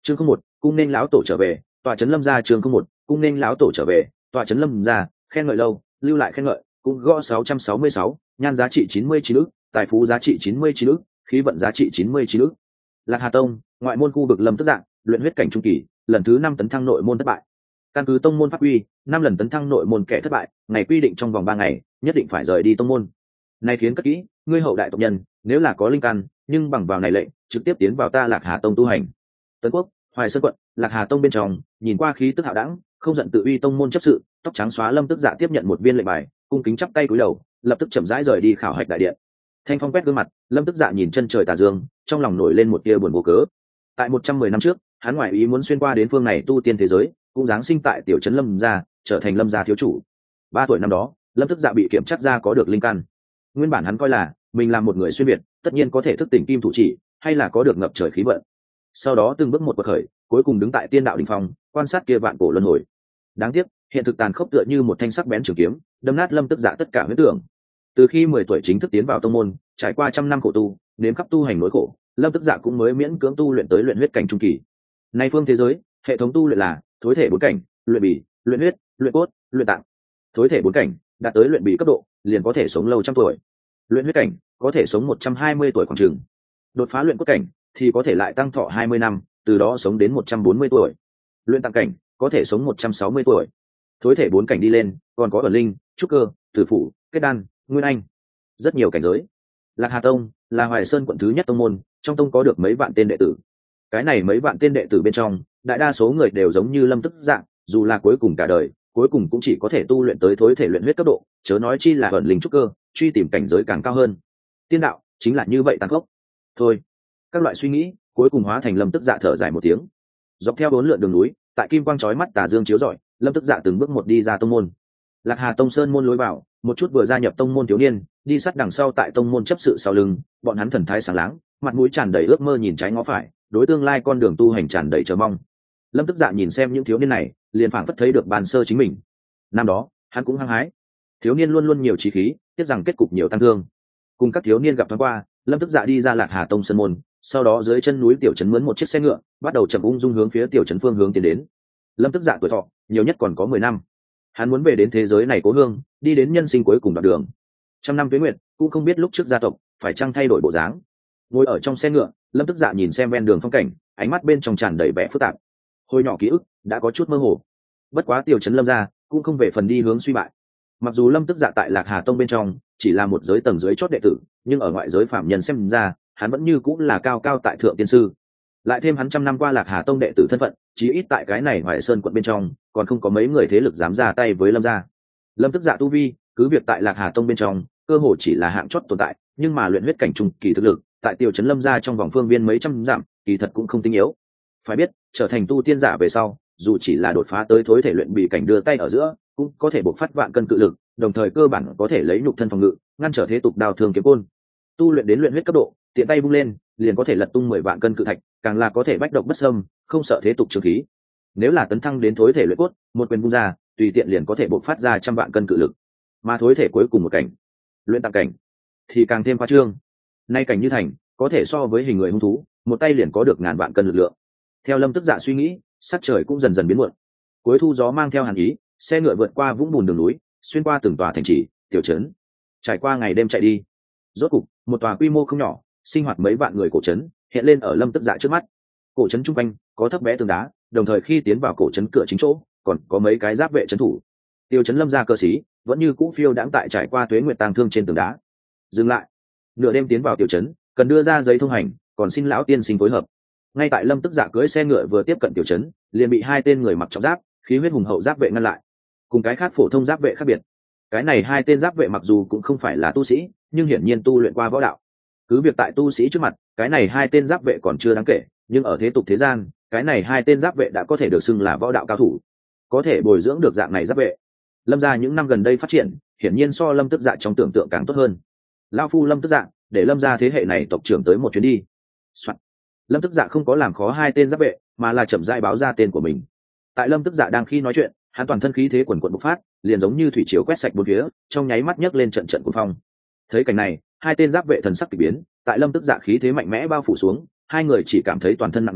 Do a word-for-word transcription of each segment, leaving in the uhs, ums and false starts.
chương không một cung nên lão tổ trở về, tọa trấn lâm gia. chương không một cung nên lão tổ trở về, tọa trấn lâm gia. Khen ngợi lâu, lưu lại khen ngợi, cũng gõ sáu trăm sáu mươi sáu, nhan giá trị chín mươi chín ức, tài phú giá trị chín mươi chín ức, khí vận giá trị chín mươi chín ức. Lạc Hà Tông, ngoại môn khu vực Lâm Tức Dạng, luyện huyết cảnh trung kỳ, lần thứ năm tấn thăng nội môn thất bại. Căn cứ tông môn pháp quy, năm lần tấn thăng nội môn kẻ thất bại, ngày quy định trong vòng ba ngày, nhất định phải rời đi tông môn. Này khiến cất kỹ, ngươi hậu đại tộc nhân, nếu là có linh căn, nhưng bằng vào này lệnh, trực tiếp tiến vào ta Lạc Hà Tông tu hành. Tấn Quốc, Hoài Sơn quận, Lạc Hà Tông bên trong, nhìn qua khí tức hạo đẳng, không giận tự uy tông môn chấp sự, tóc trắng xóa Lâm Tức Dạ tiếp nhận một viên lệnh bài, cung kính chắp tay cúi đầu, lập tức chậm rãi rời đi khảo hạch đại điện. Thanh phong quét gương mặt, Lâm Tức Dạ nhìn chân trời tà dương, trong lòng nổi lên một tia buồn vô cớ. Tại một trăm mười năm trước, hắn ngoại ý muốn xuyên qua đến phương này tu tiên thế giới, cũng giáng sinh tại tiểu trấn Lâm gia, trở thành Lâm gia thiếu chủ. Ba tuổi năm đó, Lâm Tức Dạ bị kiểm chắc ra có được linh căn. Nguyên bản hắn coi là mình là một người xuyên việt, tất nhiên có thể thức tỉnh kim thủ chỉ, hay là có được ngập trời khí vận. Sau đó từng bước một bậc khởi, cuối cùng đứng tại tiên đạo đỉnh phong, quan sát kia vạn cổ luân hồi. Đáng tiếc, hiện thực tàn khốc tựa như một thanh sắc bén trường kiếm, đâm nát Lâm Tức Dạ tất cả huyễn tưởng. Từ khi mười tuổi chính thức tiến vào tông môn, trải qua trăm năm khổ tu, nếm khắp tu hành nỗi khổ, Lâm Tức Dạ cũng mới miễn cưỡng tu luyện tới luyện huyết cảnh trung kỳ. Nay phương thế giới, hệ thống tu luyện là thối thể bốn cảnh, luyện bì, luyện huyết, luyện cốt, luyện tạng. Thối thể bốn cảnh, đạt tới luyện bì cấp độ, liền có thể sống lâu trăm tuổi. Luyện huyết cảnh, có thể sống một trăm hai mươi tuổi khoảng chừng. Đột phá luyện cốt cảnh, thì có thể lại tăng thọ hai mươi năm, từ đó sống đến một trăm bốn mươi tuổi. Luyện tạng cảnh, có thể sống một trăm sáu mươi tuổi. Thối thể bốn cảnh đi lên, còn có ẩn linh, trúc cơ, tử phụ, kết đan, nguyên anh, rất nhiều cảnh giới. Lạc Hà Tông là Hoài Sơn quận thứ nhất tông môn, trong tông có được mấy vạn tên đệ tử. Cái này mấy vạn tên đệ tử bên trong, đại đa số người đều giống như Lâm Tức Dạ, dù là cuối cùng cả đời, cuối cùng cũng chỉ có thể tu luyện tới thối thể luyện huyết cấp độ, chớ nói chi là ẩn linh trúc cơ, truy tìm cảnh giới càng cao hơn. Tiên đạo chính là như vậy tàn khốc. Thôi, các loại suy nghĩ cuối cùng hóa thành Lâm Tức Dạ thở dài một tiếng. Dọc theo bốn lượn đường núi, tại kim quang chói mắt tà dương chiếu rọi, Lâm Tức Dạ từng bước một đi ra tông môn. Lạc Hà Tông sơn môn lối vào, một chút vừa gia nhập tông môn thiếu niên đi sát đằng sau tại tông môn chấp sự sau lưng, bọn hắn thần thái sáng láng, mặt mũi tràn đầy ước mơ nhìn trái ngó phải, đối tương lai con đường tu hành tràn đầy chờ mong. Lâm Tức Dạ nhìn xem những thiếu niên này, liền phảng phất thấy được bàn sơ chính mình. Năm đó, hắn cũng hăng hái. Thiếu niên luôn luôn nhiều chí khí, tiếc rằng kết cục nhiều tăng thương. Cùng các thiếu niên gặp thoáng qua, Lâm Tức Dạ đi ra Lạc Hà Tông sơn môn, sau đó dưới chân núi tiểu trấn mướn một chiếc xe ngựa, bắt đầu chậm ung dung hướng phía tiểu trấn phương hướng tiến đến. Lâm Tức Dạ tuổi thọ nhiều nhất còn có mười năm, hắn muốn về đến thế giới này cố hương, đi đến nhân sinh cuối cùng đoạn đường. Trăm năm tuế nguyệt, cũng không biết lúc trước gia tộc phải chăng thay đổi bộ dáng. Ngồi ở trong xe ngựa, Lâm Tức Dạ nhìn xem ven đường phong cảnh, ánh mắt bên trong tràn đầy vẻ phức tạp. Hồi nhỏ ký ức đã có chút mơ hồ. Bất quá tiểu trấn Lâm gia cũng không về phần đi hướng suy bại. Mặc dù Lâm Tức Dạ tại Lạc Hà Tông bên trong chỉ là một giới tầng dưới chót đệ tử, nhưng ở ngoại giới phạm nhân xem ra, hắn vẫn như cũng là cao cao tại thượng tiên sư. Lại thêm hắn trăm năm qua Lạc Hà Tông đệ tử thân phận, chí ít tại cái này Hoài Sơn quận bên trong, còn không có mấy người thế lực dám ra tay với Lâm gia. Lâm Tức Dạ tu vi, cứ việc tại Lạc Hà Tông bên trong, cơ hồ chỉ là hạng chót tồn tại, nhưng mà luyện huyết cảnh trung kỳ thực lực, tại tiểu trấn Lâm gia trong vòng phương viên mấy trăm dặm, kỳ thật cũng không tinh yếu. Phải biết, trở thành tu tiên giả về sau, dù chỉ là đột phá tới thối thể luyện bị cảnh đưa tay ở giữa, cũng có thể bộc phát vạn cân cự lực, đồng thời cơ bản có thể lấy nhục thân phòng ngự, ngăn trở thế tục đao thương kiếm côn. Tu luyện đến luyện huyết cấp độ, tiện tay vung lên, liền có thể lật tung mười vạn cân cự thạch, càng là có thể bách độc bất xâm, không sợ thế tục trường khí. Nếu là tấn thăng đến thối thể luyện cốt, một quyền vung ra, tùy tiện liền có thể bộc phát ra trăm vạn cân cự lực. Mà thối thể cuối cùng một cảnh, luyện tạng cảnh, thì càng thêm khoa trương. Nay cảnh như thành, có thể so với hình người hung thú, một tay liền có được ngàn vạn cân lực lượng. Theo Lâm Tức Dạ suy nghĩ, sắc trời cũng dần dần biến muộn. Cuối thu gió mang theo hàn ý, xe ngựa vượt qua vũng bùn đường núi, xuyên qua từng tòa thành trì, tiểu trấn. Trải qua ngày đêm chạy đi, rốt cục, một tòa quy mô không nhỏ, sinh hoạt mấy vạn người cổ trấn hiện lên ở Lâm Tức Dạ trước mắt. Cổ trấn trung quanh có thấp bé tường đá, đồng thời khi tiến vào cổ trấn cửa chính chỗ, còn có mấy cái giáp vệ trấn thủ. Tiêu trấn Lâm gia cơ sĩ vẫn như cũ phiêu đãng tại trải qua tuế nguyệt tang thương trên tường đá. Dừng lại. Nửa đêm tiến vào tiểu trấn, cần đưa ra giấy thông hành, còn xin lão tiên sinh phối hợp. Ngay tại Lâm Tức Dạ cưỡi xe ngựa vừa tiếp cận tiểu trấn, liền bị hai tên người mặc trọng giáp, khí huyết hùng hậu giáp vệ ngăn lại. Cùng cái khác phổ thông giáp vệ khác biệt, cái này hai tên giáp vệ mặc dù cũng không phải là tu sĩ, nhưng hiển nhiên tu luyện qua võ đạo. Cứ việc tại tu sĩ trước mặt, cái này hai tên giáp vệ còn chưa đáng kể, nhưng ở thế tục thế gian, cái này hai tên giáp vệ đã có thể được xưng là võ đạo cao thủ, có thể bồi dưỡng được dạng này giáp vệ. Lâm gia những năm gần đây phát triển, hiển nhiên so Lâm Tức Dạ trong tưởng tượng càng tốt hơn. Lão phu Lâm Tức Dạ, để Lâm gia thế hệ này tộc trưởng tới một chuyến đi. Soạn. Lâm Tức Dạ không có làm khó hai tên giáp vệ, mà là chậm rãi báo ra tên của mình. Tại Lâm Tức Dạ đang khi nói chuyện, hắn toàn thân khí thế quần quần bộc phát, liền giống như thủy triều quét sạch bốn phía, trong nháy mắt nhấc lên trận trận cuồng phong. Thấy cảnh này, hai tên giáp vệ thần sắc kỳ biến, tại Lâm Tức Dạ khí thế mạnh mẽ bao phủ xuống, hai người chỉ cảm thấy toàn thân nặng nề,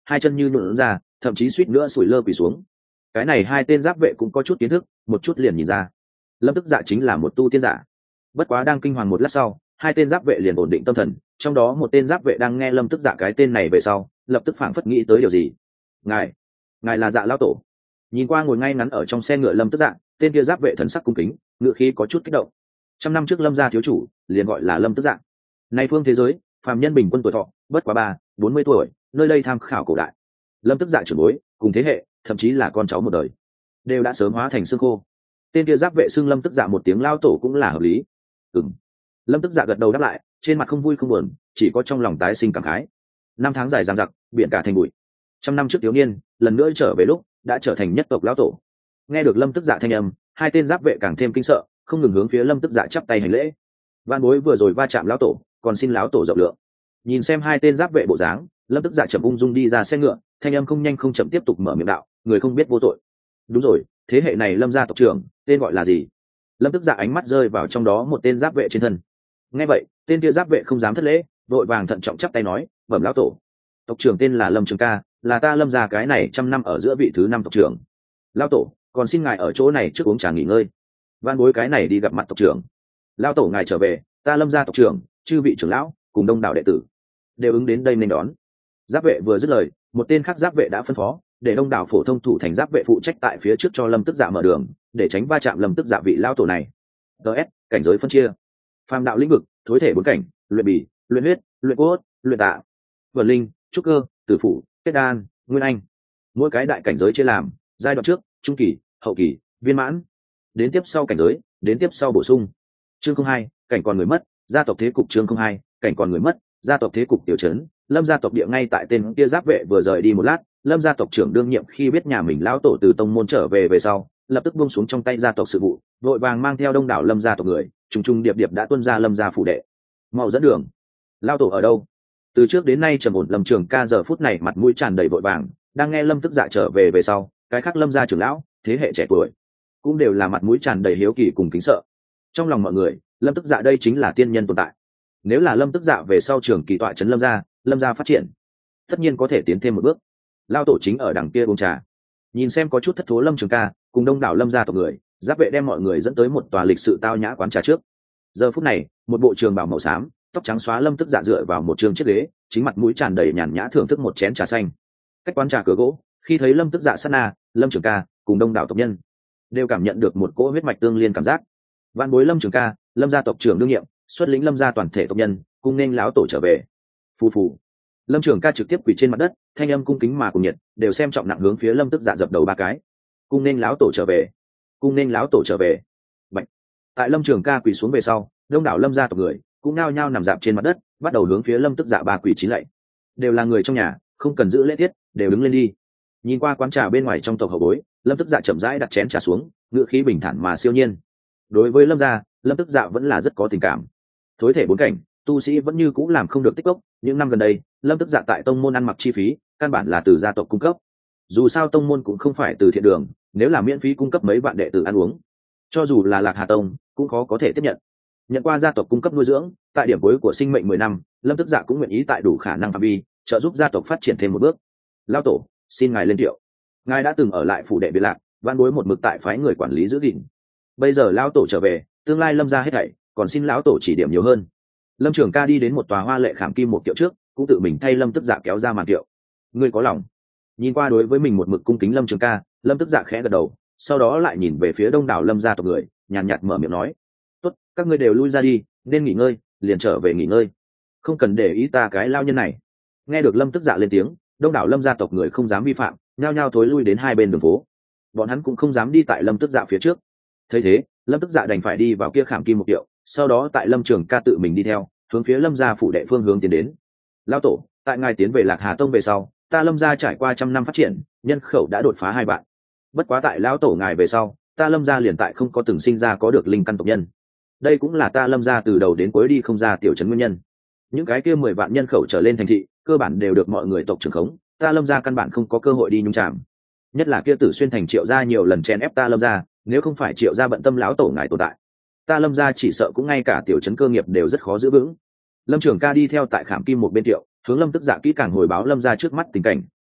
hai chân như nhuộn ra, thậm chí suýt nữa sủi lơ quỳ xuống. Cái này hai tên giáp vệ cũng có chút kiến thức, một chút liền nhìn ra Lâm Tức Dạ chính là một tu tiên giả. Bất quá đang kinh hoàng một lát sau, hai tên giáp vệ liền ổn định tâm thần, trong đó một tên giáp vệ đang nghe Lâm Tức Dạ cái tên này về sau, lập tức phảng phất nghĩ tới điều gì. ngài ngài là Dạ lão tổ. Nhìn qua ngồi ngay ngắn ở trong xe ngựa Lâm Tức Dạ, tên kia giáp vệ thần sắc cung kính, ngựa khí có chút kích động. Trăm năm trước Lâm gia thiếu chủ liền gọi là Lâm Tức Dạ. Nay phương thế giới, phàm nhân bình quân tuổi thọ bất quá ba bốn mươi tuổi, nơi đây tham khảo cổ đại. Lâm Tức Dạ trưởng bối cùng thế hệ, thậm chí là con cháu một đời, đều đã sớm hóa thành xương khô. Tên kia giáp vệ xưng Lâm Tức Dạ một tiếng lao tổ cũng là hợp lý. Ừm. Lâm Tức Dạ gật đầu đáp lại, trên mặt không vui không buồn, chỉ có trong lòng tái sinh cảm khái. Năm tháng dài dằng dặc, biển cả thành bụi. Trăm năm trước thiếu niên, lần nữa trở về lúc đã trở thành nhất tộc lão tổ. Nghe được Lâm Tức Dạ thanh âm, hai tên giáp vệ càng thêm kinh sợ, không ngừng hướng phía Lâm Tức Dạ chắp tay hành lễ. Van bối vừa rồi va chạm lão tổ, còn xin lão tổ rộng lượng. Nhìn xem hai tên giáp vệ bộ dáng, Lâm Tức Dạ chậm ung dung đi ra xe ngựa, thanh âm không nhanh không chậm tiếp tục mở miệng đạo, người không biết vô tội. Đúng rồi, thế hệ này Lâm gia tộc trưởng tên gọi là gì? Lâm Tức Dạ ánh mắt rơi vào trong đó một tên giáp vệ trên thân. Nghe vậy, tên kia giáp vệ không dám thất lễ, vội vàng thận trọng chắp tay nói, bẩm lão tổ, tộc trưởng tên là Lâm Trường Ca, là ta Lâm gia cái này trăm năm ở giữa vị thứ năm tộc trưởng. Lão tổ, còn xin ngài ở chỗ này trước uống trà nghỉ ngơi. Van bối cái này đi gặp mặt tộc trưởng. Lão tổ ngài trở về, ta Lâm gia tộc trưởng, chư vị trưởng lão cùng đông đảo đệ tử đều ứng đến đây nên đón. Giáp vệ vừa dứt lời, một tên khác giáp vệ đã phân phó, để đông đảo phổ thông thủ thành giáp vệ phụ trách tại phía trước cho Lâm Tức Dạ mở đường, để tránh va chạm Lâm Tức Dạ vị lão tổ này. ds cảnh giới phân chia: phàm đạo lĩnh vực, thối thể bốn cảnh, luyện bì, luyện huyết, luyện cốt, luyện tạ, vần linh, trúc cơ, tử phủ, kết đan, nguyên anh. Mỗi cái đại cảnh giới chia làm giai đoạn trước, trung kỳ, hậu kỳ, viên mãn. Đến tiếp sau cảnh giới, đến tiếp sau bổ sung. Chương không hai, cảnh còn người mất, gia tộc thế cục. Chương không hai, cảnh còn người mất, gia tộc thế cục. Tiểu trấn Lâm gia tộc địa. Ngay tại tên kia giáp vệ vừa rời đi một lát, Lâm gia tộc trưởng đương nhiệm khi biết nhà mình lão tổ từ tông môn trở về về sau, lập tức buông xuống trong tay gia tộc sự vụ, vội vàng mang theo đông đảo Lâm gia tộc người, trùng trùng điệp điệp đã tuân ra Lâm gia phủ đệ. Mau dẫn đường. Lão tổ ở đâu? Từ trước đến nay trầm ổn Lâm Trường Ca giờ phút này mặt mũi tràn đầy vội vàng, đang nghe Lâm Tức Dạ trở về về sau, cái khác Lâm gia trưởng lão, thế hệ trẻ tuổi, cũng đều là mặt mũi tràn đầy hiếu kỳ cùng kính sợ. Trong lòng mọi người, Lâm Tức Dạ đây chính là tiên nhân tồn tại. Nếu là Lâm Tức Dạ về sau trường kỳ tọa trấn Lâm gia, Lâm gia phát triển tất nhiên có thể tiến thêm một bước. Lão tổ chính ở đằng kia uống trà, nhìn xem có chút thất thố Lâm Trường Ca cùng đông đảo Lâm gia tộc người, giáp vệ đem mọi người dẫn tới một tòa lịch sự tao nhã quán trà trước. Giờ phút này, một bộ trường bào màu xám, tóc trắng xóa Lâm Tức Dạ dựa vào một trường chiếc ghế, chính mặt mũi tràn đầy nhàn nhã thưởng thức một chén trà xanh. Cách quán trà cửa gỗ, khi thấy Lâm Tức Dạ sát na, Lâm Trường Ca cùng đông đảo tộc nhân đều cảm nhận được một cỗ huyết mạch tương liên cảm giác. Vạn bối Lâm Trường Ca, Lâm gia tộc trưởng đương nhiệm, xuất lĩnh Lâm gia toàn thể tộc nhân, cùng nên lão tổ trở về. Phù phù. Lâm Trường Ca trực tiếp quỳ trên mặt đất, thanh âm cung kính mà cùng nhiệt, đều xem trọng nặng hướng phía Lâm Tức Dạ dập đầu ba cái. Cung nên lão tổ trở về, cung nên lão tổ trở về. Bạch. Tại Lâm Trường Ca quỳ xuống về sau, đông đảo Lâm gia tộc người cũng nao nhao nằm dạp trên mặt đất, bắt đầu hướng phía Lâm Tức Dạ ba quỳ chín lạy. Đều là người trong nhà, không cần giữ lễ tiết, đều đứng lên đi. Nhìn qua quán trà bên ngoài trong tộc hậu bối, Lâm Tức Dạ chậm rãi đặt chén trà xuống, ngựa khí bình thản mà siêu nhiên. Đối với Lâm gia, Lâm Tức Dạ vẫn là rất có tình cảm. Thối thể bốn cảnh, tu sĩ vẫn như cũng làm không được tích cốc. Những năm gần đây, Lâm Tức Dạ tại tông môn ăn mặc chi phí căn bản là từ gia tộc cung cấp. Dù sao tông môn cũng không phải từ thiện đường, nếu là miễn phí cung cấp mấy vạn đệ tử ăn uống, cho dù là Lạc Hà tông cũng khó có thể tiếp nhận. Nhận qua gia tộc cung cấp nuôi dưỡng, tại điểm cuối của sinh mệnh mười năm, Lâm Tức Dạ cũng nguyện ý tại đủ khả năng phạm vi trợ giúp gia tộc phát triển thêm một bước. Lão tổ, xin ngài lên tiệu. Ngài đã từng ở lại phủ đệ Biệt Lạc, van bối một mực tại phái người quản lý giữ gìn. Bây giờ lão tổ trở về, tương lai Lâm gia hết thảy, còn xin lão tổ chỉ điểm nhiều hơn. Lâm Trường Ca đi đến một tòa hoa lệ khảm kim một kiệu trước, cũng tự mình thay Lâm Tức Dạ kéo ra màn kiệu. Ngươi có lòng. Nhìn qua đối với mình một mực cung kính Lâm Trường Ca, Lâm Tức Dạ khẽ gật đầu, sau đó lại nhìn về phía đông đảo Lâm gia tộc người, nhàn nhạt mở miệng nói: "Tốt, các ngươi đều lui ra đi, nên nghỉ ngơi, liền trở về nghỉ ngơi. Không cần để ý ta cái lao nhân này." Nghe được Lâm Tức Dạ lên tiếng, đông đảo Lâm gia tộc người không dám vi phạm, nhao nhao thối lui đến hai bên đường phố. Bọn hắn cũng không dám đi tại Lâm Tức Dạ phía trước. Thấy thế, Lâm Tức Dạ đành phải đi vào kia khảm kim một kiệu, sau đó tại Lâm Trường Ca tự mình đi theo, hướng phía Lâm gia phủ đệ phương hướng tiến đến. Lão tổ, tại ngài tiến về Lạc Hà tông về sau, ta Lâm gia trải qua trăm năm phát triển, nhân khẩu đã đột phá hai vạn. Bất quá tại lão tổ ngài về sau, ta Lâm gia liền tại không có từng sinh ra có được linh căn tộc nhân. Đây cũng là ta Lâm gia từ đầu đến cuối đi không ra tiểu trấn nguyên nhân. Những cái kia mười vạn nhân khẩu trở lên thành thị, cơ bản đều được mọi người tộc trưởng khống, ta Lâm gia căn bản không có cơ hội đi nhúng chạm. Nhất là kia Tử Xuyên thành Triệu gia nhiều lần chen ép ta Lâm gia, nếu không phải Triệu gia bận tâm lão tổ ngài tồn tại, ta Lâm gia chỉ sợ cũng ngay cả tiểu trấn cơ nghiệp đều rất khó giữ vững. Lâm Trường Ca đi theo tại khảm kim một bên tiệu, hướng Lâm Tức Dạ kỹ càng hồi báo Lâm gia trước mắt tình cảnh,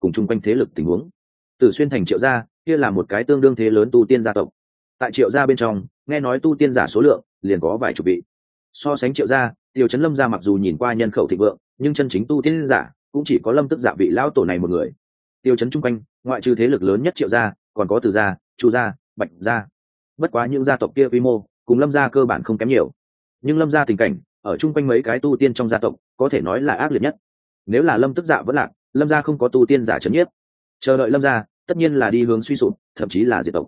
cùng chung quanh thế lực tình huống. Tử Xuyên thành Triệu gia, kia là một cái tương đương thế lớn tu tiên gia tộc. Tại Triệu gia bên trong, nghe nói tu tiên giả số lượng liền có vài chục vị. So sánh Triệu gia, Tiêu Chấn Lâm gia mặc dù nhìn qua nhân khẩu thịnh vượng, nhưng chân chính tu tiên giả cũng chỉ có Lâm Tức Dạ vị lão tổ này một người. Tiêu Chấn chung quanh, ngoại trừ thế lực lớn nhất Triệu gia, còn có Từ gia, Chu gia, Bạch gia. Bất quá những gia tộc kia quy mô, cùng Lâm gia cơ bản không kém nhiều. Nhưng Lâm gia tình cảnh, ở chung quanh mấy cái tu tiên trong gia tộc, có thể nói là ác liệt nhất. Nếu là Lâm Tức Dạ vẫn lạc, Lâm gia không có tu tiên giả trấn nhiếp, chờ đợi Lâm gia, tất nhiên là đi hướng suy sụp, thậm chí là diệt tộc.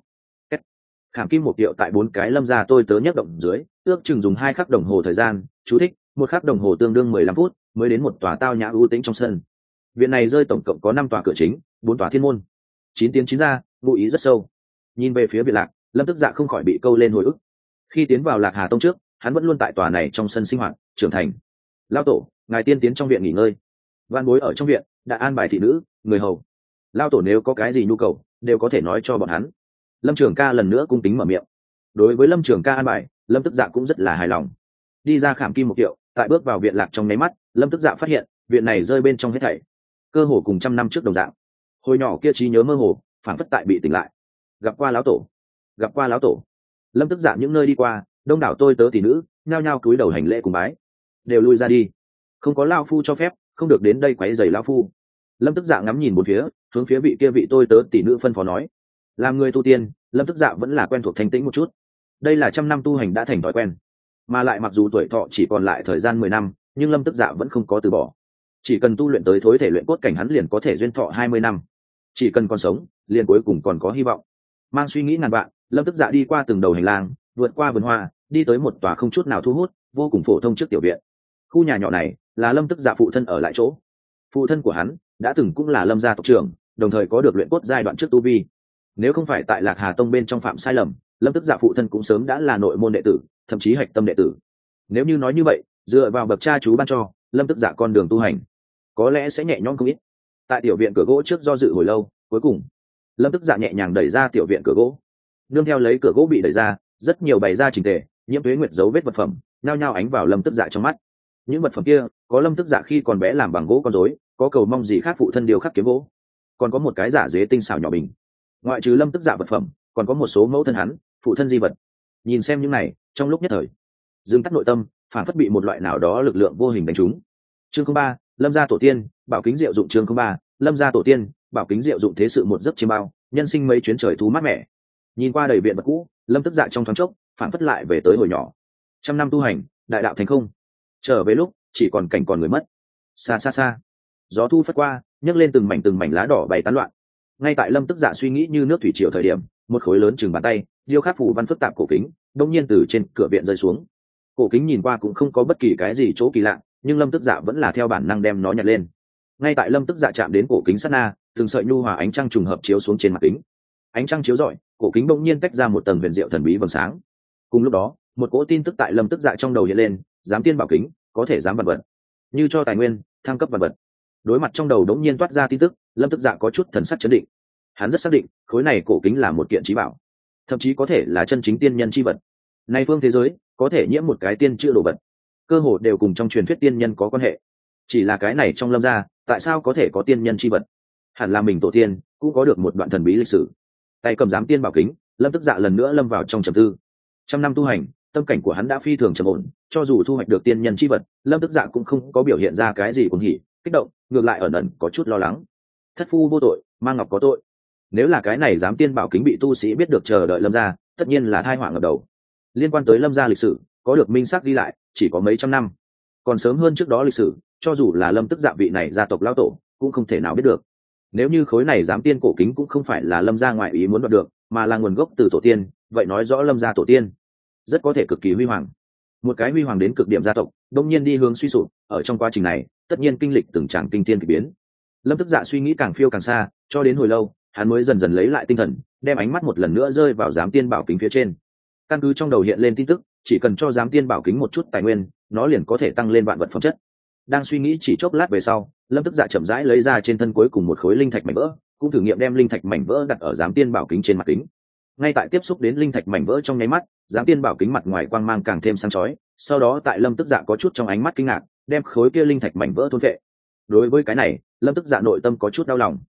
Khảm Kim một điệu tại bốn cái Lâm gia tôi tớ nhất động dưới, ước chừng dùng hai khắc đồng hồ thời gian. Chú thích: một khắc đồng hồ tương đương mười lăm phút, mới đến một tòa tao nhã ưu tĩnh trong sân. Viện này rơi tổng cộng có năm tòa cửa chính, bốn tòa thiên môn. Chín tiến chín ra, ngụ ý rất sâu. Nhìn về phía Viện Lạc, Lâm Tức Dạ không khỏi bị câu lên hồi ức. Khi tiến vào Lạc Hà Tông trước, hắn vẫn luôn tại tòa này trong sân sinh hoạt, trưởng thành. Lão tổ, ngài tiên tiến trong viện nghỉ ngơi. Vạn bối ở trong viện đã an bài thị nữ, người hầu. Lão tổ nếu có cái gì nhu cầu, đều có thể nói cho bọn hắn. Lâm Trường Ca lần nữa cung kính mở miệng. Đối với Lâm Trường Ca an bài, Lâm Tức Dạ cũng rất là hài lòng. Đi ra Khảm Kim một điệu, tại bước vào Viện Lạc trong nháy mắt, Lâm Tức Dạ phát hiện viện này rơi bên trong hết thảy cơ hồ cùng trăm năm trước đồng dạng. Hồi nhỏ kia trí nhớ mơ hồ, phản phất tại bị tỉnh lại. Gặp qua lão tổ, gặp qua lão tổ. Lâm Tức Dạ những nơi đi qua, đông đảo tôi tớ tỷ nữ nhao nhao cúi đầu hành lễ cùng bái. Đều lui ra đi, không có lão phu cho phép, không được đến đây quấy rầy lão phu. Lâm Tức Dạ ngắm nhìn một phía, hướng phía vị kia vị tôi tớ tỷ nữ phân phó nói. Làm người tu tiên, Lâm Tức Dạ vẫn là quen thuộc thanh tĩnh một chút. Đây là trăm năm tu hành đã thành thói quen, mà lại mặc dù tuổi thọ chỉ còn lại thời gian mười năm, nhưng Lâm Tức Dạ vẫn không có từ bỏ. Chỉ cần tu luyện tới thối thể luyện cốt cảnh, hắn liền có thể duyên thọ hai mươi năm. Chỉ cần còn sống, liền cuối cùng còn có hy vọng. Mang suy nghĩ ngàn vạn, Lâm Tức Dạ đi qua từng đầu hành lang, vượt qua vườn hoa, đi tới một tòa không chút nào thu hút, vô cùng phổ thông trước tiểu viện. Khu nhà nhỏ này là Lâm Tức Dạ phụ thân ở lại chỗ. Phụ thân của hắn đã từng cũng là Lâm gia tộc trưởng, đồng thời có được luyện cốt giai đoạn trước tu vi. Nếu không phải tại Lạc Hà Tông bên trong phạm sai lầm, Lâm Tức Dạ phụ thân cũng sớm đã là nội môn đệ tử, thậm chí hạch tâm đệ tử. Nếu như nói như vậy, dựa vào bậc cha chú ban cho, Lâm Tức Dạ con đường tu hành có lẽ sẽ nhẹ nhõm không ít. Tại tiểu viện cửa gỗ trước do dự hồi lâu, cuối cùng Lâm Tức Dạ nhẹ nhàng đẩy ra tiểu viện cửa gỗ. Nương theo lấy cửa gỗ bị đẩy ra, rất nhiều bày ra chỉnh tề, nhiễm tuế nguyệt dấu vết vật phẩm nhao nhao ánh vào Lâm Tức Dạ trong mắt. Những vật phẩm kia có Lâm Tức Dạ khi còn bé làm bằng gỗ con rối, có cầu mong gì khác phụ thân điều khắc kiếm gỗ, còn có một cái giả dế tinh xảo nhỏ bình. Ngoại trừ Lâm Tức Dạ vật phẩm, còn có một số mẫu thân hắn, phụ thân di vật. Nhìn xem những này, trong lúc nhất thời, dừng tắt nội tâm, phản phất bị một loại nào đó lực lượng vô hình đánh trúng. Chương không ba, Lâm gia tổ tiên, bảo kính diệu dụng. Chương không ba, Lâm gia tổ tiên, bảo kính diệu dụng. Thế sự một giấc chiêm bao, nhân sinh mấy chuyến trời thú mát mẻ. Nhìn qua đầy viện vật cũ, Lâm Tức Dạ trong thoáng chốc phản phất lại về tới hồi nhỏ. Trăm năm tu hành, đại đạo thành không, trở về lúc chỉ còn cảnh còn người mất. Xa xa xa, gió thu phất qua, nhấc lên từng mảnh từng mảnh lá đỏ bay tán loạn. Ngay tại Lâm Tức Dạ suy nghĩ như nước thủy triều thời điểm, một khối lớn chừng bàn tay, điêu khắc phù văn phức tạp cổ kính đột nhiên từ trên cửa viện rơi xuống. Cổ kính nhìn qua cũng không có bất kỳ cái gì chỗ kỳ lạ, nhưng Lâm Tức Dạ vẫn là theo bản năng đem nó nhặt lên. Ngay tại Lâm Tức Dạ chạm đến cổ kính sát na, từng sợi nhu hòa ánh trăng trùng hợp chiếu xuống trên mặt kính. Ánh trăng chiếu rọi, cổ kính bỗng nhiên tách ra một tầng huyền diệu thần bí vầng sáng. Cùng lúc đó, một cỗ tin tức tại Lâm Tức Dạ trong đầu hiện lên, giám tiên bảo kính có thể giám vật vật, như cho tài nguyên, thăng cấp vật vật. Đối mặt trong đầu đống nhiên toát ra tin tức, Lâm Tức Dạ có chút thần sắc chấn định. Hắn rất xác định, khối này cổ kính là một kiện chí bảo, thậm chí có thể là chân chính tiên nhân chi vật. Nay phương thế giới có thể nhiễm một cái tiên chữ đồ vật, cơ hồ đều cùng trong truyền thuyết tiên nhân có quan hệ. Chỉ là cái này trong Lâm gia, tại sao có thể có tiên nhân chi vật? Hẳn là mình tổ tiên cũng có được một đoạn thần bí lịch sử. Tay cầm giám tiên bảo kính, Lâm Tức Dạ lần nữa lâm vào trong trầm tư. Trăm năm tu hành, tâm cảnh của hắn đã phi thường trầm ổn, cho dù thu hoạch được tiên nhân chi vật, Lâm Tức Dạ cũng không có biểu hiện ra cái gì cuồng hỉ, kích động, ngược lại ẩn ẩn có chút lo lắng. Thất phu vô tội, mang ngọc có tội. Nếu là cái này giám tiên bảo kính bị tu sĩ biết được chờ đợi Lâm gia, tất nhiên là tai họa ngập đầu. Liên quan tới Lâm gia lịch sử, có được minh xác ghi lại, chỉ có mấy trăm năm. Còn sớm hơn trước đó lịch sử, cho dù là Lâm Tức Dạ vị này gia tộc lão tổ, cũng không thể nào biết được. Nếu như khối này giám tiên cổ kính cũng không phải là Lâm gia ngoại ý muốn đoạt được, mà là nguồn gốc từ tổ tiên, vậy nói rõ Lâm gia tổ tiên rất có thể cực kỳ huy hoàng. Một cái huy hoàng đến cực điểm gia tộc, đột nhiên đi hướng suy sụp, ở trong quá trình này, tất nhiên kinh lịch từng tràng kinh thiên kỳ biến. Lâm Tức Dạ suy nghĩ càng phiêu càng xa, cho đến hồi lâu, hắn mới dần dần lấy lại tinh thần, đem ánh mắt một lần nữa rơi vào giám tiên bảo kính phía trên. Căn cứ trong đầu hiện lên tin tức, chỉ cần cho giám tiên bảo kính một chút tài nguyên, nó liền có thể tăng lên vạn vật phẩm chất. Đang suy nghĩ chỉ chốc lát về sau, Lâm Tức Dạ chậm rãi lấy ra trên thân cuối cùng một khối linh thạch mảnh vỡ, cũng thử nghiệm đem linh thạch mảnh vỡ đặt ở giám tiên bảo kính trên mặt kính. Ngay tại tiếp xúc đến linh thạch mảnh vỡ trong nháy mắt, giám tiên bảo kính mặt ngoài quang mang càng thêm sáng chói, sau đó tại Lâm Tức Dạ có chút trong ánh mắt kinh ngạc, đem khối kia linh thạch mảnh vỡ thôn vệ. Đối với cái này, Lâm Tức Dạ nội tâm có chút đau lòng.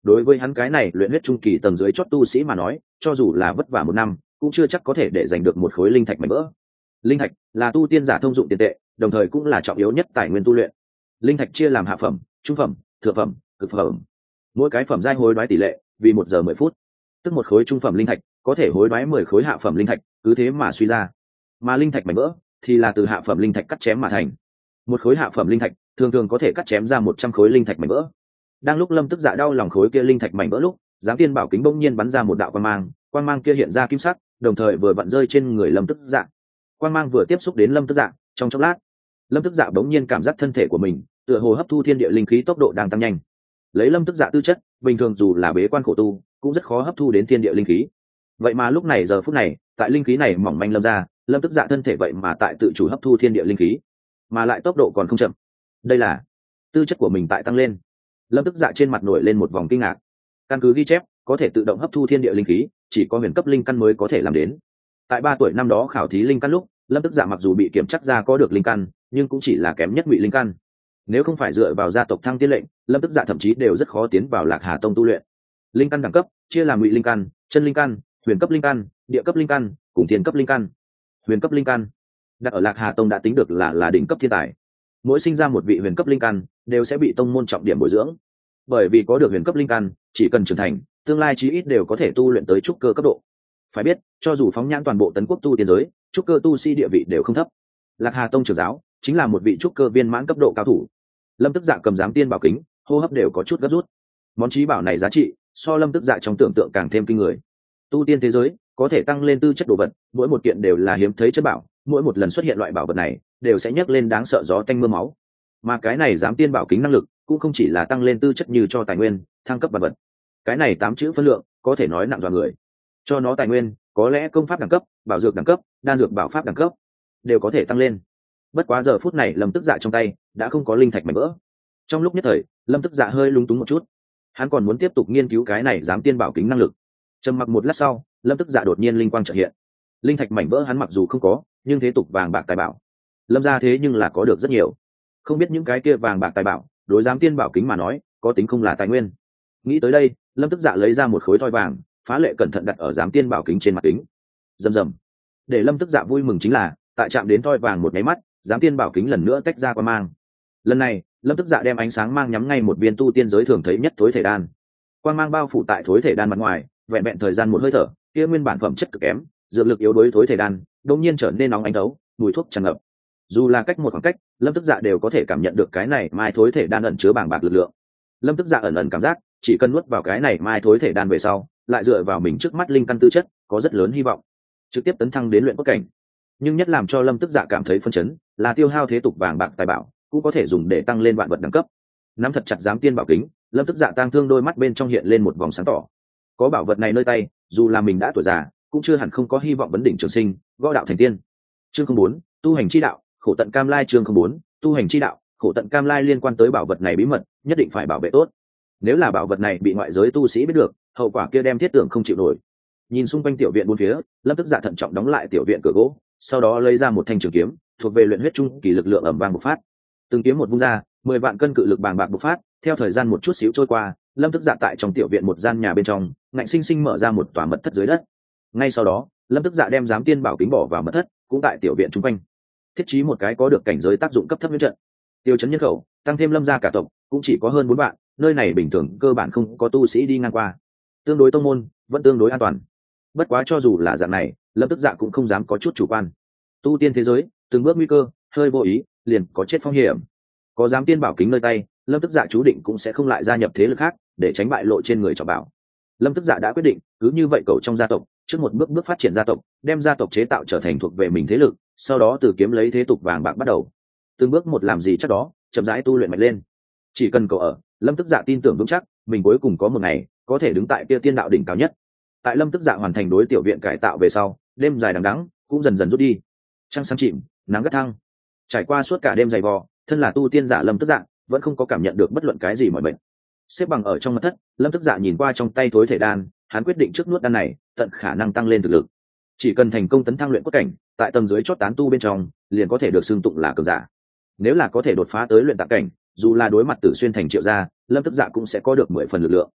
đối với hắn cái này luyện huyết trung kỳ tầng dưới chót tu sĩ mà nói, cho dù là vất vả một năm cũng chưa chắc có thể để giành được một khối linh thạch mảnh vỡ. Linh thạch là tu tiên giả thông dụng tiền tệ, đồng thời cũng là trọng yếu nhất tài nguyên tu luyện. Linh thạch chia làm hạ phẩm, trung phẩm, thượng phẩm, cực phẩm. Mỗi cái phẩm giai hối đoái tỷ lệ vì một giờ mười phút, tức một khối trung phẩm linh thạch có thể hối đoái mười khối hạ phẩm linh thạch, cứ thế mà suy ra. Mà linh thạch mảnh vỡ thì là từ hạ phẩm linh thạch cắt chém mà thành. Một khối hạ phẩm linh thạch thường thường có thể cắt chém ra một trăm khối linh thạch mảnh vỡ. Đang lúc Lâm Tức Dạ đau lòng khối kia linh thạch mảnh vỡ lúc, Giáng Tiên Bảo Kính bỗng nhiên bắn ra một đạo quang mang, quang mang kia hiện ra kim sắc, đồng thời vừa vặn rơi trên người Lâm Tức Dạ. Quang mang vừa tiếp xúc đến Lâm Tức Dạ, trong chốc lát, Lâm Tức Dạ bỗng nhiên cảm giác thân thể của mình tựa hồ hấp thu thiên địa linh khí tốc độ đang tăng nhanh. Lấy Lâm Tức Dạ tư chất, bình thường dù là bế quan khổ tu, cũng rất khó hấp thu đến thiên địa linh khí. Vậy mà lúc này giờ phút này, tại linh khí này mỏng manh lâm ra, Lâm Tức Dạ thân thể vậy mà tại tự chủ hấp thu thiên địa linh khí, mà lại tốc độ còn không chậm. Đây là tư chất của mình tại tăng lên. Lâm Tức Dạ trên mặt nổi lên một vòng kinh ngạc. Căn cứ ghi chép, có thể tự động hấp thu thiên địa linh khí, chỉ có huyền cấp linh căn mới có thể làm đến. Tại ba tuổi năm đó khảo thí linh căn lúc, Lâm Tức Dạ mặc dù bị kiểm chắc ra có được linh căn, nhưng cũng chỉ là kém nhất ngụy linh căn. Nếu không phải dựa vào gia tộc thăng tiên lệnh, Lâm Tức Dạ thậm chí đều rất khó tiến vào Lạc Hà Tông tu luyện. Linh căn đẳng cấp chia làm ngụy linh căn, chân linh căn, huyền cấp linh căn, địa cấp linh căn, cùng thiên cấp linh căn. Huyền cấp linh căn đặt ở Lạc Hà Tông đã tính được là là đỉnh cấp thiên tài. Mỗi sinh ra một vị huyền cấp linh căn đều sẽ bị tông môn trọng điểm bồi dưỡng. Bởi vì có được huyền cấp linh căn, chỉ cần trưởng thành, tương lai chí ít đều có thể tu luyện tới trúc cơ cấp độ. Phải biết, cho dù phóng nhãn toàn bộ tấn quốc tu tiên giới, trúc cơ tu sĩ địa vị đều không thấp. Lạc Hà Tông trưởng giáo chính là một vị trúc cơ viên mãn cấp độ cao thủ. Lâm Tức Dạ cầm Giáng Tiên Bảo Kính, hô hấp đều có chút gấp rút. Món chí bảo này giá trị so Lâm Tức Dạ trong tưởng tượng càng thêm kinh người. Tu tiên thế giới có thể tăng lên tư chất đồ vật, mỗi một kiện đều là hiếm thấy chất bảo, mỗi một lần xuất hiện loại bảo vật này đều sẽ nhấc lên đáng sợ gió tanh mưa máu. Mà cái này Giáng Tiên Bảo Kính năng lực cũng không chỉ là tăng lên tư chất như cho tài nguyên, thăng cấp vật vật. Cái này tám chữ phân lượng có thể nói nặng dọa người. Cho nó tài nguyên, có lẽ công pháp đẳng cấp, bảo dược đẳng cấp, đan dược bảo pháp đẳng cấp đều có thể tăng lên. Bất quá giờ phút này Lâm Tức Dạ trong tay đã không có linh thạch mảnh vỡ. Trong lúc nhất thời, Lâm Tức Dạ hơi lúng túng một chút. Hắn còn muốn tiếp tục nghiên cứu cái này Giáng Tiên Bảo Kính năng lực. Trầm mặc một lát sau, Lâm Tức Dạ đột nhiên linh quang chợt hiện. Linh thạch mảnh vỡ hắn mặc dù không có, nhưng thế tục vàng bạc tài bảo, Lâm gia thế nhưng là có được rất nhiều. Không biết những cái kia vàng bạc tài bảo, đối Giáng Tiên Bảo Kính mà nói, có tính không là tài nguyên. Nghĩ tới đây, Lâm Tức Dạ lấy ra một khối thoi vàng, phá lệ cẩn thận đặt ở Giáng Tiên Bảo Kính trên mặt kính. Rầm rầm. Để Lâm Tức Dạ vui mừng chính là, tại chạm đến thoi vàng một máy mắt, Giáng Tiên Bảo Kính lần nữa tách ra quang mang. Lần này, Lâm Tức Dạ đem ánh sáng mang nhắm ngay một viên tu tiên giới thường thấy nhất thối thể đan. Quang mang bao phủ tại thối thể đan mặt ngoài, vẹn vẹn thời gian một hơi thở, kia nguyên bản phẩm chất cực kém, dược lực yếu đối thối thể đan, đột nhiên trở nên nóng ánh đấu, mùi thuốc tràn ngập. Dù là cách một khoảng cách, Lâm Tức Dạ đều có thể cảm nhận được cái này mai thối thể đan ẩn chứa bàng bạc lực lượng. Lâm Tức Dạ ẩn ẩn cảm giác, chỉ cần nuốt vào cái này mai thối thể đan về sau, lại dựa vào mình trước mắt linh căn tư chất, có rất lớn hy vọng trực tiếp tấn thăng đến luyện cốt cảnh. Nhưng nhất làm cho Lâm Tức Dạ cảm thấy phân chấn, là tiêu hao thế tục vàng bạc tài bảo, cũng có thể dùng để tăng lên vạn vật đẳng cấp. Nắm thật chặt Giáng Tiên Bảo Kính, Lâm Tức Dạ tang thương đôi mắt bên trong hiện lên một vòng sáng tỏ. Có bảo vật này nơi tay, dù là mình đã tuổi già, cũng chưa hẳn không có hy vọng vấn đỉnh trường sinh, gõ đạo thành tiên. Chương không bốn, tu hành chi đạo, khổ tận cam lai. Chương không bốn, tu hành chi đạo, khổ tận cam lai. Liên quan tới bảo vật này bí mật, nhất định phải bảo vệ tốt. Nếu là bảo vật này bị ngoại giới tu sĩ biết được, hậu quả kia đem thiết tưởng không chịu nổi. Nhìn xung quanh tiểu viện bốn phía, Lâm Tức Dạ thận trọng đóng lại tiểu viện cửa gỗ, sau đó lấy ra một thanh trường kiếm, thuộc về luyện huyết trung kỳ lực lượng ầm vang bộc phát. Từng kiếm một vung ra, mười vạn cân cự lực bàng bạc bộc phát. Theo thời gian một chút xíu trôi qua, Lâm Tức Dạ tại trong tiểu viện một gian nhà bên trong, ngạnh sinh sinh mở ra một tòa mật thất dưới đất. Ngay sau đó, Lâm Tức Dạ đem Giáng Tiên Bảo Kính bỏ vào mật thất, cũng tại tiểu viện chung quanh thiết trí một cái có được cảnh giới tác dụng cấp thấp huyễn trận. Tiêu chấn nhân khẩu tăng thêm Lâm gia cả tộc cũng chỉ có hơn bốn vạn, nơi này bình thường cơ bản không có tu sĩ đi ngang qua, tương đối tông môn vẫn tương đối an toàn. Bất quá cho dù là dạng này, Lâm Tức Dạ cũng không dám có chút chủ quan. Tu tiên thế giới từng bước nguy cơ, hơi vô ý liền có chết phong hiểm. Có Giáng Tiên Bảo Kính nơi tay, Lâm Tức Dạ chú định cũng sẽ không lại gia nhập thế lực khác để tránh bại lộ trên người trọng bảo. Lâm Tức Dạ đã quyết định cứ như vậy cầu trong gia tộc, trước một bước bước phát triển gia tộc, đem gia tộc chế tạo trở thành thuộc về mình thế lực, sau đó từ kiếm lấy thế tục vàng bạc bắt đầu, từng bước một làm gì chắc đó, chậm rãi tu luyện mạnh lên. Chỉ cần cậu ở, Lâm Tức Dạ tin tưởng vững chắc mình cuối cùng có một ngày có thể đứng tại kia tiên đạo đỉnh cao nhất. Tại Lâm Tức Dạ hoàn thành đối tiểu viện cải tạo về sau, đêm dài đằng đẵng cũng dần dần rút đi. Trăng sáng chìm, nắng gắt thăng, trải qua suốt cả đêm dày vò, thân là tu tiên giả Lâm Tức Dạ vẫn không có cảm nhận được bất luận cái gì mỏi mệt. Xếp bằng ở trong mật thất, Lâm Tức Dạ nhìn qua trong tay thối thể đan, hắn quyết định trước nuốt đan này, tận khả năng tăng lên thực lực. Chỉ cần thành công tấn thăng luyện cốt cảnh, tại tầng dưới chót tán tu bên trong, liền có thể được xưng tụng là cường giả. Nếu là có thể đột phá tới luyện tạng cảnh, dù là đối mặt Tử Xuyên thành Triệu gia, Lâm Tức Dạ cũng sẽ có được mười phần lực lượng.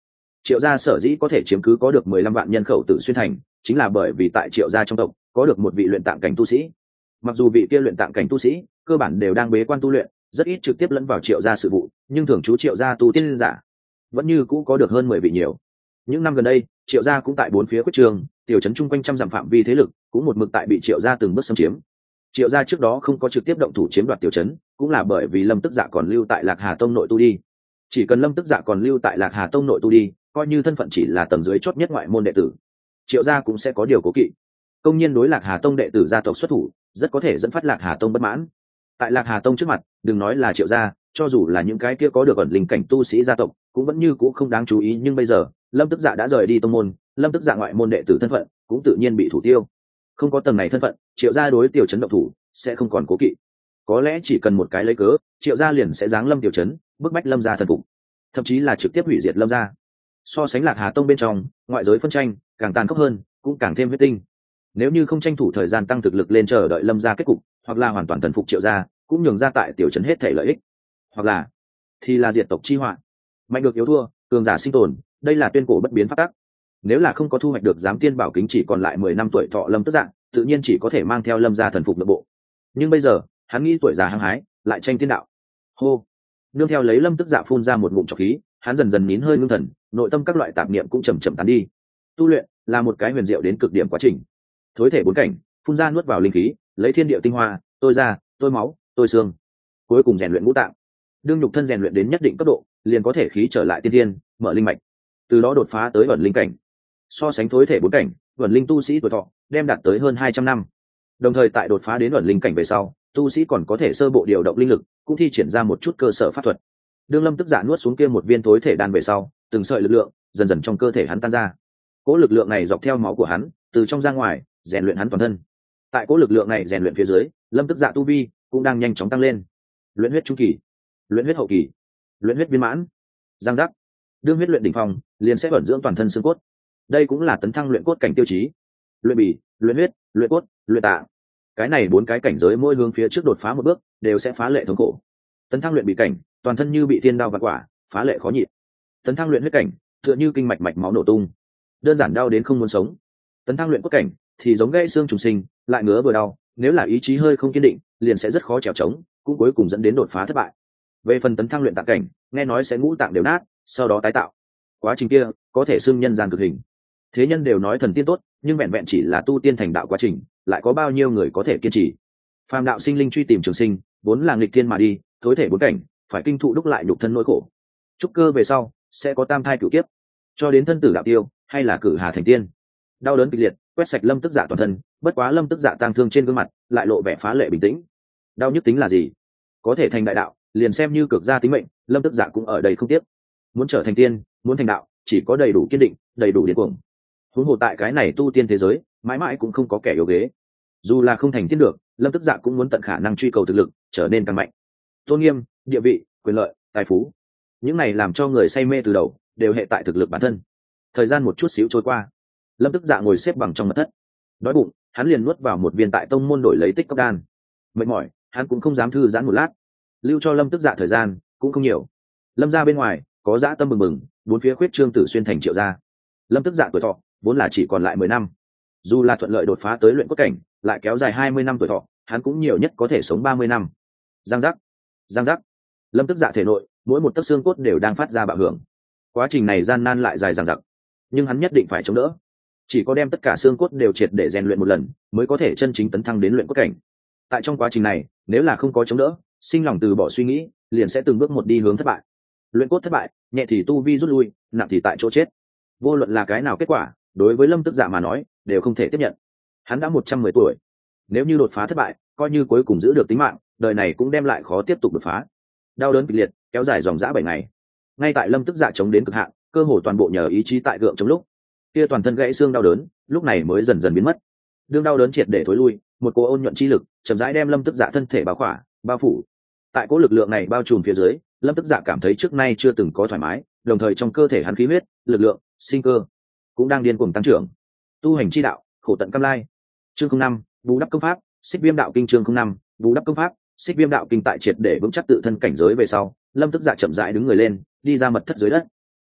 Triệu gia sở dĩ có thể chiếm cứ có được mười lăm vạn nhân khẩu Tử Xuyên thành, chính là bởi vì tại Triệu gia trong tộc có được một vị luyện tạng cảnh tu sĩ. Mặc dù vị kia luyện tạng cảnh tu sĩ cơ bản đều đang bế quan tu luyện, rất ít trực tiếp lẫn vào Triệu gia sự vụ, nhưng thường trú Triệu gia tu tiên giả vẫn như cũ có được hơn mười vị nhiều. Những năm gần đây, Triệu gia cũng tại bốn phía quyết trường, tiểu trấn chung quanh trăm dặm phạm vi thế lực cũng một mực tại bị Triệu gia từng bước xâm chiếm. Triệu gia trước đó không có trực tiếp động thủ chiếm đoạt tiểu trấn, cũng là bởi vì Lâm Tức Dạ còn lưu tại Lạc Hà Tông nội tu đi. Chỉ cần Lâm Tức Dạ còn lưu tại Lạc Hà Tông nội tu đi, coi như thân phận chỉ là tầng dưới chót nhất ngoại môn đệ tử, Triệu gia cũng sẽ có điều cố kỵ. Công nhiên đối Lạc Hà Tông đệ tử gia tộc xuất thủ, rất có thể dẫn phát Lạc Hà Tông bất mãn. Tại Lạc Hà Tông trước mặt, đừng nói là Triệu gia, cho dù là những cái kia có được ẩn linh cảnh tu sĩ gia tộc, cũng vẫn như cũ không đáng chú ý, nhưng bây giờ, Lâm Tức Dạ đã rời đi tông môn, Lâm Tức Dạ ngoại môn đệ tử thân phận cũng tự nhiên bị thủ tiêu. Không có tầng này thân phận, Triệu gia đối tiểu trấn động thủ sẽ không còn cố kỵ. Có lẽ chỉ cần một cái lấy cớ, Triệu gia liền sẽ giáng lâm tiểu trấn, bức bách Lâm gia thần phục, thậm chí là trực tiếp hủy diệt Lâm gia. So sánh Lạc Hà Tông bên trong, ngoại giới phân tranh càng tàn khốc hơn, cũng càng thêm huyết tinh. Nếu như không tranh thủ thời gian tăng thực lực lên chờ đợi Lâm gia kết cục, hoặc là hoàn toàn thần phục Triệu gia, cũng nhường ra tại tiểu trấn hết thể lợi ích, hoặc là thì là diệt tộc chi họa. Mạnh được yếu thua, cường giả sinh tồn, đây là tuyên cổ bất biến pháp tắc. Nếu là không có thu hoạch được giám tiên bảo kính chỉ còn lại mười năm tuổi thọ Lâm Tức Dạ, tự nhiên chỉ có thể mang theo Lâm gia thần phục nội bộ. Nhưng bây giờ, hắn nghĩ tuổi già hăng hái, lại tranh tiên đạo. Hô. Nương theo lấy Lâm Tức Dạ phun ra một ngụm trọc khí, hắn dần dần nín hơi ngưng thần, nội tâm các loại tạp niệm cũng chậm chậm tán đi. Tu luyện là một cái huyền diệu đến cực điểm quá trình. Thối thể bốn cảnh, phun ra nuốt vào linh khí, lấy thiên địa tinh hoa, tôi ra, tôi máu, tôi xương, cuối cùng rèn luyện ngũ tạng. Đương nhục thân rèn luyện đến nhất định cấp độ, liền có thể khí trở lại tiên thiên, mở linh mạch, từ đó đột phá tới ẩn linh cảnh. So sánh thối thể bốn cảnh, ẩn linh tu sĩ tuổi thọ đem đạt tới hơn hai trăm năm. Đồng thời tại đột phá đến ẩn linh cảnh về sau, tu sĩ còn có thể sơ bộ điều động linh lực, cũng thi triển ra một chút cơ sở pháp thuật. Đương Lâm Tức Dạ nuốt xuống kia một viên thối thể đan về sau, từng sợi lực lượng dần dần trong cơ thể hắn tan ra. Cỗ lực lượng này dọc theo máu của hắn, từ trong ra ngoài, rèn luyện hắn toàn thân. Tại cỗ lực lượng này rèn luyện phía dưới, Lâm Tức Dạ tu vi cũng đang nhanh chóng tăng lên. Luyện huyết trung kỳ, luyện huyết hậu kỳ, luyện huyết viên mãn. Giang giác. Đương huyết luyện đỉnh phong, liền sẽ vận dưỡng toàn thân xương cốt. Đây cũng là tấn thăng luyện cốt cảnh tiêu chí. Luyện bì, luyện huyết, luyện cốt, luyện tạng. Cái này bốn cái cảnh giới mỗi hướng phía trước đột phá một bước, đều sẽ phá lệ thống khổ. Tấn thăng luyện bì cảnh, toàn thân như bị thiên đao vặt quả, phá lệ khó nhịn. Tấn thăng luyện huyết cảnh, tựa như kinh mạch mạch máu nổ tung, đơn giản đau đến không muốn sống. Tấn thăng luyện cốt cảnh thì giống gãy xương trùng sinh, lại ngứa vừa đau, nếu là ý chí hơi không kiên định, liền sẽ rất khó trèo trống, cũng cuối cùng dẫn đến đột phá thất bại. Về phần tấn thăng luyện tạng cảnh, nghe nói sẽ ngũ tạng đều nát, sau đó tái tạo. Quá trình kia có thể xưng nhân gian cực hình. Thế nhân đều nói thần tiên tốt, nhưng vẹn vẹn chỉ là tu tiên thành đạo quá trình, lại có bao nhiêu người có thể kiên trì. Phàm đạo sinh linh truy tìm trường sinh, vốn là nghịch thiên mà đi, thối thể bốn cảnh, phải kinh thụ đúc lại nhục thân nỗi khổ. Trúc cơ về sau, sẽ có tam thai cửu kiếp, cho đến thân tử đạo tiêu, hay là cử hà thành tiên. Đau đớn kịch liệt, quét sạch Lâm Tức Dạ toàn thân, bất quá Lâm Tức Dạ tang thương trên gương mặt, lại lộ vẻ phá lệ bình tĩnh. Đau nhức tính là gì? Có thể thành đại đạo, liền xem như cược ra tính mệnh, Lâm Tức Dạ cũng ở đây không tiếc. Muốn trở thành tiên, muốn thành đạo, chỉ có đầy đủ kiên định, đầy đủ điên cuồng. Huống hồ tại cái này tu tiên thế giới, mãi mãi cũng không có kẻ yếu ghế. Dù là không thành tiên được, Lâm Tức Dạ cũng muốn tận khả năng truy cầu thực lực, trở nên càng mạnh. Tôn nghiêm, địa vị, quyền lợi, tài phú, những này làm cho người say mê từ đầu, đều hệ tại thực lực bản thân. Thời gian một chút xíu trôi qua, Lâm Tức Dạ ngồi xếp bằng trong mật thất, đói bụng, hắn liền nuốt vào một viên tại tông môn đổi lấy tích cốc đan. Mệt mỏi, hắn cũng không dám thư giãn một lát. Lưu cho Lâm Tức Dạ thời gian cũng không nhiều. Lâm gia bên ngoài có dã tâm bừng bừng, bốn phía khuyết trương Tử Xuyên thành Triệu gia. Lâm Tức Dạ tuổi thọ vốn là chỉ còn lại mười năm, dù là thuận lợi đột phá tới luyện cốt cảnh, lại kéo dài hai mươi năm tuổi thọ, hắn cũng nhiều nhất có thể sống ba mươi năm. Giang giác, giang giác. Lâm Tức Dạ thể nội, mỗi một tấc xương cốt đều đang phát ra bạo hưởng. Quá trình này gian nan lại dài dằng dặc, nhưng hắn nhất định phải chống đỡ. Chỉ có đem tất cả xương cốt đều triệt để rèn luyện một lần, mới có thể chân chính tấn thăng đến luyện cốt cảnh. Tại trong quá trình này, nếu là không có chống đỡ, sinh lòng từ bỏ suy nghĩ, liền sẽ từng bước một đi hướng thất bại. Luyện cốt thất bại, nhẹ thì tu vi rút lui, nặng thì tại chỗ chết. Vô luận là cái nào kết quả, đối với Lâm Tức Dạ mà nói, đều không thể tiếp nhận. Hắn đã một trăm mười tuổi, nếu như đột phá thất bại, coi như cuối cùng giữ được tính mạng, đời này cũng đem lại khó tiếp tục đột phá. Đau đớn kịch liệt, kéo dài dòng dã bảy ngày. Ngay tại Lâm Tức Dạ chống đến cực hạn, cơ hồ toàn bộ nhờ ý chí tại gượng chống lúc, kia toàn thân gãy xương đau đớn, lúc này mới dần dần biến mất. Đương đau đớn triệt để thối lui, một cỗ ôn nhuận chi lực chậm rãi đem Lâm Tức Dạ thân thể bao khỏa, bao phủ. Tại cỗ lực lượng này bao trùm phía dưới, Lâm Tức Dạ cảm thấy trước nay chưa từng có thoải mái, đồng thời trong cơ thể hắn khí huyết, lực lượng, sinh cơ cũng đang điên cuồng tăng trưởng. Tu hành chi đạo, khổ tận cam lai. Chương không năm, bù đắp công pháp, Xích Viêm đạo kinh. Chương không năm, bù đắp công pháp, Xích Viêm đạo kinh. Tại triệt để vững chắc tự thân cảnh giới về sau, Lâm Tức Dạ chậm rãi đứng người lên, đi ra mật thất dưới đất.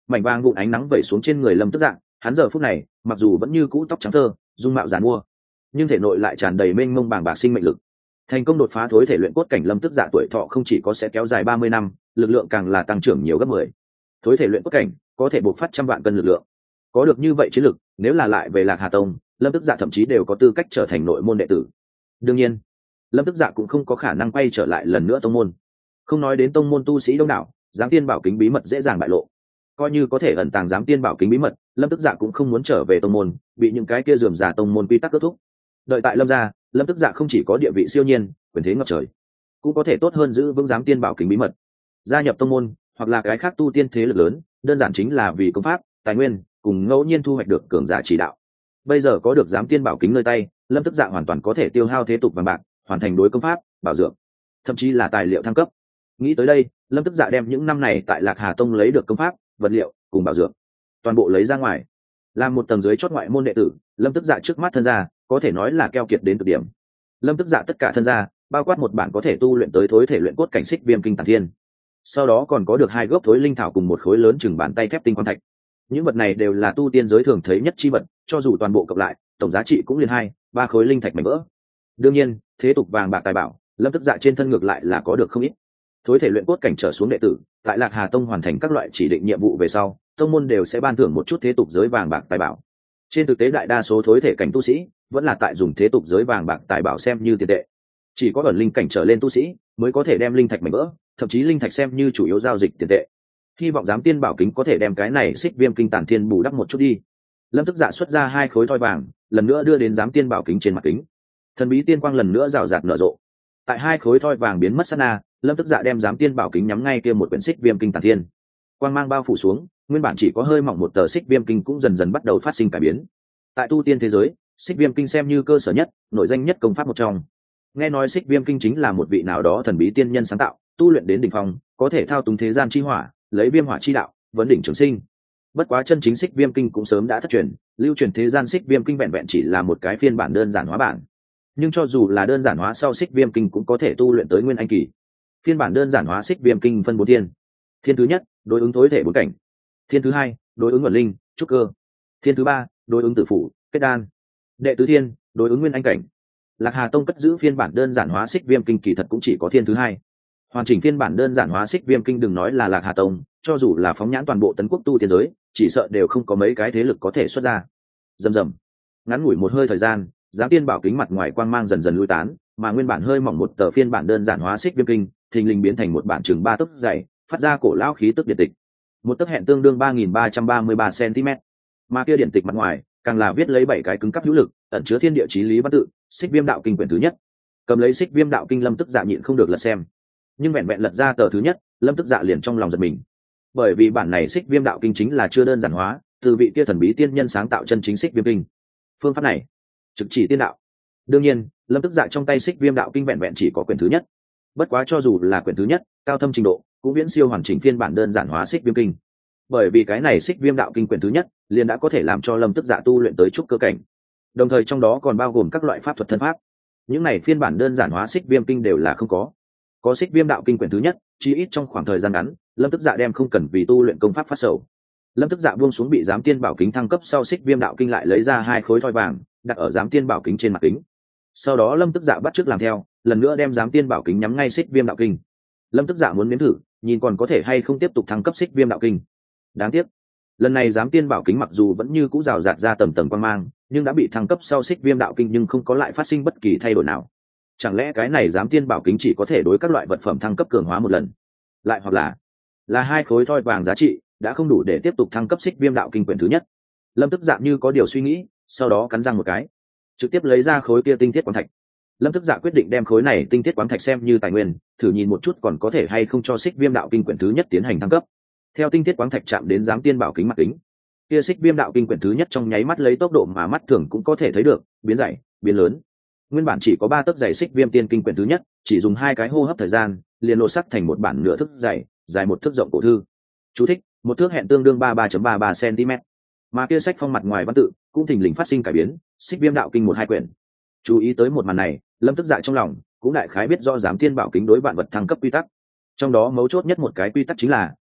mảnh vàng vụn ánh nắng vẩy xuống trên người lâm tức dạ, hắn giờ phút này mặc dù vẫn như cũ tóc trắng thơ, dung mạo giàn mua, nhưng thể nội lại tràn đầy mênh mông bàng bạc sinh mệnh lực. Thành công đột phá thối thể luyện cốt cảnh lâm tức dạ tuổi thọ không chỉ có sẽ kéo dài ba mươi năm, lực lượng càng là tăng trưởng nhiều gấp mười. Thối thể luyện cốt cảnh có thể bộc phát trăm vạn cân lực lượng. Có được như vậy chiến lực, nếu là lại về Lạc Hà Tông, lâm tức dạ thậm chí đều có tư cách trở thành nội môn đệ tử. Đương nhiên, lâm tức dạ cũng không có khả năng quay trở lại lần nữa tông môn. Không nói đến tông môn tu sĩ đông đảo, giám tiên bảo kính bí mật dễ dàng bại lộ. Coi như có thể ẩn tàng giám tiên bảo kính bí mật, lâm tức dạ cũng không muốn trở về tông môn, bị những cái kia rườm rà tông môn quy tắc kết thúc. Đợi tại lâm gia, lâm tức dạ không chỉ có địa vị siêu nhiên, quyền thế ngập trời, cũng có thể tốt hơn giữ vững giám tiên bảo kính bí mật. Gia nhập tông môn hoặc là cái khác tu tiên thế lực lớn, đơn giản chính là vì công pháp, tài nguyên cùng ngẫu nhiên thu hoạch được cường giả chỉ đạo. Bây giờ có được giám tiên bảo kính nơi tay, lâm tức dạ hoàn toàn có thể tiêu hao thế tục vàng bạc, hoàn thành đối công pháp, bảo dưỡng, thậm chí là tài liệu thăng cấp. Nghĩ tới đây, lâm tức dạ đem những năm này tại Lạc Hà Tông lấy được công pháp, vật liệu cùng bảo dưỡng toàn bộ lấy ra ngoài, làm một tầng dưới chót ngoại môn đệ tử. Lâm tức dạ trước mắt thân gia có thể nói là keo kiệt đến cực điểm. Lâm tức dạ tất cả thân gia bao quát một bản có thể tu luyện tới thối thể luyện cốt cảnh xích viêm kinh tản thiên, sau đó còn có được hai gốc thối linh thảo cùng một khối lớn chừng bàn tay thép tinh quan thạch. Những vật này đều là tu tiên giới thường thấy nhất chi vật, cho dù toàn bộ cộng lại tổng giá trị cũng liền hai ba khối linh thạch mảnh vỡ. Đương nhiên, thế tục vàng bạc tài bảo, lâm tức dạ trên thân ngược lại là có được không ít. Thối thể luyện cốt cảnh trở xuống đệ tử tại Lạc Hà Tông hoàn thành các loại chỉ định nhiệm vụ về sau, tông môn đều sẽ ban thưởng một chút thế tục giới vàng bạc tài bảo. Trên thực tế đại đa số thối thể cảnh tu sĩ vẫn là tại dùng thế tục giới vàng bạc tài bảo xem như tiền tệ. Chỉ có ẩn linh cảnh trở lên tu sĩ mới có thể đem linh thạch mảnh vỡ, thậm chí linh thạch xem như chủ yếu giao dịch tiền tệ. Hy vọng giám tiên bảo kính có thể đem cái này xích viêm kinh tản thiên bù đắp một chút đi. Lâm tức dạ xuất ra hai khối thoi vàng, lần nữa đưa đến giám tiên bảo kính trên mặt kính. Thần bí tiên quang lần nữa rào rạt nở rộ. Tại hai khối thoi vàng biến mất sát na, lâm tức dạ đem giám tiên bảo kính nhắm ngay kia một quyển xích viêm kinh tản thiên. Quang mang bao phủ xuống, nguyên bản chỉ có hơi mỏng một tờ xích viêm kinh cũng dần dần bắt đầu phát sinh cải biến. Tại tu tiên thế giới, xích viêm kinh xem như cơ sở nhất, nội danh nhất công pháp một trong. Nghe nói xích viêm kinh chính là một vị nào đó thần bí tiên nhân sáng tạo, tu luyện đến đỉnh phong, có thể thao túng thế gian chi hỏa, lấy viêm hỏa chi đạo, vấn đỉnh trường sinh. Bất quá chân chính xích viêm kinh cũng sớm đã thất truyền, lưu truyền thế gian xích viêm kinh vẹn vẹn chỉ là một cái phiên bản đơn giản hóa bản. Nhưng cho dù là đơn giản hóa sau xích viêm kinh cũng có thể tu luyện tới nguyên anh kỳ. Phiên bản đơn giản hóa xích viêm kinh phân bốn thiên. Thiên thứ nhất, đối ứng thối thể bốn cảnh. Thiên thứ hai, đối ứng ẩn linh, trúc cơ. Thiên thứ ba, đối ứng tử phủ, kết đan. Đệ tứ thiên, đối ứng nguyên anh cảnh. Lạc Hà Tông cất giữ phiên bản đơn giản hóa xích viêm kinh kỳ thật cũng chỉ có thiên thứ hai. Hoàn chỉnh phiên bản đơn giản hóa xích viêm kinh đừng nói là Lạc Hà Tông, cho dù là phóng nhãn toàn bộ tấn quốc tu tiên giới, chỉ sợ đều không có mấy cái thế lực có thể xuất ra. Rầm rầm. Ngắn ngủi một hơi thời gian, giám tiên bảo kính mặt ngoài quang mang dần dần lui tán, mà nguyên bản hơi mỏng một tờ phiên bản đơn giản hóa xích viêm kinh, thình lình biến thành một bản chừng ba tấc dày, phát ra cổ lão khí tức điện tịch. Một tấc hẹn tương đương ba nghìn ba trăm ba mươi ba centimet. Mà kia điện tịch mặt ngoài, càng là viết lấy bảy cái cứng cắp hữu lực, ẩn chứa thiên địa chí lý văn tự, xích viêm đạo kinh quyển thứ nhất. Cầm lấy xích viêm đạo kinh lâm tức dạ nhịn không được lật xem. Nhưng vẹn vẹn lật ra tờ thứ nhất, lâm tức dạ liền trong lòng giật mình. Bởi vì bản này xích viêm đạo kinh chính là chưa đơn giản hóa, từ vị kia thần bí tiên nhân sáng tạo chân chính xích viêm kinh. Phương pháp này trực chỉ tiên đạo. Đương nhiên, lâm tức dạ trong tay xích viêm đạo kinh vẹn vẹn chỉ có quyển thứ nhất. Bất quá cho dù là quyển thứ nhất, cao thâm trình độ cũng viễn siêu hoàn chỉnh phiên bản đơn giản hóa xích viêm kinh. Bởi vì cái này xích viêm đạo kinh quyển thứ nhất liền đã có thể làm cho lâm tức dạ tu luyện tới trúc cơ cảnh, đồng thời trong đó còn bao gồm các loại pháp thuật thân pháp. Những này phiên bản đơn giản hóa xích viêm kinh đều là không có. Có xích viêm đạo kinh quyển thứ nhất, chỉ ít trong khoảng thời gian ngắn, lâm tức dạ đem không cần vì tu luyện công pháp phát sầu. Lâm tức dạ buông xuống bị giám tiên bảo kính thăng cấp sau xích viêm đạo kinh, lại lấy ra hai khối thoi vàng đặt ở giám tiên bảo kính trên mặt kính. Sau đó lâm tức dạ bắt chước làm theo, lần nữa đem giám tiên bảo kính nhắm ngay xích viêm đạo kinh. Lâm tức dạ muốn nếm thử nhìn còn có thể hay không tiếp tục thăng cấp xích viêm đạo kinh. Đáng tiếc, lần này giám tiên bảo kính mặc dù vẫn như cũ rào rạt ra tầm tầng quang mang, nhưng đã bị thăng cấp sau xích viêm đạo kinh nhưng không có lại phát sinh bất kỳ thay đổi nào. Chẳng lẽ cái này giám tiên bảo kính chỉ có thể đối các loại vật phẩm thăng cấp cường hóa một lần, lại hoặc là là hai khối thoi vàng giá trị đã không đủ để tiếp tục thăng cấp xích viêm đạo kinh quyển thứ nhất? Lâm tức dạ như có điều suy nghĩ, sau đó cắn răng một cái, trực tiếp lấy ra khối kia tinh thiết quán thạch. Lâm tức dạ quyết định đem khối này tinh thiết quán thạch xem như tài nguyên, thử nhìn một chút còn có thể hay không cho xích viêm đạo kinh quyển thứ nhất tiến hành thăng cấp. Theo tinh thiết quán thạch chạm đến giám tiên bảo kính mặt kính, kia xích viêm đạo kinh quyển thứ nhất trong nháy mắt lấy tốc độ mà mắt thường cũng có thể thấy được biến dày biến lớn. Nguyên bản chỉ có ba tấc dày xích viêm tiên kinh quyển thứ nhất, chỉ dùng hai cái hô hấp thời gian liền lột sắc thành một bản nửa thước dày, dài một thước rộng cổ thư. Chú thích: một thước hẹn tương đương ba mươi ba phẩy ba mươi ba cm. Mà kia sách phong mặt ngoài văn tự cũng thình lình phát sinh cải biến, xích viêm đạo kinh một hai quyển. Chú ý tới một màn này, lâm tức dạ trong lòng cũng đại khái biết rõ giám tiên bảo kính đối vạn vật thăng cấp quy tắc. Trong đó mấu chốt nhất một cái quy tắc chính là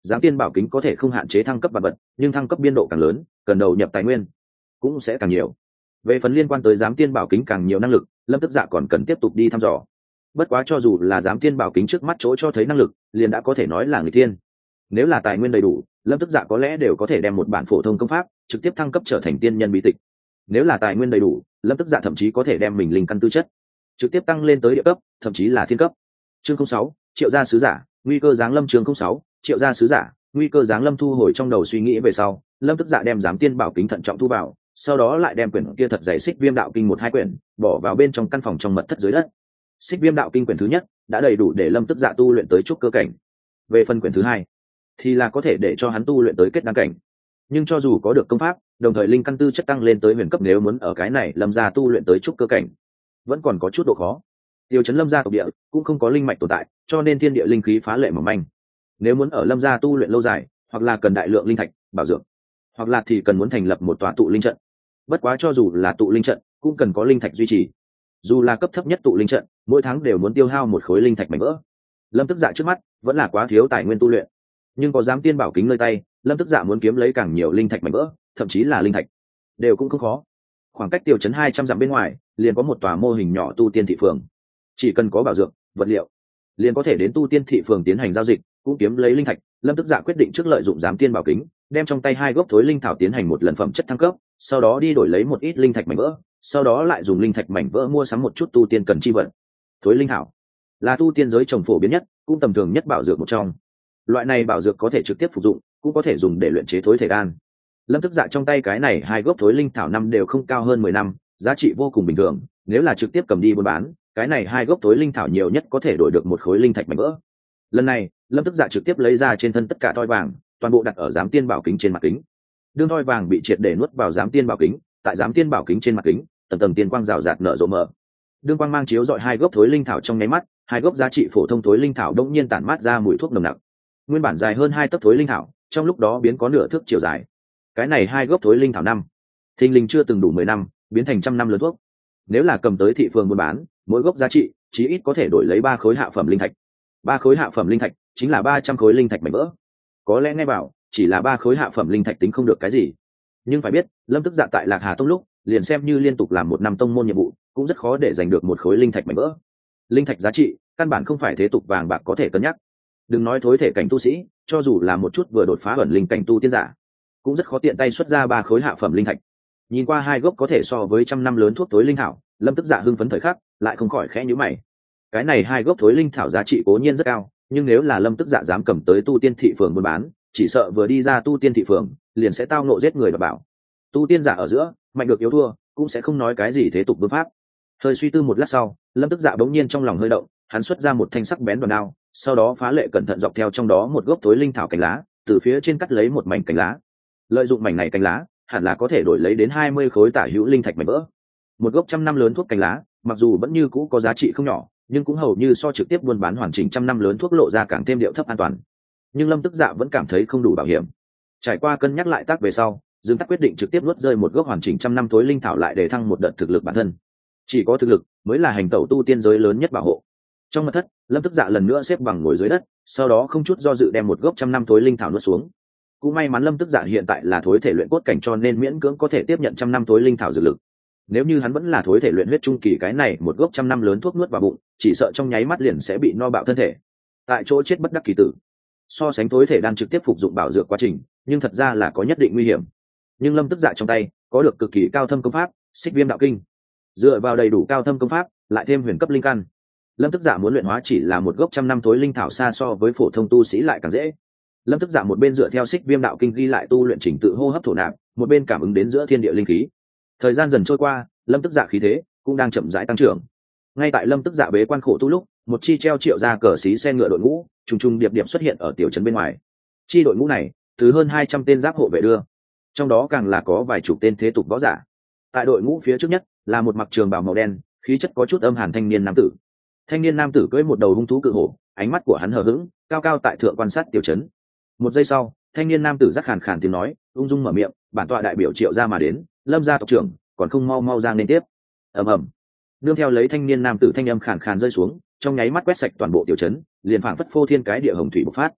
giám tiên bảo kính có thể không hạn chế thăng cấp vật vật, nhưng thăng cấp biên độ càng lớn cần đầu nhập tài nguyên cũng sẽ càng nhiều. Về phần liên quan tới giám tiên bảo kính càng nhiều năng lực, Lâm Tức Dạ còn cần tiếp tục đi thăm dò. Bất quá cho dù là giám tiên bảo kính trước mắt chỗ cho thấy năng lực liền đã có thể nói là người tiên. Nếu là tài nguyên đầy đủ, Lâm Tức Dạ có lẽ đều có thể đem một bản phổ thông công pháp trực tiếp thăng cấp trở thành tiên nhân bí tịch. Nếu là tài nguyên đầy đủ, Lâm Tức Dạ thậm chí có thể đem mình linh căn tư chất trực tiếp tăng lên tới địa cấp, thậm chí là thiên cấp. Chương không sáu, triệu gia sứ giả, nguy cơ giáng lâm. Chương không sáu, triệu gia sứ giả, nguy cơ giáng lâm. Thu hồi trong đầu suy nghĩ về sau, Lâm Tức Dạ đem giám tiên bảo kính thận trọng thu vào, sau đó lại đem quyển kia thật dày xích viêm đạo kinh một hai quyển bỏ vào bên trong căn phòng trong mật thất dưới đất. Xích viêm đạo kinh quyển thứ nhất đã đầy đủ để Lâm Tức Dạ tu luyện tới trúc cơ cảnh. Về phần quyển thứ hai thì là có thể để cho hắn tu luyện tới kết đăng cảnh. Nhưng cho dù có được công pháp đồng thời linh căn tư chất tăng lên tới huyền cấp, nếu muốn ở cái này Lâm gia tu luyện tới trúc cơ cảnh vẫn còn có chút độ khó. Tiêu chấn Lâm gia tộc địa cũng không có linh mạch tồn tại, cho nên thiên địa linh khí phá lệ mỏng manh. Nếu muốn ở Lâm gia tu luyện lâu dài, hoặc là cần đại lượng linh thạch bảo dưỡng, hoặc là thì cần muốn thành lập một tòa tụ linh trận. Bất quá cho dù là tụ linh trận cũng cần có linh thạch duy trì, dù là cấp thấp nhất tụ linh trận mỗi tháng đều muốn tiêu hao một khối linh thạch mảnh vỡ. Lâm Tức Dạ trước mắt vẫn là quá thiếu tài nguyên tu luyện, nhưng có giám tiên bảo kính nơi tay, Lâm Tức Dạ muốn kiếm lấy càng nhiều linh thạch mảnh vỡ, thậm chí là linh thạch đều cũng không khó. Khoảng cách Tiêu trấn hai trăm dặm bên ngoài liền có một tòa mô hình nhỏ tu tiên thị phường, chỉ cần có bảo dược vật liệu liền có thể đến tu tiên thị phường tiến hành giao dịch, cũng kiếm lấy linh thạch. Lâm Tức Dạ quyết định trước lợi dụng giám tiên bảo kính đem trong tay hai gốc thối linh thảo tiến hành một lần phẩm chất thăng cấp, sau đó đi đổi lấy một ít linh thạch mảnh vỡ, sau đó lại dùng linh thạch mảnh vỡ mua sắm một chút tu tiên cần chi vật. Thối linh thảo là tu tiên giới trồng phổ biến nhất cũng tầm thường nhất bảo dược một trong. Loại này bảo dược có thể trực tiếp phục dụng, cũng có thể dùng để luyện chế thối thể đan. Lâm Tức Dạ trong tay cái này hai gốc thối linh thảo năm đều không cao hơn mười năm, giá trị vô cùng bình thường. Nếu là trực tiếp cầm đi buôn bán, cái này hai gốc thối linh thảo nhiều nhất có thể đổi được một khối linh thạch mảnh vỡ. Lần này Lâm Tức Dạ trực tiếp lấy ra trên thân tất cả thoi vàng, toàn bộ đặt ở giám tiên bảo kính trên mặt kính. Đương thoi vàng bị triệt để nuốt vào giám tiên bảo kính, tại giám tiên bảo kính trên mặt kính tầng tầng tiên quang rào rạt nở rộ mở. Đương quang mang chiếu dọi hai gốc thối linh thảo trong nháy mắt, hai gốc giá trị phổ thông thối linh thảo đột nhiên tản mát ra mùi thuốc nồng nặc. Nguyên bản dài hơn hai tấc thối linh thảo trong lúc đó biến có nửa thước chiều dài. Cái này hai gốc thối linh thảo năm thình lình chưa từng đủ mười năm biến thành trăm năm lớn thuốc. Nếu là cầm tới thị phường buôn bán, mỗi gốc giá trị chí ít có thể đổi lấy ba khối hạ phẩm linh thạch. Ba khối hạ phẩm linh thạch chính là ba trăm khối linh thạch mảnh vỡ. Có lẽ nghe bảo chỉ là ba khối hạ phẩm linh thạch tính không được cái gì, nhưng phải biết Lâm Tức Dạ tại Lạc Hà tông lúc liền xem như liên tục làm một năm tông môn nhiệm vụ cũng rất khó để giành được một khối linh thạch mảnh vỡ. Linh thạch giá trị căn bản không phải thế tục vàng bạc có thể cân nhắc. Đừng nói thối thể cảnh tu sĩ, cho dù là một chút vừa đột phá ẩn linh cảnh tu tiên giả cũng rất khó tiện tay xuất ra ba khối hạ phẩm linh thạch. Nhìn qua hai gốc có thể so với trăm năm lớn thuốc thối linh thảo, Lâm Tức Dạ hưng phấn thời khắc lại không khỏi khẽ nhíu mày. Cái này hai gốc thối linh thảo giá trị cố nhiên rất cao, nhưng nếu là Lâm Tức Dạ dám cầm tới tu tiên thị phường buôn bán, chỉ sợ vừa đi ra tu tiên thị phường liền sẽ tao nộ giết người và bảo. Tu tiên giả ở giữa mạnh được yếu thua cũng sẽ không nói cái gì thế tục vương pháp. Hơi suy tư một lát sau, Lâm Tức Dạ bỗng nhiên trong lòng hơi động, hắn xuất ra một thanh sắc bén đòn đao, sau đó phá lệ cẩn thận dọc theo trong đó một gốc thối linh thảo cành lá, từ phía trên cắt lấy một mảnh cành lá. Lợi dụng mảnh này cành lá, hẳn là có thể đổi lấy đến hai mươi khối tả hữu linh thạch mảnh vỡ. Một gốc trăm năm lớn thuốc cành lá, mặc dù vẫn như cũ có giá trị không nhỏ, nhưng cũng hầu như so trực tiếp buôn bán hoàn chỉnh trăm năm lớn thuốc lộ ra càng thêm điệu thấp an toàn. Nhưng Lâm Tức Dạ vẫn cảm thấy không đủ bảo hiểm. Trải qua cân nhắc lại tác về sau, Dương Tắc quyết định trực tiếp nuốt rơi một gốc hoàn chỉnh trăm năm thối linh thảo lại để thăng một đợt thực lực bản thân. Chỉ có thực lực mới là hành tẩu tu tiên giới lớn nhất bảo hộ. Trong mật thất, Lâm Tức Dạ lần nữa xếp bằng ngồi dưới đất, sau đó không chút do dự đem một gốc trăm năm thối linh thảo nuốt xuống. Cũng may mắn Lâm Tức Dạ hiện tại là thối thể luyện cốt cảnh cho nên miễn cưỡng có thể tiếp nhận trăm năm thối linh thảo dược lực. Nếu như hắn vẫn là thối thể luyện huyết trung kỳ, cái này một gốc trăm năm lớn thuốc nuốt vào bụng, chỉ sợ trong nháy mắt liền sẽ bị no bạo thân thể, tại chỗ chết bất đắc kỳ tử. So sánh thối thể đan trực tiếp phục dụng bảo dược quá trình, nhưng thật ra là có nhất định nguy hiểm. Nhưng Lâm Tức Dạ trong tay có được cực kỳ cao thâm công pháp Xích Viêm Đạo Kinh, dựa vào đầy đủ cao thâm công pháp lại thêm huyền cấp linh căn, Lâm Tức Dạ muốn luyện hóa chỉ là một gốc trăm năm thối linh thảo xa so với phổ thông tu sĩ lại càng dễ. Lâm Tức Dạ một bên dựa theo Xích Viêm Đạo Kinh ghi lại tu luyện trình tự hô hấp thổ nạp, một bên cảm ứng đến giữa thiên địa linh khí. Thời gian dần trôi qua, Lâm Tức Dạ khí thế cũng đang chậm rãi tăng trưởng. Ngay tại Lâm Tức Dạ bế quan khổ tu lúc, một chi treo triệu ra cờ xí xe ngựa đội ngũ trùng trùng điệp điệp xuất hiện ở tiểu trấn bên ngoài. Chi đội ngũ này từ hơn hai trăm tên giáp hộ vệ đưa, trong đó càng là có vài chục tên thế tục võ giả. Tại đội ngũ phía trước nhất là một mặc trường bào màu đen, khí chất có chút âm hàn thanh niên nam tử. Thanh niên nam tử cưỡi một đầu hung thú cự hổ, ánh mắt của hắn hờ hững, cao cao tại thượng quan sát tiểu trấn. Một giây sau, thanh niên nam tử rắc khàn khàn tiếng nói, ung dung mở miệng, bản tọa đại biểu Triệu gia mà đến, Lâm gia tộc trưởng, còn không mau mau ra nên tiếp. Ầm ầm. Nương theo lấy thanh niên nam tử thanh âm khàn khàn rơi xuống, trong nháy mắt quét sạch toàn bộ tiểu trấn, liền phảng phất phô thiên cái địa hồng thủy bộc phát.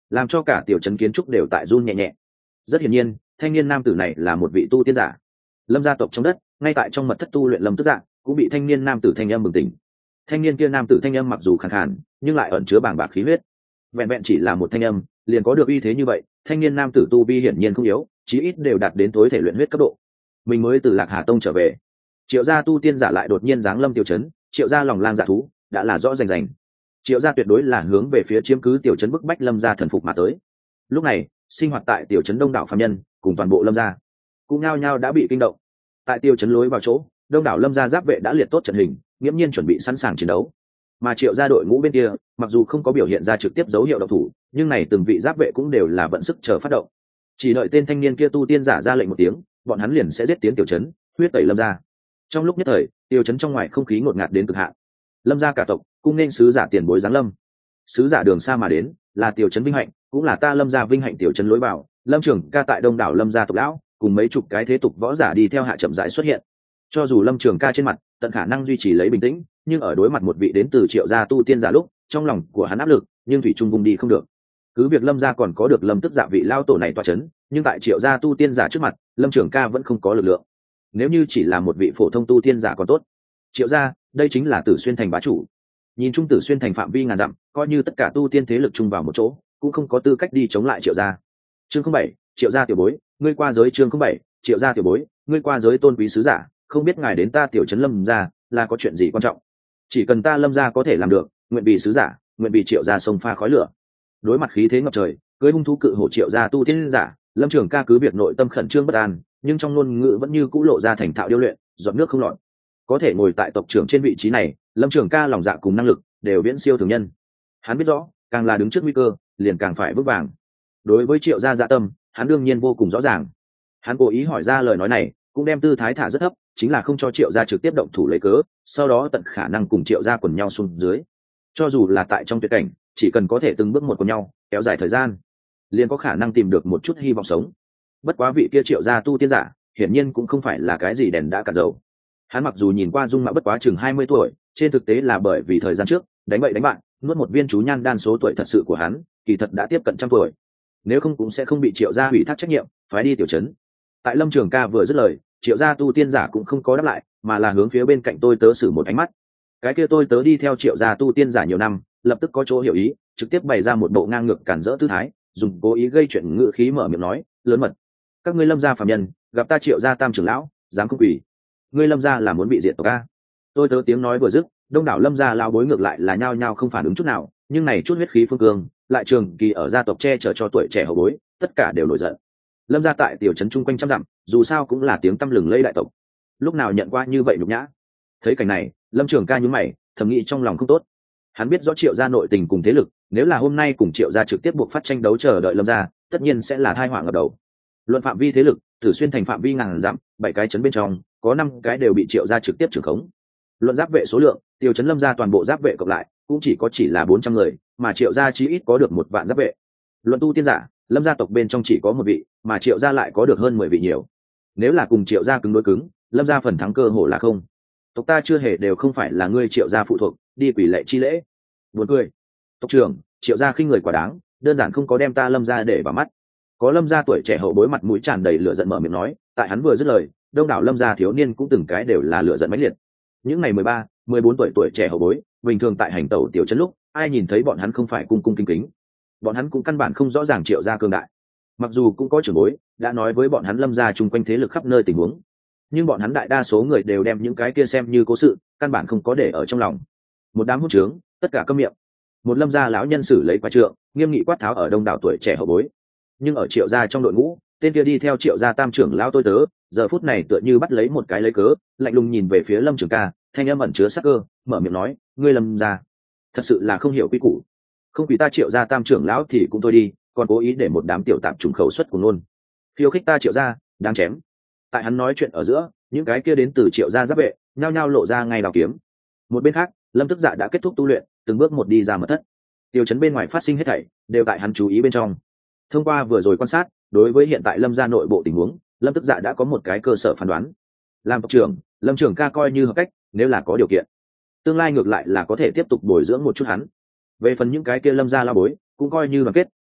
làm cho cả tiểu trấn kiến trúc đều tại run nhẹ nhẹ. Rất hiển nhiên thanh niên nam tử này là một vị tu tiên giả. Lâm gia tộc trong đất ngay tại trong mật thất tu luyện Lâm Tức Dạ cũng bị thanh niên nam tử thanh âm bừng tỉnh. Thanh niên kia nam tử thanh âm mặc dù khàn khàn nhưng lại ẩn chứa bàng bạc khí huyết, vẹn vẹn chỉ là một thanh âm liền có được uy thế như vậy. Thanh niên nam tử tu vi hiển nhiên không yếu, chí ít đều đạt đến tối thể luyện huyết cấp độ. Mình mới từ Lạc Hà Tông trở về, Triệu gia tu tiên giả lại đột nhiên giáng lâm tiểu trấn. Triệu gia lòng lang dạ thú đã là rõ rành rành. Triệu gia tuyệt đối là hướng về phía chiếm cứ tiểu trấn bức bách Lâm gia thần phục mà tới. Lúc này sinh hoạt tại tiểu trấn đông đảo phàm nhân cùng toàn bộ Lâm gia cũng nhao nhao đã bị kinh động. Tại tiểu trấn lối vào chỗ, đông đảo Lâm gia giáp vệ đã liệt tốt trận hình, nghiễm nhiên chuẩn bị sẵn sàng chiến đấu. Mà Triệu gia đội ngũ bên kia mặc dù không có biểu hiện ra trực tiếp dấu hiệu động thủ, nhưng này từng vị giáp vệ cũng đều là vận sức chờ phát động. Chỉ đợi tên thanh niên kia tu tiên giả ra lệnh một tiếng, bọn hắn liền sẽ giết tiến tiểu trấn, huyết tẩy Lâm gia. Trong lúc nhất thời, tiểu trấn trong ngoài không khí ngột ngạt đến cực hạn. Lâm gia cả tộc cung nên sứ giả tiền bối giáng lâm. Sứ giả đường xa mà đến, là tiểu trấn vinh hạnh, cũng là ta Lâm gia vinh hạnh. Tiểu trấn lối vào, Lâm Trường Ca tại đông đảo Lâm gia tộc lão cùng mấy chục cái thế tục võ giả đi theo hạ chậm rãi xuất hiện. Cho dù Lâm Trường Ca trên mặt tận khả năng duy trì lấy bình tĩnh, nhưng ở đối mặt một vị đến từ Triệu gia tu tiên giả lúc, trong lòng của hắn áp lực nhưng thủy chung vùng đi không được. Cứ việc Lâm gia còn có được Lâm Tức Dạ vị lao tổ này tọa chấn, nhưng tại Triệu gia tu tiên giả trước mặt, Lâm Trường Ca vẫn không có lực lượng. Nếu như chỉ là một vị phổ thông tu tiên giả còn tốt. Triệu gia, đây chính là Tử Xuyên thành bá chủ. Nhìn chung Tử Xuyên thành phạm vi ngàn dặm, coi như tất cả tu tiên thế lực chung vào một chỗ, cũng không có tư cách đi chống lại Triệu gia. Chương không bảy, Triệu gia tiểu bối, ngươi qua giới. Chương không bảy, Triệu gia tiểu bối, ngươi qua giới. Tôn quý sứ giả, không biết ngài đến ta tiểu trấn Lâm gia là có chuyện gì quan trọng? Chỉ cần ta Lâm gia có thể làm được, nguyện vì sứ giả, nguyện vì Triệu gia sông pha khói lửa. Đối mặt khí thế ngập trời, cưới hung thú cự hổ Triệu gia tu tiên giả, Lâm Trường Ca cứ việc nội tâm khẩn trương bất an, nhưng trong ngôn ngữ vẫn như cũ lộ ra thành thạo điêu luyện, giọt nước không lọt. Có thể ngồi tại tộc trưởng trên vị trí này, Lâm Trường Ca lòng dạ cùng năng lực đều viễn siêu thường nhân. Hắn biết rõ, càng là đứng trước nguy cơ, liền càng phải vững vàng. Đối với Triệu gia dạ tâm, hắn đương nhiên vô cùng rõ ràng. Hắn cố ý hỏi ra lời nói này, cũng đem tư thái thả rất thấp, chính là không cho Triệu gia trực tiếp động thủ lấy cớ, sau đó tận khả năng cùng Triệu gia quần nhau xuống dưới. Cho dù là tại trong tuyệt cảnh, chỉ cần có thể từng bước một cùng nhau, kéo dài thời gian, liền có khả năng tìm được một chút hy vọng sống. Bất quá vị kia Triệu gia tu tiên giả, hiển nhiên cũng không phải là cái gì đèn đã cạn dầu. Hắn mặc dù nhìn qua dung mạo bất quá chừng hai mươi tuổi, trên thực tế là bởi vì thời gian trước đánh bậy đánh bạn, nuốt một viên chú nhan đan, số tuổi thật sự của hắn kỳ thật đã tiếp cận trăm tuổi. Nếu không cũng sẽ không bị Triệu gia ủy thác trách nhiệm phái đi tiểu trấn. Tại Lâm Trường Ca vừa dứt lời, Triệu gia tu tiên giả cũng không có đáp lại, mà là hướng phía bên cạnh tôi tớ sử một ánh mắt. Cái kia tôi tớ đi theo Triệu gia tu tiên giả nhiều năm, lập tức có chỗ hiểu ý, trực tiếp bày ra một bộ ngang ngược cản rỡ tư thái, dùng cố ý gây chuyện ngữ khí mở miệng nói lớn mật: các ngươi Lâm gia phàm nhân gặp ta Triệu gia tam trưởng lão, dám không quỳ? Ngươi Lâm gia là muốn bị diệt tộc a? Tôi tớ tiếng nói vừa dứt, đông đảo Lâm gia lão bối ngược lại là nhao nhao không phản ứng chút nào, nhưng này chút huyết khí phương cương lại trường kỳ ở gia tộc che chở cho tuổi trẻ hậu bối, tất cả đều nổi giận. Lâm gia tại tiểu trấn chung quanh trăm dặm, dù sao cũng là tiếng tăm lừng lẫy đại tộc, lúc nào nhận qua như vậy nhục nhã. Thấy cảnh này, Lâm Trường Ca nhướng mày, thầm nghĩ trong lòng không tốt. Hắn biết rõ Triệu gia nội tình cùng thế lực, nếu là hôm nay cùng Triệu gia trực tiếp buộc phát tranh đấu chờ đợi Lâm gia, tất nhiên sẽ là tai họa ngập đầu. Luận phạm vi thế lực, Tử Xuyên thành phạm vi ngàn dặm, bảy cái trấn bên trong có năm cái đều bị Triệu gia trực tiếp trưởng khống. Luận giáp vệ số lượng, tiểu trấn Lâm gia toàn bộ giáp vệ cộng lại cũng chỉ có chỉ là bốn trăm người, mà Triệu gia chí ít có được một vạn giáp vệ. Luận tu tiên giả, Lâm gia tộc bên trong chỉ có một vị, mà Triệu gia lại có được hơn mười vị nhiều. Nếu là cùng Triệu gia cứng đối cứng, Lâm gia phần thắng cơ hồ là không. Tộc ta chưa hề đều không phải là ngươi Triệu gia phụ thuộc, đi quỷ lệ chi lễ. Buồn cười. Tộc trưởng, Triệu gia khinh người quá đáng, đơn giản không có đem ta Lâm gia để vào mắt. Có Lâm gia tuổi trẻ hậu bối mặt mũi tràn đầy lửa giận mở miệng nói, tại hắn vừa dứt lời, đông đảo Lâm gia thiếu niên cũng từng cái đều là lửa giận mãnh liệt. Những ngày mười ba, mười bốn tuổi tuổi trẻ hậu bối, bình thường tại hành tẩu tiểu trấn lúc, ai nhìn thấy bọn hắn không phải cung cung kính kính. Bọn hắn cũng căn bản không rõ ràng Triệu gia cường đại. Mặc dù cũng có trưởng bối đã nói với bọn hắn Lâm gia chung quanh thế lực khắp nơi tình huống, nhưng bọn hắn đại đa số người đều đem những cái kia xem như cố sự, căn bản không có để ở trong lòng. Một đám hỗn trướng, tất cả câm miệng. Một Lâm gia lão nhân xử lấy quả trượng, nghiêm nghị quát tháo ở đông đảo tuổi trẻ hậu bối. Nhưng ở Triệu gia trong đội ngũ, tên kia đi theo Triệu gia tam trưởng lão tôi tớ, giờ phút này tựa như bắt lấy một cái lấy cớ, lạnh lùng nhìn về phía Lâm Trường Ca, thanh âm ẩn chứa sắc cơ, mở miệng nói: ngươi Lâm gia thật sự là không hiểu quy củ, không vì ta Triệu gia tam trưởng lão thì cũng thôi đi, còn cố ý để một đám tiểu tạp trùng khẩu xuất của nôn, khiêu khích ta Triệu gia, đáng chém. Tại hắn nói chuyện ở giữa, những cái kia đến từ Triệu gia giáp vệ nhao nhao lộ ra ngay đào kiếm. Một bên khác, Lâm Tức Dạ đã kết thúc tu luyện, từng bước một đi ra mật thất. Tiêu chấn bên ngoài phát sinh hết thảy đều tại hắn chú ý bên trong. Thông qua vừa rồi quan sát, đối với hiện tại Lâm gia nội bộ tình huống, Lâm Tức Dạ đã có một cái cơ sở phán đoán. Làm tộc trưởng, Lâm Trường Ca coi như hợp cách, nếu là có điều kiện, tương lai ngược lại là có thể tiếp tục bồi dưỡng một chút hắn. Về phần những cái kia Lâm gia lao bối, cũng coi như đoàn kết,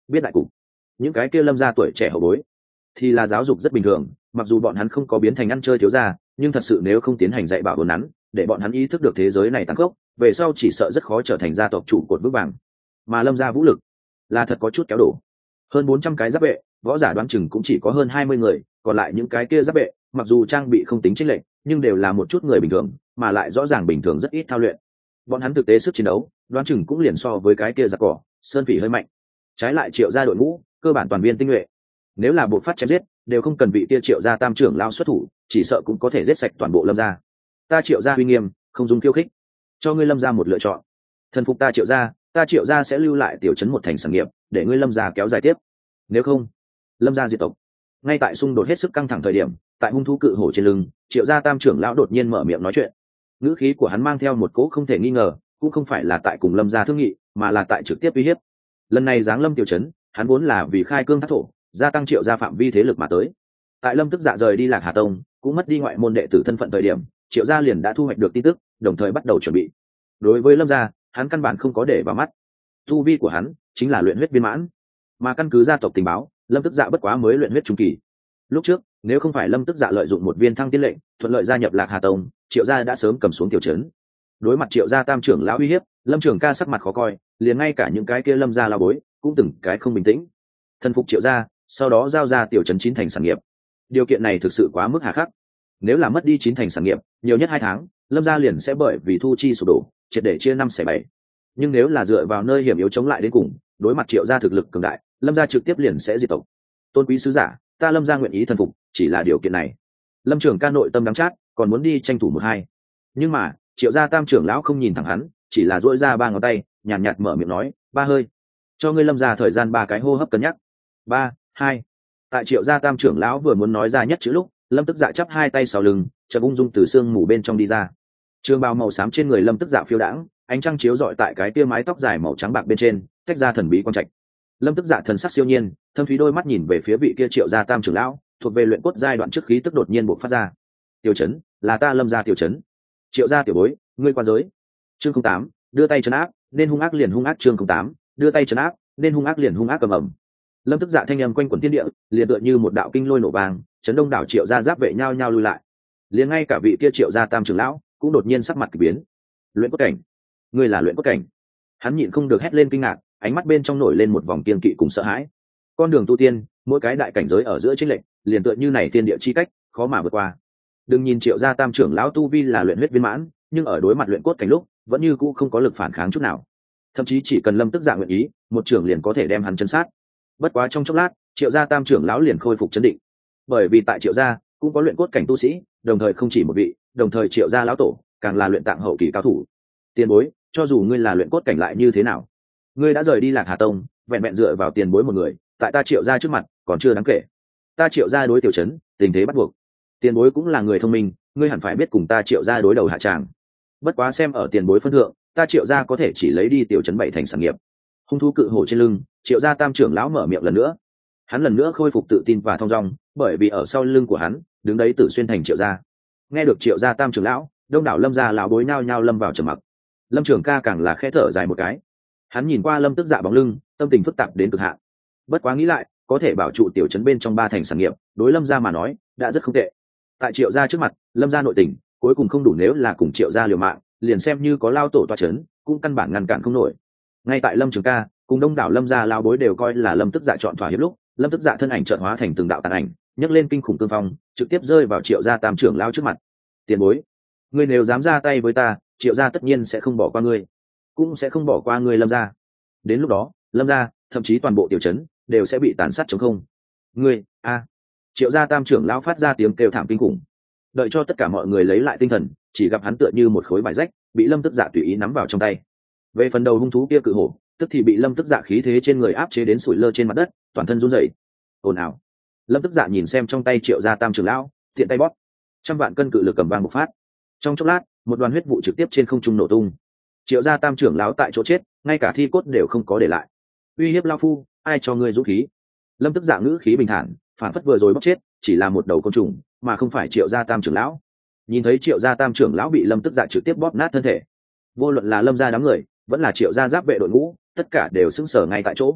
biết đại cục. Những cái kia lâm gia tuổi trẻ hậu bối thì là giáo dục rất bình thường, mặc dù bọn hắn không có biến thành ăn chơi thiếu gia, nhưng thật sự nếu không tiến hành dạy bảo huấn nắn, để bọn hắn ý thức được thế giới này tăng gốc, về sau chỉ sợ rất khó trở thành gia tộc trụ cột vững vàng. Mà lâm gia vũ lực là thật có chút kéo đổ, hơn bốn trăm cái giáp vệ, võ giả đoán chừng cũng chỉ có hơn hai mươi người, còn lại những cái kia giáp vệ mặc dù trang bị không tính chênh lệch, nhưng đều là một chút người bình thường, mà lại rõ ràng bình thường rất ít thao luyện. Bọn hắn thực tế sức chiến đấu đoán chừng cũng liền so với cái kia giặc cỏ sơn phỉ hơi mạnh. Trái lại triệu gia đội ngũ cơ bản toàn viên tinh nhuệ, nếu là bộ phát chém giết đều không cần vị kia triệu gia tam trưởng lao xuất thủ, chỉ sợ cũng có thể giết sạch toàn bộ lâm gia. Ta triệu gia uy nghiêm không dùng khiêu khích, cho ngươi lâm gia một lựa chọn: thần phục ta triệu gia, ta triệu gia sẽ lưu lại tiểu trấn một thành sản nghiệp để ngươi lâm gia kéo dài tiếp, nếu không lâm gia diệt tộc. Ngay tại xung đột hết sức căng thẳng thời điểm, tại hung thú cự hổ trên lưng, triệu gia tam trưởng lão đột nhiên mở miệng nói chuyện. Ngữ khí của hắn mang theo một cỗ không thể nghi ngờ, cũng không phải là tại cùng lâm gia thương nghị, mà là tại trực tiếp uy hiếp. Lần này giáng lâm tiểu trấn, hắn vốn là vì khai cương thác thổ, gia tăng triệu gia phạm vi thế lực mà tới. Tại lâm tức dạ rời đi Lạc Hà Tông, cũng mất đi ngoại môn đệ tử thân phận thời điểm, triệu gia liền đã thu hoạch được tin tức, đồng thời bắt đầu chuẩn bị. Đối với lâm gia, hắn căn bản không có để vào mắt. Tu vi của hắn chính là luyện huyết viên mãn, mà căn cứ gia tộc tình báo, lâm tức dạ bất quá mới luyện huyết trung kỳ. Lúc trước nếu không phải lâm tức dạ lợi dụng một viên thăng tiên lệnh thuận lợi gia nhập Lạc Hà Tông, triệu gia đã sớm cầm xuống tiểu trấn. Đối mặt triệu gia tam trưởng lão uy hiếp, lâm trường ca sắc mặt khó coi, liền ngay cả những cái kia lâm gia lao bối cũng từng cái không bình tĩnh. Thần phục triệu gia, sau đó giao ra tiểu trấn chín thành sản nghiệp, điều kiện này thực sự quá mức hà khắc. Nếu là mất đi chín thành sản nghiệp, nhiều nhất hai tháng lâm gia liền sẽ bởi vì thu chi sụp đổ triệt để chia năm xẻ bảy. Nhưng nếu là dựa vào nơi hiểm yếu chống lại đến cùng, đối mặt triệu gia thực lực cường đại, lâm gia trực tiếp liền sẽ diệt tộc. Tôn quý sứ giả, ta lâm gia nguyện ý thần phục, chỉ là điều kiện này. Lâm trường ca nội tâm đắng chát, còn muốn đi tranh thủ một hai. Nhưng mà triệu gia tam trưởng lão không nhìn thẳng hắn, chỉ là duỗi ra ba ngón tay, nhàn nhạt, nhạt mở miệng nói: ba hơi, cho ngươi lâm gia thời gian ba cái hô hấp cân nhắc. Ba, hai. Tại triệu gia tam trưởng lão vừa muốn nói ra nhất chữ lúc, lâm tức dạ chắp hai tay sau lưng, chợt ung dung từ xương mù bên trong đi ra. Trường bào màu xám trên người lâm tức dạ phiêu đãng, ánh trăng chiếu rọi tại cái tia mái tóc dài màu trắng bạc bên trên, tách ra thần bí quang trạch. Lâm tức dạ thần sắc siêu nhiên, thâm thúy đôi mắt nhìn về phía vị kia triệu gia tam trưởng lão, thuộc về luyện cốt giai đoạn trước khí tức đột nhiên bộc phát ra. Tiểu trấn, là ta lâm gia tiểu trấn. Triệu gia tiểu bối, ngươi qua giới. Chương không tám, đưa tay trấn áp, nên hung ác liền hung ác. Chương không tám, đưa tay trấn áp, nên hung ác liền hung ác. Cầm ầm. Lâm tức dạ thanh âm quanh quẩn thiên địa, liền tựa như một đạo kinh lôi nổ vàng, chấn đông đảo triệu gia giáp vệ nhau nhau lui lại. Liền ngay cả vị kia triệu gia tam trưởng lão cũng đột nhiên sắc mặt kỳ biến. Luyện cốt cảnh, ngươi là luyện cốt cảnh? Hắn nhịn không được hét lên kinh ngạc, ánh mắt bên trong nổi lên một vòng kiên kỵ cùng sợ hãi. Con đường tu tiên, mỗi cái đại cảnh giới ở giữa chênh lệch, liền tựa như này thiên địa chi cách, khó mà vượt qua. Đừng nhìn triệu gia tam trưởng lão tu vi là luyện huyết viên mãn, nhưng ở đối mặt luyện cốt cảnh lúc, vẫn như cũ không có lực phản kháng chút nào. Thậm chí chỉ cần lâm tức dạ nguyện ý, một trưởng liền có thể đem hắn chấn sát. Bất quá trong chốc lát, triệu gia tam trưởng lão liền khôi phục chấn định, bởi vì tại triệu gia cũng có luyện cốt cảnh tu sĩ, đồng thời không chỉ một vị, đồng thời triệu gia lão tổ càng là luyện tạng hậu kỳ cao thủ. Tiền bối, cho dù ngươi là luyện cốt cảnh lại như thế nào, ngươi đã rời đi Lạc Hà Tông, vẹn vẹn dựa vào tiền bối một người, tại ta triệu gia trước mặt còn chưa đáng kể. Ta triệu gia đối tiểu trấn, tình thế bắt buộc. Tiền bối cũng là người thông minh, ngươi hẳn phải biết cùng ta triệu gia đối đầu hạ tràng. Bất quá xem ở tiền bối phân thượng, ta triệu gia có thể chỉ lấy đi tiểu trấn bảy thành sản nghiệp. Hung thú cự hổ trên lưng, triệu gia tam trưởng lão mở miệng lần nữa. Hắn lần nữa khôi phục tự tin và thong dong, bởi vì ở sau lưng của hắn đứng đấy Tử Xuyên thành triệu gia. Nghe được triệu gia tam trưởng lão, đông đảo lâm gia lão bối nhao nhao lâm vào trầm mặc. Lâm trường ca càng là khẽ thở dài một cái. Hắn nhìn qua lâm tức dạ bóng lưng, tâm tình phức tạp đến cực hạn. Bất quá nghĩ lại, có thể bảo trụ tiểu trấn bên trong ba thành sản nghiệp, đối lâm gia mà nói đã rất không tệ. Tại triệu gia trước mặt, lâm gia nội tình cuối cùng không đủ, nếu là cùng triệu gia liều mạng, liền xem như có lao tổ toa trấn cũng căn bản ngăn cản không nổi. Ngay tại lâm trường ca cùng đông đảo lâm gia lão bối đều coi là lâm tức dạ chọn thỏa hiệp lúc, lâm tức dạ thân ảnh chợt hóa thành từng đạo tàn ảnh, nhấc lên kinh khủng cương phong, trực tiếp rơi vào triệu gia tam trưởng lão trước mặt. Tiền bối, ngươi nếu dám ra tay với ta, triệu gia tất nhiên sẽ không bỏ qua ngươi, cũng sẽ không bỏ qua ngươi lâm gia. Đến lúc đó, lâm gia, thậm chí toàn bộ tiểu trấn đều sẽ bị tàn sát chống không. Ngươi, a! Triệu gia tam trưởng lão phát ra tiếng kêu thảm kinh khủng. Đợi cho tất cả mọi người lấy lại tinh thần, chỉ gặp hắn tựa như một khối vải rách, bị lâm tức dạ tùy ý nắm vào trong tay. Về phần đầu hung thú kia cự hổ, tức thì bị lâm tức dạ khí thế trên người áp chế đến sủi lơ trên mặt đất, toàn thân run rẩy. Ồn ào! Lâm tức dạ nhìn xem trong tay triệu gia tam trưởng lão, tiện tay bóp, trăm vạn cân cự lực cầm vang bộc phát. Trong chốc lát, một đoàn huyết vụ trực tiếp trên không trung nổ tung. Triệu gia tam trưởng lão tại chỗ chết, ngay cả thi cốt đều không có để lại. Uy hiếp lão phu, ai cho ngươi dũng khí? Lâm tức dạ ngữ khí bình thản, phản phất vừa rồi bóc chết chỉ là một đầu côn trùng, mà không phải triệu gia tam trưởng lão. Nhìn thấy triệu gia tam trưởng lão bị lâm tức dạ trực tiếp bóp nát thân thể, vô luận là lâm gia đám người vẫn là triệu gia giáp vệ đội ngũ, tất cả đều sững sờ ngay tại chỗ.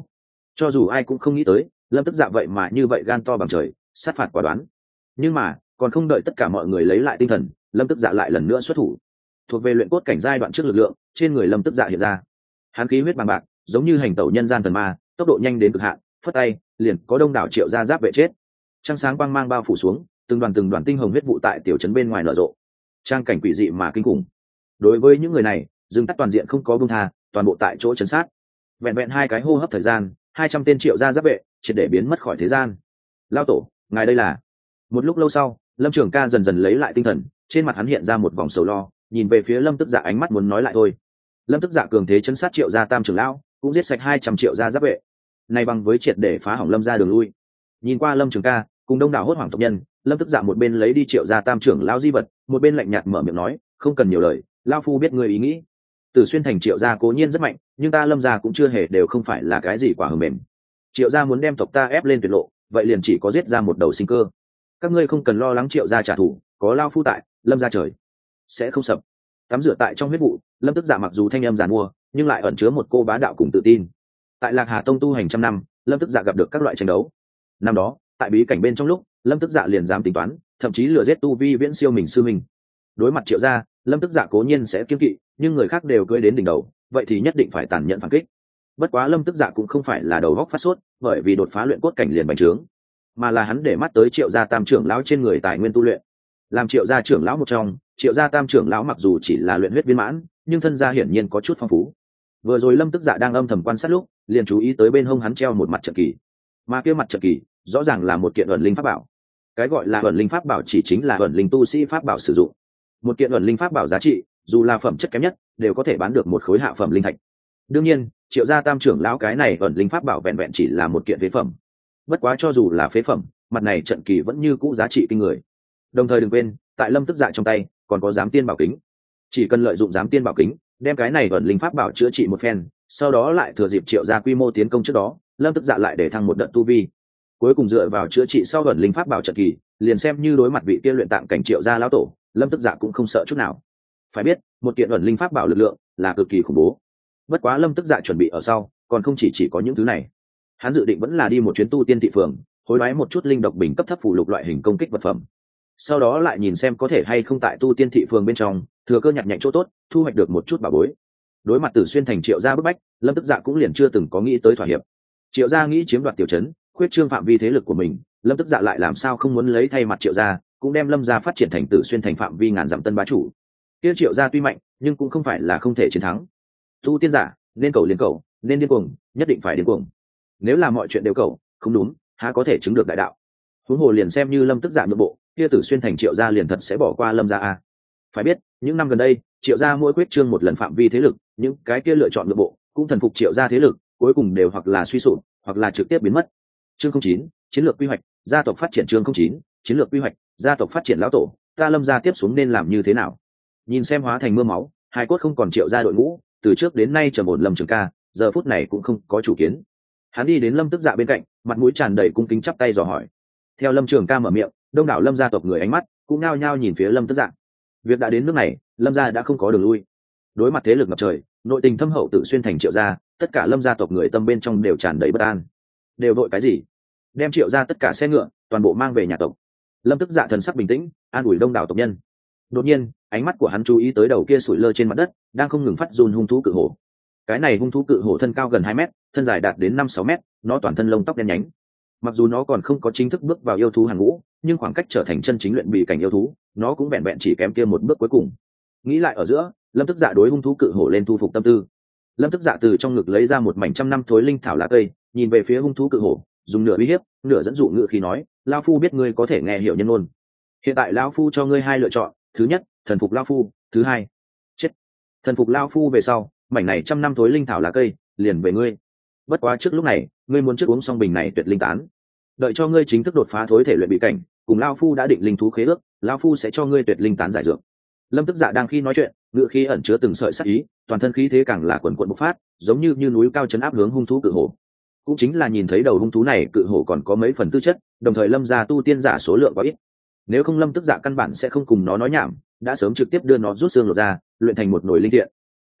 Cho dù ai cũng không nghĩ tới lâm tức dạ vậy mà như vậy gan to bằng trời, sát phạt quả đoán. Nhưng mà còn không đợi tất cả mọi người lấy lại tinh thần, lâm tức dạ lại lần nữa xuất thủ. Thuộc về luyện cốt cảnh giai đoạn trước lực lượng trên người lâm tức dạ hiện ra, hắn khí huyết bằng bạc giống như hành tẩu nhân gian thần ma, tốc độ nhanh đến cực hạn, phất tay liền có đông đảo triệu gia giáp vệ chết. Trăng sáng quang mang bao phủ xuống, từng đoàn từng đoàn tinh hồng huyết vụ tại tiểu trấn bên ngoài nở rộ, trang cảnh quỷ dị mà kinh khủng. Đối với những người này, dừng tắt toàn diện không có buông tha, toàn bộ tại chỗ chấn sát. Vẹn vẹn hai cái hô hấp thời gian, hai trăm tên triệu gia giáp vệ triệt để biến mất khỏi thế gian. Lao tổ, ngài đây là? Một lúc lâu sau, lâm trường ca dần dần lấy lại tinh thần, trên mặt hắn hiện ra một vòng sầu lo, nhìn về phía lâm tức dạ ánh mắt muốn nói lại thôi. Lâm tức dạ cường thế chấn sát triệu gia tam trưởng lão, cũng giết sạch hai trăm triệu gia giáp vệ, này bằng với triệt để phá hỏng lâm gia đường lui. Nhìn qua lâm trường ca cùng đông đảo hốt hoảng tộc nhân, lâm tức dạ một bên lấy đi triệu gia tam trưởng lão di vật, một bên lạnh nhạt mở miệng nói, không cần nhiều lời, lao phu biết người ý nghĩ. Từ xuyên thành triệu gia cố nhiên rất mạnh, nhưng ta lâm gia cũng chưa hề đều không phải là cái gì quả hờ mềm. Triệu gia muốn đem tộc ta ép lên tuyệt lộ, vậy liền chỉ có giết ra một đầu sinh cơ. Các ngươi không cần lo lắng triệu gia trả thù, có lao phu tại, lâm gia trời sẽ không sập. Tắm rửa tại trong huyết vụ, lâm tức dạ mặc dù thanh âm giàn mua, nhưng lại ẩn chứa một cô bá đạo cùng tự tin. Tại lạc hà tông tu hành trăm năm, lâm tức dạ gặp được các loại tranh đấu. Năm đó tại bí cảnh bên trong lúc, lâm tức dạ liền dám tính toán, thậm chí lừa giết tu vi viễn siêu mình sư mình. Đối mặt triệu gia, lâm tức dạ cố nhiên sẽ kiên kỵ, nhưng người khác đều cưỡi đến đỉnh đầu, vậy thì nhất định phải tàn nhẫn phản kích. Bất quá lâm tức dạ cũng không phải là đầu góc phát sốt, bởi vì đột phá luyện cốt cảnh liền bành trướng, mà là hắn để mắt tới triệu gia tam trưởng lão trên người tài nguyên tu luyện. Làm triệu gia trưởng lão một trong, triệu gia tam trưởng lão mặc dù chỉ là luyện huyết viên mãn, nhưng thân gia hiển nhiên có chút phong phú. Vừa rồi lâm tức dạ đang âm thầm quan sát lúc, liền chú ý tới bên hông hắn treo một mặt trận kỳ, mà kia mặt trận kỳ rõ ràng là một kiện ẩn linh pháp bảo. Cái gọi là ẩn linh pháp bảo chỉ chính là ẩn linh tu sĩ pháp bảo sử dụng. Một kiện ẩn linh pháp bảo giá trị, dù là phẩm chất kém nhất, đều có thể bán được một khối hạ phẩm linh thạch. Đương nhiên, triệu gia tam trưởng lão cái này ẩn linh pháp bảo vẹn vẹn chỉ là một kiện phế phẩm. Bất quá cho dù là phế phẩm, mặt này trận kỳ vẫn như cũ giá trị kinh người. Đồng thời đừng quên, tại lâm tức dạ trong tay còn có giám tiên bảo kính. Chỉ cần lợi dụng giám tiên bảo kính, đem cái này ẩn linh pháp bảo chữa trị một phen, sau đó lại thừa dịp triệu gia quy mô tiến công trước đó, lâm tức dạ lại để thăng một đợt tu vi. Cuối cùng dựa vào chữa trị sau ẩn linh pháp bảo trận kỳ, liền xem như đối mặt vị kia luyện tạng cảnh triệu gia lão tổ, lâm tức dạ cũng không sợ chút nào. Phải biết, một kiện ẩn linh pháp bảo lực lượng là cực kỳ khủng bố. Bất quá lâm tức dạ chuẩn bị ở sau, còn không chỉ chỉ có những thứ này. Hắn dự định vẫn là đi một chuyến tu tiên thị phường, hối đoái một chút linh độc bình cấp thấp phù lục loại hình công kích vật phẩm. Sau đó lại nhìn xem có thể hay không tại tu tiên thị phường bên trong thừa cơ nhặt nhạnh chỗ tốt, thu hoạch được một chút bảo bối. Đối mặt Tử Xuyên thành triệu gia bức bách, lâm tức dạ cũng liền chưa từng có nghĩ tới thỏa hiệp. Triệu gia nghĩ chiếm đoạt tiểu trấn, khuyết trương phạm vi thế lực của mình, lâm tức dạ lại làm sao không muốn lấy thay mặt triệu gia, cũng đem lâm gia phát triển thành Tử Xuyên thành phạm vi ngàn dặm tân bá chủ. Kia triệu gia tuy mạnh, nhưng cũng không phải là không thể chiến thắng. Tu tiên giả nên cầu liền cầu, nên điên cuồng nhất định phải điên cuồng. Nếu là mọi chuyện đều cầu không đúng, há có thể chứng được đại đạo. Huống hồ liền xem như lâm tức dạ nội bộ, kia Tử Xuyên thành triệu gia liền thật sẽ bỏ qua lâm gia a. Phải biết, những năm gần đây, triệu gia mỗi quyết trương một lần phạm vi thế lực, những cái kia lựa chọn nội bộ cũng thần phục triệu gia thế lực, cuối cùng đều hoặc là suy sụp, hoặc là trực tiếp biến mất. Chương không chín, chiến lược quy hoạch, gia tộc phát triển. Chương không chín, chiến lược quy hoạch, gia tộc phát triển. Lão tổ, ta lâm gia tiếp xuống nên làm như thế nào? Nhìn xem hóa thành mưa máu, hai cốt không còn triệu gia đội ngũ, từ trước đến nay trầm ổn lâm trường ca, giờ phút này cũng không có chủ kiến. Hắn đi đến lâm tức dạ bên cạnh, mặt mũi tràn đầy cung kính chắp tay dò hỏi. Theo lâm trường ca mở miệng, đông đảo lâm gia tộc người ánh mắt cũng nao nhao nhìn phía lâm tức dạ. Việc đã đến nước này, lâm gia đã không có đường lui. Đối mặt thế lực ngập trời, nội tình thâm hậu Tử Xuyên thành triệu gia, tất cả lâm gia tộc người tâm bên trong đều tràn đầy bất an. Đều vội cái gì? Đem triệu gia tất cả xe ngựa toàn bộ mang về nhà tộc. Lâm tức dạ thần sắc bình tĩnh, an ủi đông đảo tộc nhân. Đột nhiên, ánh mắt của hắn chú ý tới đầu kia sủi lơ trên mặt đất, đang không ngừng phát run hung thú cự hổ. Cái này hung thú cự hổ thân cao gần hai mét, thân dài đạt đến năm sáu mét, nó toàn thân lông tóc đen nhánh. Mặc dù nó còn không có chính thức bước vào yêu thú hàng ngũ, nhưng khoảng cách trở thành chân chính luyện bị cảnh yêu thú, nó cũng vẹn vẹn chỉ kém kia một bước cuối cùng. Nghĩ lại ở giữa, lâm tức dạ đối hung thú cự hổ lên thu phục tâm tư. Lâm tức dạ từ trong ngực lấy ra một mảnh trăm năm thối linh thảo lá cây, nhìn về phía hung thú cự hổ, dùng nửa uy hiếp nửa dẫn dụ ngự khí nói, lão phu biết ngươi có thể nghe hiểu nhân ngôn. Hiện tại lão phu cho ngươi hai lựa chọn, thứ nhất, thần phục lão phu, thứ hai, chết. Thần phục lão phu về sau, mảnh này trăm năm thối linh thảo lá cây liền về ngươi. Bất quá trước lúc này, ngươi muốn trước uống xong bình này tuyệt linh tán. Đợi cho ngươi chính thức đột phá thối thể luyện bị cảnh, cùng lão phu đã định linh thú khế ước, lão phu sẽ cho ngươi tuyệt linh tán giải dược. Lâm tức dạ đang khi nói chuyện, ngựa khí ẩn chứa từng sợi sắc ý, toàn thân khí thế càng là quần quần bộc phát, giống như như núi cao chấn áp hướng hung thú cự hổ. Cũng chính là nhìn thấy đầu hung thú này cự hổ còn có mấy phần tư chất, đồng thời lâm gia tu tiên giả số lượng quá ít. Nếu không lâm tức dạ căn bản sẽ không cùng nó nói nhảm, đã sớm trực tiếp đưa nó rút xương lột ra, luyện thành một nồi linh tiện.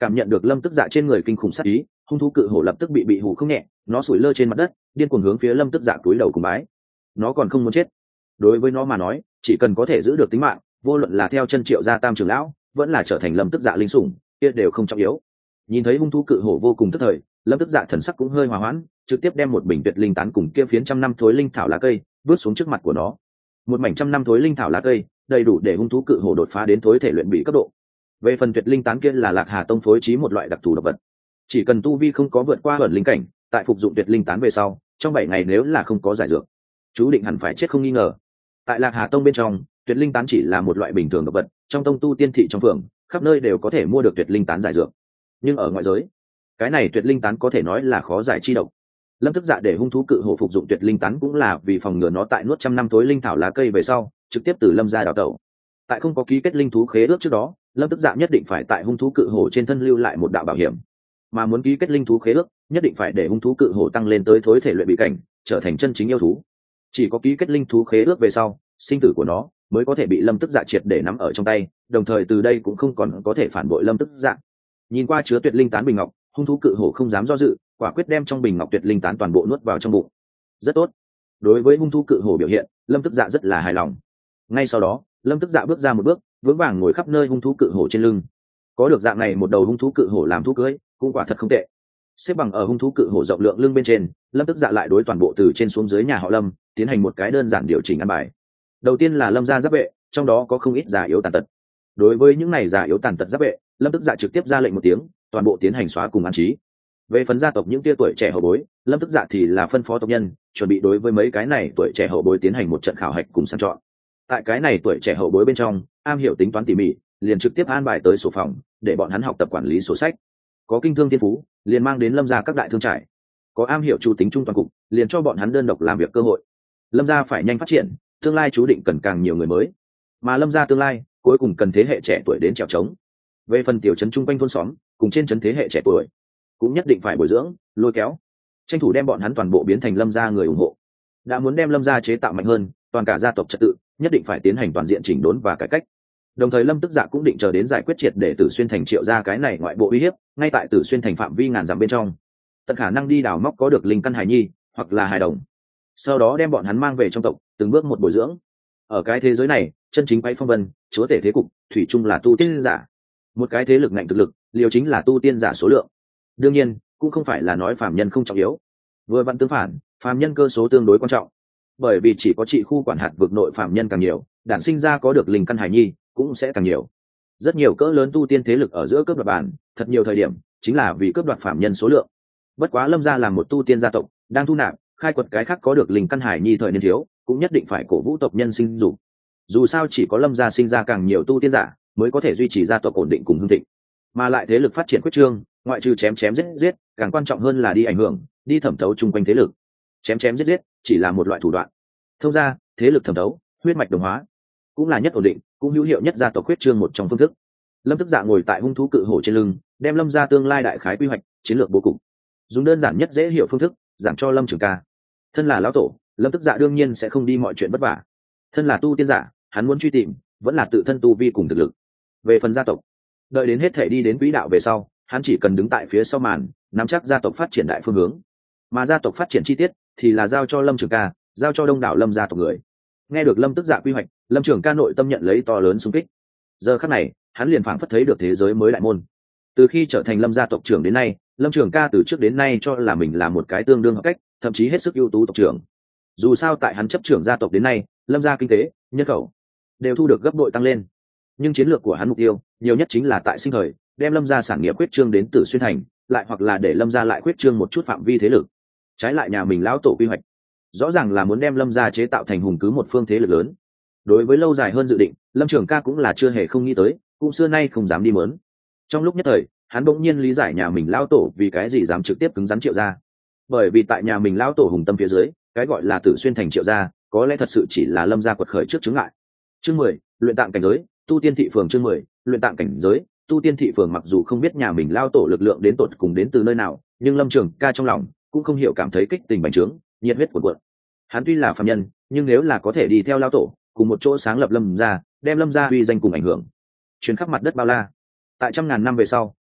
Cảm nhận được lâm tức dạ trên người kinh khủng sát ý, hung thú cự hổ lập tức bị bị hù không nhẹ, nó sủi lơ trên mặt đất, điên cuồng hướng phía lâm tức dạ cúi đầu cùng bái. Nó còn không muốn chết. Đối với nó mà nói, chỉ cần có thể giữ được tính mạng, vô luận là theo chân Triệu gia tam trưởng lão, vẫn là trở thành lâm tức dạ linh sủng, kia đều không trọng yếu. Nhìn thấy hung thú cự hổ vô cùng tức thời, lâm tức dạ thần sắc cũng hơi hòa hoãn, trực tiếp đem một bình tuyệt linh tán cùng kia phiến trăm năm thối linh thảo lá cây vứt xuống trước mặt của nó. Một mảnh trăm năm thối linh thảo lá cây, đầy đủ để hung thú cự hổ đột phá đến thối thể luyện bị cấp độ. Về phần tuyệt linh tán kia là Lạc Hà tông phối trí một loại đặc thù độc vật, chỉ cần tu vi không có vượt qua ẩn linh cảnh, tại phục dụng tuyệt linh tán về sau, trong bảy ngày nếu là không có giải dược, chú định hẳn phải chết không nghi ngờ. Tại Lạc Hà tông bên trong, tuyệt linh tán chỉ là một loại bình thường độc vật, trong tông tu tiên thị trong phường, khắp nơi đều có thể mua được tuyệt linh tán giải dược. Nhưng ở ngoại giới, cái này tuyệt linh tán có thể nói là khó giải chi độc. Lâm tức dạ để hung thú cự hổ phục dụng tuyệt linh tán cũng là vì phòng ngừa nó tại nuốt trăm năm tối linh thảo lá cây về sau, trực tiếp từ lâm gia đào tẩu. Tại không có ký kết linh thú khế ước trước đó, lâm tức dạ nhất định phải tại hung thú cự hổ trên thân lưu lại một đạo bảo hiểm, mà muốn ký kết linh thú khế ước, nhất định phải để hung thú cự hổ tăng lên tới thối thể luyện bị cảnh, trở thành chân chính yêu thú. Chỉ có ký kết linh thú khế ước về sau, sinh tử của nó mới có thể bị lâm tức dạ triệt để nắm ở trong tay, đồng thời từ đây cũng không còn có thể phản bội lâm tức dạ. Nhìn qua chứa tuyệt linh tán bình ngọc, hung thú cự hổ không dám do dự, quả quyết đem trong bình ngọc tuyệt linh tán toàn bộ nuốt vào trong bụng. Rất tốt. Đối với hung thú cự hổ biểu hiện, lâm tức dạ rất là hài lòng. Ngay sau đó, lâm tức dạ bước ra một bước, vững vàng ngồi khắp nơi hung thú cự hổ trên lưng. Có được dạng này một đầu hung thú cự hổ làm thú cưới, cũng quả thật không tệ. Xếp bằng ở hung thú cự hổ rộng lượng lưng bên trên, lâm tức dạ lại đối toàn bộ từ trên xuống dưới nhà họ lâm tiến hành một cái đơn giản điều chỉnh ăn bài. Đầu tiên là lâm gia giáp vệ, trong đó có không ít già yếu tàn tật. Đối với những này già yếu tàn tật giáp vệ, lâm tức dạ trực tiếp ra lệnh một tiếng, toàn bộ tiến hành xóa cùng an trí. Về phần gia tộc những tia tuổi trẻ hậu bối, lâm tức dạ thì là phân phó tộc nhân chuẩn bị đối với mấy cái này tuổi trẻ hậu bối tiến hành một trận khảo hạch cùng sàng chọn. Tại cái này tuổi trẻ hậu bối bên trong, am hiểu tính toán tỉ mỉ, liền trực tiếp an bài tới sổ phòng để bọn hắn học tập quản lý sổ sách. Có kinh thương thiên phú, liền mang đến lâm gia các đại thương trại. Có am hiểu chủ tính trung toàn cục, liền cho bọn hắn đơn độc làm việc cơ hội. Lâm gia phải nhanh phát triển, tương lai chú định cần càng nhiều người mới, mà lâm gia tương lai cuối cùng cần thế hệ trẻ tuổi đến trèo trống. Về phần tiểu trấn chung quanh thôn xóm cùng trên trấn thế hệ trẻ tuổi, cũng nhất định phải bồi dưỡng, lôi kéo, tranh thủ đem bọn hắn toàn bộ biến thành lâm gia người ủng hộ. Đã muốn đem lâm gia chế tạo mạnh hơn, toàn cả gia tộc trật tự nhất định phải tiến hành toàn diện chỉnh đốn và cải cách. Đồng thời lâm tức dạ cũng định chờ đến giải quyết triệt để Tử Xuyên thành Triệu gia cái này ngoại bộ uy hiếp, ngay tại Tử Xuyên thành phạm vi ngàn dặm bên trong, tận khả năng đi đào móc có được linh căn hài nhi hoặc là hài đồng, sau đó đem bọn hắn mang về trong tộc, từng bước một bồi dưỡng. Ở cái thế giới này, chân chính quay phong vân, chúa tể thế cục, thủy chung là tu tiên giả. Một cái thế lực ngạnh thực lực, liều chính là tu tiên giả số lượng. Đương nhiên, cũng không phải là nói phàm nhân không trọng yếu. Vừa vặn tương phản, phàm nhân cơ số tương đối quan trọng. Bởi vì chỉ có trị khu quản hạt vực nội phàm nhân càng nhiều, đản sinh ra có được linh căn hài nhi cũng sẽ càng nhiều. Rất nhiều cỡ lớn tu tiên thế lực ở giữa cướp đoạt bản, thật nhiều thời điểm chính là vì cướp đoạt phàm nhân số lượng. Bất quá lâm gia là một tu tiên gia tộc, đang thu nạp, khai quật cái khác có được linh căn hài nhi thời niên thiếu, cũng nhất định phải cổ vũ tộc nhân sinh dục. Dù sao chỉ có lâm gia sinh ra càng nhiều tu tiên giả, mới có thể duy trì gia tộc ổn định cùng hưng thịnh. Mà lại thế lực phát triển quyết trương, ngoại trừ chém chém giết giết, càng quan trọng hơn là đi ảnh hưởng, đi thẩm thấu chung quanh thế lực. Chém chém giết giết chỉ là một loại thủ đoạn. Thông ra, thế lực thẩm thấu, huyết mạch đồng hóa, cũng là nhất ổn định, cũng hữu hiệu nhất gia tộc quyết trương một trong phương thức. Lâm tức dạ ngồi tại hung thú cự hổ trên lưng, đem lâm gia tương lai đại khái quy hoạch, chiến lược bố cục, dùng đơn giản nhất dễ hiểu phương thức giảng cho lâm trường ca. Thân là lão tổ, lâm tức dạ đương nhiên sẽ không đi mọi chuyện vất vả. Thân là tu tiên giả, hắn muốn truy tìm vẫn là tự thân tu vi cùng thực lực. Về phần gia tộc, đợi đến hết thể đi đến quỹ đạo về sau, hắn chỉ cần đứng tại phía sau màn, nắm chắc gia tộc phát triển đại phương hướng. Mà gia tộc phát triển chi tiết thì là giao cho lâm trường ca, giao cho đông đảo lâm gia tộc người. Nghe được lâm tức dạ quy hoạch, lâm trường ca nội tâm nhận lấy to lớn xung kích. Giờ khắc này, hắn liền phảng phất thấy được thế giới mới đại môn. Từ khi trở thành lâm gia tộc trưởng đến nay, lâm trường ca từ trước đến nay cho là mình là một cái tương đương hợp cách, thậm chí hết sức ưu tú tộc trưởng. Dù sao tại hắn chấp trưởng gia tộc đến nay, lâm gia kinh tế, nhân khẩu đều thu được gấp bội tăng lên. Nhưng chiến lược của hắn mục tiêu nhiều nhất chính là tại sinh thời đem lâm gia sản nghiệp quyết trương đến Tử Xuyên thành, lại hoặc là để lâm gia lại quyết trương một chút phạm vi thế lực. Trái lại nhà mình lão tổ quy hoạch, rõ ràng là muốn đem lâm gia chế tạo thành hùng cứ một phương thế lực lớn. Đối với lâu dài hơn dự định, lâm trường ca cũng là chưa hề không nghĩ tới, cũng xưa nay không dám đi mớn. Trong lúc nhất thời, hắn bỗng nhiên lý giải nhà mình lão tổ vì cái gì dám trực tiếp cứng rắn Triệu gia. Bởi vì tại nhà mình lão tổ hùng tâm phía dưới, cái gọi là Tử Xuyên thành Triệu gia, có lẽ thật sự chỉ là lâm gia quật khởi trước chướng ngại. Chương mười, luyện tạng cảnh giới, tu tiên thị phường. Chương mười, luyện tạng cảnh giới, tu tiên thị phường. Mặc dù không biết nhà mình lão tổ lực lượng đến tột cùng đến từ nơi nào, nhưng lâm trường ca trong lòng cũng không hiểu cảm thấy kích tình bành trướng, nhiệt huyết cuộn cuộn. Hắn tuy là phàm nhân, nhưng nếu là có thể đi theo lão tổ, cùng một chỗ sáng lập lâm gia, đem lâm gia uy danh cùng ảnh hưởng truyền khắp mặt đất bao la, tại trăm ngàn năm về sau,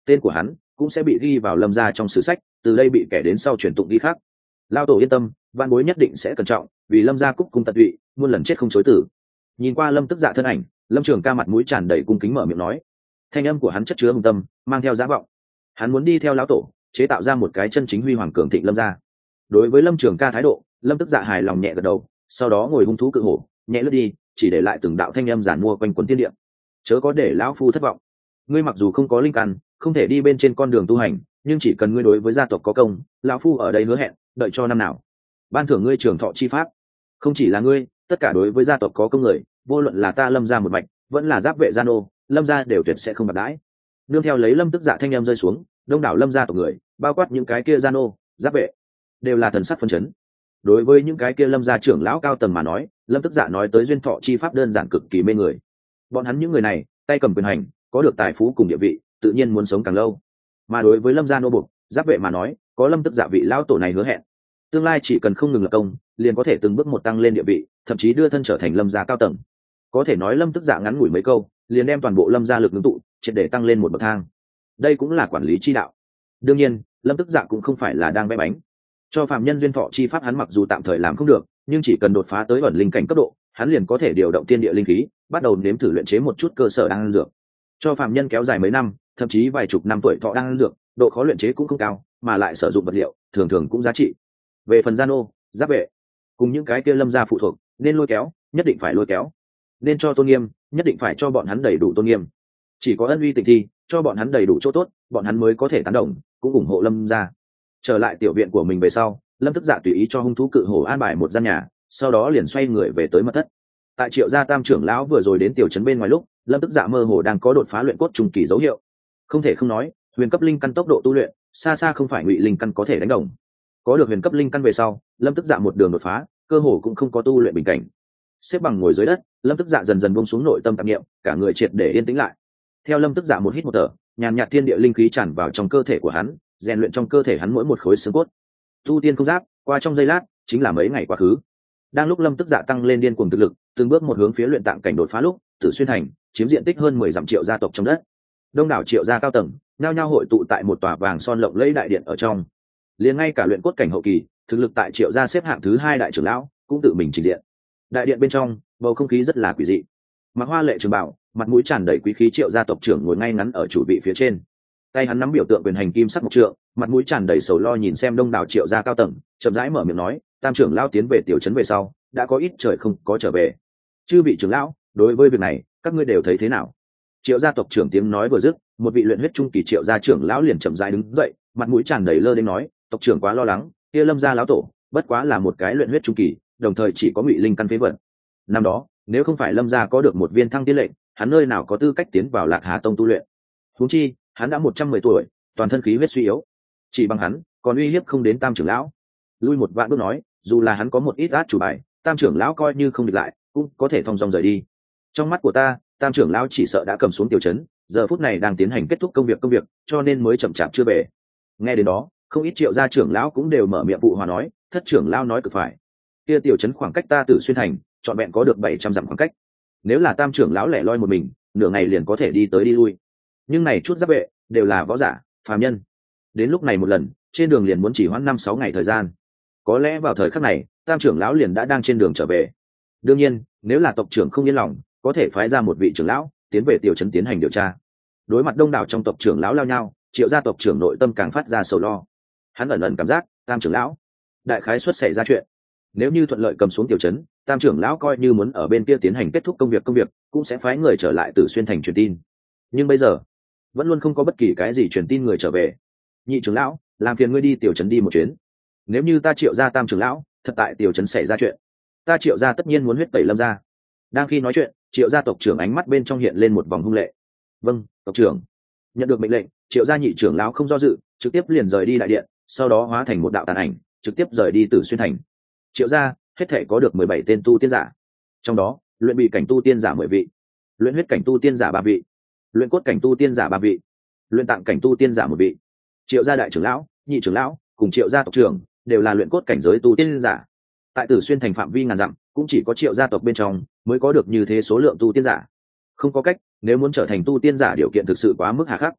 tên của hắn cũng sẽ bị ghi vào lâm gia trong sử sách, từ đây bị kẻ đến sau truyền tụng ghi khác. Lao tổ yên tâm, văn bối nhất định sẽ cẩn trọng, vì lâm gia cúc cung tận tụy, muôn lần chết không chối từ. Nhìn qua Lâm Tức Dạ thân ảnh, Lâm Trường Ca mặt mũi tràn đầy cung kính mở miệng nói, thanh âm của hắn chất chứa hùng tâm, mang theo giá vọng. Hắn muốn đi theo lão tổ, chế tạo ra một cái chân chính huy hoàng cường thịnh lâm gia. Đối với Lâm Trường Ca thái độ, Lâm Tức Dạ hài lòng nhẹ gật đầu, sau đó ngồi hung thú cự hổ, nhẹ lướt đi, chỉ để lại từng đạo thanh âm giản mua quanh quần tiên địa. Chớ có để lão phu thất vọng. Ngươi mặc dù không có linh căn, không thể đi bên trên con đường tu hành, nhưng chỉ cần ngươi đối với gia tộc có công, lão phu ở đây hứa hẹn, đợi cho năm nào, ban thưởng ngươi trường thọ chi pháp. Không chỉ là ngươi, tất cả đối với gia tộc có công người, vô luận là ta Lâm gia một mạch, vẫn là giáp vệ gia nô, Lâm gia đều tuyệt sẽ không bạc đãi. Nương theo lấy Lâm Tức Dạ thanh em rơi xuống, đông đảo Lâm gia tộc người, bao quát những cái kia gia nô, giáp vệ, đều là thần sắc phân chấn. Đối với những cái kia Lâm gia trưởng lão cao tầng mà nói, Lâm Tức Dạ nói tới duyên thọ chi pháp đơn giản cực kỳ mê người. Bọn hắn những người này, tay cầm quyền hành, có được tài phú cùng địa vị, tự nhiên muốn sống càng lâu. Mà đối với Lâm gia nô buộc, giáp vệ mà nói, có Lâm Tức Dạ vị lão tổ này hứa hẹn, tương lai chỉ cần không ngừng lập công, liền có thể từng bước một tăng lên địa vị, thậm chí đưa thân trở thành Lâm gia cao tầng. Có thể nói Lâm Tức Dạ ngắn ngủi mấy câu, liền đem toàn bộ Lâm gia lực ngưng tụ, triệt để tăng lên một bậc thang. Đây cũng là quản lý chi đạo. Đương nhiên, Lâm Tức Dạ cũng không phải là đang vẽ bánh. Cho phạm nhân duyên thọ chi pháp hắn mặc dù tạm thời làm không được, nhưng chỉ cần đột phá tới ẩn linh cảnh cấp độ, hắn liền có thể điều động tiên địa linh khí, bắt đầu nếm thử luyện chế một chút cơ sở đan dược. Cho phạm nhân kéo dài mấy năm, thậm chí vài chục năm tuổi thọ đan dược, độ khó luyện chế cũng không cao, mà lại sử dụng vật liệu, thường thường cũng giá trị. Về phần gia nô, giáp vệ, cùng những cái kia Lâm gia phụ thuộc, nên lôi kéo, nhất định phải lôi kéo. Nên cho tôn nghiêm, nhất định phải cho bọn hắn đầy đủ tôn nghiêm. Chỉ có ân uy tình thi, cho bọn hắn đầy đủ chỗ tốt, bọn hắn mới có thể tán đồng, cũng ủng hộ Lâm gia. Trở lại tiểu viện của mình về sau, Lâm Tức Dạ tùy ý cho hung thú cự hổ an bài một gian nhà, sau đó liền xoay người về tới mật thất. Tại Triệu gia tam trưởng lão vừa rồi đến tiểu trấn bên ngoài lúc, Lâm Tức Dạ mơ hồ đang có đột phá luyện cốt trùng kỳ dấu hiệu. Không thể không nói, huyền cấp linh căn tốc độ tu luyện, xa xa không phải ngụy linh căn có thể đánh đồng. Có được huyền cấp linh căn về sau, Lâm Tức Dạ một đường đột phá, cơ hồ cũng không có tu luyện bình cảnh. Xếp bằng ngồi dưới đất, Lâm Tức Dạ dần dần buông xuống nội tâm tạp niệm, cả người triệt để yên tĩnh lại. Theo Lâm Tức Dạ một hít một thở, nhàn nhạt thiên địa linh khí tràn vào trong cơ thể của hắn, rèn luyện trong cơ thể hắn mỗi một khối xương cốt. Tu tiên không giáp, qua trong giây lát, chính là mấy ngày quá khứ. Đang lúc Lâm Tức Dạ tăng lên điên cuồng thực lực, từng bước một hướng phía luyện tạng cảnh đột phá lúc, Tử Xuyên thành chiếm diện tích hơn mười dặm triệu gia tộc trong đất. Đông đảo triệu gia cao tầng, nhao nhao hội tụ tại một tòa vàng son lộng lẫy đại điện ở trong. Liền ngay cả luyện cốt cảnh hậu kỳ, thực lực tại triệu gia xếp hạng thứ hai đại trưởng lão, cũng tự mình trình diện. Đại điện bên trong, bầu không khí rất là quỷ dị. Mặc hoa lệ trường bảo, mặt mũi tràn đầy quý khí triệu gia tộc trưởng ngồi ngay ngắn ở chủ vị phía trên. Tay hắn nắm biểu tượng quyền hành kim sắc mộc trượng, mặt mũi tràn đầy sầu lo nhìn xem đông đảo triệu gia cao tầng, chậm rãi mở miệng nói, tam trưởng lão tiến về tiểu trấn về sau, đã có ít trời không có trở về. Chư vị trưởng lão, đối với việc này, các ngươi đều thấy thế nào? Triệu gia tộc trưởng tiếng nói vừa dứt, một vị luyện huyết trung kỳ triệu gia trưởng lão liền chậm rãi đứng dậy, mặt mũi tràn đầy lơ đến nói, tộc trưởng quá lo lắng, kia Lâm gia lão tổ, bất quá là một cái luyện huyết trung kỳ, đồng thời chỉ có ngụy linh căn phế vật. Năm đó, nếu không phải Lâm gia có được một viên thăng tiên lệnh, hắn nơi nào có tư cách tiến vào Lạc Hà tông tu luyện? Huống chi, hắn đã một trăm mười tuổi, toàn thân khí huyết suy yếu, chỉ bằng hắn, còn uy hiếp không đến tam trưởng lão. Lui một vạn bước nói, dù là hắn có một ít át chủ bài, tam trưởng lão coi như không địch lại, cũng có thể thong dong rời đi. Trong mắt của ta, tam trưởng lão chỉ sợ đã cầm xuống tiểu trấn, giờ phút này đang tiến hành kết thúc công việc công việc, cho nên mới chậm chạp chưa về. Nghe đến đó, không ít triệu gia trưởng lão cũng đều mở miệng phụ hòa nói, thất trưởng lão nói cực phải. Kia tiểu trấn khoảng cách ta Tử Xuyên thành, trọn vẹn có được bảy trăm dặm khoảng cách. Nếu là tam trưởng lão lẻ loi một mình, nửa ngày liền có thể đi tới đi lui. Nhưng này chút giáp vệ đều là võ giả, phàm nhân. Đến lúc này một lần, trên đường liền muốn chỉ hoãn năm sáu ngày thời gian. Có lẽ vào thời khắc này, tam trưởng lão liền đã đang trên đường trở về. Đương nhiên, nếu là tộc trưởng không yên lòng, có thể phái ra một vị trưởng lão tiến về tiểu trấn tiến hành điều tra. Đối mặt đông đảo trong tộc trưởng lão lao nhau, triệu gia tộc trưởng nội tâm càng phát ra sầu lo. Hắn ẩn ẩn cảm giác, tam trưởng lão đại khái xuất xảy ra chuyện. Nếu như thuận lợi cầm xuống tiểu trấn, tam trưởng lão coi như muốn ở bên kia tiến hành kết thúc công việc công việc, cũng sẽ phái người trở lại Tử Xuyên thành truyền tin. Nhưng bây giờ, vẫn luôn không có bất kỳ cái gì truyền tin người trở về. Nhị trưởng lão, làm phiền ngươi đi tiểu trấn đi một chuyến. Nếu như ta triệu gia tam trưởng lão thật tại tiểu trấn xảy ra chuyện, ta triệu gia tất nhiên muốn huyết tẩy Lâm gia. Đang khi nói chuyện, triệu gia tộc trưởng ánh mắt bên trong hiện lên một vòng hung lệ. Vâng, tộc trưởng. Nhận được mệnh lệnh, triệu gia nhị trưởng lão không do dự, trực tiếp liền rời đi đại điện, sau đó hóa thành một đạo tàn ảnh, trực tiếp rời đi Tử Xuyên thành. Triệu gia hết thể có được mười bảy tên tu tiên giả, trong đó luyện bị cảnh tu tiên giả mười vị, luyện huyết cảnh tu tiên giả ba vị, luyện cốt cảnh tu tiên giả ba vị, luyện tạng cảnh tu tiên giả một vị. Triệu gia đại trưởng lão, nhị trưởng lão cùng triệu gia tộc trưởng đều là luyện cốt cảnh giới tu tiên giả. Tại Tử Xuyên thành phạm vi ngàn dặm, cũng chỉ có triệu gia tộc bên trong mới có được như thế số lượng tu tiên giả. Không có cách, nếu muốn trở thành tu tiên giả điều kiện thực sự quá mức hà khắc.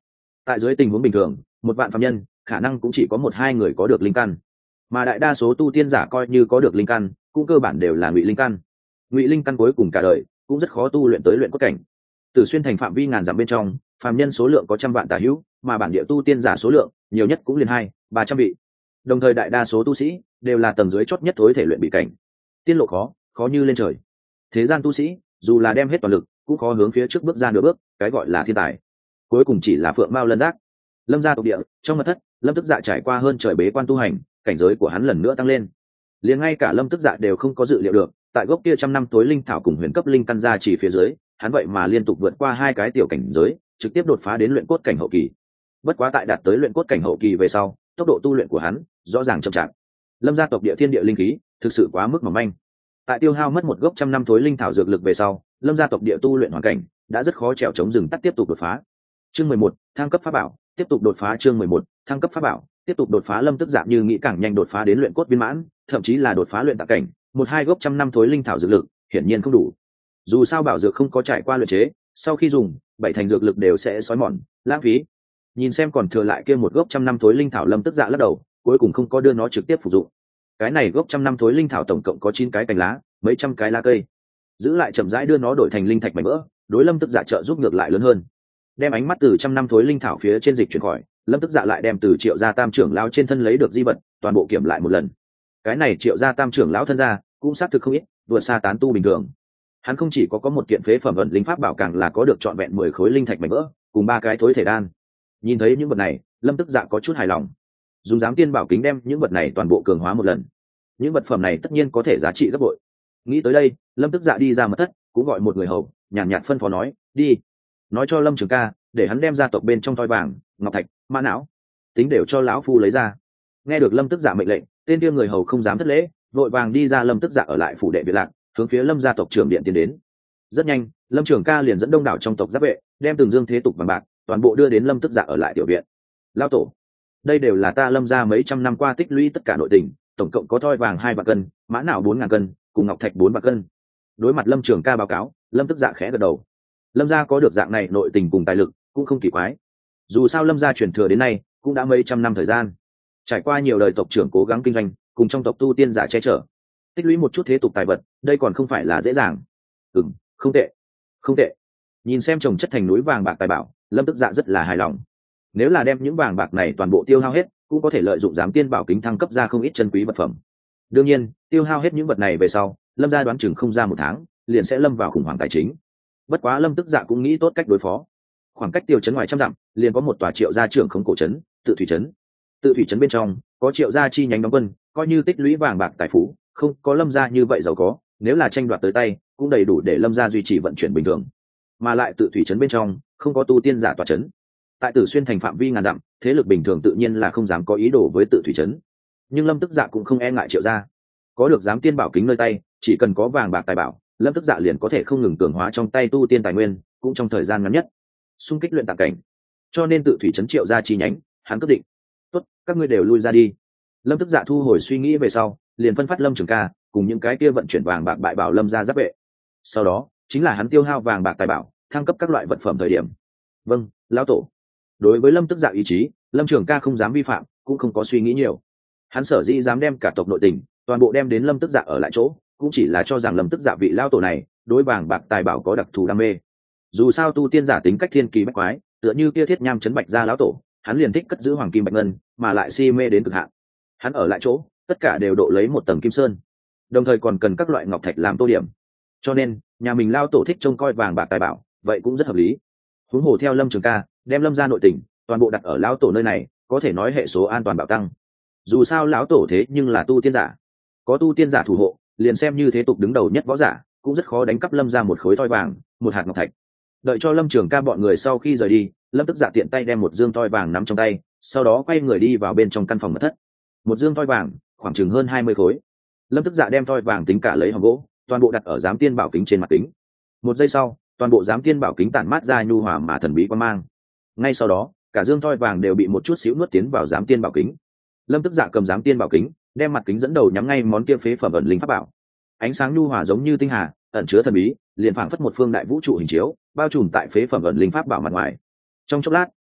Tại dưới tình huống bình thường, một vạn phàm nhân khả năng cũng chỉ có một hai người có được linh căn, mà đại đa số tu tiên giả coi như có được linh căn cũng cơ bản đều là ngụy linh căn. Ngụy linh căn cuối cùng cả đời cũng rất khó tu luyện tới luyện cốt cảnh. Tử Xuyên thành phạm vi ngàn dặm bên trong, phàm nhân số lượng có trăm vạn tả hữu, mà bản địa tu tiên giả số lượng nhiều nhất cũng liền hai ba trăm vị. Đồng thời đại đa số tu sĩ đều là tầng dưới chót nhất thối thể luyện bị cảnh. Tiên lộ khó, khó như lên trời. Thế gian tu sĩ dù là đem hết toàn lực cũng khó hướng phía trước bước ra nửa bước, cái gọi là thiên tài cuối cùng chỉ là phượng mao lân giác. Lâm gia tộc địa trong mật thất, Lâm Tức Dạ trải qua hơn trời bế quan tu hành, cảnh giới của hắn lần nữa tăng lên. Liền ngay cả Lâm Tức Dạ đều không có dự liệu được, tại gốc kia trăm năm tối linh thảo cùng huyền cấp linh căn gia chỉ phía dưới, hắn vậy mà liên tục vượt qua hai cái tiểu cảnh giới, trực tiếp đột phá đến luyện cốt cảnh hậu kỳ. Bất quá tại đạt tới luyện cốt cảnh hậu kỳ về sau, tốc độ tu luyện của hắn rõ ràng chậm chạp. Lâm gia tộc địa thiên địa linh khí thực sự quá mức mỏng manh. Tại tiêu hao mất một gốc trăm năm tối linh thảo dược lực về sau, Lâm gia tộc địa tu luyện hoàn cảnh đã rất khó trèo chống rừng tắt tiếp tục đột phá. Chương mười một, thăng cấp pháp bảo, tiếp tục đột phá. Chương mười một, thăng cấp pháp bảo, tiếp tục đột phá. Lâm Tức Dạ như nghĩ càng nhanh đột phá đến luyện cốt viên mãn, thậm chí là đột phá luyện tạng cảnh, một hai gốc trăm năm thối linh thảo dược lực hiển nhiên không đủ. Dù sao bảo dược không có trải qua luyện chế, sau khi dùng, bảy thành dược lực đều sẽ xói mòn, lãng phí. Nhìn xem còn thừa lại kia một gốc trăm năm thối linh thảo, Lâm Tức Dạ lắc đầu, cuối cùng không có đưa nó trực tiếp phục dụng. Cái này gốc trăm năm thối linh thảo tổng cộng có chín cái cành lá, mấy trăm cái lá cây, giữ lại chậm rãi đưa nó đổi thành linh thạch mảnh vỡ, đối Lâm Tức Dạ trợ giúp ngược lại lớn hơn. Đem ánh mắt từ trăm năm thối linh thảo phía trên dịch chuyển khỏi, Lâm Tức Dạ lại đem từ Triệu gia tam trưởng lão trên thân lấy được di vật toàn bộ kiểm lại một lần. Cái này Triệu gia tam trưởng lão thân gia cũng xác thực không ít, vượt xa tán tu bình thường. Hắn không chỉ có có một kiện phế phẩm ẩn linh pháp bảo, càng là có được trọn vẹn mười khối linh thạch mảnh vỡ cùng ba cái thối thể đan. Nhìn thấy những vật này, Lâm Tức Dạ có chút hài lòng. Dùng giám tiên bảo kính đem những vật này toàn bộ cường hóa một lần, những vật phẩm này tất nhiên có thể giá trị gấp bội. Nghĩ tới đây, Lâm Tức Dạ đi ra mật thất, cũng gọi một người hầu nhàn nhạt, nhạt phân phó nói, đi nói cho Lâm Trường ca để hắn đem gia tộc bên trong thoi vàng, ngọc thạch, mã não tính đều cho lão phu lấy ra. Nghe được Lâm Tức Dạ mệnh lệnh, tên kia người hầu không dám thất lễ, vội vàng đi ra. Lâm Tức Dạ ở lại phủ đệ Việt Lạc, hướng phía Lâm gia tộc trưởng điện tiến đến. Rất nhanh, Lâm Trường ca liền dẫn đông đảo trong tộc giáp vệ, đem từng dương thế tục vàng bạc toàn bộ đưa đến Lâm Tức Dạ ở lại tiểu viện. Lão tổ, đây đều là ta Lâm gia mấy trăm năm qua tích lũy tất cả nội tình, tổng cộng có thoi vàng hai vạn cân, mã não bốn ngàn cân, cùng ngọc thạch bốn vạn cân. Đối mặt Lâm Trường ca báo cáo, Lâm Tức Dạ khẽ gật đầu. Lâm gia có được dạng này nội tình cùng tài lực cũng không kỳ quái. Dù sao Lâm gia truyền thừa đến nay cũng đã mấy trăm năm thời gian, trải qua nhiều đời tộc trưởng cố gắng kinh doanh, cùng trong tộc tu tiên giả che chở, tích lũy một chút thế tục tài vật, đây còn không phải là dễ dàng. Ừm, không tệ, không tệ. Nhìn xem chồng chất thành núi vàng bạc tài bảo, Lâm Tức Dạ rất là hài lòng. Nếu là đem những vàng bạc này toàn bộ tiêu hao hết, cũng có thể lợi dụng giám tiên bảo kính thăng cấp ra không ít chân quý vật phẩm. Đương nhiên, tiêu hao hết những vật này về sau, Lâm gia đoán chừng không ra một tháng liền sẽ lâm vào khủng hoảng tài chính. Bất quá Lâm Tức Dạ cũng nghĩ tốt cách đối phó. Khoảng cách tiêu trấn ngoài trăm dặm, liền có một tòa Triệu gia trưởng khống cổ trấn, Tự Thủy trấn. Tự Thủy trấn bên trong có Triệu gia chi nhánh đóng quân, coi như tích lũy vàng bạc tài phú, không có Lâm gia như vậy giàu có, nếu là tranh đoạt tới tay, cũng đầy đủ để Lâm gia duy trì vận chuyển bình thường. Mà lại Tự Thủy trấn bên trong không có tu tiên giả tọa trấn. Tại Tử Xuyên thành phạm vi ngàn dặm, thế lực bình thường tự nhiên là không dám có ý đồ với Tự Thủy trấn. Nhưng Lâm Tức Dạ cũng không e ngại Triệu gia, có được giám tiên bảo kính nơi tay, chỉ cần có vàng bạc tài bảo, Lâm Tức Dạ liền có thể không ngừng cường hóa trong tay tu tiên tài nguyên, cũng trong thời gian ngắn nhất xung kích luyện tạng cảnh. Cho nên Tự Thủy trấn Triệu gia chi nhánh, hắn quyết định, tốt, các ngươi đều lui ra đi. Lâm Tức Dạ thu hồi suy nghĩ về sau, liền phân phát Lâm Trường ca cùng những cái kia vận chuyển vàng bạc bại bảo Lâm gia giáp vệ. Sau đó chính là hắn tiêu hao vàng bạc tài bảo, thăng cấp các loại vật phẩm thời điểm. Vâng, lão tổ. Đối với Lâm Tức Dạ ý chí, Lâm Trường ca không dám vi phạm, cũng không có suy nghĩ nhiều. Hắn sở dĩ dám đem cả tộc nội tình toàn bộ đem đến Lâm Tức Dạ ở lại chỗ, cũng chỉ là cho rằng Lâm Tức Dạ vị lao tổ này đối vàng bạc tài bảo có đặc thù đam mê. Dù sao tu tiên giả tính cách thiên kỳ bách quái, tựa như kia Thiết Nham trấn Bạch gia lão tổ, hắn liền thích cất giữ hoàng kim bạch ngân, mà lại si mê đến cực hạn. Hắn ở lại chỗ, tất cả đều độ lấy một tầng kim sơn, đồng thời còn cần các loại ngọc thạch làm tô điểm. Cho nên, nhà mình lao tổ thích trông coi vàng bạc tài bảo, vậy cũng rất hợp lý. Huống hồ theo Lâm Trường ca, đem Lâm gia nội tình toàn bộ đặt ở lão tổ nơi này, có thể nói hệ số an toàn bảo tăng. Dù sao lão tổ thế nhưng là tu tiên giả, có tu tiên giả thủ hộ, liền xem như thế tục đứng đầu nhất võ giả, cũng rất khó đánh cắp Lâm ra một khối thoi vàng, một hạt ngọc thạch. Đợi cho Lâm Trường ca bọn người sau khi rời đi, Lâm Tức Dạ tiện tay đem một dương thoi vàng nắm trong tay, sau đó quay người đi vào bên trong căn phòng mật thất. Một dương thoi vàng khoảng chừng hơn hai mươi khối. Lâm Tức Dạ đem thoi vàng tính cả lấy hòm gỗ, toàn bộ đặt ở giám tiên bảo kính trên mặt kính. Một giây sau, toàn bộ giám tiên bảo kính tản mát ra nhu hòa mà thần bí quang mang. Ngay sau đó, cả dương thoi vàng đều bị một chút xíu nuốt tiến vào giám tiên bảo kính. Lâm Tức Dạ cầm giám tiên bảo kính, đem mặt kính dẫn đầu nhắm ngay món kia phế phẩm ẩn linh pháp bảo. Ánh sáng nhu hòa giống như tinh hà, ẩn chứa thần bí, liền phảng phất một phương đại vũ trụ hình chiếu, bao trùm tại phế phẩm ẩn linh pháp bảo mặt ngoài. Trong chốc lát,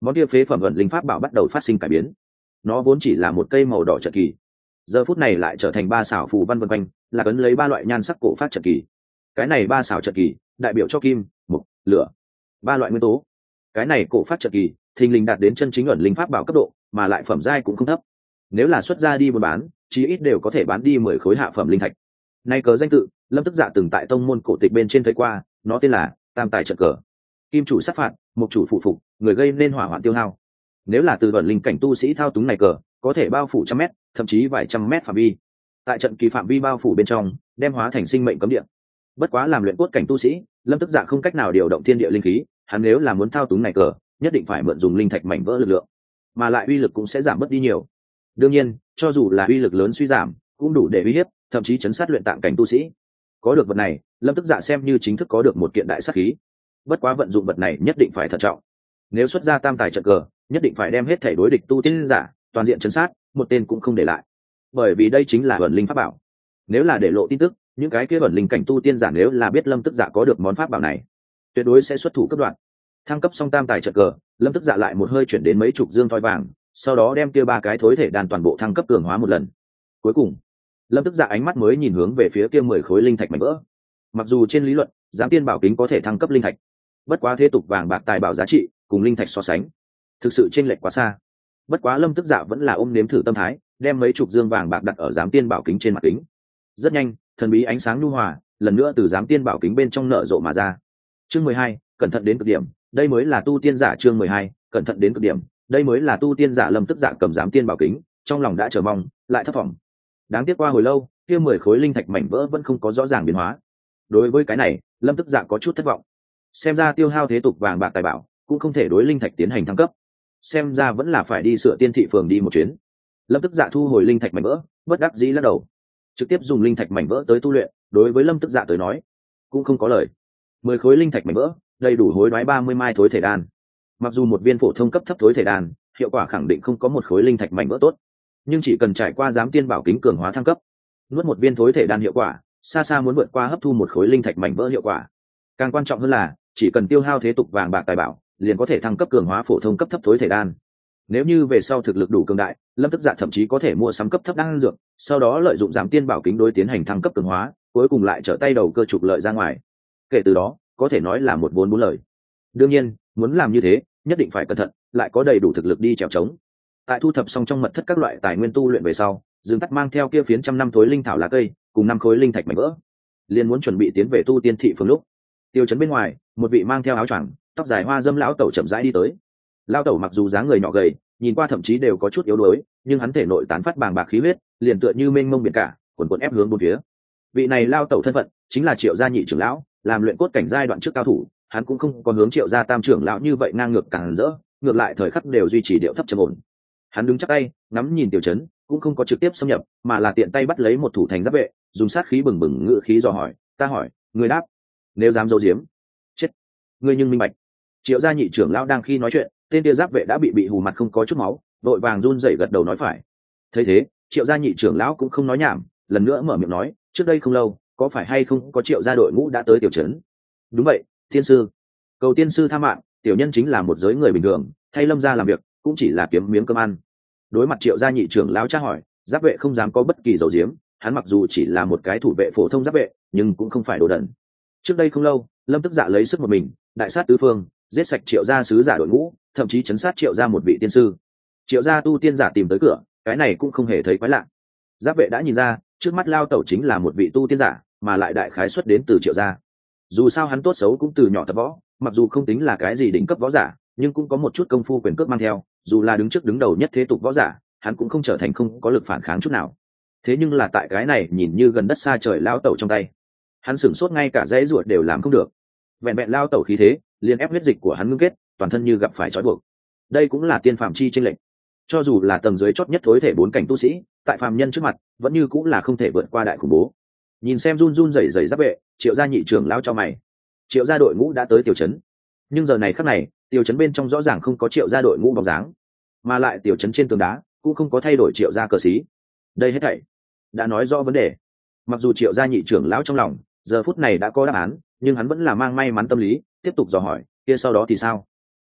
món kia phế phẩm ẩn linh pháp bảo bắt đầu phát sinh cải biến. Nó vốn chỉ là một cây màu đỏ trận kỳ, giờ phút này lại trở thành ba xảo phù văn vân quanh, là cấn lấy ba loại nhan sắc cổ phát trận kỳ. Cái này ba xảo trận kỳ đại biểu cho kim, mộc, lửa, ba loại nguyên tố. Cái này cổ phát trận kỳ thình lình đạt đến chân chính ẩn linh pháp bảo cấp độ, mà lại phẩm giai cũng không thấp. Nếu là xuất ra đi buôn bán, chí ít đều có thể bán đi mười khối hạ phẩm linh thạch. Nay cờ danh tự, Lâm Tức Dạ từng tại tông môn cổ tịch bên trên thấy qua, nó tên là Tam Tài trận cờ. Kim chủ sát phạt, mộc chủ phụ phục, người gây nên hỏa hoạn tiêu hao. Nếu là từ ẩn linh cảnh tu sĩ thao túng này cờ, có thể bao phủ trăm mét, thậm chí vài trăm mét phạm vi. Tại trận kỳ phạm vi bao phủ bên trong, đem hóa thành sinh mệnh cấm địa. Bất quá làm luyện cốt cảnh tu sĩ, Lâm Tức Dạ không cách nào điều động thiên địa linh khí, hắn nếu là muốn thao túng này cờ, nhất định phải mượn dùng linh thạch mảnh vỡ lực lượng, mà lại uy lực cũng sẽ giảm bớt đi nhiều. Đương nhiên, cho dù là uy lực lớn suy giảm, cũng đủ để uy hiếp, thậm chí chấn sát luyện tạng cảnh tu sĩ. Có được vật này, Lâm Tức Dạ xem như chính thức có được một kiện đại sát khí. Bất quá vận dụng vật này nhất định phải thận trọng. Nếu xuất ra tam tài trận cờ, nhất định phải đem hết thể đối địch tu tiên giả toàn diện chấn sát, một tên cũng không để lại. Bởi vì đây chính là ẩn linh pháp bảo. Nếu là để lộ tin tức, những cái kia ẩn linh cảnh tu tiên giả nếu là biết Lâm Tức Dạ có được món pháp bảo này, tuyệt đối sẽ xuất thủ cấp đoạn. Thăng cấp xong tam tài trận cờ, Lâm Tức Dạ lại một hơi chuyển đến mấy chục dương thoi vàng, sau đó đem kia ba cái thối thể đan toàn bộ thăng cấp cường hóa một lần. Cuối cùng, Lâm Tức Dạ ánh mắt mới nhìn hướng về phía kia mười khối linh thạch mảnh vỡ. Mặc dù trên lý luận, giám tiên bảo kính có thể thăng cấp linh thạch, bất quá thế tục vàng bạc tài bảo giá trị cùng linh thạch so sánh, thực sự chênh lệch quá xa. Bất quá Lâm Tức Dạ vẫn là ôm nếm thử tâm thái, đem mấy chục dương vàng bạc đặt ở giám tiên bảo kính trên mặt kính. Rất nhanh, thần bí ánh sáng nhu hòa lần nữa từ giám tiên bảo kính bên trong nở rộ mà ra. Chương mười hai, cẩn thận đến cực điểm, đây mới là tu tiên giả. Chương mười hai, cẩn thận đến cực điểm, đây mới là tu tiên giả. Lâm Tức Dạ cầm giám tiên bảo kính, trong lòng đã chờ mong, lại thất vọng. Đáng tiếc qua hồi lâu, kia mười khối linh thạch mảnh vỡ vẫn không có rõ ràng biến hóa. Đối với cái này, Lâm Tức Dạ có chút thất vọng. Xem ra tiêu hao thế tục vàng bạc tài bảo, cũng không thể đối linh thạch tiến hành thăng cấp. Xem ra vẫn là phải đi sửa tiên thị phường đi một chuyến. Lâm Tức Dạ thu hồi linh thạch mảnh vỡ, bất đắc dĩ lắc đầu. Trực tiếp dùng linh thạch mảnh vỡ tới tu luyện, đối với Lâm Tức Dạ tới nói, cũng không có lời. Mười khối linh thạch mảnh vỡ, đầy đủ hối đoái ba mươi mai thối thể đan. Mặc dù một viên phổ thông cấp thấp thối thể đan, hiệu quả khẳng định không có một khối linh thạch mảnh vỡ tốt, nhưng chỉ cần trải qua giám tiên bảo kính cường hóa thăng cấp, nuốt một viên thối thể đan hiệu quả xa xa muốn vượt qua hấp thu một khối linh thạch mảnh vỡ hiệu quả. Càng quan trọng hơn là, chỉ cần tiêu hao thế tục vàng bạc tài bảo, liền có thể thăng cấp cường hóa phổ thông cấp thấp thối thể đan. Nếu như về sau thực lực đủ cường đại, Lâm Tức Dạ thậm chí có thể mua sắm cấp thấp đan dược, sau đó lợi dụng giám tiên bảo kính đối tiến hành thăng cấp cường hóa, cuối cùng lại trở tay đầu cơ trục lợi ra ngoài. Kể từ đó, có thể nói là một vốn bốn lời. Đương nhiên, muốn làm như thế, nhất định phải cẩn thận, lại có đầy đủ thực lực đi trèo trống. Tại thu thập xong trong mật thất các loại tài nguyên tu luyện về sau, Dương Tắc mang theo kia phiến trăm năm thối linh thảo lá cây, cùng năm khối linh thạch mảnh vỡ, liền muốn chuẩn bị tiến về tu tiên thị phường. Lúc tiêu chấn bên ngoài, một vị mang theo áo choàng, tóc dài hoa dâm lão tẩu chậm rãi đi tới. Lão tẩu mặc dù dáng người nhỏ gầy, nhìn qua thậm chí đều có chút yếu đuối, nhưng hắn thể nội tán phát bàng bạc khí huyết, liền tựa như mênh mông biển cả, cuồn cuộn ép hướng bốn phía. Vị này lão tẩu thân phận chính là Triệu gia nhị trưởng lão, làm luyện cốt cảnh giai đoạn trước cao thủ, hắn cũng không có hướng Triệu gia tam trưởng lão như vậy ngang ngược càng rỡ, ngược lại thời khắc đều duy trì điệu thấp trầm ổn. Hắn đứng chắp tay, ngắm nhìn Tiểu Chấn, cũng không có trực tiếp xâm nhập, mà là tiện tay bắt lấy một thủ thành giáp vệ, dùng sát khí bừng bừng ngự khí dò hỏi, "Ta hỏi, ngươi đáp." Nếu dám giấu giếm, chết. Ngươi nhưng minh bạch. Triệu gia nhị trưởng lão đang khi nói chuyện, tên kia giáp vệ đã bị bị hù mặt không có chút máu, vội vàng run rẩy gật đầu nói phải. Thấy thế, Triệu gia nhị trưởng lão cũng không nói nhảm, lần nữa mở miệng nói, "Trước đây không lâu, có phải hay không có Triệu gia đội ngũ đã tới Tiểu Trấn?" "Đúng vậy, tiên sư." "Cầu tiên sư tha mạng, tiểu nhân chính là một giới người bình thường, thay Lâm gia làm việc, cũng chỉ là kiếm miếng cơm ăn." Đối mặt Triệu gia nhị trưởng lão tra hỏi, giáp vệ không dám có bất kỳ dầu diếm, hắn mặc dù chỉ là một cái thủ vệ phổ thông giáp vệ, nhưng cũng không phải đồ đần. Trước đây không lâu, Lâm Tức Dạ lấy sức một mình, đại sát tứ phương, giết sạch Triệu gia sứ giả đội ngũ, thậm chí chấn sát Triệu gia một vị tiên sư. Triệu gia tu tiên giả tìm tới cửa, cái này cũng không hề thấy quái lạ. Giáp vệ đã nhìn ra, trước mắt lao tẩu chính là một vị tu tiên giả, mà lại đại khái xuất đến từ Triệu gia. Dù sao hắn tốt xấu cũng từ nhỏ tập võ, mặc dù không tính là cái gì đỉnh cấp võ giả, nhưng cũng có một chút công phu quyền cước mang theo, dù là đứng trước đứng đầu nhất thế tục võ giả, hắn cũng không trở thành không có lực phản kháng chút nào. Thế nhưng là tại cái này nhìn như gần đất xa trời lao tẩu trong tay, hắn sửng sốt ngay cả dãy ruột đều làm không được. Vẹn vẹn lao tẩu khí thế, liền ép huyết dịch của hắn ngưng kết, toàn thân như gặp phải trói buộc. Đây cũng là tiên phàm chi chênh lệch. Cho dù là tầng dưới chót nhất thối thể bốn cảnh tu sĩ, tại phàm nhân trước mặt, vẫn như cũng là không thể vượt qua đại khủng bố. Nhìn xem run run rẩy rẩy giáp vệ, Triệu gia nhị trưởng lão cho mày. Triệu gia đội ngũ đã tới Tiểu Trấn, nhưng giờ này khắc này, Tiểu Trấn bên trong rõ ràng không có Triệu gia đội ngũ bóng dáng, mà lại Tiểu Trấn trên tường đá cũng không có thay đổi Triệu gia cờ xí. Đây hết thảy đã nói rõ vấn đề. Mặc dù Triệu gia nhị trưởng lão trong lòng giờ phút này đã có đáp án, nhưng hắn vẫn là mang may mắn tâm lý, tiếp tục dò hỏi, kia sau đó thì sao?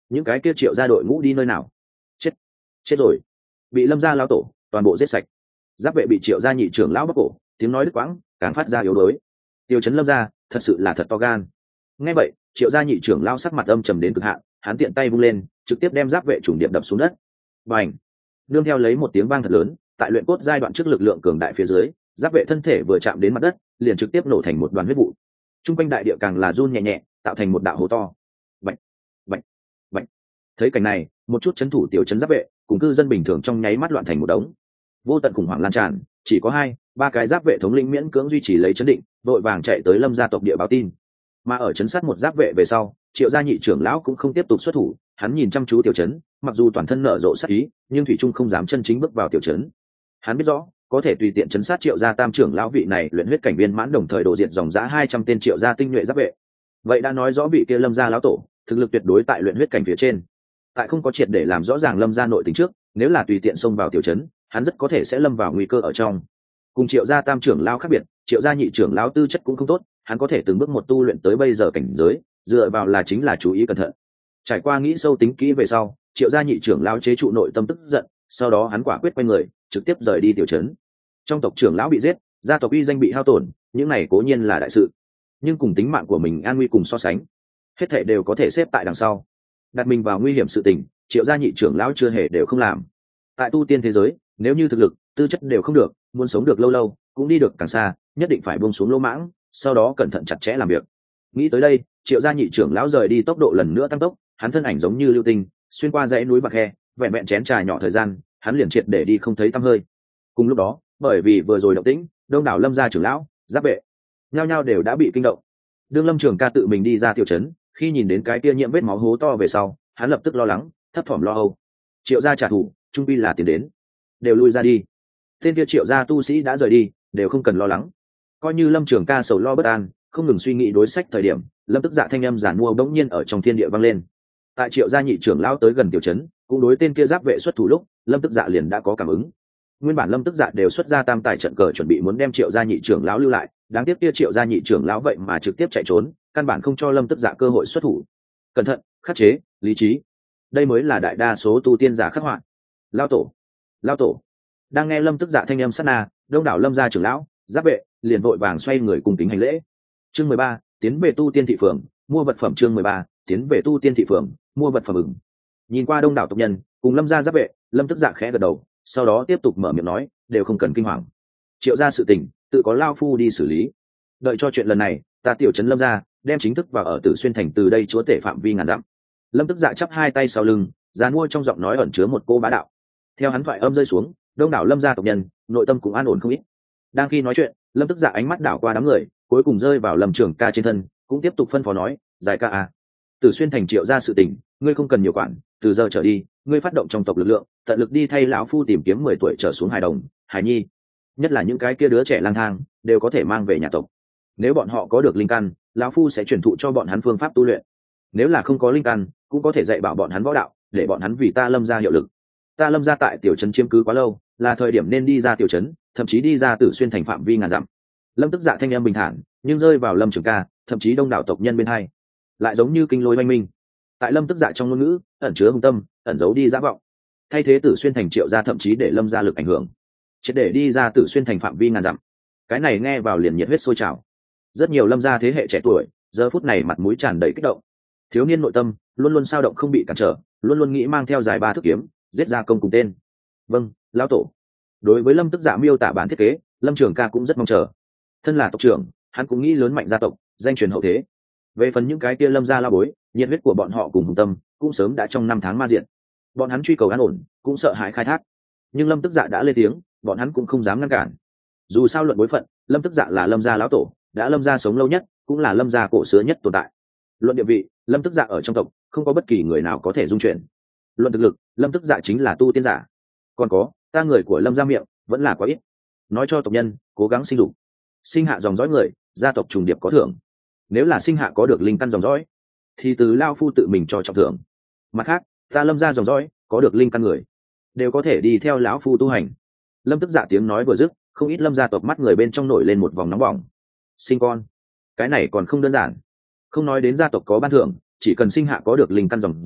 những cái kia triệu gia đội ngũ đi nơi nào? Chết, chết rồi, bị lâm gia lão tổ toàn bộ giết sạch. Giáp vệ bị triệu gia nhị trưởng lão bóc cổ, tiếng nói đứt quãng, càng phát ra yếu đuối. Tiêu chấn lâm gia thật sự là thật to gan. Nghe vậy, triệu gia nhị trưởng lão sắc mặt âm trầm đến cực hạn, hắn tiện tay vung lên, trực tiếp đem giáp vệ trùng điệp đập xuống đất. Bành! Nương theo lấy một tiếng vang thật lớn, tại luyện cốt giai đoạn trước lực lượng cường đại phía dưới, giáp vệ thân thể vừa chạm đến mặt đất, liền trực tiếp nổ thành một đoàn huyết vụ. Trung quanh đại địa càng là run nhẹ nhẹ, tạo thành một đạo hố to. Bành! Bành! Bành! Thấy cảnh này, một chút chấn thủ tiểu chấn giáp vệ, cùng cư dân bình thường trong nháy mắt loạn thành một đống. Vô tận khủng hoảng lan tràn, chỉ có hai, ba cái giáp vệ thống lĩnh miễn cưỡng duy trì lấy chấn định, vội vàng chạy tới Lâm gia tộc địa báo tin. Mà ở chấn sát một giáp vệ về sau, triệu gia nhị trưởng lão cũng không tiếp tục xuất thủ, hắn nhìn chăm chú tiểu chấn, mặc dù toàn thân nở rộ sát ý, nhưng thủy trung không dám chân chính bước vào tiểu chấn. Hắn biết rõ, có thể tùy tiện chấn sát triệu gia tam trưởng lão vị này luyện huyết cảnh viên mãn đồng thời độ diệt dòng dã hai trăm tên triệu gia tinh nhuệ giáp vệ. Vậy đã nói rõ vị kia Lâm gia lão tổ, thực lực tuyệt đối tại luyện huyết cảnh phía trên. Tại không có triệt để làm rõ ràng Lâm gia nội tình trước, nếu là tùy tiện xông vào tiểu chấn, hắn rất có thể sẽ lâm vào nguy cơ ở trong. Cùng triệu gia tam trưởng lão khác biệt, triệu gia nhị trưởng lão tư chất cũng không tốt, hắn có thể từng bước một tu luyện tới bây giờ cảnh giới, dựa vào là chính là chú ý cẩn thận. Trải qua nghĩ sâu tính kỹ về sau, triệu gia nhị trưởng lão chế trụ nội tâm tức giận, sau đó hắn quả quyết quay người, trực tiếp rời đi tiểu trấn. Trong tộc trưởng lão bị giết, gia tộc uy danh bị hao tổn, những này cố nhiên là đại sự, nhưng cùng tính mạng của mình an nguy cùng so sánh, hết thảy đều có thể xếp tại đằng sau. Đặt mình vào nguy hiểm sự tình, triệu gia nhị trưởng lão chưa hề đều không làm. Tại tu tiên thế giới, nếu như thực lực, tư chất đều không được, muốn sống được lâu lâu, cũng đi được càng xa, nhất định phải buông xuống lỗ mãng, sau đó cẩn thận chặt chẽ làm việc. Nghĩ tới đây, triệu gia nhị trưởng lão rời đi tốc độ lần nữa tăng tốc, hắn thân ảnh giống như lưu tinh, xuyên qua dãy núi bạc khe, vẹn vẹn chén trà nhỏ thời gian, hắn liền triệt để đi không thấy tăm hơi. Cùng lúc đó, bởi vì vừa rồi động tĩnh, đông đảo Lâm gia trưởng lão, giáp vệ, nhao nhao đều đã bị kinh động. Đương Lâm Trường Ca tự mình đi ra tiểu trấn, khi nhìn đến cái kia nhiễm vết máu hố to về sau, hắn lập tức lo lắng, thấp thỏm lo âu. Triệu gia trả thù, trung quy là tiền đến, đều lui ra đi. Tên kia triệu gia tu sĩ đã rời đi, đều không cần lo lắng. Coi như Lâm Trường Ca sầu lo bất an, không ngừng suy nghĩ đối sách thời điểm, Lâm Tức Dạ thanh âm giản mua bỗng nhiên ở trong thiên địa vang lên. Tại triệu gia nhị trưởng lão tới gần tiểu trấn, cũng đối tên kia giáp vệ xuất thủ lúc, Lâm Tức Dạ liền đã có cảm ứng. Nguyên bản Lâm Tức Dạ đều xuất ra tam tài trận cờ chuẩn bị muốn đem triệu gia nhị trưởng lão lưu lại, đáng tiếc kia triệu gia nhị trưởng lão vậy mà trực tiếp chạy trốn, căn bản không cho Lâm Tức Dạ cơ hội xuất thủ. Cẩn thận, khắc chế, lý trí, đây mới là đại đa số tu tiên giả khắc họa. Lão tổ, lão tổ. Đang nghe Lâm Tức Dạ thanh âm sát na, đông đảo Lâm gia trưởng lão, giáp vệ liền vội vàng xoay người cùng kính hành lễ. Chương mười ba, tiến về tu tiên thị phường, mua vật phẩm. Chương mười ba, tiến về tu tiên thị phường, mua vật phẩm. Ừm. Nhìn qua đông đảo tộc nhân, cùng Lâm gia giáp vệ, Lâm Tức Dạ khẽ gật đầu, sau đó tiếp tục mở miệng nói, đều không cần kinh hoàng. Triệu gia sự tình, tự có lão phu đi xử lý. Đợi cho chuyện lần này, ta tiểu trấn Lâm gia, đem chính thức vào ở Tử Xuyên thành từ đây chúa tể phạm vi ngàn dặm. Lâm Tức Dạ chắp hai tay sau lưng, giàn mua trong giọng nói ẩn chứa một cô bá đạo. Theo hắn thoại âm rơi xuống, đông đảo Lâm gia tộc nhân, nội tâm cũng an ổn không ít. Đang khi nói chuyện, Lâm Tức Dạ ánh mắt đảo qua đám người, cuối cùng rơi vào Lâm Trường Ca trên thân, cũng tiếp tục phân phó nói, giải ca à, Tử Xuyên thành triệu gia sự tình, ngươi không cần nhiều quản, từ giờ trở đi, ngươi phát động trong tộc lực lượng, tận lực đi thay lão phu tìm kiếm mười tuổi trở xuống hài đồng, hài nhi, nhất là những cái kia đứa trẻ lang thang, đều có thể mang về nhà tộc. Nếu bọn họ có được linh căn, lão phu sẽ truyền thụ cho bọn hắn phương pháp tu luyện. Nếu là không có linh căn, cũng có thể dạy bảo bọn hắn võ đạo, để bọn hắn vì ta Lâm gia hiệu lực. Ta Lâm gia tại tiểu trấn chiếm cứ quá lâu, là thời điểm nên đi ra tiểu trấn, thậm chí đi ra Tử Xuyên thành phạm vi ngàn dặm. Lâm Tức Dạ thanh em bình thản, nhưng rơi vào Lâm Trường Ca, thậm chí đông đảo tộc nhân bên hai, lại giống như kinh lôi oanh minh. Tại Lâm Tức Dạ trong ngôn ngữ, ẩn chứa hung tâm, ẩn giấu đi dã vọng. Thay thế Tử Xuyên thành triệu gia, thậm chí để Lâm gia lực ảnh hưởng, triệt để đi ra Tử Xuyên thành phạm vi ngàn dặm. Cái này nghe vào liền nhiệt huyết sôi trào. Rất nhiều Lâm gia thế hệ trẻ tuổi, giờ phút này mặt mũi tràn đầy kích động. Thiếu niên nội tâm luôn luôn sao động không bị cản trở, luôn luôn nghĩ mang theo dài ba thước kiếm, giết ra công cùng tên. Vâng, lão tổ. Đối với Lâm Tức Dạ miêu tả bản thiết kế, Lâm Trường Ca cũng rất mong chờ. Thân là tộc trưởng, hắn cũng nghĩ lớn mạnh gia tộc, danh truyền hậu thế. Về phần những cái kia Lâm gia la bối, nhiệt huyết của bọn họ cùng hùng tâm cũng sớm đã trong năm tháng ma diện. Bọn hắn truy cầu an ổn, cũng sợ hãi khai thác. Nhưng Lâm Tức Dạ đã lên tiếng, bọn hắn cũng không dám ngăn cản. Dù sao luận bối phận, Lâm Tức Dạ là Lâm gia lão tổ, đã Lâm gia sống lâu nhất, cũng là Lâm gia cổ xưa nhất tồn tại. Luận địa vị, Lâm Tức Dạ ở trong tộc không có bất kỳ người nào có thể dung chuyển. Luận thực lực, Lâm Tức Dạ chính là tu tiên giả. Còn có, ta người của Lâm gia miệng vẫn là quá ít. Nói cho tộc nhân, cố gắng sinh dục, sinh hạ dòng dõi người, gia tộc trùng điệp có thưởng. Nếu là sinh hạ có được linh căn dòng dõi, thì từ lao phu tự mình cho trọng thưởng. Mặt khác, ta Lâm gia dòng dõi có được linh căn người, đều có thể đi theo lão phu tu hành. Lâm Tức Dạ tiếng nói vừa dứt, không ít Lâm gia tộc mắt người bên trong nổi lên một vòng nóng bỏng. Sinh con, cái này còn không đơn giản. Không nói đến gia tộc có ban thưởng, chỉ cần sinh hạ có được linh căn dòng dõi,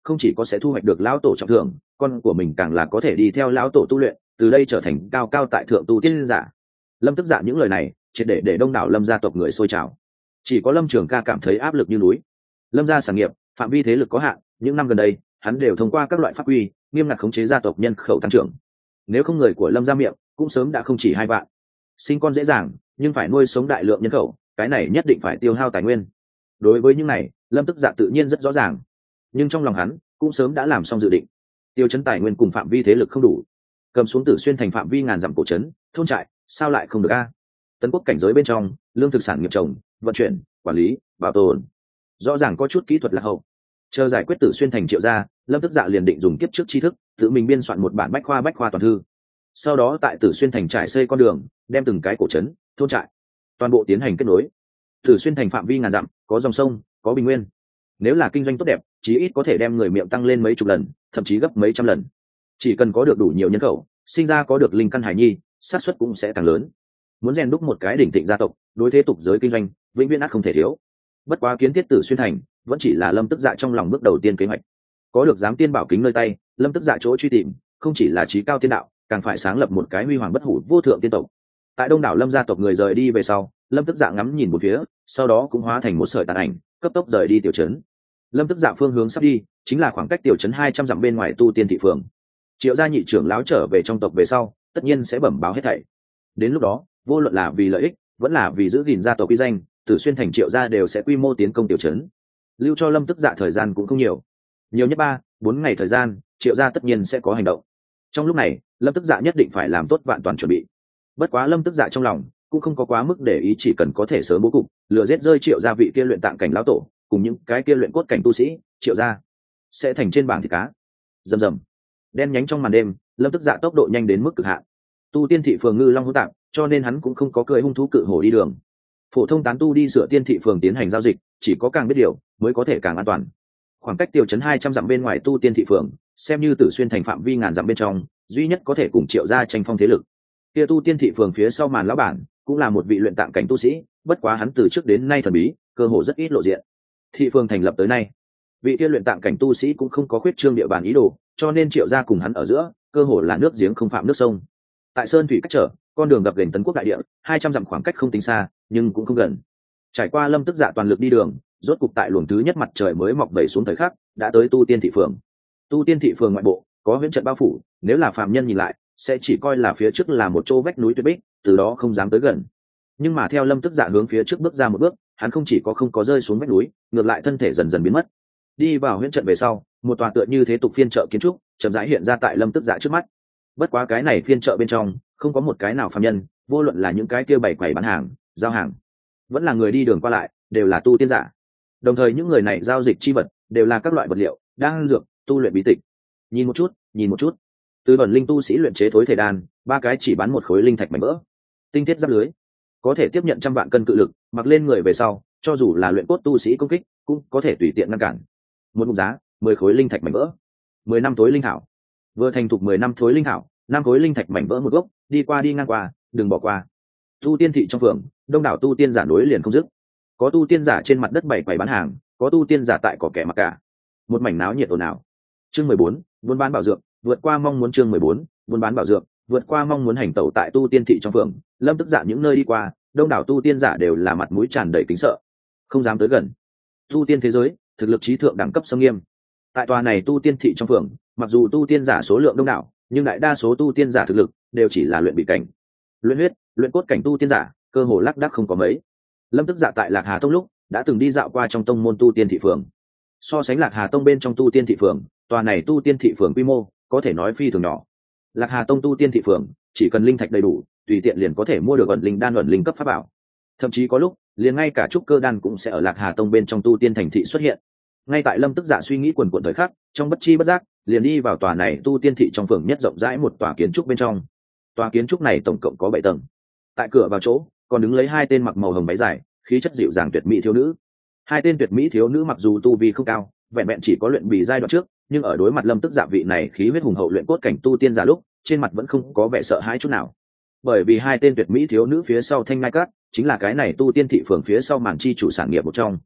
không chỉ có sẽ thu hoạch được lão tổ trọng thưởng, con của mình càng là có thể đi theo lão tổ tu luyện, từ đây trở thành cao cao tại thượng tu tiên giả. Lâm Tức Dạ những lời này triệt để để đông đảo Lâm gia tộc người sôi trào. Chỉ có Lâm Trường Ca cảm thấy áp lực như núi. Lâm gia sản nghiệp phạm vi thế lực có hạn, những năm gần đây hắn đều thông qua các loại pháp quy nghiêm ngặt khống chế gia tộc nhân khẩu tăng trưởng. Nếu không người của Lâm gia miệng cũng sớm đã không chỉ hai vạn. Sinh con dễ dàng, nhưng phải nuôi sống đại lượng nhân khẩu, cái này nhất định phải tiêu hao tài nguyên. Đối với những này, Lâm Tức Dạ tự nhiên rất rõ ràng, nhưng trong lòng hắn cũng sớm đã làm xong dự định. Tiêu chấn tài nguyên cùng phạm vi thế lực không đủ, cầm xuống Tử Xuyên thành phạm vi ngàn dặm cổ trấn, thôn trại, sao lại không được a? Tấn quốc cảnh giới bên trong, lương thực sản nghiệp trồng, vận chuyển, quản lý, bảo tồn, rõ ràng có chút kỹ thuật lạc hậu. Chờ giải quyết Tử Xuyên thành Triệu gia, Lâm Tức Dạ liền định dùng kiếp trước tri thức, tự mình biên soạn một bản bách khoa bách khoa toàn thư. Sau đó tại Tử Xuyên thành trải xây con đường, đem từng cái cổ trấn, thôn trại, toàn bộ tiến hành kết nối. Tử Xuyên thành phạm vi ngàn dặm, có dòng sông, có bình nguyên. Nếu là kinh doanh tốt đẹp, chí ít có thể đem người miệng tăng lên mấy chục lần, thậm chí gấp mấy trăm lần. Chỉ cần có được đủ nhiều nhân khẩu, sinh ra có được linh căn hải nhi, xác suất cũng sẽ tăng lớn. Muốn rèn đúc một cái đỉnh thịnh gia tộc, đối thế tục giới kinh doanh, vĩnh viễn ắt không thể thiếu. Bất quá kiến thiết Tử Xuyên thành, vẫn chỉ là Lâm Tức Dạ trong lòng bước đầu tiên kế hoạch. Có được giám tiên bảo kính nơi tay, Lâm Tức Dạ chỗ truy tìm, không chỉ là trí cao tiên đạo, càng phải sáng lập một cái huy hoàng bất hủ vô thượng tiên tộc. Tại đông đảo Lâm gia tộc người rời đi về sau, Lâm Tức Dạ ngắm nhìn một phía, sau đó cũng hóa thành một sợi tàn ảnh, cấp tốc rời đi tiểu trấn. Lâm Tức Dạ phương hướng sắp đi, chính là khoảng cách tiểu trấn hai trăm dặm bên ngoài tu tiên thị phường. Triệu gia nhị trưởng lão trở về trong tộc về sau, tất nhiên sẽ bẩm báo hết thảy. Đến lúc đó, vô luận là vì lợi ích, vẫn là vì giữ gìn gia tộc uy danh, Tử Xuyên thành Triệu gia đều sẽ quy mô tiến công tiểu trấn. Lưu cho Lâm Tức Dạ thời gian cũng không nhiều, nhiều nhất ba, bốn ngày thời gian, Triệu gia tất nhiên sẽ có hành động. Trong lúc này, Lâm Tức Dạ nhất định phải làm tốt vạn toàn chuẩn bị. Bất quá Lâm Tức Dạ trong lòng cũng không có quá mức để ý, chỉ cần có thể sớm bố cục, lừa giết rơi Triệu gia vị kia luyện tạng cảnh lão tổ, cùng những cái kia luyện cốt cảnh tu sĩ, Triệu gia sẽ thành trên bảng thịt cá. Rầm rầm. Đen nhánh trong màn đêm, Lâm Tức Dạ tốc độ nhanh đến mức cực hạn. Tu tiên thị phường ngư long hỗn tạp, cho nên hắn cũng không có cưỡi hung thú cự hổ đi đường. Phổ thông tán tu đi sửa tiên thị phường tiến hành giao dịch, chỉ có càng biết điều mới có thể càng an toàn. Khoảng cách tiểu trấn hai trăm dặm bên ngoài tu tiên thị phường, xem như Tử Xuyên thành phạm vi ngàn dặm bên trong, duy nhất có thể cùng Triệu gia tranh phong thế lực. Kia tu tiên thị phường phía sau màn lão bản, cũng là một vị luyện tạng cảnh tu sĩ, bất quá hắn từ trước đến nay thần bí, cơ hồ rất ít lộ diện. Thị phường thành lập tới nay, vị kia luyện tạng cảnh tu sĩ cũng không có khuyết trương địa bàn ý đồ, cho nên Triệu gia cùng hắn ở giữa, cơ hồ là nước giếng không phạm nước sông. Tại sơn thủy cách trở, con đường gập ghềnh Tấn quốc đại địa, hai trăm dặm khoảng cách không tính xa, nhưng cũng không gần. Trải qua Lâm Tức Dạ toàn lực đi đường, rốt cục tại luồng thứ nhất mặt trời mới mọc đẩy xuống thời khắc, đã tới tu tiên thị phường. Tu tiên thị phường ngoại bộ có huyễn trận bao phủ, nếu là phàm nhân nhìn lại, sẽ chỉ coi là phía trước là một chỗ vách núi tuyệt bích, từ đó không dám tới gần. Nhưng mà theo Lâm Tức Dạ hướng phía trước bước ra một bước, hắn không chỉ có không có rơi xuống vách núi, ngược lại thân thể dần dần biến mất. Đi vào huyễn trận về sau, một tòa tựa như thế tục phiên chợ kiến trúc chậm rãi hiện ra tại Lâm Tức Dạ trước mắt. Bất quá cái này phiên chợ bên trong không có một cái nào phàm nhân, vô luận là những cái kia bày quầy bán hàng, giao hàng, vẫn là người đi đường qua lại, đều là tu tiên giả. Đồng thời những người này giao dịch chi vật đều là các loại vật liệu, đan dược, tu luyện bí tịch. Nhìn một chút, nhìn một chút. Từ bẩn linh tu sĩ luyện chế thối thể đan, ba cái chỉ bán một khối linh thạch mảnh vỡ. Tinh thiết giáp lưới, có thể tiếp nhận trăm vạn cân cự lực, mặc lên người về sau, cho dù là luyện cốt tu sĩ công kích, cũng có thể tùy tiện ngăn cản. Một mục giá, mười khối linh thạch mảnh vỡ. mười năm thối linh thảo. Vừa thành thục mười năm thối linh thảo, năm khối linh thạch mảnh vỡ một gốc, đi qua đi ngang qua, đừng bỏ qua. Tu tiên thị trong phường, đông đảo tu tiên giả nối liền không dứt. Có tu tiên giả trên mặt đất bày quầy bán hàng, có tu tiên giả tại cỏ kẻ mặc cả. Một mảnh náo nhiệt ồn ào. Chương mười bốn, buôn bán bảo dược, vượt qua mong muốn. Chương mười bốn, buôn bán bảo dược, vượt qua mong muốn. Hành tẩu tại tu tiên thị trong phường, Lâm Tức Dạ những nơi đi qua, đông đảo tu tiên giả đều là mặt mũi tràn đầy kính sợ, không dám tới gần. Tu tiên thế giới, thực lực trí thượng đẳng cấp sâm nghiêm. Tại tòa này tu tiên thị trong phường, mặc dù tu tiên giả số lượng đông đảo, nhưng đại đa số tu tiên giả thực lực đều chỉ là luyện bị cảnh, luyện huyết, luyện cốt cảnh tu tiên giả, cơ hồ lác đác không có mấy. Lâm Tức Dạ tại Lạc Hà Tông lúc đã từng đi dạo qua trong tông môn tu tiên thị phường. So sánh Lạc Hà Tông bên trong tu tiên thị phường, tòa này tu tiên thị phường quy mô có thể nói phi thường nhỏ. Lạc Hà Tông tu tiên thị phường chỉ cần linh thạch đầy đủ, tùy tiện liền có thể mua được ẩn linh đan, ẩn linh cấp pháp bảo. Thậm chí có lúc liền ngay cả trúc cơ đan cũng sẽ ở Lạc Hà Tông bên trong tu tiên thành thị xuất hiện. Ngay tại Lâm Tức Dạ suy nghĩ quần quần thời khắc, trong bất chi bất giác liền đi vào tòa này tu tiên thị trong phường nhất rộng rãi một tòa kiến trúc bên trong. Tòa kiến trúc này tổng cộng có bảy tầng. Tại cửa vào chỗ còn đứng lấy hai tên mặc màu hồng váy dài, khí chất dịu dàng tuyệt mỹ thiếu nữ. Hai tên tuyệt mỹ thiếu nữ mặc dù tu vi không cao, vẹn vẹn chỉ có luyện bì giai đoạn trước, nhưng ở đối mặt Lâm Tức Dạ vị này khí huyết hùng hậu luyện cốt cảnh tu tiên giả lúc, trên mặt vẫn không có vẻ sợ hãi chút nào. Bởi vì hai tên tuyệt mỹ thiếu nữ phía sau thanh ngai cát, chính là cái này tu tiên thị phường phía sau màn chi chủ sản nghiệp một trong.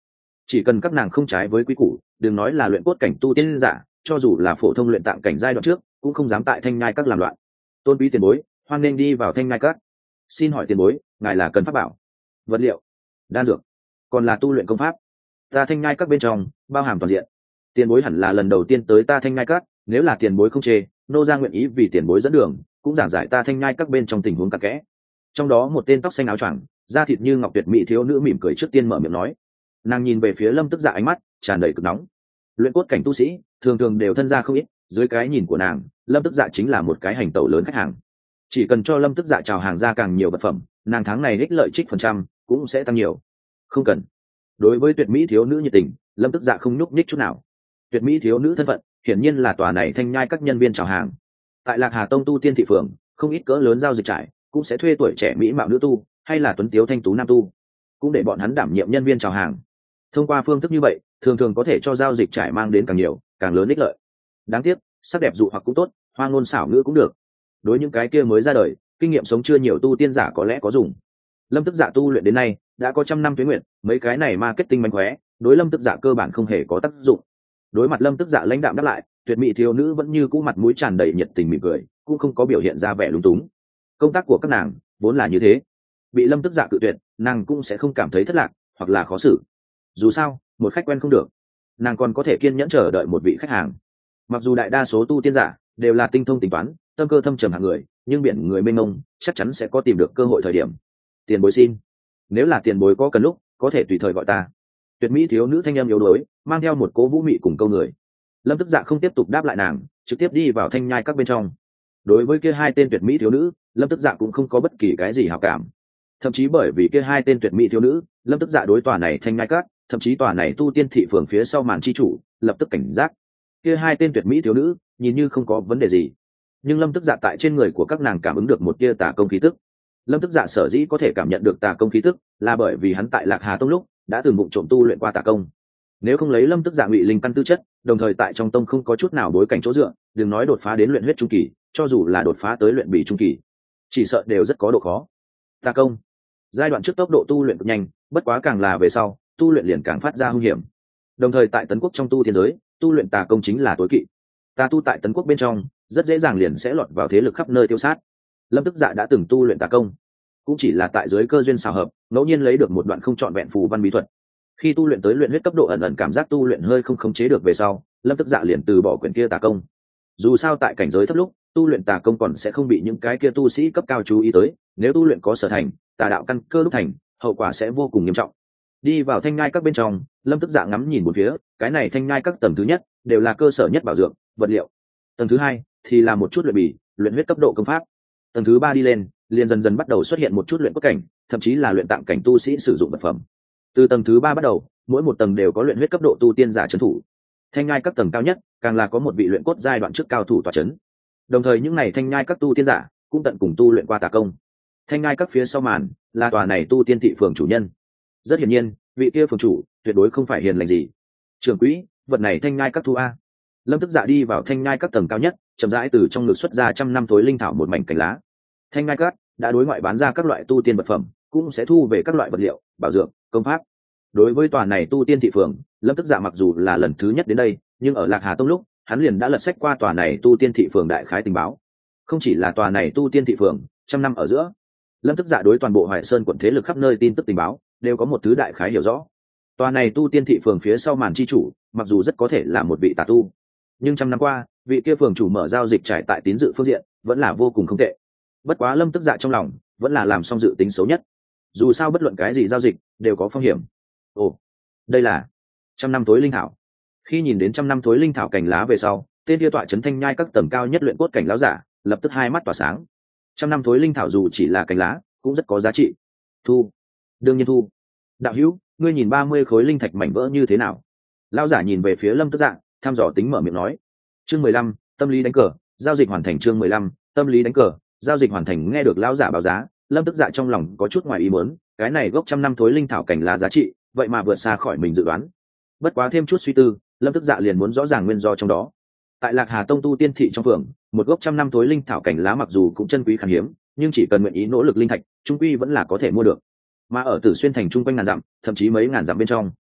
chỉ cần các nàng không trái với quy củ, đừng nói là luyện cốt cảnh tu tiên giả, cho dù là phổ thông luyện tạng cảnh giai đoạn trước cũng không dám tại thanh nhai các làm loạn. Tôn quý tiền bối, hoan nên đi vào thanh nhai các. Xin hỏi tiền bối, ngài là cần pháp bảo, vật liệu, đan dược, còn là tu luyện công pháp? Ta thanh nhai các bên trong bao hàm toàn diện. Tiền bối hẳn là lần đầu tiên tới ta thanh nhai các, nếu là tiền bối không chê, nô ra nguyện ý vì tiền bối dẫn đường, cũng giảng giải ta thanh nhai các bên trong tình huống cặn kẽ. Trong đó một tên tóc xanh áo choàng, da thịt như ngọc tuyệt mỹ thiếu nữ mỉm cười trước tiên mở miệng nói. Nàng nhìn về phía Lâm Tức Dạ, ánh mắt tràn đầy cực nóng. Luyện cốt cảnh tu sĩ thường thường đều thân gia không ít, dưới cái nhìn của nàng, Lâm Tức Dạ chính là một cái hành tẩu lớn khách hàng. Chỉ cần cho Lâm Tức Dạ chào hàng ra càng nhiều vật phẩm, nàng tháng này ích lợi trích phần trăm cũng sẽ tăng nhiều. Không cần. Đối với tuyệt mỹ thiếu nữ nhiệt tình, Lâm Tức Dạ không nhúc nhích chút nào. Tuyệt mỹ thiếu nữ thân phận hiển nhiên là tòa này thanh nhai các nhân viên chào hàng. Tại Lạc Hà Tông tu tiên thị phường, không ít cỡ lớn giao dịch trải cũng sẽ thuê tuổi trẻ mỹ mạo nữ tu hay là tuấn tiếu thanh tú nam tu, cũng để bọn hắn đảm nhiệm nhân viên chào hàng. Thông qua phương thức như vậy, thường thường có thể cho giao dịch trải mang đến càng nhiều càng lớn ích lợi. Đáng tiếc, sắc đẹp dụ hoặc cũng tốt, hoa ngôn xảo ngữ cũng được, đối những cái kia mới ra đời, kinh nghiệm sống chưa nhiều tu tiên giả có lẽ có dùng. Lâm Tức Dạ tu luyện đến nay đã có trăm năm tuế nguyện, mấy cái này marketing mánh khóe đối Lâm Tức Dạ cơ bản không hề có tác dụng. Đối mặt Lâm Tức Dạ lãnh đạm đáp lại, tuyệt mỹ thiếu nữ vẫn như cũ mặt mũi tràn đầy nhiệt tình mỉm cười, cũng không có biểu hiện ra vẻ lúng túng. Công tác của các nàng vốn là như thế, bị Lâm Tức Dạ cự tuyệt, nàng cũng sẽ không cảm thấy thất lạc hoặc là khó xử. Dù sao, một khách quen không được, nàng còn có thể kiên nhẫn chờ đợi một vị khách hàng. Mặc dù đại đa số tu tiên giả đều là tinh thông tính toán, tâm cơ thâm trầm hạng người, nhưng biển người mênh mông, chắc chắn sẽ có tìm được cơ hội thời điểm. Tiền bối xin, nếu là tiền bối có cần lúc, có thể tùy thời gọi ta. Tuyệt mỹ thiếu nữ thanh âm yếu đuối, mang theo một cố vũ mị cùng câu người. Lâm Tức Dạ không tiếp tục đáp lại nàng, trực tiếp đi vào thanh nhai các bên trong. Đối với kia hai tên tuyệt mỹ thiếu nữ, Lâm Tức Dạ cũng không có bất kỳ cái gì hảo cảm. Thậm chí bởi vì kia hai tên tuyệt mỹ thiếu nữ, Lâm Tức Dạ đối tòa này thanh nhai các, thậm chí tòa này tu tiên thị phường phía sau màn chi chủ, lập tức cảnh giác. Kia hai tên tuyệt mỹ thiếu nữ, nhìn như không có vấn đề gì, nhưng Lâm Tức Dạ tại trên người của các nàng cảm ứng được một tia tà công khí tức. Lâm Tức Dạ sở dĩ có thể cảm nhận được tà công khí tức, là bởi vì hắn tại Lạc Hà Tông lúc đã từng vụng trộm tu luyện qua tà công. Nếu không lấy Lâm Tức Dạ ngụy linh căn tư chất, đồng thời tại trong tông không có chút nào bối cảnh chỗ dựa, đừng nói đột phá đến luyện huyết trung kỳ, cho dù là đột phá tới luyện bỉ trung kỳ, chỉ sợ đều rất có độ khó. Tà công, giai đoạn trước tốc độ tu luyện cực nhanh, bất quá càng là về sau, tu luyện liền càng phát ra hung hiểm. Đồng thời tại Tấn Quốc trong tu thiên giới, tu luyện tà công chính là tối kỵ. Tà tu tại Tấn Quốc bên trong, rất dễ dàng liền sẽ lọt vào thế lực khắp nơi tiêu sát. Lâm Tức Dạ đã từng tu luyện tà công, cũng chỉ là tại dưới cơ duyên xào hợp, ngẫu nhiên lấy được một đoạn không trọn vẹn phù văn bí thuật. Khi tu luyện tới luyện huyết cấp độ, ẩn ẩn cảm giác tu luyện hơi không khống chế được về sau, Lâm Tức Dạ liền từ bỏ quyển kia tà công. Dù sao tại cảnh giới thấp lúc, tu luyện tà công còn sẽ không bị những cái kia tu sĩ cấp cao chú ý tới, nếu tu luyện có sở thành, tà đạo căn cơ lúc thành, hậu quả sẽ vô cùng nghiêm trọng. Đi vào thanh nhai các bên trong, Lâm Tức Dạ ngắm nhìn một phía, cái này thanh nhai các tầng thứ nhất đều là cơ sở nhất bảo dưỡng vật liệu, tầng thứ hai thì là một chút luyện bì, luyện huyết cấp độ công pháp, tầng thứ ba đi lên liền dần dần bắt đầu xuất hiện một chút luyện cốt cảnh, thậm chí là luyện tạng cảnh tu sĩ sử dụng vật phẩm. Từ tầng thứ ba bắt đầu, mỗi một tầng đều có luyện huyết cấp độ tu tiên giả trấn thủ. Thanh nhai các tầng cao nhất càng là có một vị luyện cốt giai đoạn trước cao thủ tọa trấn. Đồng thời những này thanh nhai các tu tiên giả cũng tận cùng tu luyện qua tà công. Thanh nhai các phía sau màn là tòa này tu tiên thị phường chủ nhân. Rất hiển nhiên, vị kia phường chủ tuyệt đối không phải hiền lành gì. Trưởng quỹ, vật này thanh nhai các thu a. Lâm Tức Dạ đi vào thanh nhai các tầng cao nhất, chậm rãi từ trong ngực xuất ra trăm năm thối linh thảo một mảnh cành lá. Thanh nhai các đã đối ngoại bán ra các loại tu tiên vật phẩm, cũng sẽ thu về các loại vật liệu, bảo dưỡng, công pháp. Đối với tòa này tu tiên thị phường, Lâm Tức Dạ mặc dù là lần thứ nhất đến đây, nhưng ở Lạc Hà Tông lúc, hắn liền đã lật sách qua tòa này tu tiên thị phường đại khái tình báo. Không chỉ là tòa này tu tiên thị phường, trăm năm ở giữa, Lâm Tức Dạ đối toàn bộ Hoài Sơn quận thế lực khắp nơi tin tức tình báo đều có một thứ đại khái hiểu rõ. Tòa này tu tiên thị phường phía sau màn chi chủ, mặc dù rất có thể là một vị tà tu, nhưng trăm năm qua, vị kia phường chủ mở giao dịch trải tại tín dự phương diện, vẫn là vô cùng không tệ. Bất quá Lâm Tức Dạ trong lòng vẫn là làm xong dự tính xấu nhất. Dù sao bất luận cái gì giao dịch đều có phong hiểm. Ồ, đây là trăm năm thối linh thảo. Khi nhìn đến trăm năm thối linh thảo cành lá về sau, tên kia tọa trấn thanh nhai các tầng cao nhất luyện cốt cảnh lão giả lập tức hai mắt tỏa sáng. Trăm năm thối linh thảo dù chỉ là cành lá, cũng rất có giá trị. Thu, đương nhiên thu. Đạo hữu, ngươi nhìn ba mươi khối linh thạch mảnh vỡ như thế nào? Lão giả nhìn về phía Lâm Tức Dạ, thăm dò tính mở miệng nói. Chương mười lăm, tâm lý đánh cờ, giao dịch hoàn thành. Chương mười lăm, tâm lý đánh cờ, giao dịch hoàn thành. Nghe được lão giả báo giá, Lâm Tức Dạ trong lòng có chút ngoài ý muốn, cái này gốc trăm năm thối linh thảo cành lá giá trị, vậy mà vượt xa khỏi mình dự đoán. Bất quá thêm chút suy tư, Lâm Tức Dạ liền muốn rõ ràng nguyên do trong đó. Tại Lạc Hà Tông tu tiên thị trong phường, một gốc trăm năm thối linh thảo cành lá mặc dù cũng chân quý khan hiếm, nhưng chỉ cần nguyện ý nỗ lực linh thạch, trung quy vẫn là có thể mua được. Mà ở Tử Xuyên thành trung quanh ngàn dặm, thậm chí mấy ngàn dặm bên trong,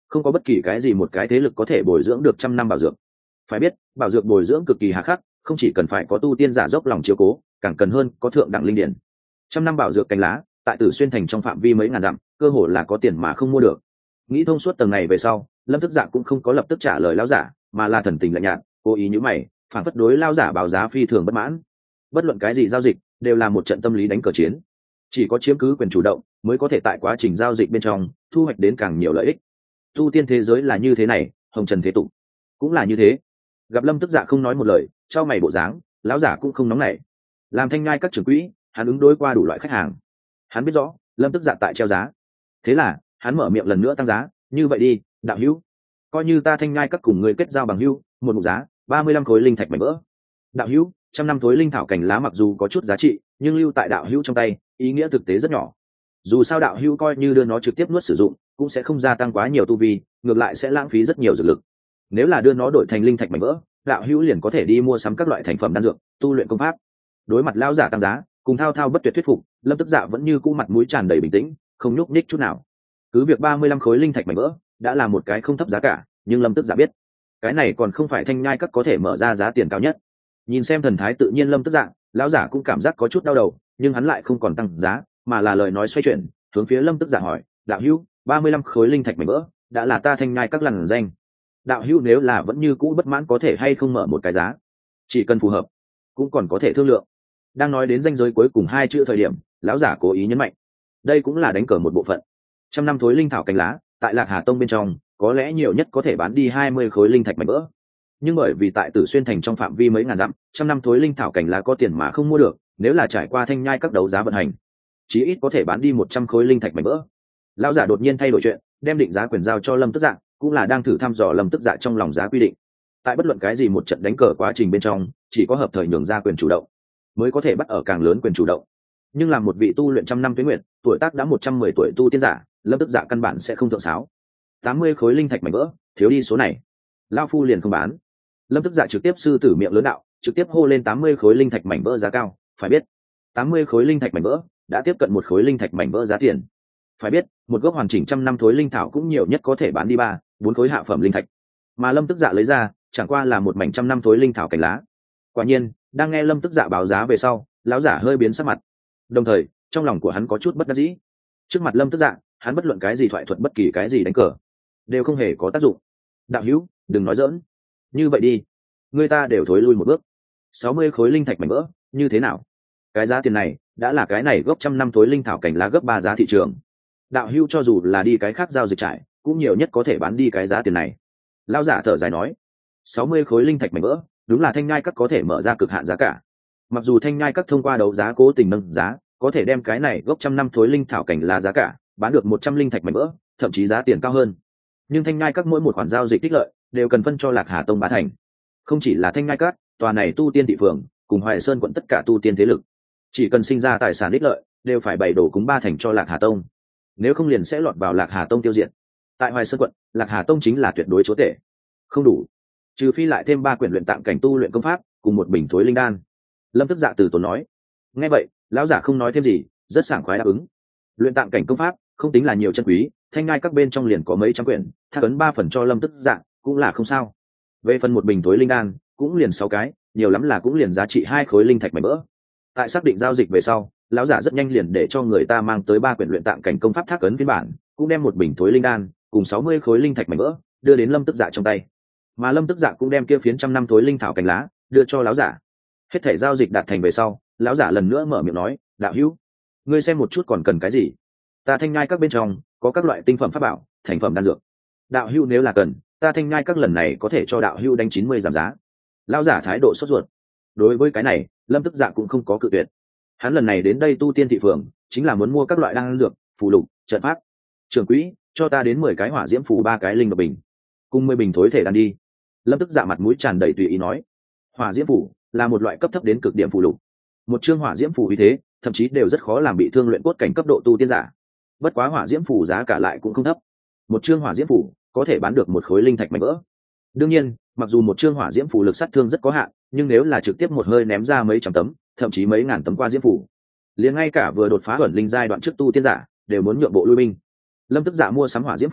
không có bất kỳ cái gì một cái thế lực có thể bồi dưỡng được trăm năm bảo dược. Phải biết bảo dược bồi dưỡng cực kỳ hà khắc, không chỉ cần phải có tu tiên giả dốc lòng chiếu cố, càng cần hơn có thượng đẳng linh điển. Trăm năm bảo dược cánh lá tại Tử Xuyên thành trong phạm vi mấy ngàn dặm, cơ hồ là có tiền mà không mua được. Nghĩ thông suốt tầng này về sau, Lâm Tức Dạ cũng không có lập tức trả lời lão giả, mà là thần tình lạnh nhạt, cố ý nhíu mày, phản phất đối lão giả báo giá phi thường bất mãn. Bất luận cái gì giao dịch đều là một trận tâm lý đánh cờ chiến, chỉ có chiếm cứ quyền chủ động mới có thể tại quá trình giao dịch bên trong thu hoạch đến càng nhiều lợi ích. Tu tiên thế giới là như thế này, hồng trần thế tục cũng là như thế. Gặp Lâm Tức Dạ không nói một lời, trao mày bộ dáng, lão giả cũng không nóng nảy. Làm thanh nhai các trưởng quỹ, hắn ứng đối qua đủ loại khách hàng, hắn biết rõ Lâm Tức Dạ tại treo giá, thế là hắn mở miệng lần nữa tăng giá. Như vậy đi, đạo hữu, coi như ta thanh nhai các cùng người kết giao bằng hữu, một mục giá ba mươi lăm khối linh thạch mảnh vỡ. Đạo hữu, trăm năm thối linh thảo cành lá mặc dù có chút giá trị, nhưng lưu tại đạo hữu trong tay ý nghĩa thực tế rất nhỏ. Dù sao đạo hữu coi như đưa nó trực tiếp nuốt sử dụng, cũng sẽ không gia tăng quá nhiều tu vi, ngược lại sẽ lãng phí rất nhiều dược lực. Nếu là đưa nó đổi thành linh thạch mảnh vỡ, đạo hữu liền có thể đi mua sắm các loại thành phẩm đan dược, tu luyện công pháp. Đối mặt lão giả tăng giá, cùng thao thao bất tuyệt thuyết phục, Lâm Tức Dạ vẫn như cũ mặt mũi tràn đầy bình tĩnh, không nhúc nhích chút nào. Cứ việc ba mươi lăm khối linh thạch mảnh vỡ đã là một cái không thấp giá cả, nhưng Lâm Tức Dạ biết, cái này còn không phải thanh nhai các có thể mở ra giá tiền cao nhất. Nhìn xem thần thái tự nhiên Lâm Tức Dạ, lão giả cũng cảm giác có chút đau đầu, nhưng hắn lại không còn tăng giá, mà là lời nói xoay chuyển, hướng phía Lâm Tức Dạ hỏi, đạo hữu, ba mươi lăm khối linh thạch mảnh vỡ đã là ta thanh nhai các lằn danh. Đạo hữu nếu là vẫn như cũ bất mãn, có thể hay không mở một cái giá, chỉ cần phù hợp cũng còn có thể thương lượng. Đang nói đến ranh giới cuối cùng hai chữ thời điểm, lão giả cố ý nhấn mạnh, đây cũng là đánh cờ một bộ phận. Trăm năm thối linh thảo cành lá tại Lạc Hà Tông bên trong có lẽ nhiều nhất có thể bán đi hai mươi khối linh thạch mảnh vỡ, nhưng bởi vì tại Tử Xuyên thành trong phạm vi mấy ngàn dặm, trăm năm thối linh thảo cành lá có tiền mà không mua được, nếu là trải qua thanh nhai các đấu giá vận hành, chí ít có thể bán đi một trăm khối linh thạch mảnh vỡ. Lão giả đột nhiên thay đổi chuyện, đem định giá quyền giao cho Lâm Tức Dạ, cũng là đang thử thăm dò Lâm Tức Dạ trong lòng giá quy định. Tại bất luận cái gì một trận đánh cờ quá trình bên trong, chỉ có hợp thời nhường ra quyền chủ động mới có thể bắt ở càng lớn quyền chủ động. Nhưng làm một vị tu luyện trăm năm tuế nguyệt, tuổi tác đã một trăm mười tuổi tu tiên giả, Lâm Tức Dạ căn bản sẽ không thượng sáo. tám mươi khối linh thạch mảnh vỡ, thiếu đi số này, lão phu liền không bán. Lâm Tức Dạ trực tiếp sư tử miệng lớn đạo, trực tiếp hô lên tám mươi khối linh thạch mảnh vỡ giá cao. Phải biết, tám mươi khối linh thạch mảnh vỡ đã tiếp cận một khối linh thạch mảnh vỡ giá tiền. Phải biết, một gốc hoàn chỉnh trăm năm thối linh thảo cũng nhiều nhất có thể bán đi ba, bốn khối hạ phẩm linh thạch. Mà Lâm Tức Dạ lấy ra, chẳng qua là một mảnh trăm năm thối linh thảo cành lá. Quả nhiên, đang nghe Lâm Tức Dạ báo giá về sau, lão giả hơi biến sắc mặt. Đồng thời, trong lòng của hắn có chút bất đắc dĩ. Trước mặt Lâm Tức Dạ, hắn bất luận cái gì thoại thuật, bất kỳ cái gì đánh cờ, đều không hề có tác dụng. Đạo hữu, đừng nói giỡn. Như vậy đi, người ta đều thối lui một bước. sáu mươi khối linh thạch mảnh vỡ, như thế nào? Cái giá tiền này đã là cái này gốc trăm năm thối linh thảo cành lá gấp ba giá thị trường. Đạo hữu cho dù là đi cái khác giao dịch trải, cũng nhiều nhất có thể bán đi cái giá tiền này. Lão giả thở dài nói, sáu mươi khối linh thạch mảnh vỡ, đúng là thanh nhai các có thể mở ra cực hạn giá cả. Mặc dù thanh nhai các thông qua đấu giá cố tình nâng giá, có thể đem cái này gốc trăm năm thối linh thảo cành lá giá cả bán được một trăm linh thạch mảnh vỡ, thậm chí giá tiền cao hơn. Nhưng thanh nhai các mỗi một khoản giao dịch tích lợi đều cần phân cho Lạc Hà Tông bá thành. Không chỉ là thanh nhai các, tòa này tu tiên thị phường cùng Hoài Sơn quận tất cả tu tiên thế lực, chỉ cần sinh ra tài sản ích lợi đều phải bày đổ cúng ba thành cho Lạc Hà Tông, nếu không liền sẽ lọt vào Lạc Hà Tông tiêu diệt. Tại Hoài Sơn quận, Lạc Hà Tông chính là tuyệt đối chúa tể. Không đủ, trừ phi lại thêm ba quyển luyện tạng cảnh tu luyện công pháp cùng một bình thối linh đan. Lâm Tức Dạ từ tốn nói. Nghe vậy, lão giả không nói thêm gì, rất sảng khoái đáp ứng. Luyện tạng cảnh công pháp không tính là nhiều chân quý, thanh ngai các bên trong liền có mấy trăm quyển, thác ấn ba phần cho Lâm Tức Dạ cũng là không sao. Về phần một bình thối linh đan cũng liền sáu cái, nhiều lắm là cũng liền giá trị hai khối linh thạch mảnh vỡ. Tại xác định giao dịch về sau, lão giả rất nhanh liền để cho người ta mang tới ba quyển luyện tạng cảnh công pháp thác ấn phiên bản, cũng đem một bình thối linh đan cùng sáu mươi khối linh thạch mảnh vỡ đưa đến Lâm Tức Dạ trong tay. Mà Lâm Tức Dạ cũng đem kia phiến trăm năm thối linh thảo cành lá đưa cho lão giả. Hết thể giao dịch đạt thành về sau, lão giả lần nữa mở miệng nói, đạo hữu, ngươi xem một chút còn cần cái gì? Ta thanh nhai các bên trong có các loại tinh phẩm pháp bảo, thành phẩm đan dược. Đạo hữu nếu là cần, ta thanh nhai các lần này có thể cho đạo hữu đánh chín mươi giảm giá. Lão giả thái độ sốt ruột. Đối với cái này, Lâm Tức Dạ cũng không có cự tuyệt. Hắn lần này đến đây tu tiên thị phường, chính là muốn mua các loại đan dược, phù lục, trận pháp. Trưởng quỹ, cho ta đến mười cái hỏa diễm phù, ba cái linh độc bình, cùng mười bình thối thể đan đi. Lâm Tức Dạ mặt mũi tràn đầy tùy ý nói. Hỏa diễm phù là một loại cấp thấp đến cực điểm phù lục. Một chương hỏa diễm phù uy thế, thậm chí đều rất khó làm bị thương luyện cốt cảnh cấp độ tu tiên giả. Bất quá hỏa diễm phù giá cả lại cũng không thấp. Một chương hỏa diễm phù có thể bán được một khối linh thạch mảnh vỡ. Đương nhiên, mặc dù một chương hỏa diễm phù lực sát thương rất có hạn, nhưng nếu là trực tiếp một hơi ném ra mấy trăm tấm, thậm chí mấy ngàn tấm qua diễm phù, liền ngay cả vừa đột phá ẩn linh giai đoạn trước tu tiên giả đều muốn nhượng bộ lui binh. Lâm Tức Dạ mua sắm hỏa diễm phù,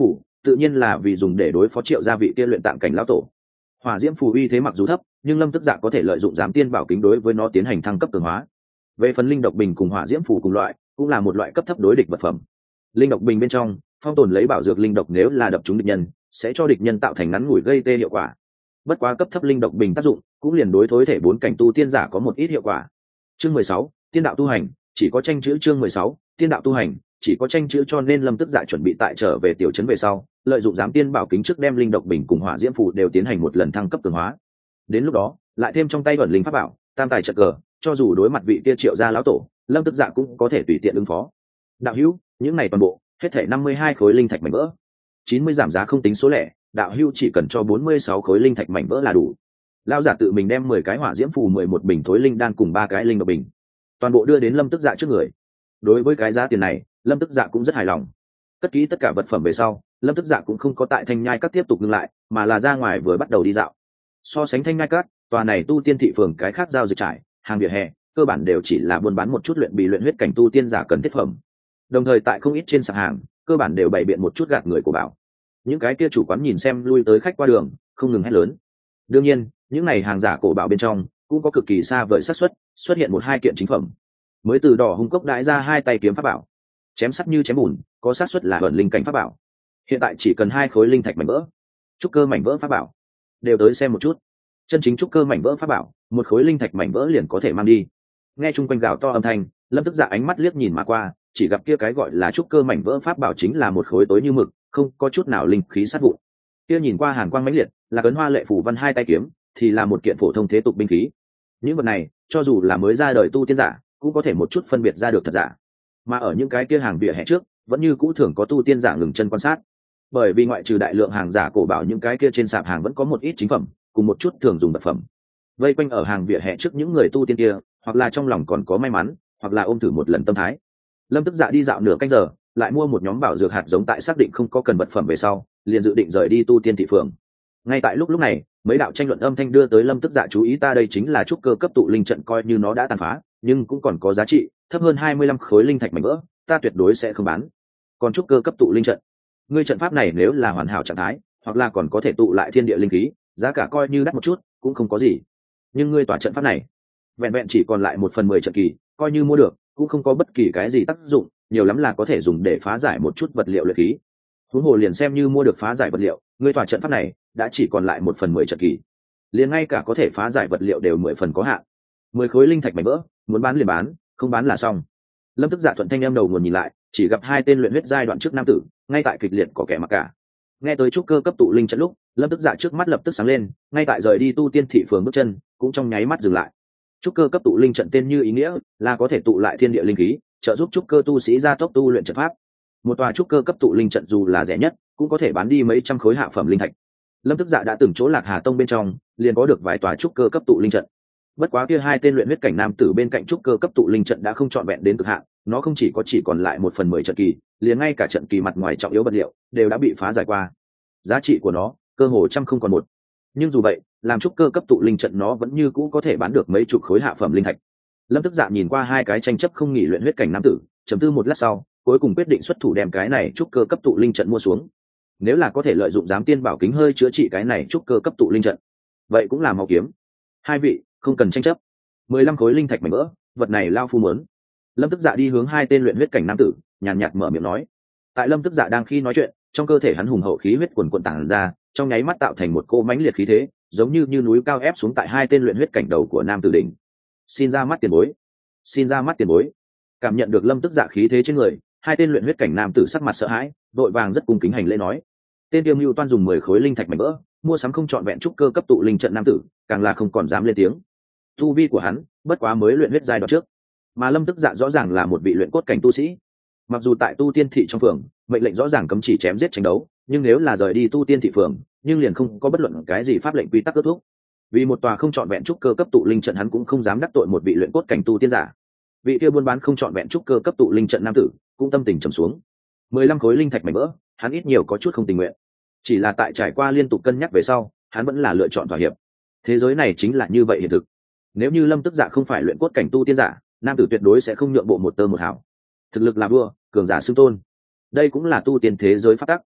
tự nhiên là vì dùng để đối phó Triệu gia vị kia luyện tạng cảnh lão tổ. Hỏa diễm phù uy thế mặc dù thấp, nhưng Lâm Tức Dạ có thể lợi dụng giám tiên bảo kính đối với nó tiến hành thăng cấp cường hóa. Về phần linh độc bình cùng hỏa diễm phù cùng loại, cũng là một loại cấp thấp đối địch vật phẩm. Linh độc bình bên trong phong tồn lấy bảo dược linh độc, nếu là đập trúng địch nhân sẽ cho địch nhân tạo thành ngắn ngủi gây tê hiệu quả. Bất quá cấp thấp linh độc bình tác dụng cũng liền đối thối thể bốn cảnh tu tiên giả có một ít hiệu quả. Chương mười sáu, tiên đạo tu hành, chỉ có tranh chữ. Chương mười sáu, tiên đạo tu hành, chỉ có tranh chữ. Cho nên Lâm Tức Dạ chuẩn bị tại trở về tiểu trấn về sau, lợi dụng giám tiên bảo kính trước đem linh độc bình cùng hỏa diễm phù đều tiến hành một lần thăng cấp cường hóa. Đến lúc đó lại thêm trong tay ẩn linh pháp bảo tam tài trận cờ, cho dù đối mặt vị kia Triệu gia lão tổ, Lâm Tức Dạ cũng có thể tùy tiện ứng phó. Đạo hữu, những này toàn bộ hết thể năm mươi hai khối linh thạch mảnh vỡ, chín mươi giảm giá không tính số lẻ, đạo hữu chỉ cần cho bốn mươi sáu khối linh thạch mảnh vỡ là đủ. Lão giả tự mình đem mười cái hỏa diễm phù, mười một bình thối linh đan cùng ba cái linh độc bình, toàn bộ đưa đến Lâm Tức Dạ trước người. Đối với cái giá tiền này, Lâm Tức Dạ cũng rất hài lòng. Cất kỹ tất cả vật phẩm về sau, Lâm Tức Dạ cũng không có tại Thanh Nhai Các tiếp tục ngừng lại, mà là ra ngoài vừa bắt đầu đi dạo. So sánh Thanh Nhai Các, tòa này tu tiên thị phường cái khác giao dịch trải, hàng vỉa hè, cơ bản đều chỉ là buôn bán một chút luyện bị luyện huyết cảnh tu tiên giả cần thiết phẩm. Đồng thời tại không ít trên sạp hàng, cơ bản đều bày biện một chút gạt người của bảo. Những cái kia chủ quán nhìn xem lui tới khách qua đường, không ngừng hét lớn. Đương nhiên, những này hàng giả cổ bảo bên trong cũng có cực kỳ xa vời xác suất xuất hiện một hai kiện chính phẩm. Mới từ đỏ hung cốc đãi ra hai tay kiếm pháp bảo, chém sắt như chém bùn, có xác suất là ẩn linh cảnh pháp bảo. Hiện tại chỉ cần hai khối linh thạch mảnh vỡ, trúc cơ mảnh vỡ pháp bảo, đều tới xem một chút. Chân chính trúc cơ mảnh vỡ pháp bảo, một khối linh thạch mảnh vỡ liền có thể mang đi. Nghe chung quanh gào to âm thanh, Lâm Tức Dạ ánh mắt liếc nhìn mà qua, chỉ gặp kia cái gọi là trúc cơ mảnh vỡ pháp bảo chính là một khối tối như mực, không có chút nào linh khí sát vụn. Kia nhìn qua hàn quang mãnh liệt, là cấn hoa lệ phủ văn hai tay kiếm, thì là một kiện phổ thông thế tục binh khí. Những vật này, cho dù là mới ra đời tu tiên giả, cũng có thể một chút phân biệt ra được thật giả. Mà ở những cái kia hàng vỉa hè trước, vẫn như cũ thường có tu tiên giả ngừng chân quan sát. Bởi vì ngoại trừ đại lượng hàng giả cổ bảo, những cái kia trên sạp hàng vẫn có một ít chính phẩm, cùng một chút thường dùng vật phẩm. Vây quanh ở hàng vỉa hè trước những người tu tiên kia, hoặc là trong lòng còn có may mắn, hoặc là ôm thử một lần tâm thái. Lâm Tức Dạ đi dạo nửa canh giờ, lại mua một nhóm bảo dược hạt giống, tại xác định không có cần vật phẩm về sau, liền dự định rời đi tu tiên thị phường. Ngay tại lúc lúc này, mấy đạo tranh luận âm thanh đưa tới Lâm Tức Dạ chú ý. Ta đây chính là trúc cơ cấp tụ linh trận, coi như nó đã tàn phá, nhưng cũng còn có giá trị, thấp hơn hai mươi lăm khối linh thạch mảnh vỡ, ta tuyệt đối sẽ không bán. Còn trúc cơ cấp tụ linh trận, ngươi trận pháp này nếu là hoàn hảo trạng thái, hoặc là còn có thể tụ lại thiên địa linh khí, giá cả coi như đắt một chút, cũng không có gì. Nhưng ngươi tỏa trận pháp này, vẹn vẹn chỉ còn lại một phần mười trận kỳ, coi như mua được, cũng không có bất kỳ cái gì tác dụng, nhiều lắm là có thể dùng để phá giải một chút vật liệu luyện khí. Huống hồ liền xem như mua được phá giải vật liệu, ngươi tỏa trận pháp này đã chỉ còn lại một phần mười trận kỳ, liền ngay cả có thể phá giải vật liệu đều mười phần có hạn. Mười khối linh thạch mảnh vỡ, muốn bán liền bán, không bán là xong. Lâm Tức Dạ thuận thanh em đầu nguồn nhìn lại, chỉ gặp hai tên luyện huyết giai đoạn trước nam tử, ngay tại kịch liệt có kẻ mặc cả. Nghe tới trúc cơ cấp tụ linh trận lúc, Lâm Tức Dạ trước mắt lập tức sáng lên, ngay tại rời đi tu tiên thị phường bước chân cũng trong nháy mắt dừng lại. Trúc cơ cấp tụ linh trận tên như ý nghĩa là có thể tụ lại thiên địa linh khí, trợ giúp trúc cơ tu sĩ gia tốc tu luyện trận pháp. Một tòa trúc cơ cấp tụ linh trận dù là rẻ nhất, cũng có thể bán đi mấy trăm khối hạ phẩm linh thạch. Lâm Tức Dạ đã từng chỗ Lạc Hà Tông bên trong, liền có được vài tòa trúc cơ cấp tụ linh trận. Bất quá kia hai tên luyện huyết cảnh nam tử bên cạnh trúc cơ cấp tụ linh trận đã không trọn vẹn đến cực hạn, nó không chỉ có chỉ còn lại một phần mười trận kỳ, liền ngay cả trận kỳ mặt ngoài trọng yếu vật liệu đều đã bị phá giải qua. Giá trị của nó cơ hồ trăm không còn một. Nhưng dù vậy, làm trúc cơ cấp tụ linh trận nó vẫn như cũ có thể bán được mấy chục khối hạ phẩm linh thạch. Lâm Tức Dạ nhìn qua hai cái tranh chấp không nghỉ luyện huyết cảnh nam tử, trầm tư một lát sau, cuối cùng quyết định xuất thủ đem cái này trúc cơ cấp tụ linh trận mua xuống. Nếu là có thể lợi dụng giám tiên bảo kính hơi chữa trị cái này trúc cơ cấp tụ linh trận, vậy cũng là mau kiếm. Hai vị không cần tranh chấp, mười lăm khối linh thạch mảnh vỡ, vật này lao phu muốn. Lâm Tức Dạ đi hướng hai tên luyện huyết cảnh nam tử, nhàn nhạt mở miệng nói. Tại Lâm Tức Dạ đang khi nói chuyện, trong cơ thể hắn hùng hậu khí huyết quần quần tản ra, trong nháy mắt tạo thành một cô mãnh liệt khí thế, giống như như núi cao ép xuống tại hai tên luyện huyết cảnh đầu của nam tử đỉnh. Xin ra mắt tiền bối, xin ra mắt tiền bối. Cảm nhận được Lâm Tức Dạ khí thế trên người, hai tên luyện huyết cảnh nam tử sắc mặt sợ hãi, đội vàng rất cung kính hành lễ nói. Tên Tiêu Mưu toan dùng mười khối linh thạch mảnh vỡ mua sắm không trọn vẹn trúc cơ cấp tụ linh trận nam tử, càng là không còn dám lên tiếng. Tu vi của hắn bất quá mới luyện huyết giai đoạn trước, mà Lâm Tức Dạ rõ ràng là một vị luyện cốt cảnh tu sĩ. Mặc dù tại tu tiên thị trong phường, mệnh lệnh rõ ràng cấm chỉ chém giết tranh đấu, nhưng nếu là rời đi tu tiên thị phường, nhưng liền không có bất luận cái gì pháp lệnh quy tắc kết thúc. Vì một tòa không trọn vẹn trúc cơ cấp tụ linh trận, hắn cũng không dám đắc tội một vị luyện cốt cảnh tu tiên giả. Vị kia buôn bán không trọn vẹn trúc cơ cấp tụ linh trận nam tử cũng tâm tình trầm xuống. Mười lăm khối linh thạch mảnh vỡ, hắn ít nhiều có chút không tình nguyện. Chỉ là tại trải qua liên tục cân nhắc về sau, hắn vẫn là lựa chọn thỏa hiệp. Thế giới này chính là như vậy hiện thực. Nếu như Lâm Tức Dạ không phải luyện cốt cảnh tu tiên giả, nam tử tuyệt đối sẽ không nhượng bộ một tơ một hào. Thực lực là vua, cường giả xưng tôn. Đây cũng là tu tiên thế giới pháp tắc.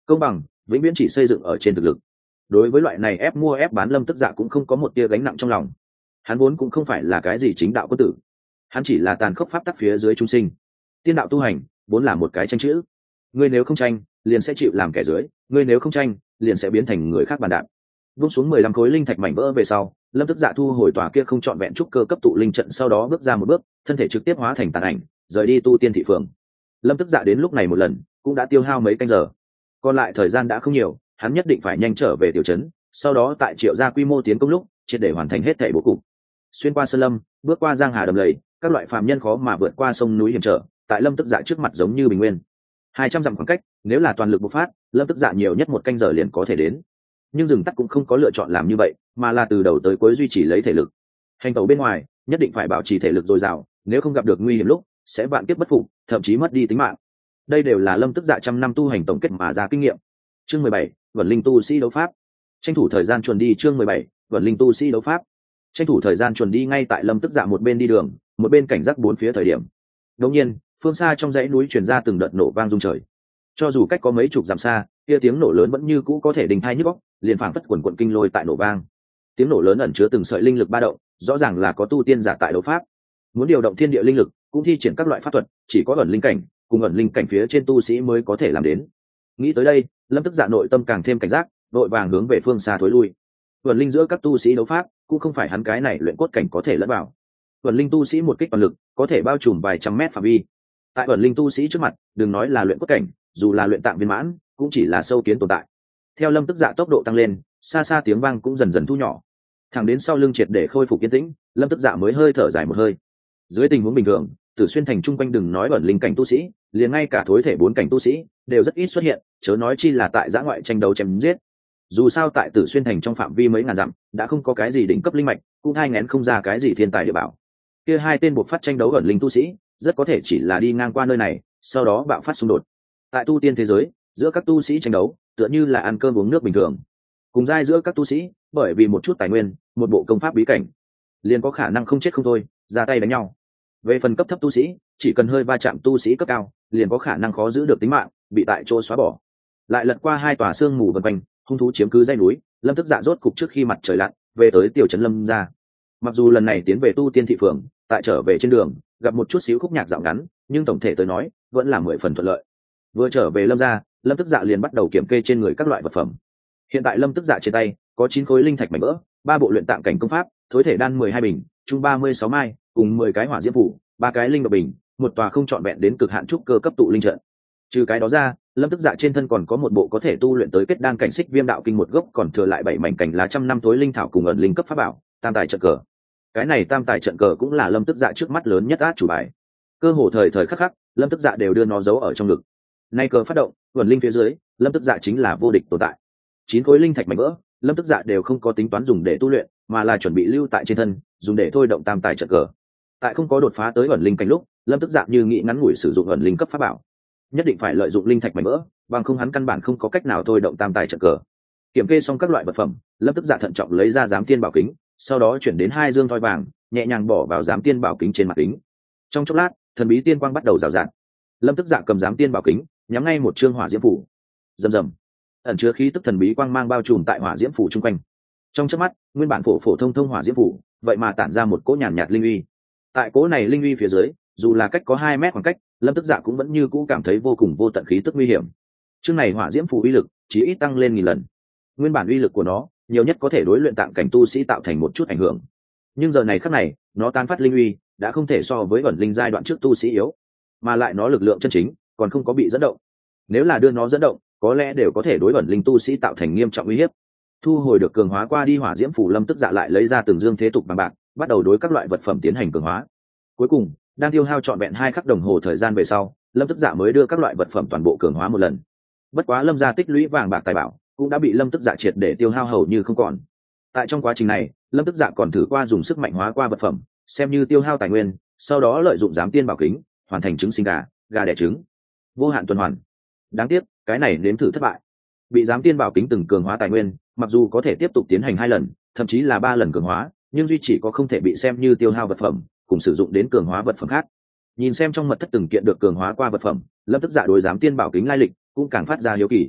công bằng vĩnh viễn chỉ xây dựng ở trên thực lực. Đối với loại này ép mua ép bán lâm tức dạ cũng không có một tia gánh nặng trong lòng. Hắn vốn cũng không phải là cái gì chính đạo quân tử, hắn chỉ là tàn khốc pháp tắc phía dưới chúng sinh. Tiên đạo tu hành vốn là một cái tranh chữ, ngươi nếu không tranh liền sẽ chịu làm kẻ dưới, ngươi nếu không tranh liền sẽ biến thành người khác bàn đạp. Vung xuống mười lăm khối linh thạch mảnh vỡ về sau, lâm tức dạ thu hồi tòa kia không trọn vẹn trúc cơ cấp tụ linh trận, sau đó bước ra một bước, thân thể trực tiếp hóa thành tàn ảnh rời đi tu tiên thị phường. Lâm tức dạ đến lúc này một lần cũng đã tiêu hao mấy canh giờ, còn lại thời gian đã không nhiều, hắn nhất định phải nhanh trở về tiểu trấn, sau đó tại triệu gia quy mô tiến công lúc triệt để hoàn thành hết thảy bố cục. Xuyên qua sơn lâm, bước qua giang hà đầm lầy, các loại phàm nhân khó mà vượt qua sông núi hiểm trở, tại lâm tức dạ trước mặt giống như bình nguyên. Hai trăm dặm khoảng cách, nếu là toàn lực bộc phát, lâm tức dạ nhiều nhất một canh giờ liền có thể đến. Nhưng rừng tắc cũng không có lựa chọn làm như vậy, mà là từ đầu tới cuối duy trì lấy thể lực. Hành tẩu bên ngoài nhất định phải bảo trì thể lực dồi dào, nếu không gặp được nguy hiểm lúc sẽ vạn kiếp bất phục, thậm chí mất đi tính mạng. Đây đều là lâm tức dạ trăm năm tu hành tổng kết mà ra kinh nghiệm. Chương mười bảy, vận linh tu sĩ đấu pháp. Tranh thủ thời gian chuẩn đi. Chương mười bảy, vận linh tu sĩ đấu pháp. Tranh thủ thời gian chuẩn đi. Ngay tại lâm tức dạ một bên đi đường, một bên cảnh giác bốn phía thời điểm, đột nhiên phương xa trong dãy núi truyền ra từng đợt nổ vang rung trời. Cho dù cách có mấy chục dặm xa, kia tiếng nổ lớn vẫn như cũ có thể đình thai nhức óc, liền phảng phất quần quần kinh lôi tại nổ vang. Tiếng nổ lớn ẩn chứa từng sợi linh lực ba động, rõ ràng là có tu tiên giả tại đấu pháp. Muốn điều động thiên địa linh lực, cũng thi triển các loại pháp thuật, chỉ có ẩn linh cảnh cùng ẩn linh cảnh phía trên tu sĩ mới có thể làm đến. Nghĩ tới đây, lâm tức dạ nội tâm càng thêm cảnh giác, đội vàng hướng về phương xa thối lui. Ẩn linh giữa các tu sĩ đấu pháp cũng không phải hắn cái này luyện cốt cảnh có thể lẫn vào. Ẩn linh tu sĩ một kích toàn lực có thể bao trùm vài trăm mét phạm vi. Tại ẩn linh tu sĩ trước mặt, đừng nói là luyện cốt cảnh, dù là luyện tạng viên mãn cũng chỉ là sâu kiến tồn tại. Theo lâm tức dạ tốc độ tăng lên, xa xa tiếng vang cũng dần dần thu nhỏ, thẳng đến sau lưng triệt để khôi phục yên tĩnh, lâm tức dạ mới hơi thở dài một hơi. Dưới tình huống bình thường, Tử Xuyên thành trung quanh đừng nói ẩn linh cảnh tu sĩ, liền ngay cả thối thể bốn cảnh tu sĩ đều rất ít xuất hiện, chớ nói chi là tại giã ngoại tranh đấu chém giết. Dù sao tại Tử Xuyên thành trong phạm vi mấy ngàn dặm đã không có cái gì đỉnh cấp linh mạch, cũng hai ngén không ra cái gì thiên tài địa bảo. Kia hai tên buộc phát tranh đấu ẩn linh tu sĩ rất có thể chỉ là đi ngang qua nơi này, sau đó bạo phát xung đột. Tại tu tiên thế giới, giữa các tu sĩ tranh đấu tựa như là ăn cơm uống nước bình thường, cùng giai giữa các tu sĩ bởi vì một chút tài nguyên, một bộ công pháp bí cảnh, liền có khả năng không chết không thôi ra tay đánh nhau. Về phần cấp thấp tu sĩ, chỉ cần hơi va chạm tu sĩ cấp cao liền có khả năng khó giữ được tính mạng, bị tại chỗ xóa bỏ. Lại lật qua hai tòa sương mù vần quanh, hung thú chiếm cứ dãy núi, lâm tức dạ rốt cục trước khi mặt trời lặn về tới tiểu trấn lâm gia. Mặc dù lần này tiến về tu tiên thị phường, tại trở về trên đường gặp một chút xíu khúc nhạc dạo ngắn, nhưng tổng thể tới nói vẫn là mười phần thuận lợi. Vừa trở về lâm gia, lâm tức dạ liền bắt đầu kiểm kê trên người các loại vật phẩm. Hiện tại lâm tức dạ trên tay có chín khối linh thạch mảnh vỡ, ba bộ luyện tạng cảnh công pháp, thối thể đan mười hai bình, trung ba mươi sáu mai, cùng mười cái hỏa diễm phủ, ba cái linh độc bình, một tòa không trọn vẹn đến cực hạn trúc cơ cấp tụ linh trận. Trừ cái đó ra, lâm tức dạ trên thân còn có một bộ có thể tu luyện tới kết đan cảnh xích viêm đạo kinh một gốc, còn thừa lại bảy mảnh cảnh lá trăm năm tối linh thảo cùng ẩn linh cấp pháp bảo, tam tài trận cờ. Cái này tam tài trận cờ cũng là lâm tức dạ trước mắt lớn nhất át chủ bài. Cơ hồ thời thời khắc khắc, lâm tức dạ đều đưa nó giấu ở trong ngực. Nay cờ phát động, ẩn linh phía dưới, lâm tức dạ chính là vô địch tồn tại. Chín khối linh thạch mảnh vỡ, lâm tức dạ đều không có tính toán dùng để tu luyện, mà là chuẩn bị lưu tại trên thân, dùng để thôi động tam tài trận cờ. Tại không có đột phá tới ẩn linh cảnh lúc, lâm tức dạ như nghĩ ngắn ngủi sử dụng ẩn linh cấp pháp bảo, nhất định phải lợi dụng linh thạch mảnh vỡ, bằng không hắn căn bản không có cách nào thôi động tam tài trận cờ. Kiểm kê xong các loại vật phẩm, lâm tức dạ thận trọng lấy ra giám tiên bảo kính, sau đó chuyển đến hai dương thoi vàng, nhẹ nhàng bỏ vào giám tiên bảo kính trên mặt kính. Trong chốc lát, thần bí tiên quang bắt đầu rào rạt. Lâm tức dạ cầm giám tiên bảo kính, nhắm ngay một trương hỏa diễm phủ. Rầm rầm, ẩn chứa khí tức thần bí quang mang bao trùm tại hỏa diễm phủ chung quanh. Trong chớp mắt, nguyên bản phổ phổ thông thông hỏa diễm phủ, vậy mà tản ra một cỗ nhàn nhạt, nhạt linh uy. Tại cỗ này linh uy phía dưới, dù là cách có hai mét khoảng cách, lâm tức dạ cũng vẫn như cũ cảm thấy vô cùng vô tận khí tức nguy hiểm. Chương này hỏa diễm phủ uy lực chỉ ít tăng lên nghìn lần. Nguyên bản uy lực của nó nhiều nhất có thể đối luyện tạng cảnh tu sĩ tạo thành một chút ảnh hưởng, nhưng giờ này khắc này, nó tan phát linh uy đã không thể so với ẩn linh giai đoạn trước tu sĩ yếu, mà lại nó lực lượng chân chính còn không có bị dẫn động. Nếu là đưa nó dẫn động, có lẽ đều có thể đối ẩn linh tu sĩ tạo thành nghiêm trọng uy hiếp. Thu hồi được cường hóa qua đi hỏa diễm phủ, lâm tức dạ lại lấy ra từng dương thế tục bằng bạc, bắt đầu đối các loại vật phẩm tiến hành cường hóa. Cuối cùng, đang tiêu hao trọn vẹn hai khắc đồng hồ thời gian về sau, lâm tức dạ mới đưa các loại vật phẩm toàn bộ cường hóa một lần. Bất quá lâm gia tích lũy vàng bạc tài bảo cũng đã bị lâm tức dạ triệt để tiêu hao hầu như không còn. Tại trong quá trình này, lâm tức dạ còn thử qua dùng sức mạnh hóa qua vật phẩm, xem như tiêu hao tài nguyên, sau đó lợi dụng giám tiên bảo kính hoàn thành trứng sinh gà, gà đẻ trứng, vô hạn tuần hoàn. Đáng tiếc, cái này nếm thử thất bại. Bị giám tiên bảo kính từng cường hóa tài nguyên, mặc dù có thể tiếp tục tiến hành hai lần, thậm chí là ba lần cường hóa, nhưng duy chỉ có không thể bị xem như tiêu hao vật phẩm, cùng sử dụng đến cường hóa vật phẩm khác. Nhìn xem trong mật thất từng kiện được cường hóa qua vật phẩm, lâm tức dạ đối giám tiên bảo kính lai lịch cũng càng phát ra hiếu kỳ.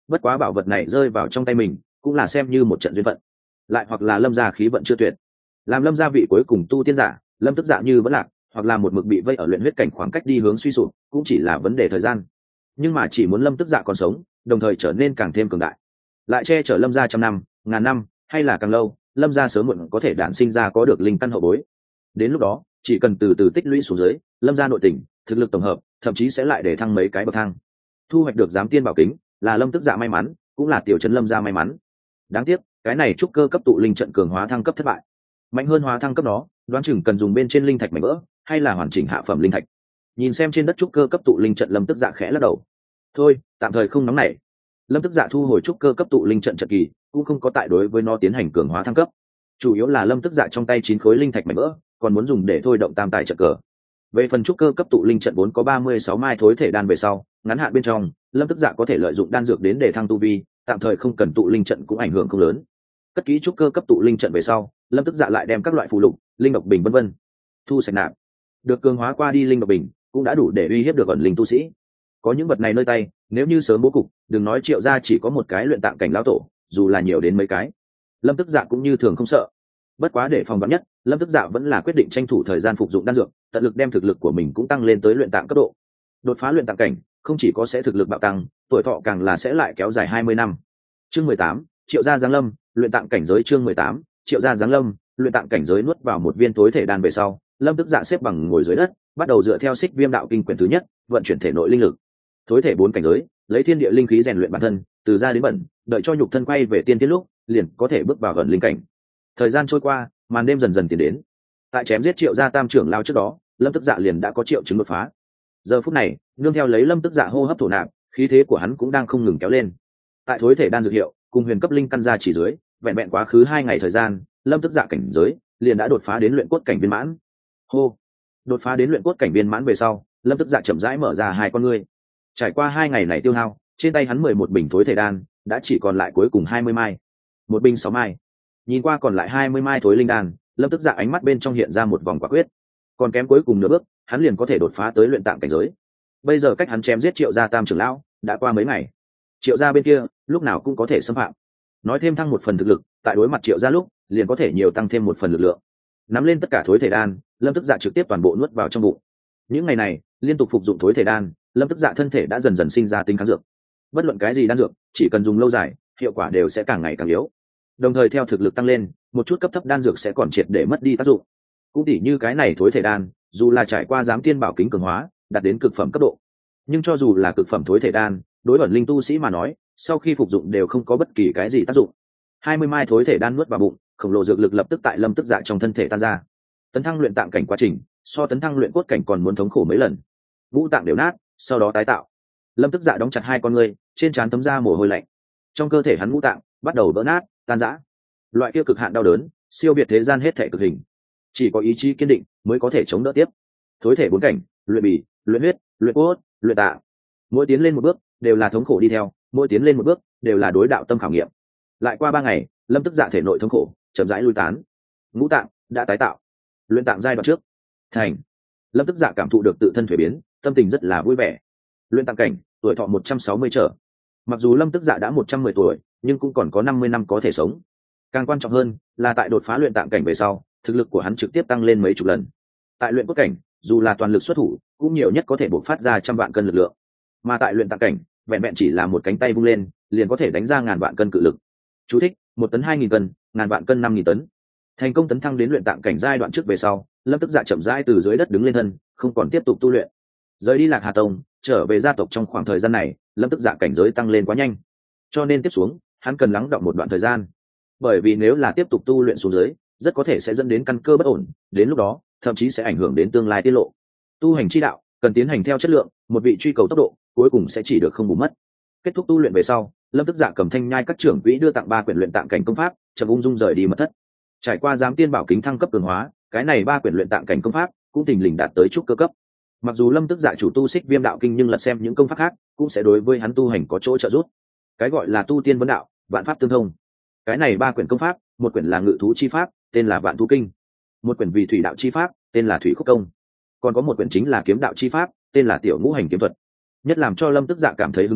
bất quá bảo vật này rơi vào trong tay mình cũng là xem như một trận duyên phận, lại hoặc là lâm gia khí vận chưa tuyệt. Làm lâm gia vị cuối cùng tu tiên giả, lâm tức dạ như vẫn lạc, hoặc là một mực bị vây ở luyện huyết cảnh, khoảng cách đi hướng suy sụp cũng chỉ là vấn đề thời gian. Nhưng mà chỉ muốn lâm tức dạ còn sống, đồng thời trở nên càng thêm cường đại, lại che chở lâm gia trăm năm ngàn năm hay là càng lâu, lâm gia sớm muộn có thể đản sinh ra có được linh căn hậu bối. Đến lúc đó chỉ cần từ từ tích lũy xuống dưới, lâm gia nội tình thực lực tổng hợp thậm chí sẽ lại để thăng mấy cái bậc thang. Thu hoạch được giám tiên bảo kính là lâm tức dạ may mắn, cũng là tiểu trấn lâm gia may mắn. Đáng tiếc cái này trúc cơ cấp tụ linh trận cường hóa thăng cấp thất bại. Mạnh hơn hóa thăng cấp đó đoán chừng cần dùng bên trên linh thạch mảnh vỡ hay là hoàn chỉnh hạ phẩm linh thạch. Nhìn xem trên đất trúc cơ cấp tụ linh trận, lâm tức dạ khẽ lắc đầu. Thôi tạm thời không nóng nảy. Lâm tức dạ thu hồi trúc cơ cấp tụ linh trận trận kỳ, cũng không có tại đối với nó tiến hành cường hóa thăng cấp. Chủ yếu là lâm tức dạ trong tay chín khối linh thạch mảnh vỡ còn muốn dùng để thôi động tam tài trận cờ. Về phần trúc cơ cấp tụ linh trận vốn có ba mươi sáu mai thối thể đan về sau, ngắn hạn bên trong lâm tức dạ có thể lợi dụng đan dược đến để thăng tu vi, tạm thời không cần tụ linh trận cũng ảnh hưởng không lớn. Cất kỹ trúc cơ cấp tụ linh trận về sau, lâm tức dạ lại đem các loại phù lục, linh độc bình vân vân thu sạch nạp. Được cường hóa qua đi linh độc bình cũng đã đủ để uy hiếp được ẩn linh tu sĩ. Có những vật này nơi tay, nếu như sớm bố cục, đừng nói triệu gia chỉ có một cái luyện tạng cảnh lão tổ, dù là nhiều đến mấy cái, lâm tức dạ cũng như thường không sợ. Bất quá để phòng vắn nhất, lâm tức dạ vẫn là quyết định tranh thủ thời gian phục dụng đan dược, tận lực đem thực lực của mình cũng tăng lên tới luyện tạng cấp độ. Đột phá luyện tạng cảnh không chỉ có sẽ thực lực bạo tăng, tuổi thọ càng là sẽ lại kéo dài hai mươi năm. Chương mười tám, triệu gia giáng lâm, luyện tạng cảnh giới. Chương mười tám, triệu gia giáng lâm, luyện tạng cảnh giới. Nuốt vào một viên tối thể đan về sau, lâm tức dạ xếp bằng ngồi dưới đất, bắt đầu dựa theo xích viêm đạo kinh quyển thứ nhất vận chuyển thể nội linh lực. Thối thể bốn cảnh giới, lấy thiên địa linh khí rèn luyện bản thân, từ ra đến bẩn, đợi cho nhục thân quay về tiên tiết lúc, liền có thể bước vào gần linh cảnh. Thời gian trôi qua, màn đêm dần dần tiến đến. Tại chém giết triệu gia tam trưởng lao trước đó, lâm tức dạ liền đã có triệu chứng đột phá. Giờ phút này, nương theo lấy lâm tức dạ hô hấp thổ nạp, khí thế của hắn cũng đang không ngừng kéo lên. Tại thối thể đan dược hiệu cùng huyền cấp linh căn gia chỉ dưới, vẹn vẹn quá khứ hai ngày thời gian, lâm tức dạ cảnh giới liền đã đột phá đến luyện cốt cảnh viên mãn. Hô, đột phá đến luyện cốt cảnh viên mãn về sau, lâm tức dạ chậm rãi mở ra hai con ngươi. Trải qua hai ngày này tiêu hao, trên tay hắn mười một bình thối thể đan đã chỉ còn lại cuối cùng hai mươi mai, một bình sáu mai. Nhìn qua còn lại hai mươi mai thối linh đan, lâm tức dạ ánh mắt bên trong hiện ra một vòng quả quyết. Còn kém cuối cùng nửa bước, hắn liền có thể đột phá tới luyện tạng cảnh giới. Bây giờ cách hắn chém giết triệu gia tam trưởng lão đã qua mấy ngày, triệu gia bên kia lúc nào cũng có thể xâm phạm. Nói thêm thăng một phần thực lực, tại đối mặt triệu gia lúc liền có thể nhiều tăng thêm một phần lực lượng. Nắm lên tất cả thối thể đan, lâm tức dạ trực tiếp toàn bộ nuốt vào trong bụng. Những ngày này liên tục phục dụng thối thể đan, lâm tức dạ thân thể đã dần dần sinh ra tính kháng dược. Bất luận cái gì đan dược, chỉ cần dùng lâu dài, hiệu quả đều sẽ càng ngày càng yếu. Đồng thời theo thực lực tăng lên, một chút cấp thấp đan dược sẽ còn triệt để mất đi tác dụng. Cũng tỉ như cái này thối thể đan, dù là trải qua giám tiên bảo kính cường hóa, đạt đến cực phẩm cấp độ, nhưng cho dù là cực phẩm thối thể đan, đối ẩn linh tu sĩ mà nói, sau khi phục dụng đều không có bất kỳ cái gì tác dụng. hai mươi mai thối thể đan nuốt vào bụng, khổng lồ dược lực lập tức tại lâm tức dạ trong thân thể tan ra. Tấn thăng luyện tạng cảnh quá trình, so tấn thăng luyện cốt cảnh còn muốn thống khổ mấy lần. Ngũ tạng đều nát, sau đó tái tạo. Lâm tức dạ đóng chặt hai con ngươi, trên trán tấm ra mồ hôi lạnh. Trong cơ thể hắn ngũ tạng bắt đầu vỡ nát, tan rã. Loại kia cực hạn đau đớn, siêu việt thế gian hết thể cực hình. Chỉ có ý chí kiên định mới có thể chống đỡ tiếp. Thối thể bốn cảnh, luyện bì, luyện huyết, luyện cốt, luyện tạng. Mỗi tiến lên một bước đều là thống khổ đi theo, mỗi tiến lên một bước đều là đối đạo tâm khảo nghiệm. Lại qua ba ngày, lâm tức dạ thể nội thống khổ chậm rãi lui tán. Ngũ tạng đã tái tạo. Luyện tạng giai đoạn trước thành. Lâm tức dạ cảm thụ được tự thân thuế biến, tâm tình rất là vui vẻ. Luyện tạng cảnh, tuổi thọ một trăm sáu mươi trở. Mặc dù lâm tức dạ đã một trăm mười tuổi, nhưng cũng còn có năm mươi năm có thể sống. Càng quan trọng hơn là tại đột phá luyện tạng cảnh về sau, thực lực của hắn trực tiếp tăng lên mấy chục lần. Tại luyện cốt cảnh, dù là toàn lực xuất thủ, cũng nhiều nhất có thể bộc phát ra trăm vạn cân lực lượng. Mà tại luyện tạng cảnh, vẹn vẹn chỉ là một cánh tay vung lên, liền có thể đánh ra ngàn vạn cân cự lực. Chú thích: một tấn hai nghìn cân, ngàn vạn cân năm nghìn tấn. Thành công tấn thăng đến luyện tạng cảnh giai đoạn trước về sau, lâm tức dạ chậm rãi từ dưới đất đứng lên thân, không còn tiếp tục tu luyện. Rời đi Lạc Hà Tông, trở về gia tộc. Trong khoảng thời gian này, lâm tức dạ cảnh giới tăng lên quá nhanh, cho nên tiếp xuống hắn cần lắng đọng một đoạn thời gian. Bởi vì nếu là tiếp tục tu luyện xuống dưới, rất có thể sẽ dẫn đến căn cơ bất ổn, đến lúc đó thậm chí sẽ ảnh hưởng đến tương lai tiết lộ. Tu hành chi đạo cần tiến hành theo chất lượng, một vị truy cầu tốc độ, cuối cùng sẽ chỉ được không bù mất. Kết thúc tu luyện về sau, lâm tức dạ cầm thanh nhai các trưởng quỹ đưa tặng ba quyển luyện tạng cảnh công pháp, chậm ung dung rời đi mật thất. Trải qua giám tiên bảo kính thăng cấp cường hóa, cái này ba quyển luyện tạng cảnh công pháp cũng tình lình đạt tới trúc cơ cấp. Mặc dù lâm tức dạ chủ tu xích viêm đạo kinh, nhưng lật xem những công pháp khác cũng sẽ đối với hắn tu hành có chỗ trợ giúp. Cái gọi là tu tiên vấn đạo, vạn pháp tương thông. Cái này ba quyển công pháp, một quyển là ngự thú chi pháp, tên là vạn thú kinh; một quyển vì thủy đạo chi pháp, tên là thủy khúc công; còn có một quyển chính là kiếm đạo chi pháp, tên là tiểu ngũ hành kiếm thuật. Nhất làm cho lâm tức dạ cảm thấy hứng thú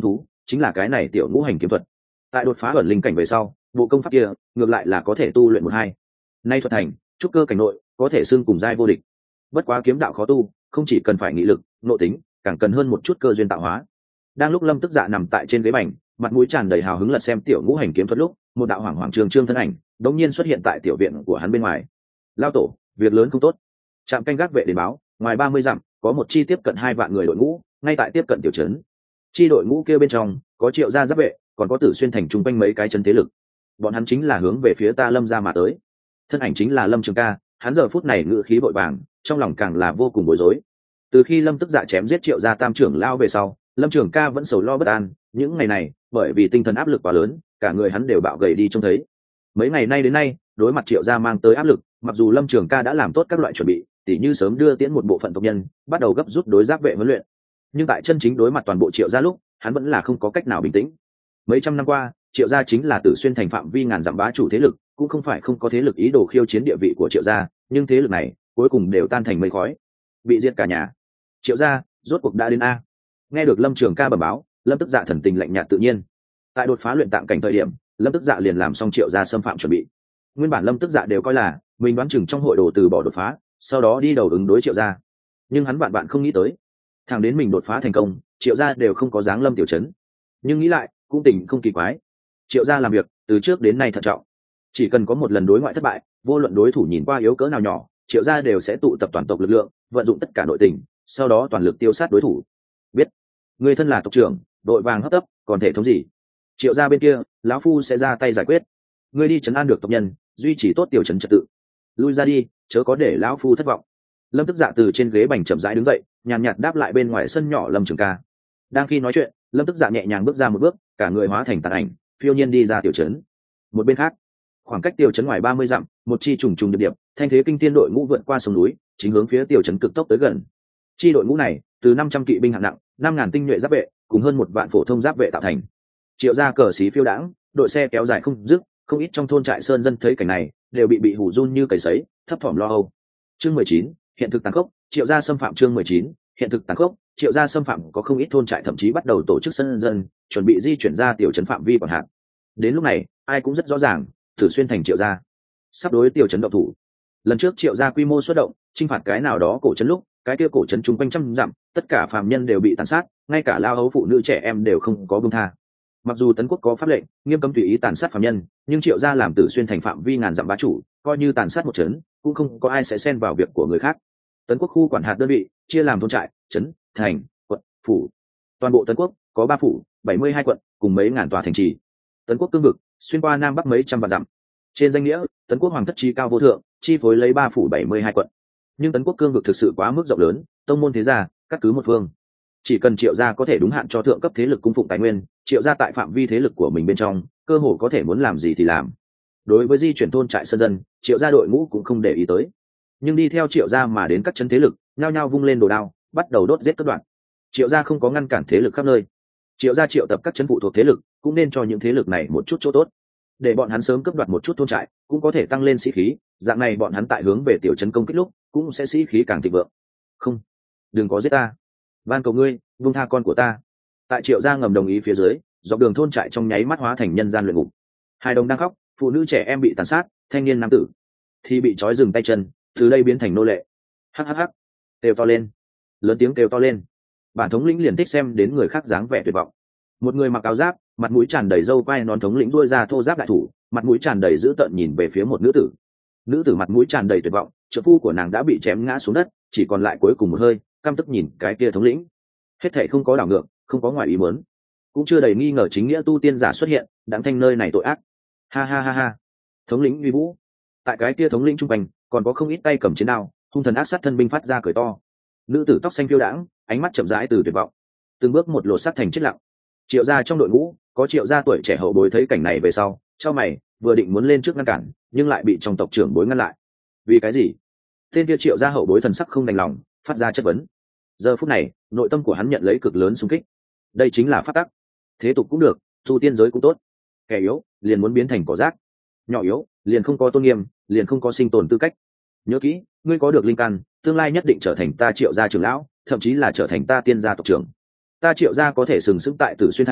chính là cái này tiểu ngũ hành kiếm thuật. Tại đột phá ẩn linh cảnh về sau, bộ công pháp kia ngược lại là có thể tu luyện một hai nay thuật thành trúc cơ cảnh nội, có thể xưng cùng giai vô địch. Bất quá kiếm đạo khó tu, không chỉ cần phải nghị lực nội tính, càng cần hơn một chút cơ duyên tạo hóa. Đang lúc Lâm Tức Dạ nằm tại trên ghế bành, mặt mũi tràn đầy hào hứng lật xem tiểu ngũ hành kiếm thuật lúc, một đạo hoàng hoàng trường trương thân ảnh đột nhiên xuất hiện tại tiểu viện của hắn bên ngoài. Lao tổ, việc lớn không tốt. Trạm canh gác vệ đến báo, ngoài ba mươi dặm có một chi tiếp cận hai vạn người đội ngũ, ngay tại tiếp cận tiểu trấn. Chi đội ngũ kia bên trong có Triệu gia giáp vệ, còn có Tử Xuyên thành trung quanh mấy cái chân thế lực. Bọn hắn chính là hướng về phía ta Lâm gia mà tới. Thân ảnh chính là Lâm Trường Ca, hắn giờ phút này ngữ khí vội vàng, trong lòng càng là vô cùng bối rối. Từ khi Lâm Tức Dạ chém giết Triệu gia tam trưởng lao về sau, Lâm Trường Ca vẫn sầu lo bất an, những ngày này bởi vì tinh thần áp lực quá lớn, cả người hắn đều bạo gầy đi trông thấy. Mấy ngày nay đến nay, đối mặt Triệu gia mang tới áp lực, mặc dù Lâm Trường Ca đã làm tốt các loại chuẩn bị, tỉ như sớm đưa tiễn một bộ phận tộc nhân, bắt đầu gấp rút đối giáp vệ huấn luyện, nhưng tại chân chính đối mặt toàn bộ Triệu gia lúc, hắn vẫn là không có cách nào bình tĩnh. Mấy trăm năm qua, Triệu gia chính là Tử Xuyên thành phạm vi ngàn dặm bá chủ thế lực, cũng không phải không có thế lực ý đồ khiêu chiến địa vị của Triệu gia, nhưng thế lực này cuối cùng đều tan thành mây khói, bị diệt cả nhà. Triệu gia rốt cuộc đã đến a. Nghe được Lâm Trường Ca bẩm báo, Lâm Tức Dạ thần tình lạnh nhạt tự nhiên. Tại đột phá luyện tạng cảnh thời điểm, Lâm Tức Dạ liền làm xong Triệu gia xâm phạm chuẩn bị. Nguyên bản Lâm Tức Dạ đều coi là mình đoán chừng trong hội đồ từ bỏ đột phá, sau đó đi đầu ứng đối Triệu gia, nhưng hắn vạn bạn không nghĩ tới, thằng đến mình đột phá thành công, Triệu gia đều không có dáng lâm tiểu trấn. Nhưng nghĩ lại cũng tỉnh không kỳ quái, Triệu gia làm việc từ trước đến nay thận trọng, chỉ cần có một lần đối ngoại thất bại, vô luận đối thủ nhìn qua yếu cỡ nào nhỏ, Triệu gia đều sẽ tụ tập toàn tộc lực lượng, vận dụng tất cả nội tình, sau đó toàn lực tiêu sát đối thủ. Biết, người thân là tộc trưởng, đội vàng hấp tấp, còn thể thống gì? Triệu gia bên kia, lão phu sẽ ra tay giải quyết. Ngươi đi trấn an được tộc nhân, duy trì tốt tiểu trấn trật tự. Lui ra đi, chớ có để lão phu thất vọng. Lâm Tức Dạ từ trên ghế bành chậm rãi đứng dậy, nhàn nhạt đáp lại bên ngoài sân nhỏ Lâm Trường Ca. Đang khi nói chuyện, Lâm Tức Dạ nhẹ nhàng bước ra một bước, cả người hóa thành tàn ảnh, phiêu nhiên đi ra tiểu trấn. Một bên khác, khoảng cách tiểu trấn ngoài ba mươi dặm, một chi trùng trùng điệp điệp, thanh thế kinh thiên đội ngũ vượt qua sông núi, chính hướng phía tiểu trấn cực tốc tới gần. Chi đội ngũ này, từ năm trăm kỵ binh hạng nặng, năm ngàn tinh nhuệ giáp vệ, cùng hơn một vạn phổ thông giáp vệ tạo thành. Triệu gia cờ xí phiêu đãng, đội xe kéo dài không dứt, không ít trong thôn trại sơn dân thấy cảnh này, đều bị bị hù run như cầy sấy, thấp thỏm lo âu. Chương mười chín, hiện thực tàn khốc. Triệu gia xâm phạm. Chương mười chín, hiện thực tàn khốc. Triệu gia xâm phạm có không ít thôn trại thậm chí bắt đầu tổ chức sân dân, chuẩn bị di chuyển ra tiểu trấn phạm vi quản hạt. Đến lúc này, ai cũng rất rõ ràng, Tử Xuyên thành Triệu gia sắp đối tiểu trấn động thủ. Lần trước Triệu gia quy mô xuất động, chinh phạt cái nào đó cổ trấn lúc, cái kia cổ trấn chung quanh trăm dặm, tất cả phàm nhân đều bị tàn sát, ngay cả lao hấu phụ nữ trẻ em đều không có buông tha. Mặc dù Tấn quốc có pháp lệnh nghiêm cấm tùy ý tàn sát phàm nhân, nhưng Triệu gia làm Tử Xuyên thành phạm vi ngàn dặm bá chủ, coi như tàn sát một trấn, cũng không có ai sẽ xen vào việc của người khác. Tấn quốc khu quản hạt đơn vị chia làm thôn trại, trấn, thành, quận, phủ. Toàn bộ Tấn quốc có ba phủ, bảy mươi hai quận, cùng mấy ngàn tòa thành trì. Tấn quốc cương vực xuyên qua nam bắc mấy trăm vạn dặm. Trên danh nghĩa, Tấn quốc hoàng thất chi cao vô thượng, chi phối lấy ba phủ bảy mươi hai quận. Nhưng Tấn quốc cương vực thực sự quá mức rộng lớn, tông môn thế gia cắt cứ một phương. Chỉ cần Triệu gia có thể đúng hạn cho thượng cấp thế lực cung phụng tài nguyên, Triệu gia tại phạm vi thế lực của mình bên trong, cơ hồ có thể muốn làm gì thì làm. Đối với di chuyển thôn trại sơn dân, Triệu gia đội ngũ cũng không để ý tới. Nhưng đi theo Triệu gia mà đến các chân thế lực, nhao nhao vung lên đồ đao, bắt đầu đốt giết cắt đoạn. Triệu gia không có ngăn cản thế lực khắp nơi. Triệu gia triệu tập các chân phụ thuộc thế lực, cũng nên cho những thế lực này một chút chỗ tốt, để bọn hắn sớm cướp đoạt một chút thôn trại, cũng có thể tăng lên sĩ khí. Dạng này bọn hắn tại hướng về tiểu trấn công kích lúc, cũng sẽ sĩ khí càng thịnh vượng. Không, đừng có giết ta, van cầu ngươi, vung tha con của ta. Tại Triệu gia ngầm đồng ý phía dưới, dọc đường thôn trại trong nháy mắt hóa thành nhân gian luyện ngục. Hai đồng đang khóc, phụ nữ trẻ em bị tàn sát, thanh niên nam tử thì bị trói dừng tay chân, từ đây biến thành nô lệ. Hắc hắc hắc, kêu to lên, lớn tiếng kêu to lên. Bản thống lĩnh liền thích xem đến người khác dáng vẻ tuyệt vọng. Một người mặc áo giáp, mặt mũi tràn đầy râu quai nón thống lĩnh duỗi ra thô giáp đại thủ, mặt mũi tràn đầy dữ tợn nhìn về phía một nữ tử. Nữ tử mặt mũi tràn đầy tuyệt vọng, trợ phu của nàng đã bị chém ngã xuống đất, chỉ còn lại cuối cùng một hơi, căm tức nhìn cái kia thống lĩnh. Hết thảy không có đảo ngược, không có ngoài ý muốn, cũng chưa đầy nghi ngờ chính nghĩa tu tiên giả xuất hiện, đáng thanh nơi này tội ác. Ha ha ha ha. Thống lĩnh uy vũ. Tại cái kia thống lĩnh trung quanh, còn có không ít tay cầm chiến đao, hung thần ác sát thân binh phát ra cười to. Nữ tử tóc xanh phiêu đãng, ánh mắt chậm rãi từ tuyệt vọng, từng bước một lột xác thành chết lặng. Triệu gia trong đội ngũ, có Triệu gia tuổi trẻ hậu bối thấy cảnh này về sau, chau mày, vừa định muốn lên trước ngăn cản, nhưng lại bị trong tộc trưởng bối ngăn lại. Vì cái gì? Tên kia Triệu gia hậu bối thần sắc không đành lòng, phát ra chất vấn. Giờ phút này, nội tâm của hắn nhận lấy cực lớn xung kích. Đây chính là pháp tắc. Thế tục cũng được, tu tiên giới cũng tốt. Kẻ yếu liền muốn biến thành cỏ rác, nhỏ yếu liền không có tôn nghiêm, liền không có sinh tồn tư cách. Nhớ kỹ, ngươi có được linh căn, tương lai nhất định trở thành ta Triệu gia trưởng lão, thậm chí là trở thành ta tiên gia tộc trưởng. Ta Triệu gia có thể sừng sững tại Tử Xuyên thành,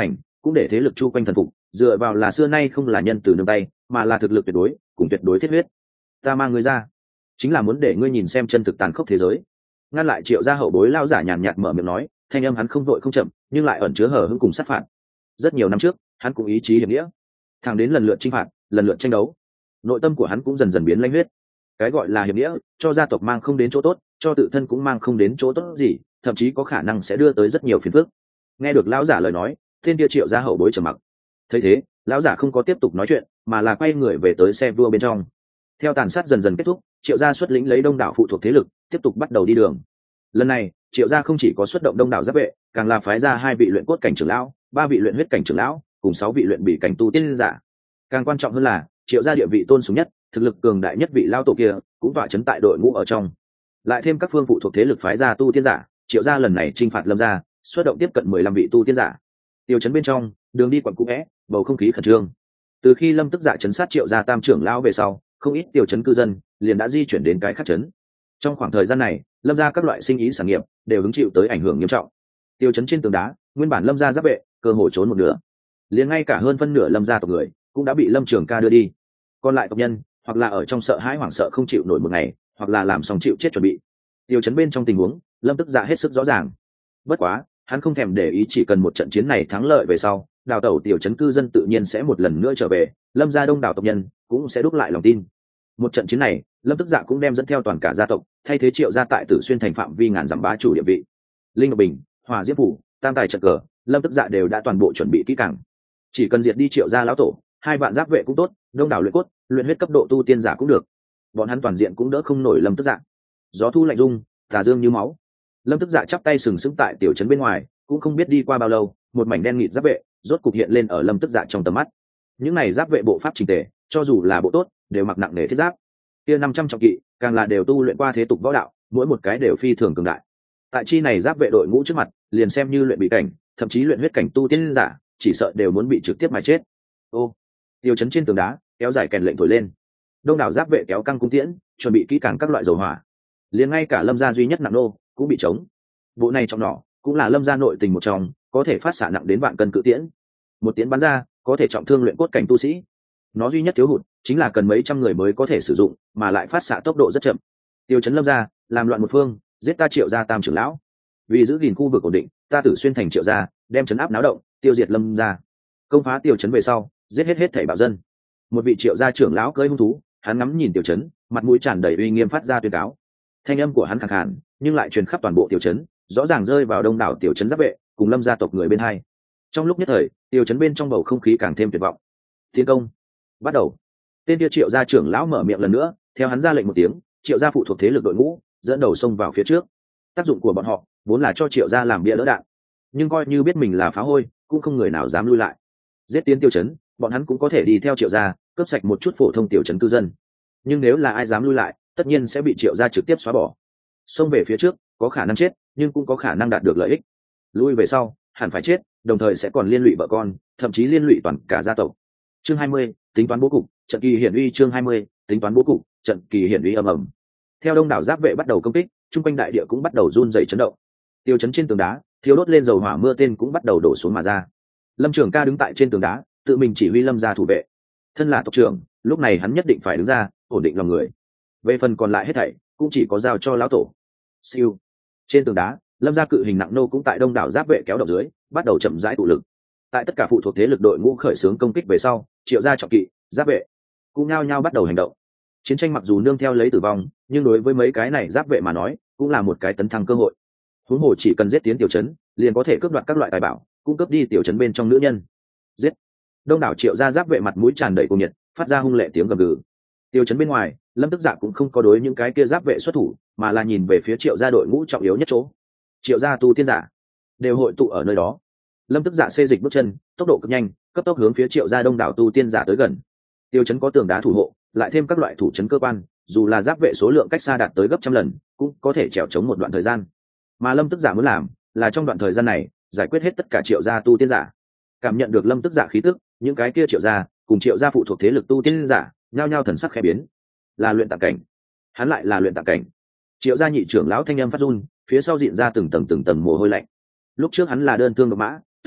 cũng để thế lực chu quanh thần phục, dựa vào là xưa nay không là nhân từ nương tay, mà là thực lực tuyệt đối cùng tuyệt đối thiết huyết. Ta mang ngươi ra chính là muốn để ngươi nhìn xem chân thực tàn khốc thế giới. Ngăn lại Triệu gia hậu bối lao giả nhàn nhạt mở miệng nói, thanh âm hắn không vội không chậm, nhưng lại ẩn chứa hờ hững cùng sát phạt. Rất nhiều năm trước, hắn cũng ý chí hiệp nghĩa, thẳng đến lần lượt chinh phạt, lần lượt tranh đấu, nội tâm của hắn cũng dần dần biến lãnh huyết. Cái gọi là hiệp nghĩa, cho gia tộc mang không đến chỗ tốt, cho tự thân cũng mang không đến chỗ tốt gì, thậm chí có khả năng sẽ đưa tới rất nhiều phiền phức. Nghe được lão giả lời nói, tên kia Triệu gia hậu bối trầm mặc. Thấy thế, lão giả không có tiếp tục nói chuyện, mà là quay người về tới xe vua bên trong. Theo tàn sát dần dần kết thúc, Triệu gia xuất lĩnh lấy đông đảo phụ thuộc thế lực, tiếp tục bắt đầu đi đường. Lần này, Triệu gia không chỉ có xuất động đông đảo giáp vệ, càng là phái ra hai vị luyện cốt cảnh trưởng lão, ba vị luyện huyết cảnh trưởng lão, cùng sáu vị luyện bỉ cảnh tu tiên giả. Càng quan trọng hơn là, Triệu gia địa vị tôn sùng nhất, thực lực cường đại nhất vị lao tổ kia, cũng tọa chấn tại đội ngũ ở trong. Lại thêm các phương phụ thuộc thế lực phái ra tu tiên giả, Triệu gia lần này chinh phạt Lâm gia, xuất động tiếp cận mười lăm vị tu tiên giả. Tiêu chấn bên trong, đường đi quận cũ é, bầu không khí khẩn trương. Từ khi Lâm Tức Dạ chấn sát Triệu gia tam trưởng lão về sau, không ít tiêu chấn cư dân liền đã di chuyển đến cái khác chấn. Trong khoảng thời gian này, Lâm gia các loại sinh ý sản nghiệp đều hứng chịu tới ảnh hưởng nghiêm trọng. Tiêu chấn trên tường đá, nguyên bản Lâm gia giáp vệ, cơ hội trốn một nửa. Liền ngay cả hơn phân nửa Lâm gia tộc người cũng đã bị Lâm Trường Ca đưa đi. Còn lại tộc nhân, hoặc là ở trong sợ hãi hoảng sợ không chịu nổi một ngày, hoặc là làm xong chịu chết chuẩn bị. Tiêu chấn bên trong tình huống, Lâm Tức Dạ hết sức rõ ràng. Bất quá, hắn không thèm để ý, chỉ cần một trận chiến này thắng lợi về sau, đào tẩu tiểu chấn cư dân tự nhiên sẽ một lần nữa trở về, Lâm gia đông đảo tộc nhân cũng sẽ đúc lại lòng tin. Một trận chiến này, Lâm Tức Dạ cũng đem dẫn theo toàn cả gia tộc, thay thế Triệu gia tại Tử Xuyên thành phạm vi ngàn dặm bá chủ địa vị. Linh Ngọc Bình, Hỏa Diễm Phủ, Tam Tài trận cờ, Lâm Tức Dạ đều đã toàn bộ chuẩn bị kỹ càng. Chỉ cần diệt đi Triệu gia lão tổ, hai vạn giáp vệ cũng tốt, đông đảo luyện cốt, luyện huyết cấp độ tu tiên giả cũng được. Bọn hắn toàn diện cũng đỡ không nổi Lâm Tức Dạ. Gió thu lạnh rung, tà dương như máu. Lâm Tức Dạ chắp tay sừng sững tại tiểu trấn bên ngoài, cũng không biết đi qua bao lâu, một mảnh đen nghịt giáp vệ rốt cục hiện lên ở Lâm Tức Dạ trong tầm mắt. Những này giáp vệ bộ pháp chỉnh tề, cho dù là bộ tốt, đều mặc nặng nề thiết giáp. Kia năm trăm trọng kỵ, càng là đều tu luyện qua thế tục võ đạo, mỗi một cái đều phi thường cường đại. Tại chi này giáp vệ đội ngũ trước mặt, liền xem như luyện bị cảnh, thậm chí luyện huyết cảnh tu tiên giả, chỉ sợ đều muốn bị trực tiếp mà chết. Ô, tiêu chấn trên tường đá, kéo dài kèn lệnh thổi lên. Đông đảo giáp vệ kéo căng cung tiễn, chuẩn bị kỹ càng các loại dầu hỏa. Liền ngay cả Lâm gia duy nhất nặng nô cũng bị chống. Bộ này trong nỏ, cũng là Lâm gia nội tình một trong, có thể phát xạ nặng đến vạn cân cự tiễn. Một tiễn bắn ra, có thể trọng thương luyện cốt cảnh tu sĩ. Nó duy nhất thiếu hụt chính là cần mấy trăm người mới có thể sử dụng, mà lại phát xạ tốc độ rất chậm. Tiêu chấn Lâm gia, làm loạn một phương, giết ta Triệu gia tam trưởng lão. Vì giữ gìn khu vực ổn định, ta Tử Xuyên thành Triệu gia, đem chấn áp náo động, tiêu diệt Lâm gia. Công phá tiêu chấn về sau, giết hết hết thảy bạo dân. Một vị Triệu gia trưởng lão cưỡi hung thú, hắn ngắm nhìn tiểu chấn, mặt mũi tràn đầy uy nghiêm phát ra tuyên cáo. Thanh âm của hắn khàn khàn, nhưng lại truyền khắp toàn bộ tiểu chấn, rõ ràng rơi vào đông đảo tiểu chấn giáp vệ cùng Lâm gia tộc người bên hai. Trong lúc nhất thời, tiểu chấn bên trong bầu không khí càng thêm tuyệt vọng. Tiến công, bắt đầu. Tên kia Triệu gia trưởng lão mở miệng lần nữa, theo hắn ra lệnh một tiếng, Triệu gia phụ thuộc thế lực đội ngũ dẫn đầu xông vào phía trước. Tác dụng của bọn họ vốn là cho Triệu gia làm bia đỡ đạn, nhưng coi như biết mình là phá hôi, cũng không người nào dám lui lại. Giết tiến tiêu chấn, bọn hắn cũng có thể đi theo Triệu gia, cướp sạch một chút phổ thông tiểu chấn cư dân. Nhưng nếu là ai dám lui lại, tất nhiên sẽ bị Triệu gia trực tiếp xóa bỏ. Xông về phía trước, có khả năng chết, nhưng cũng có khả năng đạt được lợi ích. Lui về sau, hẳn phải chết, đồng thời sẽ còn liên lụy vợ con, thậm chí liên lụy toàn cả gia tộc. Chương hai mươi, tính toán bố cục, trận kỳ hiển uy. Chương hai mươi, tính toán bố cục, trận kỳ hiển uy ầm ầm. Theo đông đảo giáp vệ bắt đầu công kích, trung quanh đại địa cũng bắt đầu run rẩy chấn động. Tiêu chấn trên tường đá, thiếu đốt lên dầu hỏa mưa tên cũng bắt đầu đổ xuống mà ra. Lâm Trường Ca đứng tại trên tường đá, tự mình chỉ huy Lâm gia thủ vệ. Thân là tộc trưởng, lúc này hắn nhất định phải đứng ra, ổn định lòng người. Về phần còn lại hết thảy, cũng chỉ có giao cho lão tổ. Siêu. Trên tường đá, Lâm gia cự hình nặng nô cũng tại đông đảo giáp vệ kéo động dưới, bắt đầu chậm rãi tụ lực. Tại tất cả phụ thuộc thế lực đội ngũ khởi xướng công kích về sau, Triệu gia trọng kỵ, giáp vệ cũng nhao nhao bắt đầu hành động. Chiến tranh mặc dù nương theo lấy tử vong, nhưng đối với mấy cái này giáp vệ mà nói, cũng là một cái tấn thăng cơ hội. Huống hồ chỉ cần giết tiến tiểu trấn, liền có thể cướp đoạt các loại tài bảo, cung cấp đi tiểu trấn bên trong nữ nhân. Giết. Đông đảo Triệu gia giáp vệ mặt mũi tràn đầy cuồng nhiệt, phát ra hung lệ tiếng gầm gừ. Tiểu trấn bên ngoài, Lâm Tức Dạ cũng không có đối những cái kia giáp vệ xuất thủ, mà là nhìn về phía Triệu gia đội ngũ trọng yếu nhất chỗ. Triệu gia tu tiên giả đều hội tụ ở nơi đó. Lâm Tức Dạ xê dịch bước chân, tốc độ cực nhanh, cấp tốc hướng phía Triệu gia đông đảo tu tiên giả tới gần. Tiêu trấn có tường đá thủ hộ, lại thêm các loại thủ trấn cơ quan, dù là giáp vệ số lượng cách xa đạt tới gấp trăm lần, cũng có thể trèo chống một đoạn thời gian. Mà Lâm Tức Dạ muốn làm, là trong đoạn thời gian này, giải quyết hết tất cả Triệu gia tu tiên giả. Cảm nhận được Lâm Tức Dạ khí tức, những cái kia Triệu gia, cùng Triệu gia phụ thuộc thế lực tu tiên giả, nhao nhao thần sắc khẽ biến. Là luyện tạng cảnh, hắn lại là luyện tạng cảnh. Triệu gia nhị trưởng lão thanh âm phát run, phía sau diện ra từng tầng từng tầng mồ hôi lạnh. Lúc trước hắn là đơn thương độc mã,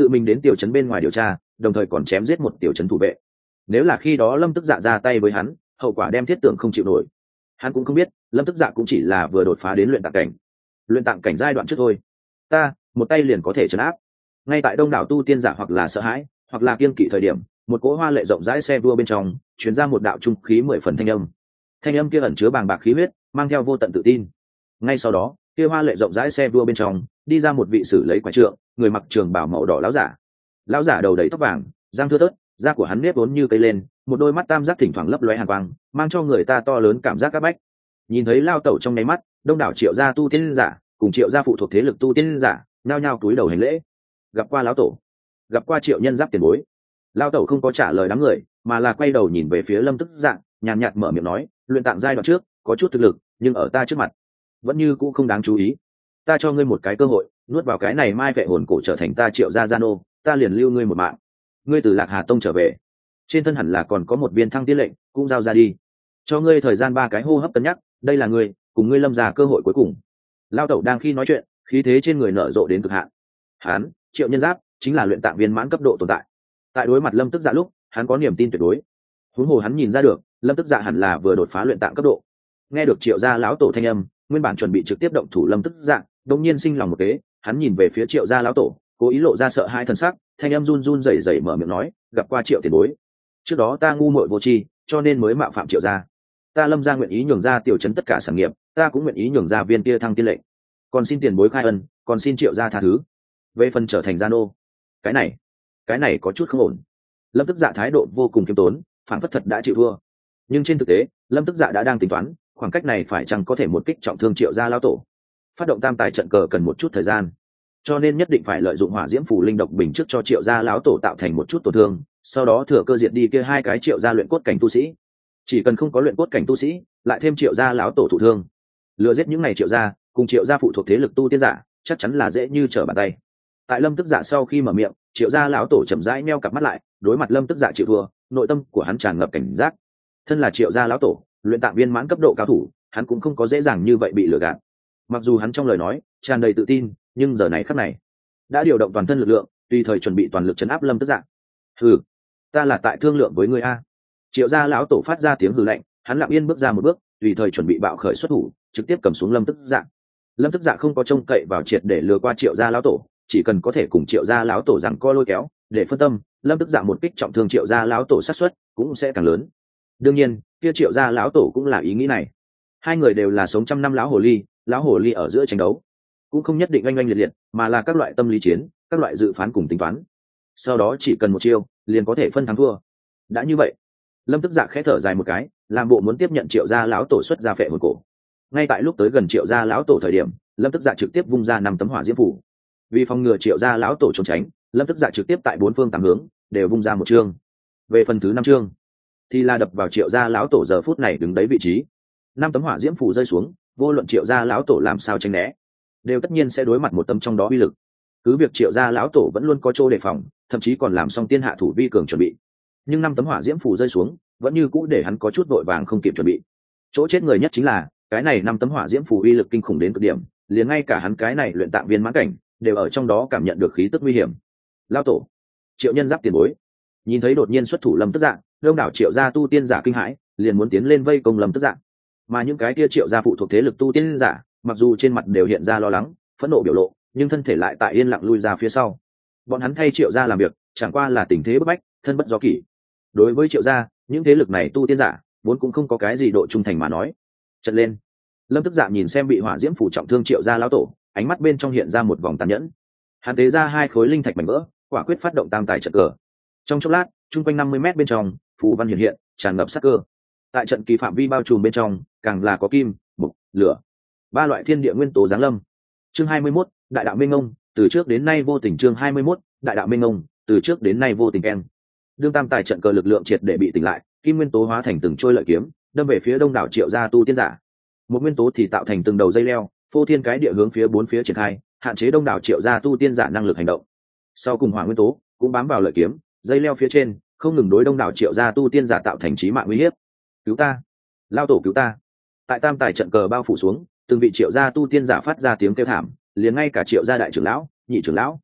tự mình đến tiểu trấn bên ngoài điều tra, đồng thời còn chém giết một tiểu trấn thủ vệ. Nếu là khi đó Lâm Tức Dạ ra tay với hắn, hậu quả đem thiết tưởng không chịu nổi. Hắn cũng không biết Lâm Tức Dạ cũng chỉ là vừa đột phá đến luyện tạng cảnh, luyện tạng cảnh giai đoạn trước thôi. Ta một tay liền có thể trấn áp. Ngay tại đông đảo tu tiên giả hoặc là sợ hãi hoặc là kiên kỵ thời điểm, một cỗ hoa lệ rộng rãi xe đua bên trong chuyển ra một đạo trung khí mười phần thanh âm. Thanh âm kia ẩn chứa bàng bạc khí huyết, mang theo vô tận tự tin. Ngay sau đó, kia hoa lệ rộng rãi xe đua bên trong đi ra một vị sử lấy quả trượng, người mặc trường bào màu đỏ lão giả. Lão giả đầu đầy tóc vàng, răng thưa thớt, da của hắn nếp vốn như cây lên, một đôi mắt tam giác thỉnh thoảng lấp lóe hàn quang, mang cho người ta to lớn cảm giác áp bách. Nhìn thấy lao tẩu trong nháy mắt, đông đảo triệu gia tu tiên giả cùng triệu gia phụ thuộc thế lực tu tiên giả nhao nhao cúi đầu hành lễ. Gặp qua lão tổ, gặp qua triệu nhân giáp tiền bối. Lao tẩu không có trả lời đám người, mà là quay đầu nhìn về phía Lâm Tức Dạ, nhàn nhạt mở miệng nói, luyện tạng giai đoạn trước có chút thực lực, nhưng ở ta trước mặt vẫn như cũ không đáng chú ý. Ta cho ngươi một cái cơ hội, nuốt vào cái này mai vệ hồn cổ trở thành ta triệu gia gia nô, ta liền lưu ngươi một mạng. Ngươi từ Lạc Hà Tông trở về, trên thân hẳn là còn có một viên thăng tiên lệnh, cũng giao ra đi. Cho ngươi thời gian ba cái hô hấp cân nhắc, đây là ngươi cùng ngươi Lâm gia cơ hội cuối cùng. Lao tẩu đang khi nói chuyện, khí thế trên người nở rộ đến cực hạn. Hắn, Triệu Nhân Giáp, chính là luyện tạng viên mãn cấp độ tồn tại. Tại đối mặt Lâm Tức Dạ lúc, hắn có niềm tin tuyệt đối. Huống hồ hắn nhìn ra được, Lâm Tức Dạ hẳn là vừa đột phá luyện tạng cấp độ. Nghe được Triệu gia lão tổ thanh âm, nguyên bản chuẩn bị trực tiếp động thủ Lâm Tức Dạ, đột nhiên sinh lòng một kế, hắn nhìn về phía Triệu gia lão tổ, cố ý lộ ra sợ hai thần sắc, thanh âm run run rẩy rẩy mở miệng nói, gặp qua Triệu tiền bối. Trước đó ta ngu muội vô tri, cho nên mới mạo phạm Triệu gia. Ta Lâm gia nguyện ý nhường ra tiểu trấn tất cả sản nghiệp, ta cũng nguyện ý nhường ra viên kia thăng tiên lệnh. Còn xin tiền bối khai ân, còn xin Triệu gia tha thứ. Về phần trở thành gia nô, cái này, cái này có chút không ổn. Lâm Tức Dạ thái độ vô cùng kiêm tốn, phản phất thật đã chịu thua. Nhưng trên thực tế, Lâm Tức Dạ đã đang tính toán, khoảng cách này phải chăng có thể một kích trọng thương Triệu gia lão tổ. Phát động tam tài trận cờ cần một chút thời gian, cho nên nhất định phải lợi dụng hỏa diễm phù linh độc bình trước cho Triệu gia lão tổ tạo thành một chút tổn thương, sau đó thừa cơ diệt đi kia hai cái Triệu gia luyện cốt cảnh tu sĩ. Chỉ cần không có luyện cốt cảnh tu sĩ, lại thêm Triệu gia lão tổ thụ thương, lừa giết những này Triệu gia cùng Triệu gia phụ thuộc thế lực tu tiên giả, chắc chắn là dễ như trở bàn tay. Tại Lâm Tức Dạ sau khi mở miệng, Triệu gia lão tổ chậm rãi meo cặp mắt lại, đối mặt Lâm Tức Dạ chịu thua, nội tâm của hắn tràn ngập cảnh giác. Thân là Triệu gia lão tổ, luyện tạng viên mãn cấp độ cao thủ, hắn cũng không có dễ dàng như vậy bị lừa gạt. Mặc dù hắn trong lời nói tràn đầy tự tin, nhưng giờ này khắc này đã điều động toàn thân lực lượng, tùy thời chuẩn bị toàn lực chấn áp Lâm Tức Dạ. Hừ, ta là tại thương lượng với ngươi a. Triệu gia lão tổ phát ra tiếng hừ lạnh, hắn lặng yên bước ra một bước, tùy thời chuẩn bị bạo khởi xuất thủ, trực tiếp cầm xuống Lâm Tức Dạ. Lâm Tức Dạ không có trông cậy vào triệt để lừa qua Triệu gia lão tổ, chỉ cần có thể cùng Triệu gia lão tổ rằng co lôi kéo, để phân tâm, Lâm Tức Dạ một kích trọng thương Triệu gia lão tổ sát suất cũng sẽ càng lớn. Đương nhiên, kia Triệu gia lão tổ cũng là ý nghĩ này. Hai người đều là sống trăm năm lão hồ ly, lão hồ ly ở giữa tranh đấu, cũng không nhất định oanh oanh liệt liệt, mà là các loại tâm lý chiến, các loại dự phán cùng tính toán. Sau đó chỉ cần một chiêu, liền có thể phân thắng thua. Đã như vậy, Lâm Tức Dạ khẽ thở dài một cái, làm bộ muốn tiếp nhận Triệu gia lão tổ xuất ra phệ hồn cổ. Ngay tại lúc tới gần Triệu gia lão tổ thời điểm, Lâm Tức Dạ trực tiếp vung ra năm tấm hỏa diễm phù. Vì phòng ngừa Triệu gia lão tổ trốn tránh, Lâm Tức Dạ trực tiếp tại bốn phương tám hướng đều vung ra một chương. Về phần thứ năm chương, thì là đập vào Triệu gia lão tổ giờ phút này đứng đấy vị trí. Năm tấm hỏa diễm phù rơi xuống, vô luận Triệu gia lão tổ làm sao tránh né, đều tất nhiên sẽ đối mặt một tấm trong đó uy lực. Cứ việc Triệu gia lão tổ vẫn luôn có chỗ đề phòng, thậm chí còn làm xong tiên hạ thủ vi cường chuẩn bị, nhưng năm tấm hỏa diễm phù rơi xuống, vẫn như cũ để hắn có chút vội vàng không kịp chuẩn bị. Chỗ chết người nhất chính là cái này năm tấm hỏa diễm phù uy lực kinh khủng đến cực điểm, liền ngay cả hắn cái này luyện tạng viên mãn cảnh đều ở trong đó cảm nhận được khí tức nguy hiểm. Lão tổ, Triệu Nhân Giáp tiền bối, nhìn thấy đột nhiên xuất thủ Lâm Tức Dạ, đông đảo Triệu gia tu tiên giả kinh hãi, liền muốn tiến lên vây công Lâm Tức Dạ. Mà những cái kia Triệu gia phụ thuộc thế lực tu tiên giả, mặc dù trên mặt đều hiện ra lo lắng, phẫn nộ biểu lộ, nhưng thân thể lại tại yên lặng lui ra phía sau. Bọn hắn thay Triệu gia làm việc, chẳng qua là tình thế bức bách, thân bất do kỷ. Đối với Triệu gia, những thế lực này tu tiên giả vốn cũng không có cái gì độ trung thành mà nói. Trận lên, Lâm Tức Dạ nhìn xem bị hỏa diễm phủ trọng thương Triệu gia lão tổ, ánh mắt bên trong hiện ra một vòng tàn nhẫn. Hắn tế ra hai khối linh thạch mảnh vỡ, quả quyết phát động tam tài trận cờ. Trong chốc lát, trung quanh năm mươi mét bên trong, phù văn hiện hiện, tràn ngập sát cơ. Tại trận kỳ phạm vi bao trùm bên trong, càng là có kim, mộc, lửa, ba loại thiên địa nguyên tố giáng lâm. Chương hai mươi mốt, đại đạo minh ông, từ trước đến nay vô tình. Chương hai mươi mốt, đại đạo minh ông, từ trước đến nay vô tình keng. Đương tam tài trận cờ lực lượng triệt để bị tỉnh lại, kim nguyên tố hóa thành từng trôi lợi kiếm, đâm về phía đông đảo Triệu gia tu tiên giả. Một nguyên tố thì tạo thành từng đầu dây leo, phô thiên cái địa hướng phía bốn phía triển khai, hạn chế đông đảo Triệu gia tu tiên giả năng lực hành động. Sau cùng hỏa nguyên tố cũng bám vào lợi kiếm, dây leo phía trên, không ngừng đối đông đảo Triệu gia tu tiên giả tạo thành chí mạng uy hiếp. Cứu ta, lao tổ cứu ta! Tại tam tài trận cờ bao phủ xuống, từng vị Triệu gia tu tiên giả phát ra tiếng kêu thảm, liền ngay cả Triệu gia đại trưởng lão, nhị trưởng lão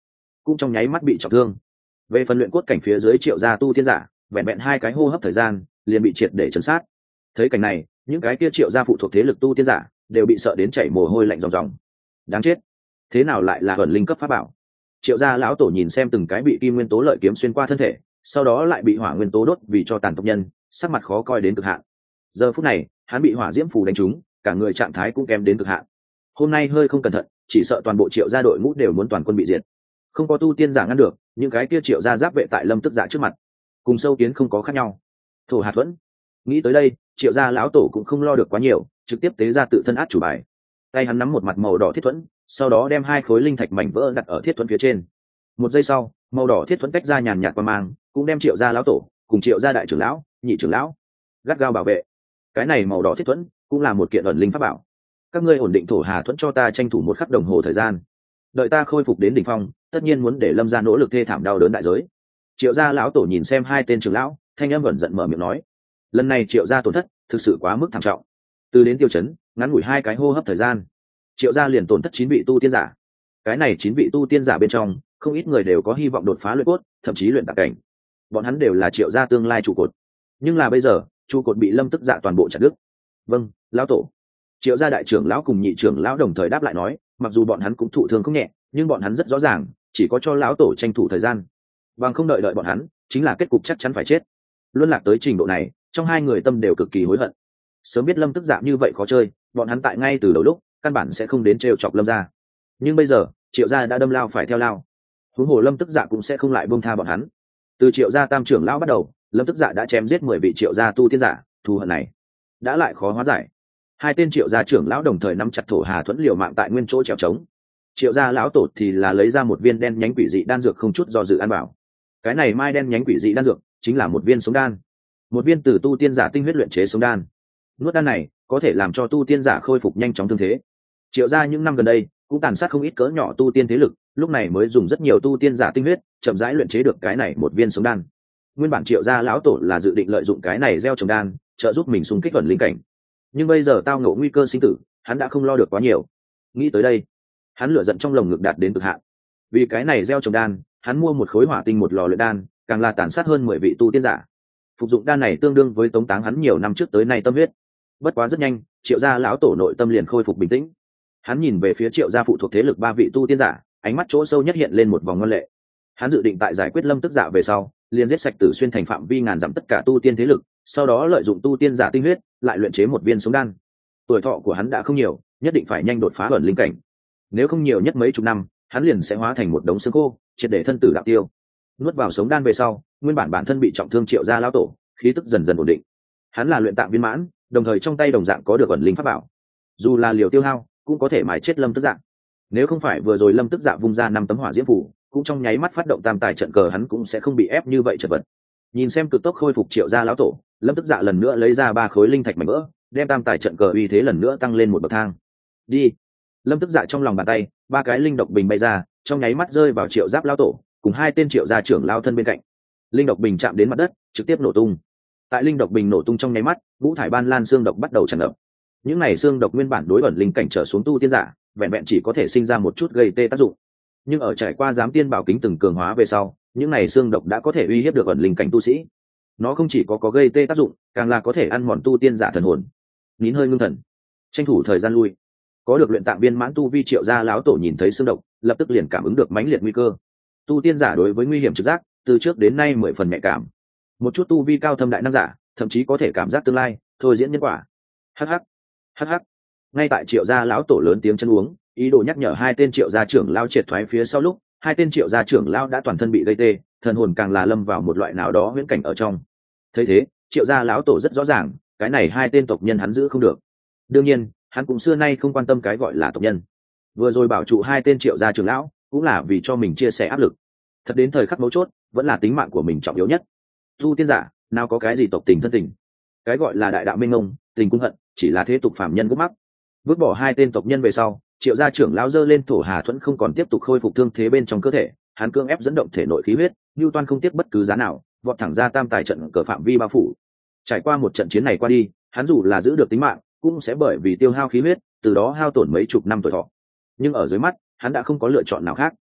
cũng trong nháy mắt bị trọng thương. Về phần luyện cốt cảnh phía dưới triệu gia tu tiên giả, vẹn vẹn hai cái hô hấp thời gian liền bị triệt để chấn sát. Thấy cảnh này, những cái kia triệu gia phụ thuộc thế lực tu tiên giả đều bị sợ đến chảy mồ hôi lạnh ròng ròng. Đáng chết, thế nào lại là ẩn linh cấp pháp bảo? Triệu gia lão tổ nhìn xem từng cái bị kim nguyên tố lợi kiếm xuyên qua thân thể, sau đó lại bị hỏa nguyên tố đốt vì cho tàn tộc nhân, sắc mặt khó coi đến cực hạn. Giờ phút này, hắn bị hỏa diễm phù đánh trúng, cả người trạng thái cũng kém đến cực hạn. Hôm nay hơi không cẩn thận, chỉ sợ toàn bộ triệu gia đội ngũ đều muốn toàn quân bị diệt. Không có tu tiên giả ngăn được, những cái kia triệu gia giáp vệ tại Lâm Tức Dạ trước mặt, cùng sâu kiến không có khác nhau. Thổ Hà Thuẫn. Nghĩ tới đây, triệu gia lão tổ cũng không lo được quá nhiều, trực tiếp tế ra tự thân át chủ bài. Tay hắn nắm một mặt màu đỏ thiết thuẫn, sau đó đem hai khối linh thạch mảnh vỡ đặt ở thiết thuẫn phía trên. Một giây sau, màu đỏ thiết thuẫn tách ra nhàn nhạt qua mang, cũng đem triệu gia lão tổ cùng triệu gia đại trưởng lão, nhị trưởng lão gắt gao bảo vệ. Cái này màu đỏ thiết thuẫn cũng là một kiện ẩn linh pháp bảo. Các ngươi ổn định Thổ Hà Thuẫn cho ta tranh thủ một khắc đồng hồ thời gian. Đợi ta khôi phục đến đỉnh phong, tất nhiên muốn để Lâm gia nỗ lực thê thảm đau đớn đại giới. Triệu gia lão tổ nhìn xem hai tên trưởng lão, thanh âm vẩn giận mở miệng nói: lần này triệu gia tổn thất thực sự quá mức thảm trọng. Từ đến tiêu chấn, ngắn ngủi hai cái hô hấp thời gian, triệu gia liền tổn thất chín vị tu tiên giả. Cái này chín vị tu tiên giả bên trong, không ít người đều có hy vọng đột phá luyện cốt, thậm chí luyện tạc cảnh. Bọn hắn đều là triệu gia tương lai trụ cột. Nhưng là bây giờ, trụ cột bị Lâm Tức Dạ toàn bộ chặt đứt. Vâng, lão tổ. Triệu gia đại trưởng lão cùng nhị trưởng lão đồng thời đáp lại nói, mặc dù bọn hắn cũng thụ thương không nhẹ, nhưng bọn hắn rất rõ ràng, chỉ có cho lão tổ tranh thủ thời gian, bằng không đợi đợi bọn hắn, chính là kết cục chắc chắn phải chết. Luân lạc tới trình độ này, trong hai người tâm đều cực kỳ hối hận. Sớm biết Lâm Tức Dạ như vậy khó chơi, bọn hắn tại ngay từ đầu lúc, căn bản sẽ không đến trêu chọc Lâm gia. Nhưng bây giờ, triệu gia đã đâm lao phải theo lao, huống hồ Lâm Tức Dạ cũng sẽ không lại buông tha bọn hắn. Từ triệu gia tam trưởng lão bắt đầu, Lâm Tức Dạ đã chém giết mười vị triệu gia tu tiên giả, thù hận này đã lại khó hóa giải. Hai tên triệu gia trưởng lão đồng thời nắm chặt Thổ Hà Thuẫn liều mạng tại nguyên chỗ trèo trống. Triệu gia lão tổ thì là lấy ra một viên đen nhánh quỷ dị đan dược không chút do dự ăn bảo. Cái này mai đen nhánh quỷ dị đan dược chính là một viên sống đan, một viên từ tu tiên giả tinh huyết luyện chế sống đan. Nuốt đan này có thể làm cho tu tiên giả khôi phục nhanh chóng thương thế. Triệu gia những năm gần đây cũng tàn sát không ít cỡ nhỏ tu tiên thế lực, lúc này mới dùng rất nhiều tu tiên giả tinh huyết chậm rãi luyện chế được cái này một viên sống đan. Nguyên bản triệu gia lão tổ là dự định lợi dụng cái này gieo trồng đan trợ giúp mình xung kích ẩn linh cảnh, nhưng bây giờ tao ngộ nguy cơ sinh tử, hắn đã không lo được quá nhiều. Nghĩ tới đây, hắn lửa giận trong lồng ngực đạt đến cực hạn. Vì cái này gieo trồng đan, hắn mua một khối hỏa tinh một lò luyện đan, càng là tàn sát hơn mười vị tu tiên giả. Phục dụng đan này tương đương với tống táng hắn nhiều năm trước tới nay tâm huyết. Bất quá rất nhanh, triệu gia lão tổ nội tâm liền khôi phục bình tĩnh. Hắn nhìn về phía triệu gia phụ thuộc thế lực ba vị tu tiên giả, ánh mắt chỗ sâu nhất hiện lên một vòng ngoan lệ. Hắn dự định tại giải quyết Lâm Tức Dạ về sau, liền giết sạch Tử Xuyên thành phạm vi ngàn dặm tất cả tu tiên thế lực, sau đó lợi dụng tu tiên giả tinh huyết, lại luyện chế một viên sống đan. Tuổi thọ của hắn đã không nhiều, nhất định phải nhanh đột phá ẩn linh cảnh. Nếu không nhiều nhất mấy chục năm, hắn liền sẽ hóa thành một đống xương khô, triệt để thân tử đạo tiêu. Nuốt vào sống đan về sau, nguyên bản bản thân bị trọng thương triệu gia lão tổ, khí tức dần dần ổn định. Hắn là luyện tạng viên mãn, đồng thời trong tay đồng dạng có được ẩn linh pháp bảo. Dù là liều tiêu hao, cũng có thể mài chết Lâm Tức Dạ. Nếu không phải vừa rồi Lâm Tức Dạ vung ra năm tấm hỏa diễm phủ, cũng trong nháy mắt phát động tam tài trận cờ, hắn cũng sẽ không bị ép như vậy chật vật. Nhìn xem cực tốc khôi phục triệu gia lão tổ, Lâm Tức Dạ lần nữa lấy ra ba khối linh thạch mảnh vỡ, đem tam tài trận cờ uy thế lần nữa tăng lên một bậc thang. Đi. Lâm Tức Dạ trong lòng bàn tay, ba cái linh độc bình bay ra, trong nháy mắt rơi vào triệu giáp lão tổ cùng hai tên triệu gia trưởng lão thân bên cạnh. Linh độc bình chạm đến mặt đất, trực tiếp nổ tung. Tại linh độc bình nổ tung trong nháy mắt, ngũ thải ban lan xương độc bắt đầu tràn ngập. Những này xương độc nguyên bản đối ẩn linh cảnh trở xuống tu tiên giả, vẹn vẹn chỉ có thể sinh ra một chút gây tê tác dụng. Nhưng ở trải qua giám tiên bảo kính từng cường hóa về sau, những này xương độc đã có thể uy hiếp được ẩn linh cảnh tu sĩ. Nó không chỉ có có gây tê tác dụng, càng là có thể ăn mòn tu tiên giả thần hồn. Nín hơi ngưng thần, tranh thủ thời gian lui. Có được luyện tạng viên mãn tu vi triệu gia lão tổ nhìn thấy xương độc, lập tức liền cảm ứng được mãnh liệt nguy cơ. Tu tiên giả đối với nguy hiểm trực giác, từ trước đến nay mười phần nhạy cảm. Một chút tu vi cao thâm đại năng giả, thậm chí có thể cảm giác tương lai, thôi diễn nhân quả. Hắc hắc, hắc hắc. Ngay tại triệu gia lão tổ lớn tiếng chân uống, ý đồ nhắc nhở hai tên triệu gia trưởng lao triệt thoái phía sau lúc, hai tên triệu gia trưởng lao đã toàn thân bị gây tê, thần hồn càng là lâm vào một loại nào đó huyễn cảnh ở trong. Thấy thế, triệu gia lão tổ rất rõ ràng, cái này hai tên tộc nhân hắn giữ không được. Đương nhiên, hắn cũng xưa nay không quan tâm cái gọi là tộc nhân. Vừa rồi bảo trụ hai tên triệu gia trưởng lão, cũng là vì cho mình chia sẻ áp lực. Thật đến thời khắc mấu chốt, vẫn là tính mạng của mình trọng yếu nhất. Tu tiên giả, nào có cái gì tộc tình thân tình? Cái gọi là đại đạo minh ngông, tình cung hận, chỉ là thế tục phàm nhân gốc mắc. Vứt bỏ hai tên tộc nhân về sau, triệu gia trưởng lão giơ lên Thổ Hà Thuẫn không còn tiếp tục khôi phục thương thế bên trong cơ thể, hắn cưỡng ép dẫn động thể nội khí huyết, lưu toan không tiếc bất cứ giá nào, vọt thẳng ra tam tài trận cờ phạm vi bao phủ. Trải qua một trận chiến này qua đi, hắn dù là giữ được tính mạng, cũng sẽ bởi vì tiêu hao khí huyết, từ đó hao tổn mấy chục năm tuổi thọ. Nhưng ở dưới mắt, hắn đã không có lựa chọn nào khác.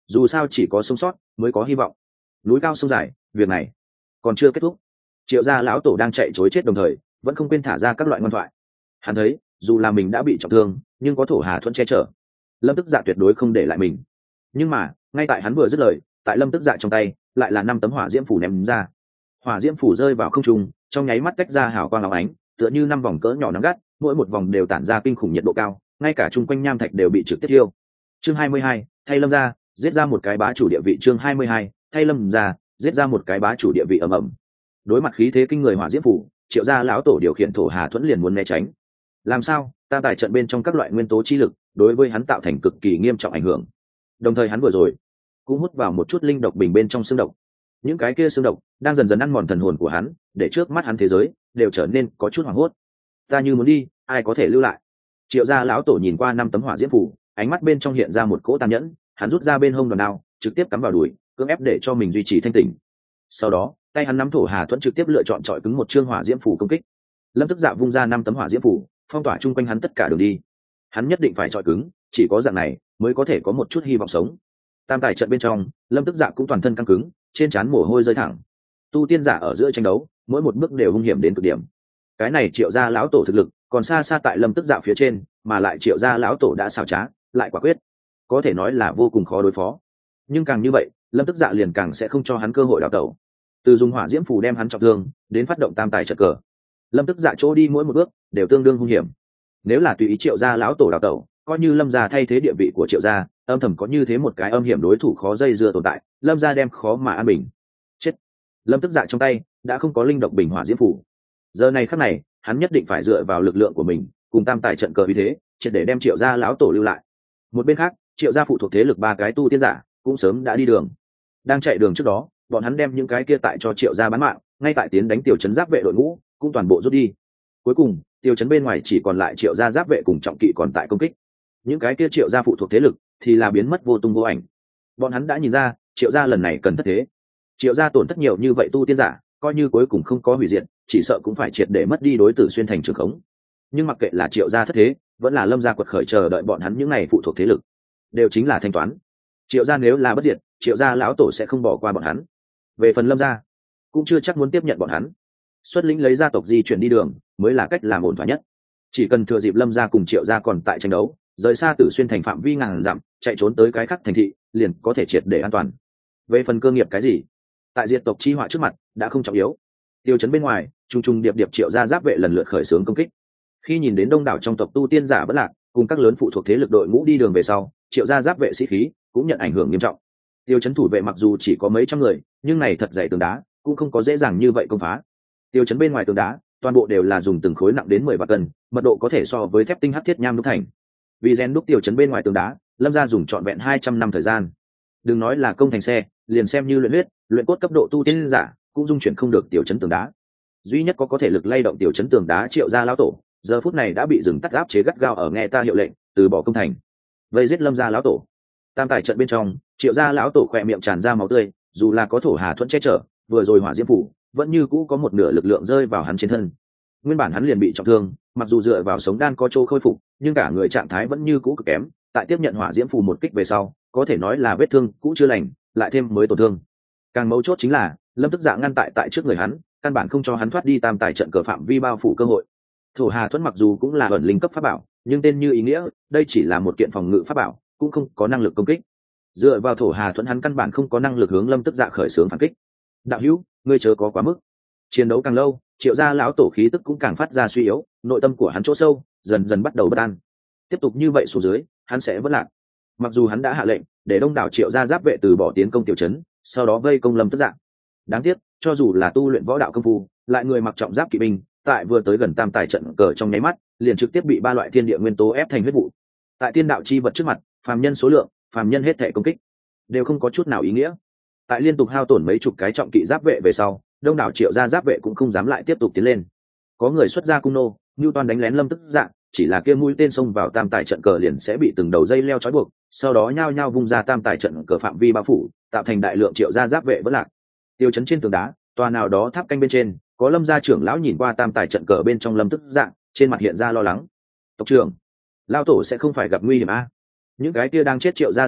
dù sao chỉ có sống sót mới có hy vọng. Núi cao sông dài, việc này còn chưa kết thúc. Triệu gia lão tổ đang chạy chối chết đồng thời vẫn không quên thả ra các loại ngoan thoại. Hắn thấy dù là mình đã bị trọng thương nhưng có thổ hà thuẫn che chở, lâm tức dạ tuyệt đối không để lại mình. Nhưng mà ngay tại hắn vừa dứt lời, tại lâm tức dạ trong tay lại là năm tấm hỏa diễm phủ ném ra. Hỏa diễm phủ rơi vào không trung, trong nháy mắt tách ra hào quang óng ánh, tựa như năm vòng cỡ nhỏ nắng gắt, mỗi một vòng đều tản ra kinh khủng nhiệt độ cao, ngay cả chung quanh nham thạch đều bị trực tiếp thiêu. Chương hai mươi hai, thay lâm ra giết ra một cái bá chủ địa vị. Chương hai mươi hai, thay lâm ra giết ra một cái bá chủ địa vị. Ầm ầm. Đối mặt khí thế kinh người hỏa diễm phủ, Triệu gia lão tổ điều khiển thổ hà thuẫn liền muốn né tránh. Làm sao? Tam tài trận bên trong các loại nguyên tố chi lực đối với hắn tạo thành cực kỳ nghiêm trọng ảnh hưởng. Đồng thời hắn vừa rồi cũng hút vào một chút linh độc bình bên trong xương độc. Những cái kia xương độc đang dần dần ăn mòn thần hồn của hắn, để trước mắt hắn thế giới đều trở nên có chút hoảng hốt. Ta như muốn đi, ai có thể lưu lại? Triệu gia lão tổ nhìn qua năm tấm hỏa diễm phủ, ánh mắt bên trong hiện ra một cỗ tàn nhẫn. Hắn rút ra bên hông đòn đao, trực tiếp cắm vào đùi, cưỡng ép để cho mình duy trì thanh tỉnh. Sau đó tay hắn nắm thổ hà thuẫn trực tiếp lựa chọn chọi cứng một chương hỏa diễm phủ công kích. Lâm tức dạ vung ra năm tấm hỏa diễm phủ, phong tỏa chung quanh hắn tất cả đường đi. Hắn nhất định phải chọi cứng, chỉ có dạng này mới có thể có một chút hy vọng sống. Tam tài trận bên trong, lâm tức dạ cũng toàn thân căng cứng, trên trán mồ hôi rơi thẳng. Tu tiên giả ở giữa tranh đấu, mỗi một bước đều hung hiểm đến cực điểm. Cái này Triệu gia lão tổ thực lực còn xa xa tại lâm tức dạ phía trên, mà lại Triệu gia lão tổ đã xảo trá, lại quả quyết, có thể nói là vô cùng khó đối phó. Nhưng càng như vậy, lâm tức dạ liền càng sẽ không cho hắn cơ hội đào tẩu. Từ dùng hỏa diễm phù đem hắn trọng thương, đến phát động tam tài trận cờ, lâm tức dạ chỗ đi mỗi một bước đều tương đương hung hiểm. Nếu là tùy ý Triệu gia lão tổ đào tẩu, coi như lâm gia thay thế địa vị của Triệu gia, âm thầm có như thế một cái âm hiểm đối thủ khó dây dưa tồn tại, lâm gia đem khó mà an bình. Chết. Lâm tức dạ trong tay đã không có linh độc bình hỏa diễm phủ. Giờ này khắc này hắn nhất định phải dựa vào lực lượng của mình cùng tam tài trận cờ vì thế triệt để đem Triệu gia lão tổ lưu lại. Một bên khác, Triệu gia phụ thuộc thế lực ba cái tu tiên giả cũng sớm đã đi đường. Đang chạy đường trước đó, bọn hắn đem những cái kia tại cho Triệu gia bán mạng, ngay tại tiến đánh tiểu trấn giáp vệ đội ngũ cũng toàn bộ rút đi. Cuối cùng tiểu trấn bên ngoài chỉ còn lại Triệu gia giáp vệ cùng trọng kỵ còn tại công kích. Những cái kia Triệu gia phụ thuộc thế lực thì là biến mất vô tung vô ảnh. Bọn hắn đã nhìn ra Triệu gia lần này cần thất thế. Triệu gia tổn thất nhiều như vậy tu tiên giả, coi như cuối cùng không có hủy diệt, chỉ sợ cũng phải triệt để mất đi đối tử xuyên thành trường khống. Nhưng mặc kệ là Triệu gia thất thế, vẫn là lâm gia quật khởi, chờ đợi bọn hắn những này phụ thuộc thế lực đều chính là thanh toán. Triệu gia nếu là bất diệt, Triệu gia lão tổ sẽ không bỏ qua bọn hắn. Về phần lâm gia, cũng chưa chắc muốn tiếp nhận bọn hắn. Xuất lĩnh lấy gia tộc di chuyển đi đường mới là cách làm ổn thỏa nhất. Chỉ cần thừa dịp lâm gia cùng Triệu gia còn tại tranh đấu, rời xa tử xuyên thành phạm vi ngàn dặm, chạy trốn tới cái khác thành thị, liền có thể triệt để an toàn. Về phần cơ nghiệp cái gì, tại diệt tộc chi họa trước mặt đã không trọng yếu. Tiêu chấn bên ngoài, trung trung điệp điệp Triệu gia giáp vệ lần lượt khởi xướng công kích. Khi nhìn đến đông đảo trong tộc tu tiên giả bất lạc, cùng các lớn phụ thuộc thế lực đội ngũ đi đường về sau, Triệu gia giáp vệ sĩ khí cũng nhận ảnh hưởng nghiêm trọng. Tiêu chấn thủ vệ mặc dù chỉ có mấy trăm người, nhưng này thật dày tường đá, cũng không có dễ dàng như vậy công phá. Tiêu chấn bên ngoài tường đá, toàn bộ đều là dùng từng khối nặng đến mười vạn cân, mật độ có thể so với thép tinh hắc thiết nham đúc thành. Vì rèn đúc tiêu chấn bên ngoài tường đá, lâm gia dùng trọn vẹn hai trăm năm thời gian. Đừng nói là công thành xe, liền xem như luyện huyết, luyện cốt cấp độ tu tiên giả, cũng dung chuyển không được tiểu chấn tường đá. Duy nhất có có thể lực lay động tiểu chấn tường đá Triệu gia lão tổ, giờ phút này đã bị dừng tắt áp chế gắt gao ở nghe ta hiệu lệnh, từ bỏ công thành, vây giết lâm gia lão tổ. Tam tài trận bên trong, Triệu gia lão tổ khỏe miệng tràn ra máu tươi, dù là có thổ hà thuẫn che chở, vừa rồi hỏa diễm phủ vẫn như cũ có một nửa lực lượng rơi vào hắn trên thân. Nguyên bản hắn liền bị trọng thương, mặc dù dựa vào sống đan có chỗ khôi phục, nhưng cả người trạng thái vẫn như cũ cực kém. Tại tiếp nhận hỏa diễm phủ một kích về sau, có thể nói là vết thương cũ chưa lành, lại thêm mới tổn thương. Càng mấu chốt chính là lâm tức dạ ngăn tại tại trước người hắn, căn bản không cho hắn thoát đi tam tài trận cờ phạm vi bao phủ cơ hội. Thổ hà thuẫn mặc dù cũng là ẩn linh cấp pháp bảo, nhưng tên như ý nghĩa, đây chỉ là một kiện phòng ngự pháp bảo, cũng không có năng lực công kích. Dựa vào thổ hà thuẫn hắn căn bản không có năng lực hướng lâm tức dạ khởi xướng phản kích. Đạo hữu, ngươi chớ có quá mức. Chiến đấu càng lâu, Triệu gia lão tổ khí tức cũng càng phát ra suy yếu, nội tâm của hắn chỗ sâu dần dần bắt đầu bất an. Tiếp tục như vậy xuống dưới, hắn sẽ vất lạc. Mặc dù hắn đã hạ lệnh để đông đảo Triệu gia giáp vệ từ bỏ tiến công tiểu trấn, sau đó vây công lâm tức dạ. Đáng tiếc, cho dù là tu luyện võ đạo công phu, lại người mặc trọng giáp kỵ binh, tại vừa tới gần tam tài trận cờ trong nháy mắt, liền trực tiếp bị ba loại thiên địa nguyên tố ép thành huyết vụ. Tại tiên đạo chi vật trước mặt, phàm nhân số lượng, phàm nhân hết thể công kích đều không có chút nào ý nghĩa. Tại liên tục hao tổn mấy chục cái trọng kỵ giáp vệ về sau, đông đảo Triệu gia giáp vệ cũng không dám lại tiếp tục tiến lên. Có người xuất ra cung nô, như toàn đánh lén lâm tức dạ, chỉ là kia mũi tên xông vào tam tài trận cờ liền sẽ bị từng đầu dây leo trói buộc, sau đó nhao nhao vung ra tam tài trận cờ phạm vi bao phủ, tạo thành đại lượng Triệu gia giáp vệ vỡ lạc. Tiêu chấn trên tường đá, tòa nào đó tháp canh bên trên, có lâm gia trưởng lão nhìn qua tam tài trận cờ bên trong lâm tức dạ, trên mặt hiện ra lo lắng. Tộc trưởng, lão tổ sẽ không phải gặp nguy hiểm a? Những cái kia đang chết Triệu gia giáp vệ,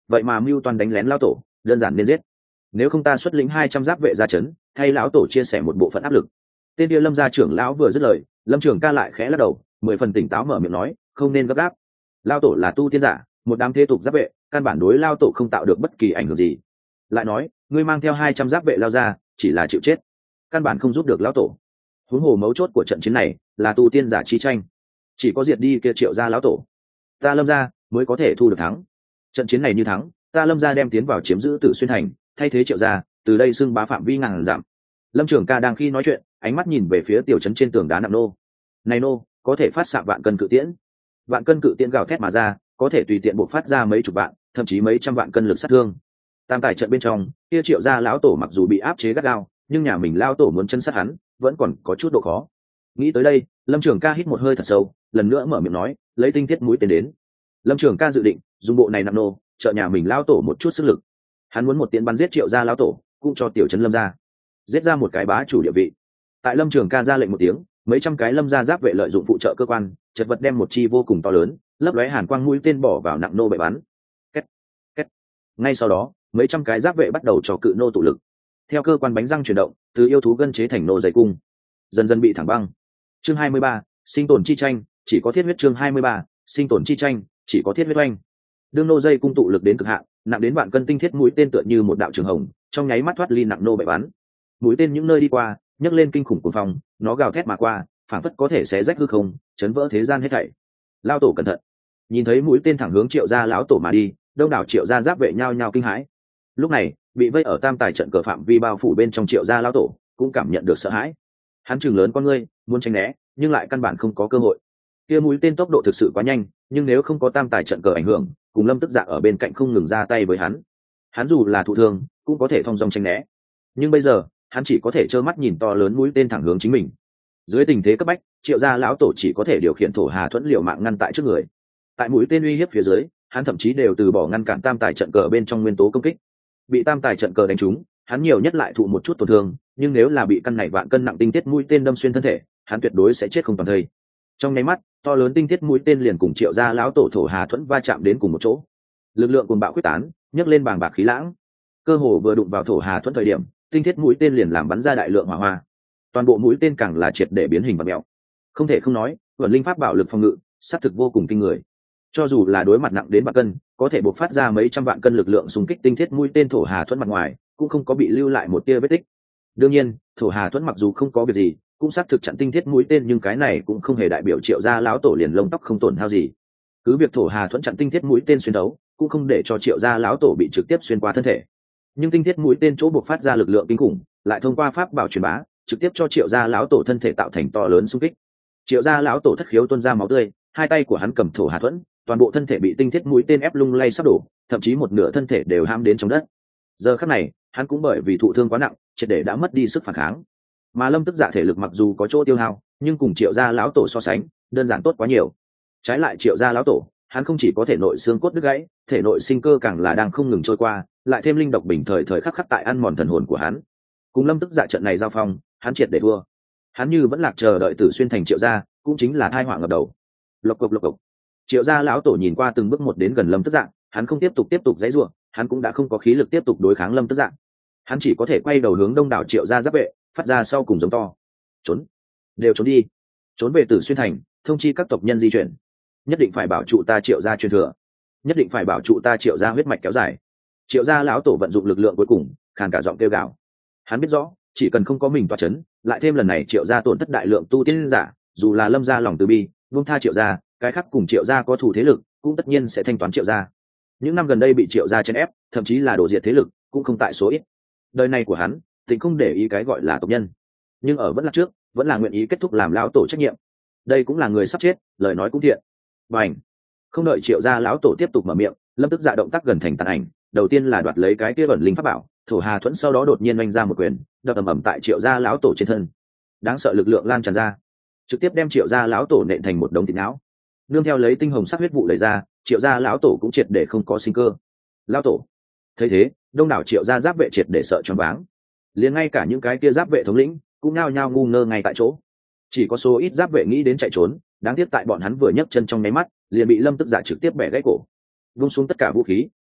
vậy mà mưu toan đánh lén lão tổ, đơn giản nên giết. Nếu không ta xuất lĩnh hai trăm giáp vệ ra trấn, thay lão tổ chia sẻ một bộ phận áp lực. Tên kia Lâm gia trưởng lão vừa dứt lời, Lâm Trường Ca lại khẽ lắc đầu, mười phần tỉnh táo mở miệng nói, không nên gấp gáp. Lão tổ là tu tiên giả, một đám thế tục giáp vệ, căn bản đối lão tổ không tạo được bất kỳ ảnh hưởng gì. Lại nói, ngươi mang theo hai trăm giáp vệ lao ra, chỉ là chịu chết, căn bản không giúp được lão tổ. Huống hồ mấu chốt của trận chiến này là tu tiên giả chi tranh, chỉ có diệt đi kia Triệu gia lão tổ, ta Lâm gia mới có thể thu được thắng. Trận chiến này như thắng, ta Lâm gia đem tiến vào chiếm giữ Tử Xuyên thành, thay thế Triệu gia, từ đây xưng bá phạm vi ngàn dặm. Lâm Trường Ca đang khi nói chuyện, ánh mắt nhìn về phía tiểu trấn trên tường đá nặng nô. Này nô, có thể phát xạ vạn cân cự tiễn. Vạn cân cự tiễn gào thét mà ra, có thể tùy tiện bộc phát ra mấy chục vạn, thậm chí mấy trăm vạn cân lực sát thương. Tam tài trận bên trong, kia Triệu gia lão tổ mặc dù bị áp chế gắt gao, nhưng nhà mình lao tổ muốn chân sát hắn, vẫn còn có chút độ khó. Nghĩ tới đây, Lâm Trường Ca hít một hơi thật sâu, lần nữa mở miệng nói, lấy tinh thiết mũi tên đến. Lâm Trường Ca dự định dùng bộ này nặng nô, trợ nhà mình lao tổ một chút sức lực. Hắn muốn một tiễn bắn giết Triệu gia lão tổ, cũng cho tiểu trấn Lâm gia giết ra một cái bá chủ địa vị. Tại Lâm Trường Ca ra lệnh một tiếng, mấy trăm cái Lâm gia giáp vệ lợi dụng phụ trợ cơ quan, chật vật đem một chi vô cùng to lớn, lấp lóe hàn quang mũi tên bỏ vào nặng nô bệ bắn. Két, két. Ngay sau đó, mấy trăm cái giáp vệ bắt đầu cho cự nô tụ lực. Theo cơ quan bánh răng chuyển động, từ yêu thú gân chế thành nô dày cung, dần dần bị thẳng băng. Chương hai mươi ba, sinh tồn chi tranh, chỉ có thiết huyết. Chương hai mươi ba, sinh tồn chi tranh, chỉ có thiết huyết oanh. Đương nô dây cung tụ lực đến cực hạn, nặng đến vạn cân tinh thiết mũi tên tựa như một đạo trường hồng, trong nháy mắt thoát ly nặng nô bệ bắn. Mũi tên những nơi đi qua, nhấc lên kinh khủng cuồng phong, nó gào thét mà qua, phảng phất có thể xé rách hư không, chấn vỡ thế gian hết thảy. Lao tổ cẩn thận! Nhìn thấy mũi tên thẳng hướng Triệu gia lão tổ mà đi, đông đảo Triệu gia giáp vệ nhao nhao kinh hãi. Lúc này, bị vây ở tam tài trận cờ phạm vi bao phủ bên trong Triệu gia lão tổ cũng cảm nhận được sợ hãi. Hắn trừng lớn con ngươi, muốn tránh né, nhưng lại căn bản không có cơ hội. Kia mũi tên tốc độ thực sự quá nhanh, nhưng nếu không có tam tài trận cờ ảnh hưởng, cùng Lâm Tức Dạ ở bên cạnh không ngừng ra tay với hắn, hắn dù là thụ thương cũng có thể thong dong tránh né. Nhưng bây giờ, hắn chỉ có thể trơ mắt nhìn to lớn mũi tên thẳng hướng chính mình. Dưới tình thế cấp bách, Triệu gia lão tổ chỉ có thể điều khiển thổ hà thuẫn liều mạng ngăn tại trước người. Tại mũi tên uy hiếp phía dưới, hắn thậm chí đều từ bỏ ngăn cản tam tài trận cờ bên trong nguyên tố công kích. Bị tam tài trận cờ đánh trúng, hắn nhiều nhất lại thụ một chút tổn thương, nhưng nếu là bị căn này vạn cân nặng tinh thiết mũi tên đâm xuyên thân thể, hắn tuyệt đối sẽ chết không toàn thây. Trong nháy mắt, to lớn tinh thiết mũi tên liền cùng Triệu gia lão tổ thổ hà thuẫn va chạm đến cùng một chỗ. Lực lượng cuồng bạo quyết tán, nhấc lên bàng bạc khí lãng. Cơ hồ vừa đụng vào thổ hà thuẫn thời điểm, tinh thiết mũi tên liền làm bắn ra đại lượng hỏa hoa. Toàn bộ mũi tên càng là triệt để biến hình và mèo. Không thể không nói, vận linh pháp bảo lực phòng ngự, sát thực vô cùng kinh người. Cho dù là đối mặt nặng đến vạn cân, có thể bộc phát ra mấy trăm vạn cân lực lượng xung kích tinh thiết mũi tên thổ hà thuẫn mặt ngoài, cũng không có bị lưu lại một tia vết tích. Đương nhiên, thổ hà thuẫn mặc dù không có việc gì, cũng xác thực chặn tinh thiết mũi tên, nhưng cái này cũng không hề đại biểu Triệu gia lão tổ liền lông tóc không tổn hao gì. Cứ việc thổ hà thuẫn chặn tinh thiết mũi tên xuyên đấu, cũng không để cho Triệu gia lão tổ bị trực tiếp xuyên qua thân thể. Nhưng tinh thiết mũi tên chỗ bộc phát ra lực lượng kinh khủng, lại thông qua pháp bảo truyền bá, trực tiếp cho Triệu gia lão tổ thân thể tạo thành to lớn xung kích. Triệu gia lão tổ thất khiếu tuôn ra máu tươi, hai tay của hắn cầm thổ hà thuẫn, toàn bộ thân thể bị tinh thiết mũi tên ép lung lay sắp đổ, thậm chí một nửa thân thể đều ham đến trong đất. Giờ khắc này, hắn cũng bởi vì thụ thương quá nặng, triệt để đã mất đi sức phản kháng. Mà Lâm Tức Dạ thể lực mặc dù có chỗ tiêu hao, nhưng cùng Triệu gia lão tổ so sánh, đơn giản tốt quá nhiều. Trái lại Triệu gia lão tổ, hắn không chỉ có thể nội xương cốt đứt gãy, thể nội sinh cơ càng là đang không ngừng trôi qua, lại thêm linh độc bình thời thời khắc khắc tại ăn mòn thần hồn của hắn. Cùng Lâm Tức Dạ trận này giao phong, hắn triệt để thua. Hắn như vẫn lạc chờ đợi Tử Xuyên thành Triệu gia, cũng chính là tai họa ngập đầu. Lộc cộc lộc cộc. Triệu gia lão tổ nhìn qua từng bước một đến gần Lâm Tức Dạ, hắn không tiếp tục tiếp tục dãy rủa, hắn cũng đã không có khí lực tiếp tục đối kháng Lâm Tức Dạ. Hắn chỉ có thể quay đầu hướng đông đảo Triệu gia giáp vệ, phát ra sau cùng giống to: "Trốn, đều trốn đi, trốn về Tử Xuyên thành, thông chi các tộc nhân di chuyển, nhất định phải bảo trụ ta Triệu gia truyền thừa, nhất định phải bảo trụ ta Triệu gia huyết mạch kéo dài." Triệu gia lão tổ vận dụng lực lượng cuối cùng, khàn cả giọng kêu gào. Hắn biết rõ, chỉ cần không có mình tọa chấn, lại thêm lần này Triệu gia tổn thất đại lượng tu tiên giả, dù là Lâm gia lòng từ bi, buông tha Triệu gia, cái khác cùng Triệu gia có thù thế lực, cũng tất nhiên sẽ thanh toán Triệu gia. Những năm gần đây bị Triệu gia chèn ép, thậm chí là đổ diệt thế lực, cũng không tại số ít. Đời này của hắn, tình không để ý cái gọi là tộc nhân, nhưng ở vẫn là trước, vẫn là nguyện ý kết thúc làm lão tổ trách nhiệm. Đây cũng là người sắp chết, lời nói cũng thiện. Bành! Không đợi Triệu gia lão tổ tiếp tục mở miệng, Lâm Tức Dạ động tác gần thành tàn ảnh, đầu tiên là đoạt lấy cái kia ẩn linh pháp bảo, thổ hà thuẫn, sau đó đột nhiên oanh ra một quyền, đập ầm ầm tại Triệu gia lão tổ trên thân. Đáng sợ lực lượng lan tràn ra, trực tiếp đem Triệu gia lão tổ nện thành một đống thịt não. Nương theo lấy tinh hồng sắc huyết vụ lấy ra, Triệu gia lão tổ cũng triệt để không có sinh cơ. Lão tổ thấy thế, đông đảo Triệu gia giáp vệ triệt để sợ choáng váng, liền ngay cả những cái kia giáp vệ thống lĩnh cũng nao nhao ngu ngơ ngay tại chỗ. Chỉ có số ít giáp vệ nghĩ đến chạy trốn, đáng tiếc tại bọn hắn vừa nhấc chân trong nháy mắt, liền bị Lâm Tức Dạ trực tiếp bẻ gãy cổ, vung xuống tất cả vũ khí,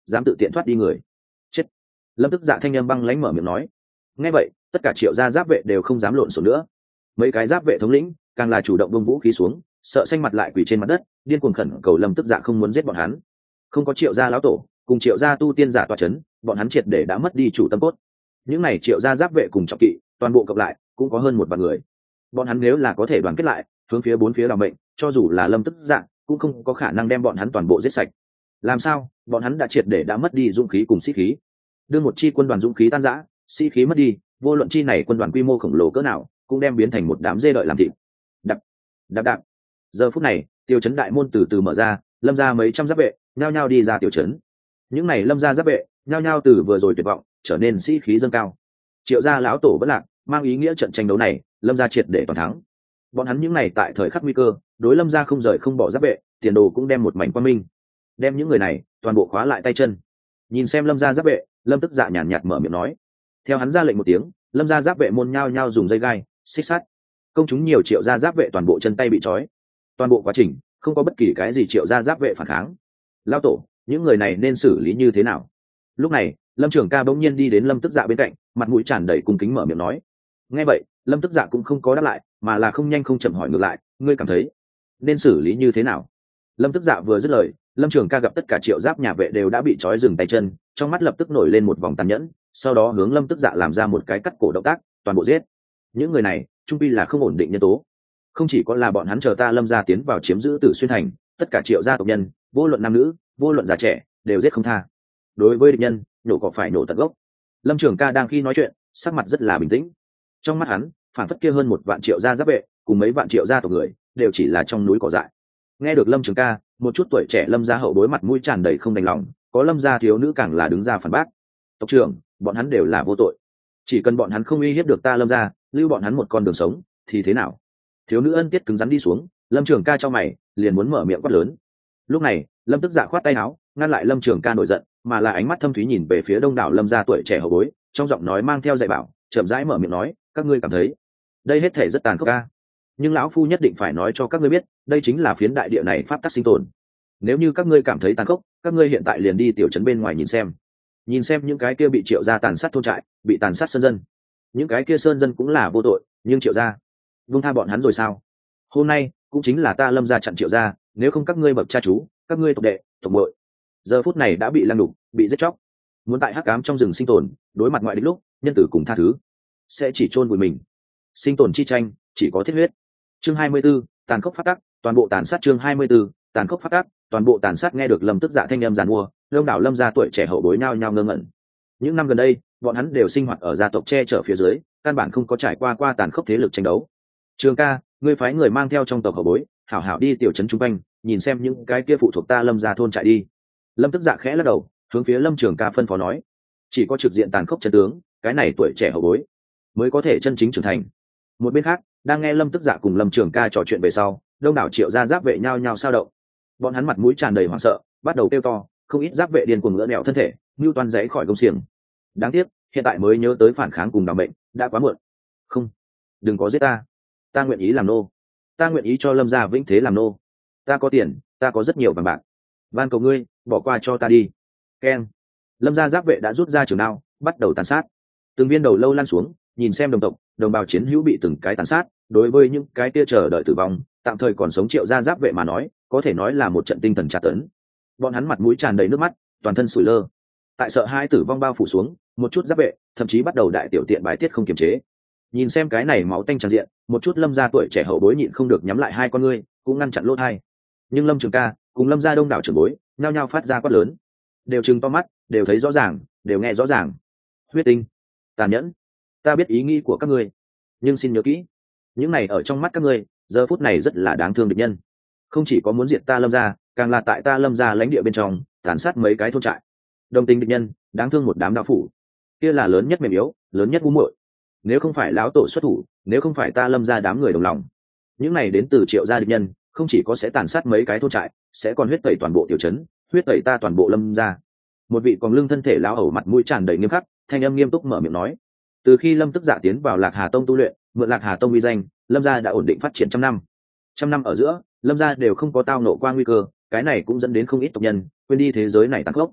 dám tự tiện thoát đi người, chết. Lâm Tức Dạ thanh âm băng lãnh mở miệng nói. Nghe vậy, tất cả triệu gia giáp vệ đều không dám lộn xộn nữa. Mấy cái giáp vệ thống lĩnh càng là chủ động bông vũ khí xuống, sợ xanh mặt lại quỳ trên mặt đất, điên cuồng khẩn cầu Lâm Tức Dạ không muốn giết bọn hắn. Không có triệu gia lão tổ cùng triệu gia tu tiên giả tọa chấn, bọn hắn triệt để đã mất đi chủ tâm cốt. Những này triệu gia giáp vệ cùng trọng kỵ, toàn bộ cộng lại cũng có hơn một vạn người. Bọn hắn nếu là có thể đoàn kết lại, hướng phía bốn phía làm mệnh, cho dù là Lâm Tức Dạ cũng không có khả năng đem bọn hắn toàn bộ giết sạch. Làm sao? Bọn hắn đã triệt để đã mất đi dũng khí cùng sĩ khí. Đưa một chi quân đoàn dũng khí tan rã, sĩ khí mất đi, vô luận chi này quân đoàn quy mô khổng lồ cỡ nào, cũng đem biến thành một đám dê đợi làm thịt. Đập, đập đập. Giờ phút này, tiểu trấn đại môn từ từ mở ra, Lâm gia mấy trăm giáp vệ nhao nhao đi ra tiểu trấn. Những này Lâm gia giáp vệ nhao nhao từ vừa rồi tuyệt vọng trở nên sĩ khí dâng cao. Triệu gia lão tổ vẫn lạc, mang ý nghĩa trận tranh đấu này, Lâm gia triệt để toàn thắng. Bọn hắn những này tại thời khắc nguy cơ, đối Lâm gia không rời không bỏ giáp vệ, tiền đồ cũng đem một mảnh quang minh. Đem những người này toàn bộ khóa lại tay chân. Nhìn xem Lâm gia giáp vệ, Lâm Tức Dạ nhàn nhạt mở miệng nói. Theo hắn ra lệnh một tiếng, Lâm gia giáp vệ môn nhao nhao dùng dây gai xích sắt, công chúng nhiều triệu gia giáp vệ toàn bộ chân tay bị trói. Toàn bộ quá trình không có bất kỳ cái gì triệu gia giáp vệ phản kháng. Lão tổ, những người này nên xử lý như thế nào? Lúc này, Lâm Trường Ca bỗng nhiên đi đến Lâm Tức Dạ bên cạnh, mặt mũi tràn đầy cung kính mở miệng nói. Nghe vậy, Lâm Tức Dạ cũng không có đáp lại, mà là không nhanh không chậm hỏi ngược lại, ngươi cảm thấy nên xử lý như thế nào? Lâm Tức Dạ vừa dứt lời, Lâm Trường Ca gặp tất cả triệu giáp nhà vệ đều đã bị trói dừng tay chân, trong mắt lập tức nổi lên một vòng tàn nhẫn, sau đó hướng Lâm Tức Dạ làm ra một cái cắt cổ động tác, toàn bộ giết. Những người này, trung quy là không ổn định nhân tố. Không chỉ có là bọn hắn chờ ta Lâm gia tiến vào chiếm giữ Tử Xuyên thành, tất cả triệu gia tộc nhân, vô luận nam nữ, vô luận già trẻ, đều giết không tha. Đối với địch nhân, nhổ cỏ phải nổ tận gốc. Lâm Trường Ca đang khi nói chuyện, sắc mặt rất là bình tĩnh. Trong mắt hắn, phản phất kia hơn một vạn triệu gia giáp vệ, cùng mấy vạn triệu gia tộc người, đều chỉ là trong núi cỏ dại. Nghe được Lâm Trường Ca, một chút tuổi trẻ Lâm gia hậu bối mặt mũi tràn đầy không đành lòng, có Lâm gia thiếu nữ càng là đứng ra phản bác. Tộc trưởng, bọn hắn đều là vô tội, chỉ cần bọn hắn không uy hiếp được ta Lâm gia, lưu bọn hắn một con đường sống thì thế nào? Thiếu nữ ân tiết cứng rắn đi xuống, Lâm Trường Ca cho mày liền muốn mở miệng quát lớn. Lúc này, Lâm Tức Dạ khoát tay áo ngăn lại Lâm Trường Ca nổi giận, mà là ánh mắt thâm thúy nhìn về phía đông đảo Lâm gia tuổi trẻ hậu bối, trong giọng nói mang theo dạy bảo, chậm rãi mở miệng nói, các ngươi cảm thấy đây hết thể rất tàn khốc ca, nhưng lão phu nhất định phải nói cho các ngươi biết, đây chính là phiến đại địa này pháp tắc sinh tồn. Nếu như các ngươi cảm thấy tàn khốc, các ngươi hiện tại liền đi tiểu trấn bên ngoài nhìn xem, nhìn xem những cái kia bị triệu gia tàn sát thôn trại, bị tàn sát sơn dân. Những cái kia sơn dân cũng là vô tội, nhưng triệu gia vung tha bọn hắn rồi sao? Hôm nay cũng chính là ta Lâm gia chặn triệu gia, nếu không các ngươi bậc cha chú, các ngươi tộc đệ, tộc muội, giờ phút này đã bị lăng đục, bị giết chóc. Muốn tại hắc ám trong rừng sinh tồn, đối mặt ngoại địch lúc, nhân tử cùng tha thứ, sẽ chỉ chôn vùi mình. Sinh tồn chi tranh, chỉ có thiết huyết. Chương hai mươi 24, tàn khốc phát tác, toàn bộ tàn sát. Chương hai mươi 24, tàn khốc phát tác, toàn bộ tàn sát. Nghe được Lâm Tức Dạ thanh âm giàn mua, đông đảo Lâm gia tuổi trẻ hậu bối nhao nhao ngơ ngẩn. Những năm gần đây, bọn hắn đều sinh hoạt ở gia tộc che chở phía dưới, căn bản không có trải qua qua tàn khốc thế lực tranh đấu. Trường Ca, ngươi phái người mang theo trong tộc hậu bối, hảo hảo đi tiểu trấn trung quanh, nhìn xem những cái kia phụ thuộc ta Lâm gia thôn trại đi. Lâm Tức Dạ khẽ lắc đầu, hướng phía Lâm Trường Ca phân phó nói. Chỉ có trực diện tàn khốc chân tướng, cái này tuổi trẻ hậu bối mới có thể chân chính trưởng thành. Một bên khác, đang nghe Lâm Tức Dạ cùng Lâm Trường Ca trò chuyện về sau, đông đảo triệu gia giáp vệ nhao nhao sao động. Bọn hắn mặt mũi tràn đầy hoảng sợ, bắt đầu kêu to, không ít giáp vệ điên cuồng ngỡ nẹo thân thể, mưu toan giấy khỏi công xiềng. Đáng tiếc, hiện tại mới nhớ tới phản kháng cùng đảm mệnh, đã quá muộn. Không, đừng có giết ta, ta nguyện ý làm nô, ta nguyện ý cho Lâm gia vĩnh thế làm nô. Ta có tiền, ta có rất nhiều vàng bạc, van cầu ngươi bỏ qua cho ta đi. Keng. Lâm gia giáp vệ đã rút ra trường đao, bắt đầu tàn sát. Từng viên đầu lâu lan xuống, nhìn xem đồng tộc, đồng bào chiến hữu bị từng cái tàn sát. Đối với những cái kia chờ đợi tử vong, tạm thời còn sống triệu gia giáp vệ mà nói, có thể nói là một trận tinh thần tra tấn. Bọn hắn mặt mũi tràn đầy nước mắt, toàn thân sủi lơ. Tại sợ hai tử vong bao phủ xuống, một chút giáp vệ thậm chí bắt đầu đại tiểu tiện bài tiết không kiềm chế. Nhìn xem cái này máu tanh tràn diện, một chút Lâm gia tuổi trẻ hậu bối nhịn không được nhắm lại hai con ngươi, cũng ngăn chặn lỗ tai. Nhưng Lâm Trường Ca cùng Lâm gia đông đảo trưởng bối nhao nhao phát ra quát lớn, đều trừng to mắt, đều thấy rõ ràng, đều nghe rõ ràng. Huyết tinh, tàn nhẫn, ta biết ý nghĩ của các ngươi, nhưng xin nhớ kỹ, những này ở trong mắt các ngươi giờ phút này rất là đáng thương địch nhân. Không chỉ có muốn diệt ta Lâm gia, càng là tại ta Lâm gia lãnh địa bên trong tàn sát mấy cái thôn trại. Đồng tình địch nhân, đáng thương một đám đạo phủ, kia là lớn nhất mềm yếu, lớn nhất ngu muội. Nếu không phải lão tổ xuất thủ, nếu không phải ta Lâm gia đám người đồng lòng, những này đến từ triệu gia địch nhân không chỉ có sẽ tàn sát mấy cái thôn trại, sẽ còn huyết tẩy toàn bộ tiểu trấn, huyết tẩy ta toàn bộ Lâm gia. Một vị còn lưng thân thể lão hầu mặt mũi tràn đầy nghiêm khắc, thanh âm nghiêm túc mở miệng nói. Từ khi Lâm Tức Dạ tiến vào Lạc Hà Tông tu luyện, mượn Lạc Hà Tông uy danh, Lâm gia đã ổn định phát triển trăm năm. Trăm năm ở giữa, Lâm gia đều không có tao nộ qua nguy cơ, cái này cũng dẫn đến không ít tộc nhân quên đi thế giới này tàn khốc.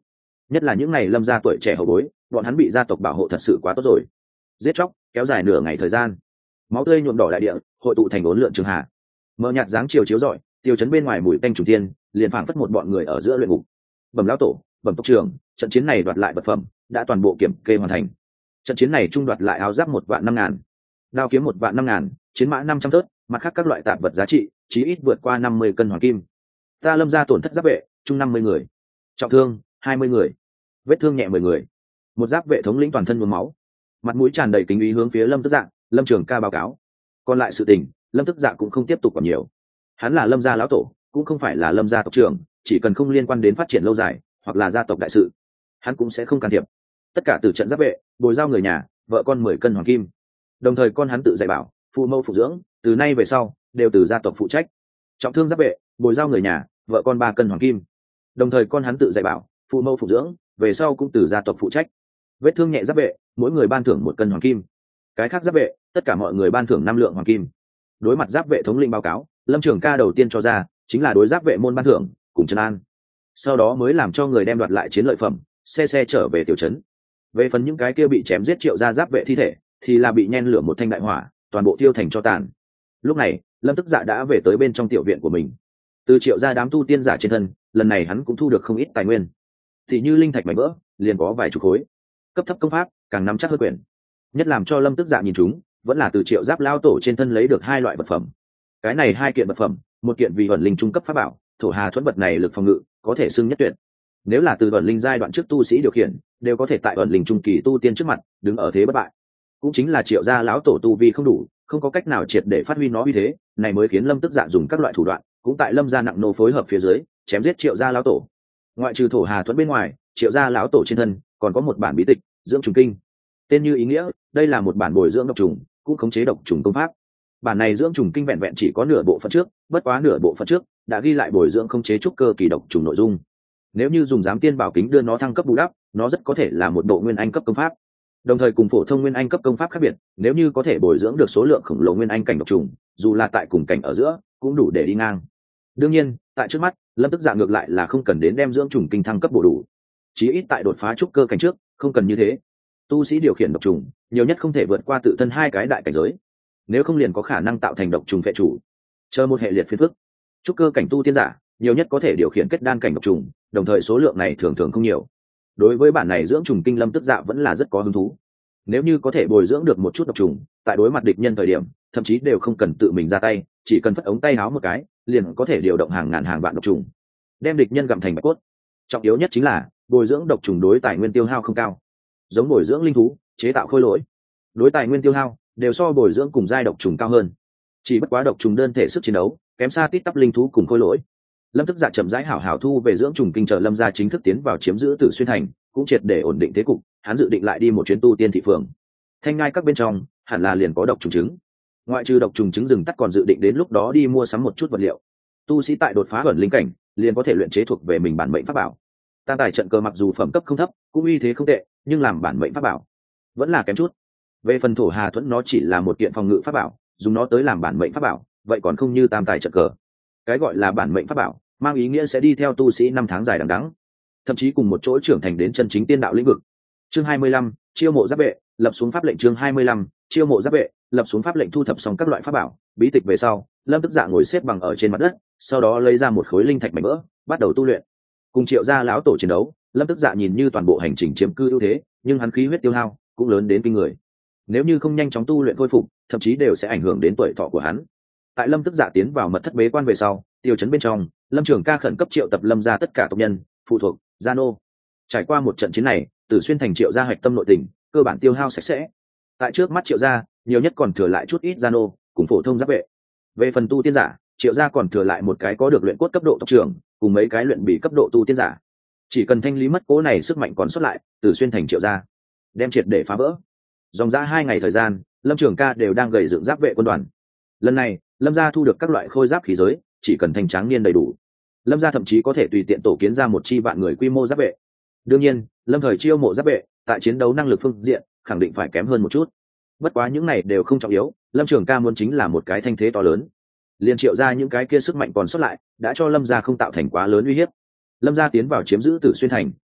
nhất là những ngày lâm gia tuổi trẻ hậu bối, bọn hắn bị gia tộc bảo hộ thật sự quá tốt rồi. Giết chóc kéo dài nửa ngày thời gian, máu tươi nhuộm đỏ đại địa, hội tụ thành bốn lượn trường hà. Mờ nhạt dáng chiều chiếu rọi, tiêu chấn bên ngoài mùi tanh trùng tiên, liền phảng phất một bọn người ở giữa luyện ngục. Bẩm lão tổ, bẩm tộc trưởng, trận chiến này đoạt lại vật phẩm đã toàn bộ kiểm kê hoàn thành. Trận chiến này trung đoạt lại áo giáp một vạn năm ngàn, đao kiếm một vạn năm ngàn, chiến mã năm trăm thớt, mặt khác các loại tạp vật giá trị chí ít vượt qua năm mươi cân hoàng kim. Ta lâm gia tổn thất giáp vệ chung năm mươi người, trọng thương hai mươi người, vết thương nhẹ mười người. Một giáp vệ thống lĩnh toàn thân nhuốm máu, mặt mũi tràn đầy kính ý hướng phía lâm tức dạ, lâm trường ca báo cáo. Còn lại sự tình lâm tức dạ cũng không tiếp tục còn nhiều. Hắn là lâm gia lão tổ, cũng không phải là lâm gia tộc trưởng, chỉ cần không liên quan đến phát triển lâu dài hoặc là gia tộc đại sự, hắn cũng sẽ không can thiệp. Tất cả từ trận giáp vệ bồi giao người nhà, vợ con mười cân hoàng kim, đồng thời con hắn tự dạy bảo phụ mẫu phụ dưỡng, từ nay về sau đều từ gia tộc phụ trách. Trọng thương giáp vệ bồi giao người nhà, vợ con ba cân hoàng kim, đồng thời con hắn tự dạy bảo phụ mẫu phụ dưỡng, về sau cũng từ gia tộc phụ trách. Vết thương nhẹ giáp vệ mỗi người ban thưởng một cân hoàng kim, cái khác giáp vệ tất cả mọi người ban thưởng năm lượng hoàng kim. Đối mặt giáp vệ thống lĩnh báo cáo, lâm trường ca đầu tiên cho ra chính là đối giáp vệ môn ban thưởng cùng trấn an, sau đó mới làm cho người đem đoạt lại chiến lợi phẩm xe xe trở về tiểu trấn. Về phần những cái kia bị chém giết triệu ra giáp vệ thi thể thì là bị nhen lửa một thanh đại hỏa, toàn bộ tiêu thành cho tàn. Lúc này lâm tức dạ đã về tới bên trong tiểu viện của mình. Từ triệu ra đám tu tiên giả trên thân, lần này hắn cũng thu được không ít tài nguyên, thì như linh thạch mảnh vỡ liền có vài chục khối, cấp thấp công pháp càng nắm chắc hơn quyền. Nhất làm cho lâm tức dạ nhìn chúng vẫn là từ triệu giáp lao tổ trên thân lấy được hai loại vật phẩm. Cái này hai kiện vật phẩm, một kiện vì ẩn linh trung cấp pháp bảo, thổ hà thuẫn vật này lực phòng ngự có thể xưng nhất tuyệt, nếu là từ ẩn linh giai đoạn trước tu sĩ điều khiển đều có thể tại ẩn linh trung kỳ tu tiên trước mặt đứng ở thế bất bại. Cũng chính là triệu gia lão tổ tu vi không đủ, không có cách nào triệt để phát huy nó uy thế này, mới khiến lâm tức dạ dùng các loại thủ đoạn, cũng tại lâm gia nặng nô phối hợp phía dưới chém giết triệu gia lão tổ. Ngoại trừ thổ hà thuẫn bên ngoài, triệu gia lão tổ trên thân còn có một bản bí tịch dưỡng trùng kinh. Tên như ý nghĩa, đây là một bản bồi dưỡng độc trùng, cũng khống chế độc trùng công pháp. Bản này dưỡng trùng kinh vẹn vẹn chỉ có nửa bộ phận trước, bất quá nửa bộ phận trước đã ghi lại bồi dưỡng khống chế trúc cơ kỳ độc trùng nội dung. Nếu như dùng giám tiên bảo kính đưa nó thăng cấp bù đắp, nó rất có thể là một bộ nguyên anh cấp công pháp. Đồng thời cùng phổ thông nguyên anh cấp công pháp khác biệt, nếu như có thể bồi dưỡng được số lượng khổng lồ nguyên anh cảnh độc trùng, dù là tại cùng cảnh ở giữa cũng đủ để đi ngang. Đương nhiên, tại trước mắt, lâm tức dạ ngược lại là không cần đến đem dưỡng trùng kinh thăng cấp bổ đủ, chí ít tại đột phá trúc cơ cảnh trước không cần như thế. Tu sĩ điều khiển độc trùng nhiều nhất không thể vượt qua tự thân hai cái đại cảnh giới, nếu không liền có khả năng tạo thành độc trùng phệ chủ, chờ một hệ liệt phiền phức. Trúc cơ cảnh tu tiên giả nhiều nhất có thể điều khiển kết đan cảnh độc trùng, đồng thời số lượng này thường thường không nhiều. Đối với bản này dưỡng trùng kinh lâm tức dạ vẫn là rất có hứng thú. Nếu như có thể bồi dưỡng được một chút độc trùng, tại đối mặt địch nhân thời điểm thậm chí đều không cần tự mình ra tay, chỉ cần phất ống tay áo một cái liền có thể điều động hàng ngàn hàng vạn độc trùng, đem địch nhân gặm thành bạch cốt. Trọng yếu nhất chính là bồi dưỡng độc trùng đối tài nguyên tiêu hao không cao, giống bồi dưỡng linh thú, chế tạo khôi lỗi, đối tài nguyên tiêu hao đều so bồi dưỡng cùng giai độc trùng cao hơn. Chỉ bất quá độc trùng đơn thể sức chiến đấu kém xa tít tắp linh thú cùng khôi lỗi. Lâm tức dạ chậm rãi hảo hảo thu về dưỡng trùng kinh, chờ lâm gia chính thức tiến vào chiếm giữ Tử Xuyên thành, cũng triệt để ổn định thế cục. Hắn dự định lại đi một chuyến tu tiên thị phường. Thanh ngai các bên trong hẳn là liền có độc trùng trứng, ngoại trừ độc trùng trứng rừng tắt, còn dự định đến lúc đó đi mua sắm một chút vật liệu. Tu sĩ tại đột phá ẩn linh cảnh liền có thể luyện chế thuộc về mình bản mệnh pháp bảo. Tam tài trận cờ mặc dù phẩm cấp không thấp, cũng uy thế không tệ, nhưng làm bản mệnh pháp bảo vẫn là kém chút. Về phần thổ hà thuẫn, nó chỉ là một kiện phòng ngự pháp bảo, dùng nó tới làm bản mệnh pháp bảo vậy còn không như tam tài trận cờ. Cái gọi là bản mệnh pháp bảo mang ý nghĩa sẽ đi theo tu sĩ năm tháng dài đằng đẵng, thậm chí cùng một chỗ trưởng thành đến chân chính tiên đạo lĩnh vực. Chương hai mươi lăm, chiêu mộ giáp vệ, lập xuống pháp lệnh. Chương hai mươi lăm, chiêu mộ giáp vệ, lập xuống pháp lệnh. Thu thập xong các loại pháp bảo bí tịch về sau, lâm tức dạ ngồi xếp bằng ở trên mặt đất, sau đó lấy ra một khối linh thạch mảnh vỡ, bắt đầu tu luyện. Cùng triệu gia lão tổ chiến đấu, lâm tức dạ nhìn như toàn bộ hành trình chiếm cư ưu thế, nhưng hắn khí huyết tiêu hao cũng lớn đến kinh người. Nếu như không nhanh chóng tu luyện khôi phục, thậm chí đều sẽ ảnh hưởng đến tuổi thọ của hắn. Tại lâm tức dạ tiến vào mật thất bế quan về sau, tiêu chấn bên trong, lâm trường ca khẩn cấp triệu tập lâm gia tất cả tộc nhân, phụ thuộc, gia nô. Trải qua một trận chiến này, Tử Xuyên thành triệu gia hạch tâm nội tình cơ bản tiêu hao sạch sẽ. Tại trước mắt triệu gia, nhiều nhất còn thừa lại chút ít gia nô cùng phổ thông giáp vệ. Về phần tu tiên giả, triệu gia còn thừa lại một cái có được luyện cốt cấp độ tộc trưởng, cùng mấy cái luyện bị cấp độ tu tiên giả. Chỉ cần thanh lý mất cố này sức mạnh còn sót lại, Tử Xuyên thành triệu gia đem triệt để phá vỡ. Dòng ra hai ngày thời gian, lâm trường ca đều đang gầy dựng giáp vệ quân đoàn. Lần này lâm gia thu được các loại khôi giáp khí giới, chỉ cần thành tráng niên đầy đủ, lâm gia thậm chí có thể tùy tiện tổ kiến ra một chi vạn người quy mô giáp vệ. Đương nhiên, lâm thời chiêu mộ giáp vệ tại chiến đấu năng lực phương diện khẳng định phải kém hơn một chút, bất quá những này đều không trọng yếu. Lâm trường ca muốn chính là một cái thanh thế to lớn, liền triệu ra những cái kia sức mạnh còn sót lại đã cho lâm gia không tạo thành quá lớn uy hiếp. Lâm gia tiến vào chiếm giữ Tử Xuyên thành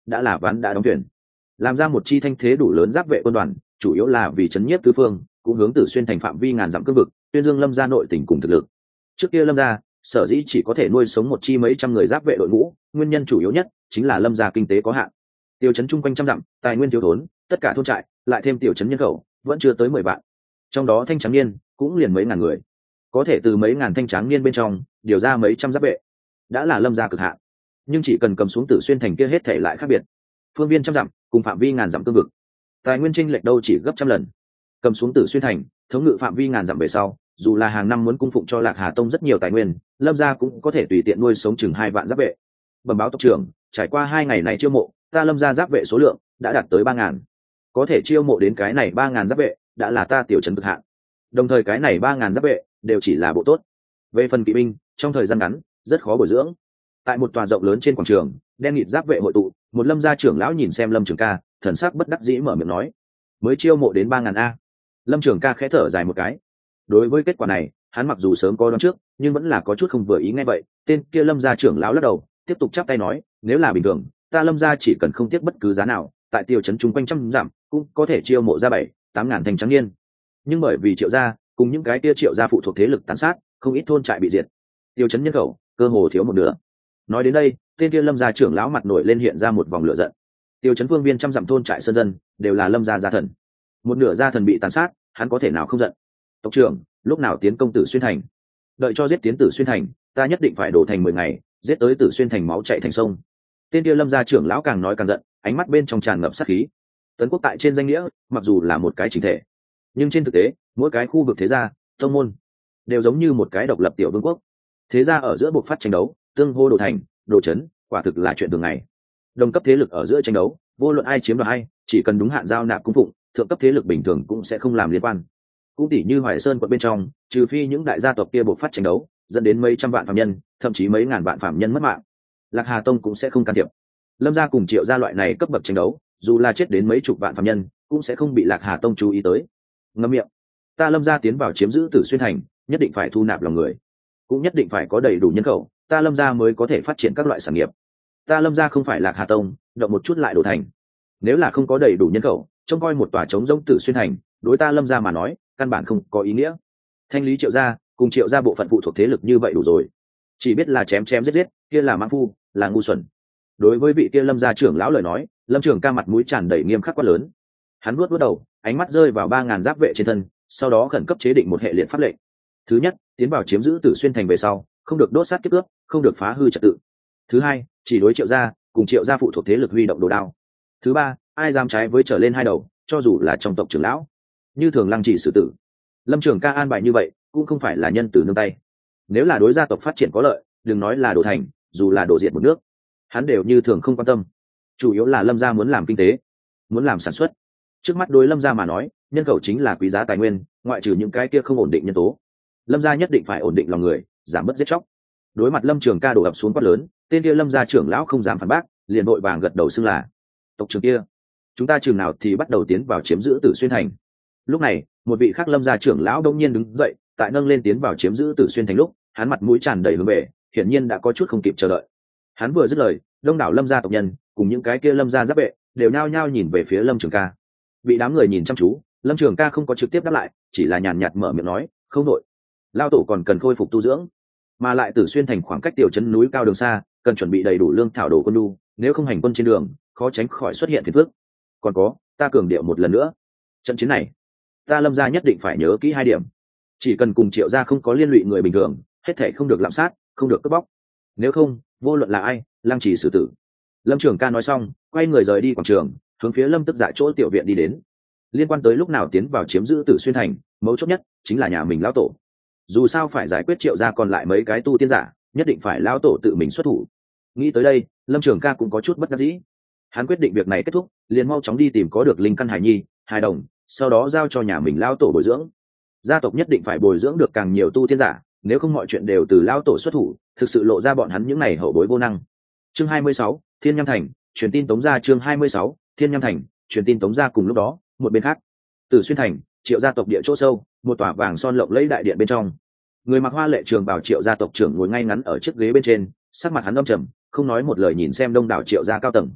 đã là ván đã đóng thuyền. Làm ra một chi thanh thế đủ lớn giáp vệ quân đoàn, chủ yếu là vì chấn nhiếp tứ phương, cũng hướng Tử Xuyên thành phạm vi ngàn dặm cương vực, tuyên dương Lâm gia nội tình cùng thực lực. Trước kia Lâm gia sở dĩ chỉ có thể nuôi sống một chi mấy trăm người giáp vệ đội ngũ, nguyên nhân chủ yếu nhất chính là Lâm gia kinh tế có hạn. Tiêu trấn chung quanh trăm dặm, tài nguyên thiếu thốn, tất cả thôn trại, lại thêm tiểu trấn nhân khẩu, vẫn chưa tới mười vạn. Trong đó thanh tráng niên cũng liền mấy ngàn người, có thể từ mấy ngàn thanh tráng niên bên trong điều ra mấy trăm giáp vệ, đã là Lâm gia cực hạn. Nhưng chỉ cần cầm xuống Tử Xuyên thành kia hết thể lại khác biệt. Phương viên trăm dặm cùng phạm vi ngàn dặm cương vực, tài nguyên chênh lệch đâu chỉ gấp trăm lần. Cầm xuống Tử Xuyên thành, thống ngự phạm vi ngàn dặm về sau, dù là hàng năm muốn cung phụng cho Lạc Hà tông rất nhiều tài nguyên, Lâm gia cũng có thể tùy tiện nuôi sống chừng hai vạn giáp vệ. Bẩm báo tộc trưởng, trải qua hai ngày này chiêu mộ, ta Lâm gia giáp vệ số lượng đã đạt tới ba ngàn, có thể chiêu mộ đến cái này ba ngàn giáp vệ đã là ta tiểu trấn cực hạn. Đồng thời cái này ba ngàn giáp vệ đều chỉ là bộ tốt. Về phần kỵ binh, trong thời gian ngắn rất khó bồi dưỡng. Tại một tòa rộng lớn trên quảng trường, đen nghịt giáp vệ hội tụ, một Lâm gia trưởng lão nhìn xem Lâm Trường Ca, thần sắc bất đắc dĩ mở miệng nói: mới chiêu mộ đến ba ngàn a. Lâm Trường Ca khẽ thở dài một cái. Đối với kết quả này, hắn mặc dù sớm có đoán trước, nhưng vẫn là có chút không vừa ý. Nghe vậy, tên kia Lâm gia trưởng lão lắc đầu, tiếp tục chắp tay nói: nếu là bình thường, ta Lâm gia chỉ cần không tiếc bất cứ giá nào, tại tiêu trấn chung quanh trăm dặm cũng có thể chiêu mộ ra bảy tám ngàn thành trắng niên. Nhưng bởi vì Triệu gia cùng những cái kia Triệu gia phụ thuộc thế lực tàn sát, không ít thôn trại bị diệt, tiêu trấn nhân khẩu cơ hồ thiếu một nửa. Nói đến đây, tên kia Lâm gia trưởng lão mặt nổi lên hiện ra một vòng lửa giận. Tiêu trấn phương viên trăm dặm thôn trại sơn dân đều là Lâm gia gia thần, một nửa gia thần bị tàn sát, hắn có thể nào không giận? Tộc trưởng, lúc nào tiến công Tử Xuyên thành? Đợi cho giết tiến Tử Xuyên thành, ta nhất định phải đổ thành mười ngày, giết tới Tử Xuyên thành máu chảy thành sông. Tên kia Lâm gia trưởng lão càng nói càng giận, ánh mắt bên trong tràn ngập sát khí. Tấn quốc tại trên danh nghĩa mặc dù là một cái chỉnh thể, nhưng trên thực tế mỗi cái khu vực thế gia, tông môn đều giống như một cái độc lập tiểu vương quốc. Thế gia ở giữa buộc phát tranh đấu, tương hô đổ thành, đổ chấn, quả thực là chuyện thường ngày. Đồng cấp thế lực ở giữa tranh đấu, vô luận ai chiếm đoạt ai, chỉ cần đúng hạn giao nạp cung phụng, thượng cấp thế lực bình thường cũng sẽ không làm liên quan. Cũng tỉ như Hoài Sơn quận bên trong, trừ phi những đại gia tộc kia buộc phát tranh đấu, dẫn đến mấy trăm vạn phạm nhân, thậm chí mấy ngàn vạn phạm nhân mất mạng, Lạc Hà tông cũng sẽ không can thiệp. Lâm gia cùng Triệu gia loại này cấp bậc tranh đấu, dù là chết đến mấy chục vạn phạm nhân, cũng sẽ không bị Lạc Hà tông chú ý tới. Ngậm miệng. Ta Lâm gia tiến vào chiếm giữ Tử Xuyên thành, nhất định phải thu nạp lòng người, cũng nhất định phải có đầy đủ nhân khẩu, ta Lâm gia mới có thể phát triển các loại sản nghiệp. Ta Lâm gia không phải Lạc Hà tông, động một chút lại đổ thành. Nếu là không có đầy đủ nhân khẩu, trông coi một tòa trống rỗng Tử Xuyên thành, đối ta Lâm gia mà nói, căn bản không có ý nghĩa. Thanh lý Triệu gia, cùng Triệu gia bộ phận phụ thuộc thế lực như vậy đủ rồi. Chỉ biết là chém chém giết giết, kia là mãng phu, là ngu xuẩn. Đối với vị kia Lâm gia trưởng lão lời nói, Lâm Trường Ca mặt mũi tràn đầy nghiêm khắc quá lớn. Hắn vuốt vuốt đầu, ánh mắt rơi vào ba ngàn giáp vệ trên thân, sau đó khẩn cấp chế định một hệ liệt pháp lệnh. Thứ nhất, tiến vào chiếm giữ Tử Xuyên thành về sau, không được đốt sát kiếp cướp, không được phá hư trật tự. Thứ hai, chỉ đối Triệu gia, cùng Triệu gia phụ thuộc thế lực huy động đồ đao. Thứ ba, ai dám trái với trở lên hai đầu, cho dù là trong tộc trưởng lão, như thường lăng trì xử tử. Lâm Trường Ca an bài như vậy, cũng không phải là nhân từ nương tay. Nếu là đối gia tộc phát triển có lợi, đừng nói là đổ thành, dù là đổ diệt một nước, hắn đều như thường không quan tâm. Chủ yếu là Lâm gia muốn làm kinh tế, muốn làm sản xuất. Trước mắt đối Lâm gia mà nói, nhân khẩu chính là quý giá tài nguyên, ngoại trừ những cái kia không ổn định nhân tố, Lâm gia nhất định phải ổn định lòng người, giảm bớt giết chóc. Đối mặt Lâm Trường Ca đổ ập xuống quát lớn, tên kia Lâm gia trưởng lão không dám phản bác, liền vội vàng gật đầu xưng là: tộc trưởng kia, chúng ta chừng nào thì bắt đầu tiến vào chiếm giữ Tử Xuyên thành. Lúc này, một vị khác Lâm gia trưởng lão đông nhiên đứng dậy, tại nâng lên tiến vào chiếm giữ Tử Xuyên thành lúc, hắn mặt mũi tràn đầy hướng về, hiển nhiên đã có chút không kịp chờ đợi. Hắn vừa dứt lời, đông đảo Lâm gia tộc nhân cùng những cái kia Lâm gia giáp vệ đều nhao nhao nhìn về phía Lâm Trường Ca. Bị đám người nhìn chăm chú, Lâm Trường Ca không có trực tiếp đáp lại, chỉ là nhàn nhạt mở miệng nói: không đội, lao tổ còn cần khôi phục tu dưỡng, mà lại Tử Xuyên thành khoảng cách tiểu trấn núi cao đường xa, cần chuẩn bị đầy đủ lương thảo đồ quân đu, nếu không hành quân trên đường khó tránh khỏi xuất hiện phiền phức. Còn có, ta cường điệu một lần nữa, trận chiến này ta Lâm gia nhất định phải nhớ kỹ hai điểm: chỉ cần cùng Triệu gia không có liên lụy người bình thường, hết thảy không được lạm sát, không được cướp bóc, nếu không, vô luận là ai, lăng trì xử tử. Lâm Trường Ca nói xong, quay người rời đi quảng trường, hướng phía Lâm Tức Dạ chỗ tiểu viện đi đến. Liên quan tới lúc nào tiến vào chiếm giữ Tử Xuyên thành, mấu chốt nhất chính là nhà mình lão tổ. Dù sao phải giải quyết Triệu gia còn lại mấy cái tu tiên giả, nhất định phải lão tổ tự mình xuất thủ. Nghĩ tới đây, Lâm Trường Ca cũng có chút bất đắc dĩ. Hắn quyết định việc này kết thúc, liền mau chóng đi tìm có được linh căn hải nhi, hài đồng, sau đó giao cho nhà mình lão tổ bồi dưỡng. Gia tộc nhất định phải bồi dưỡng được càng nhiều tu tiên giả, nếu không mọi chuyện đều từ lão tổ xuất thủ, thực sự lộ ra bọn hắn những này hậu bối vô năng. Chương hai mươi sáu, Thiên Nham Thành, truyền tin Tống gia. Chương hai mươi sáu, Thiên Nham Thành, truyền tin Tống gia. Cùng lúc đó, một bên khác, Tử Xuyên thành, Triệu gia tộc địa chỗ sâu, một tòa vàng son lộng lẫy đại điện bên trong. Người mặc hoa lệ trường bào Triệu gia tộc trưởng ngồi ngay ngắn ở chiếc ghế bên trên, sắc mặt hắn âm trầm, không nói một lời nhìn xem đông đảo Triệu gia cao tầng.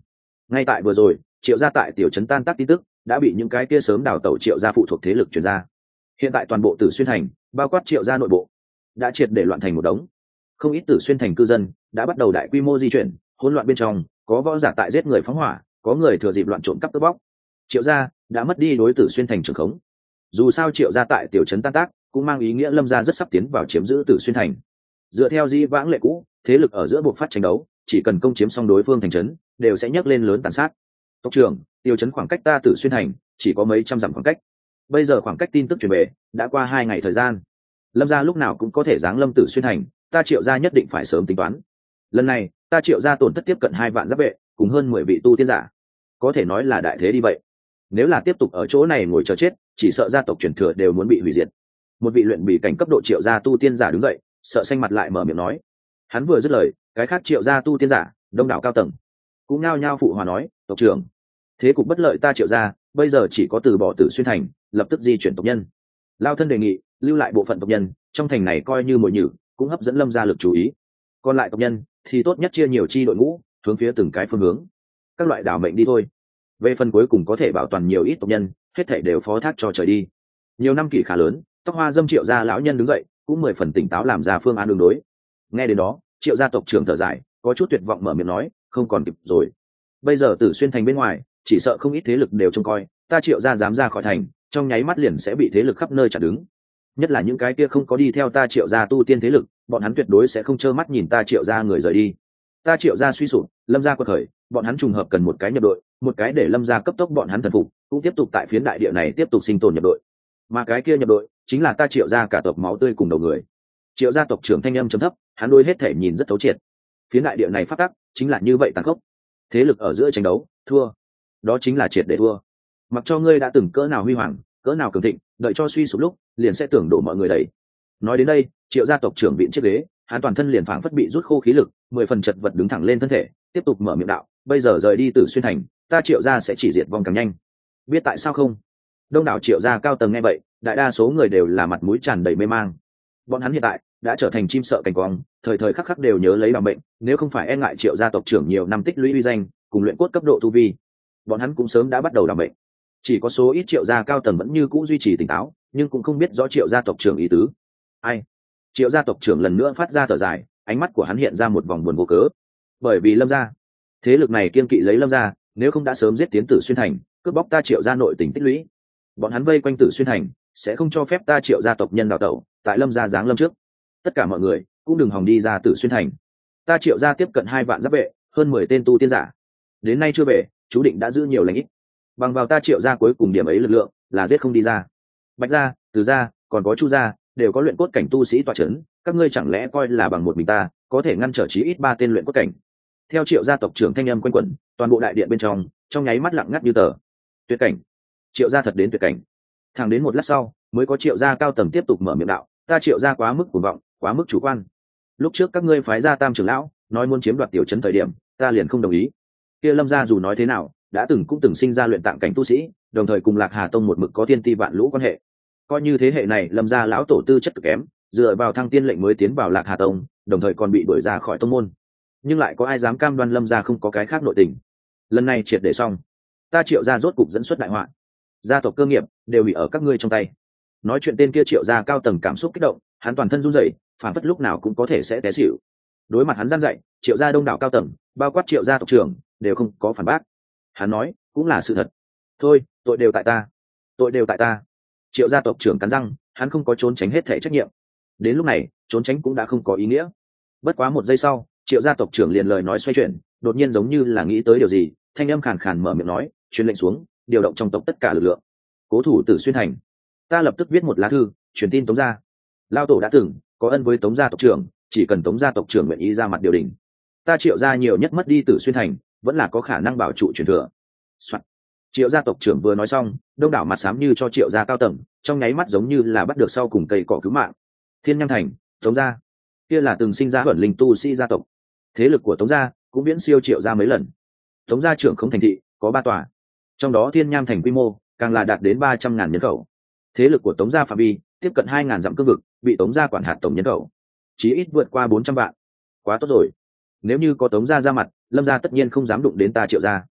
Ngay tại vừa rồi, triệu gia tại tiểu trấn tan tác tin tức đã bị những cái kia sớm đào tẩu triệu gia phụ thuộc thế lực truyền ra. Hiện tại toàn bộ Tử Xuyên thành, bao quát triệu gia nội bộ, đã triệt để loạn thành một đống. Không ít Tử Xuyên thành cư dân đã bắt đầu đại quy mô di chuyển, hỗn loạn bên trong, có võ giả tại giết người phóng hỏa, có người thừa dịp loạn trộm cắp cướp bóc. Triệu gia đã mất đi đối Tử Xuyên thành trường khống. Dù sao triệu gia tại tiểu trấn tan tác, cũng mang ý nghĩa Lâm gia rất sắp tiến vào chiếm giữ Tử Xuyên thành. Dựa theo di vãng lệ cũ, thế lực ở giữa buộc phát tranh đấu, chỉ cần công chiếm xong đối phương thành trấn, đều sẽ nhấc lên lớn tàn sát. Tộc trưởng, tiểu trấn khoảng cách ta Tử Xuyên thành chỉ có mấy trăm dặm khoảng cách. Bây giờ khoảng cách tin tức truyền về đã qua hai ngày thời gian. Lâm gia lúc nào cũng có thể giáng lâm Tử Xuyên thành, ta triệu gia nhất định phải sớm tính toán. Lần này, ta triệu gia tổn thất tiếp cận hai vạn giáp vệ, cùng hơn mười vị tu tiên giả. Có thể nói là đại thế đi vậy. Nếu là tiếp tục ở chỗ này ngồi chờ chết, chỉ sợ gia tộc truyền thừa đều muốn bị hủy diệt. Một vị luyện bị cảnh cấp độ triệu gia tu tiên giả đứng dậy, sợ xanh mặt lại mở miệng nói. Hắn vừa dứt lời, cái khác triệu gia tu tiên giả, đông đảo cao tầng, cũng nhao nhao phụ hòa nói, tộc trưởng, thế cục bất lợi ta triệu gia, bây giờ chỉ có từ bỏ Tử Xuyên thành, lập tức di chuyển tộc nhân. Lao thân đề nghị lưu lại bộ phận tộc nhân trong thành này coi như mồi nhử, cũng hấp dẫn Lâm gia lực chú ý. Còn lại tộc nhân thì tốt nhất chia nhiều chi đội ngũ, hướng phía từng cái phương hướng, các loại đảo mệnh đi thôi. Về phần cuối cùng có thể bảo toàn nhiều ít tộc nhân, hết thảy đều phó thác cho trời đi. Nhiều năm kỷ khá lớn, tóc hoa dâm triệu gia lão nhân đứng dậy, cũng mười phần tỉnh táo làm ra phương án đường đối. Nghe đến đó, triệu gia tộc trưởng thở dài, có chút tuyệt vọng mở miệng nói, không còn kịp rồi. Bây giờ Tử Xuyên thành bên ngoài, chỉ sợ không ít thế lực đều trông coi, ta triệu gia dám ra khỏi thành, trong nháy mắt liền sẽ bị thế lực khắp nơi chặn đứng. Nhất là những cái kia không có đi theo ta triệu gia tu tiên thế lực, bọn hắn tuyệt đối sẽ không trơ mắt nhìn ta triệu gia người rời đi. Ta triệu gia suy sụp, Lâm gia quật khởi, bọn hắn trùng hợp cần một cái nhập đội, một cái để Lâm gia cấp tốc bọn hắn thần phục, cũng tiếp tục tại phiến đại địa này tiếp tục sinh tồn nhập đội. Mà cái kia nhập đội chính là ta triệu gia cả tộc máu tươi cùng đầu người. Triệu gia tộc trưởng thanh âm trầm thấp, hắn đôi hết thể nhìn rất thấu triệt. Phiến đại địa này phát tác chính là như vậy tàn khốc. Thế lực ở giữa tranh đấu, thua, đó chính là triệt để thua. Mặc cho ngươi đã từng cỡ nào huy hoàng, cỡ nào cường thịnh, đợi cho suy sụp lúc, liền sẽ tưởng đổ mọi người đầy. Nói đến đây, triệu gia tộc trưởng viện chiếc ghế, hắn toàn thân liền phảng phất bị rút khô khí lực, mười phần chật vật đứng thẳng lên thân thể, tiếp tục mở miệng đạo, bây giờ rời đi Tử Xuyên thành, ta triệu gia sẽ chỉ diệt vong càng nhanh. Biết tại sao không? Đông đảo triệu gia cao tầng nghe vậy, đại đa số người đều là mặt mũi tràn đầy mê mang. Bọn hắn hiện tại đã trở thành chim sợ cảnh quang, thời thời khắc khắc đều nhớ lấy bảo mệnh, nếu không phải e ngại triệu gia tộc trưởng nhiều năm tích lũy uy danh, cùng luyện cốt cấp độ tu vi, bọn hắn cũng sớm đã bắt đầu đảm bệnh. Chỉ có số ít triệu gia cao tầng vẫn như cũ duy trì tỉnh táo, nhưng cũng không biết rõ triệu gia tộc trưởng ý tứ. Ai? Triệu gia tộc trưởng lần nữa phát ra thở dài, ánh mắt của hắn hiện ra một vòng buồn vô cớ. Bởi vì Lâm gia, thế lực này kiên kỵ lấy Lâm gia, nếu không đã sớm giết tiến Tử Xuyên thành, cướp bóc ta triệu gia nội tình tích lũy. Bọn hắn vây quanh Tử Xuyên thành, sẽ không cho phép ta triệu gia tộc nhân đào tẩu, tại Lâm gia giáng lâm trước. Tất cả mọi người cũng đừng hòng đi ra Tử Xuyên thành. Ta triệu gia tiếp cận hai vạn giáp vệ, hơn mười tên tu tiên giả. Đến nay chưa về, chú định đã giữ nhiều lành ít. Bằng vào ta triệu gia cuối cùng điểm ấy lực lượng, là giết không đi ra. Bạch gia, Từ gia, còn có Chu gia, đều có luyện cốt cảnh tu sĩ tọa chấn, các ngươi chẳng lẽ coi là bằng một mình ta có thể ngăn trở chí ít ba tên luyện cốt cảnh? Theo triệu gia tộc trưởng thanh âm quanh quẩn, toàn bộ đại điện bên trong trong nháy mắt lặng ngắt như tờ. Tuyệt cảnh! Triệu gia thật đến tuyệt cảnh. Thẳng đến một lát sau, mới có triệu gia cao tầng tiếp tục mở miệng đạo, ta triệu gia quá mức cuồng vọng, quá mức chủ quan. Lúc trước các ngươi phái ra Tam trưởng lão nói muốn chiếm đoạt tiểu trấn thời điểm, ta liền không đồng ý. Kia Lâm gia dù nói thế nào, đã từng cũng từng sinh ra luyện tạng cảnh tu sĩ, đồng thời cùng Lạc Hà tông một mực có thiên ti vạn lũ quan hệ. Coi như thế hệ này Lâm gia lão tổ tư chất cực kém, dựa vào thăng tiên lệnh mới tiến vào Lạc Hà tông, đồng thời còn bị đuổi ra khỏi tông môn. Nhưng lại có ai dám cam đoan Lâm gia không có cái khác nội tình? Lần này triệt để xong, ta triệu gia rốt cục dẫn xuất đại họa. Gia tộc cơ nghiệp đều bị ở các ngươi trong tay. Nói chuyện tên kia triệu gia cao tầng cảm xúc kích động, hắn toàn thân run rẩy, phản phất lúc nào cũng có thể sẽ té xỉu. Đối mặt hắn gian dạy, triệu gia đông đảo cao tầng, bao quát triệu gia tộc trưởng, đều không có phản bác. Hắn nói cũng là sự thật. Thôi, tội đều tại ta, tội đều tại ta. Triệu gia tộc trưởng cắn răng, hắn không có trốn tránh hết thể trách nhiệm. Đến lúc này, trốn tránh cũng đã không có ý nghĩa. Bất quá một giây sau, triệu gia tộc trưởng liền lời nói xoay chuyển, đột nhiên giống như là nghĩ tới điều gì, thanh âm khàn khàn mở miệng nói, truyền lệnh xuống, điều động trong tộc tất cả lực lượng, cố thủ Tử Xuyên thành. Ta lập tức viết một lá thư, truyền tin Tống gia. Lao tổ đã từng có ân với Tống gia tộc trưởng, chỉ cần Tống gia tộc trưởng nguyện ý ra mặt điều đình, ta triệu gia nhiều nhất mất đi Tử Xuyên thành, vẫn là có khả năng bảo trụ truyền thừa. Soạn. Triệu gia tộc trưởng vừa nói xong, đông đảo mặt xám như cho triệu gia cao tầng, trong nháy mắt giống như là bắt được sau cùng cây cỏ cứu mạng. Thiên Nham thành, Tống gia, kia là từng sinh ra ẩn linh tu sĩ gia tộc, thế lực của Tống gia cũng viễn siêu triệu gia mấy lần. Tống gia trưởng không thành thị có ba tòa, trong đó Thiên Nham thành quy mô càng là đạt đến ba trăm ngàn nhân khẩu. Thế lực của Tống gia phạm vi tiếp cận hai ngàn dặm cương vực, bị Tống gia quản hạt tổng nhân khẩu chí ít vượt qua bốn trăm vạn. Quá tốt rồi, nếu như có Tống gia ra mặt, Lâm gia tất nhiên không dám đụng đến ta triệu gia.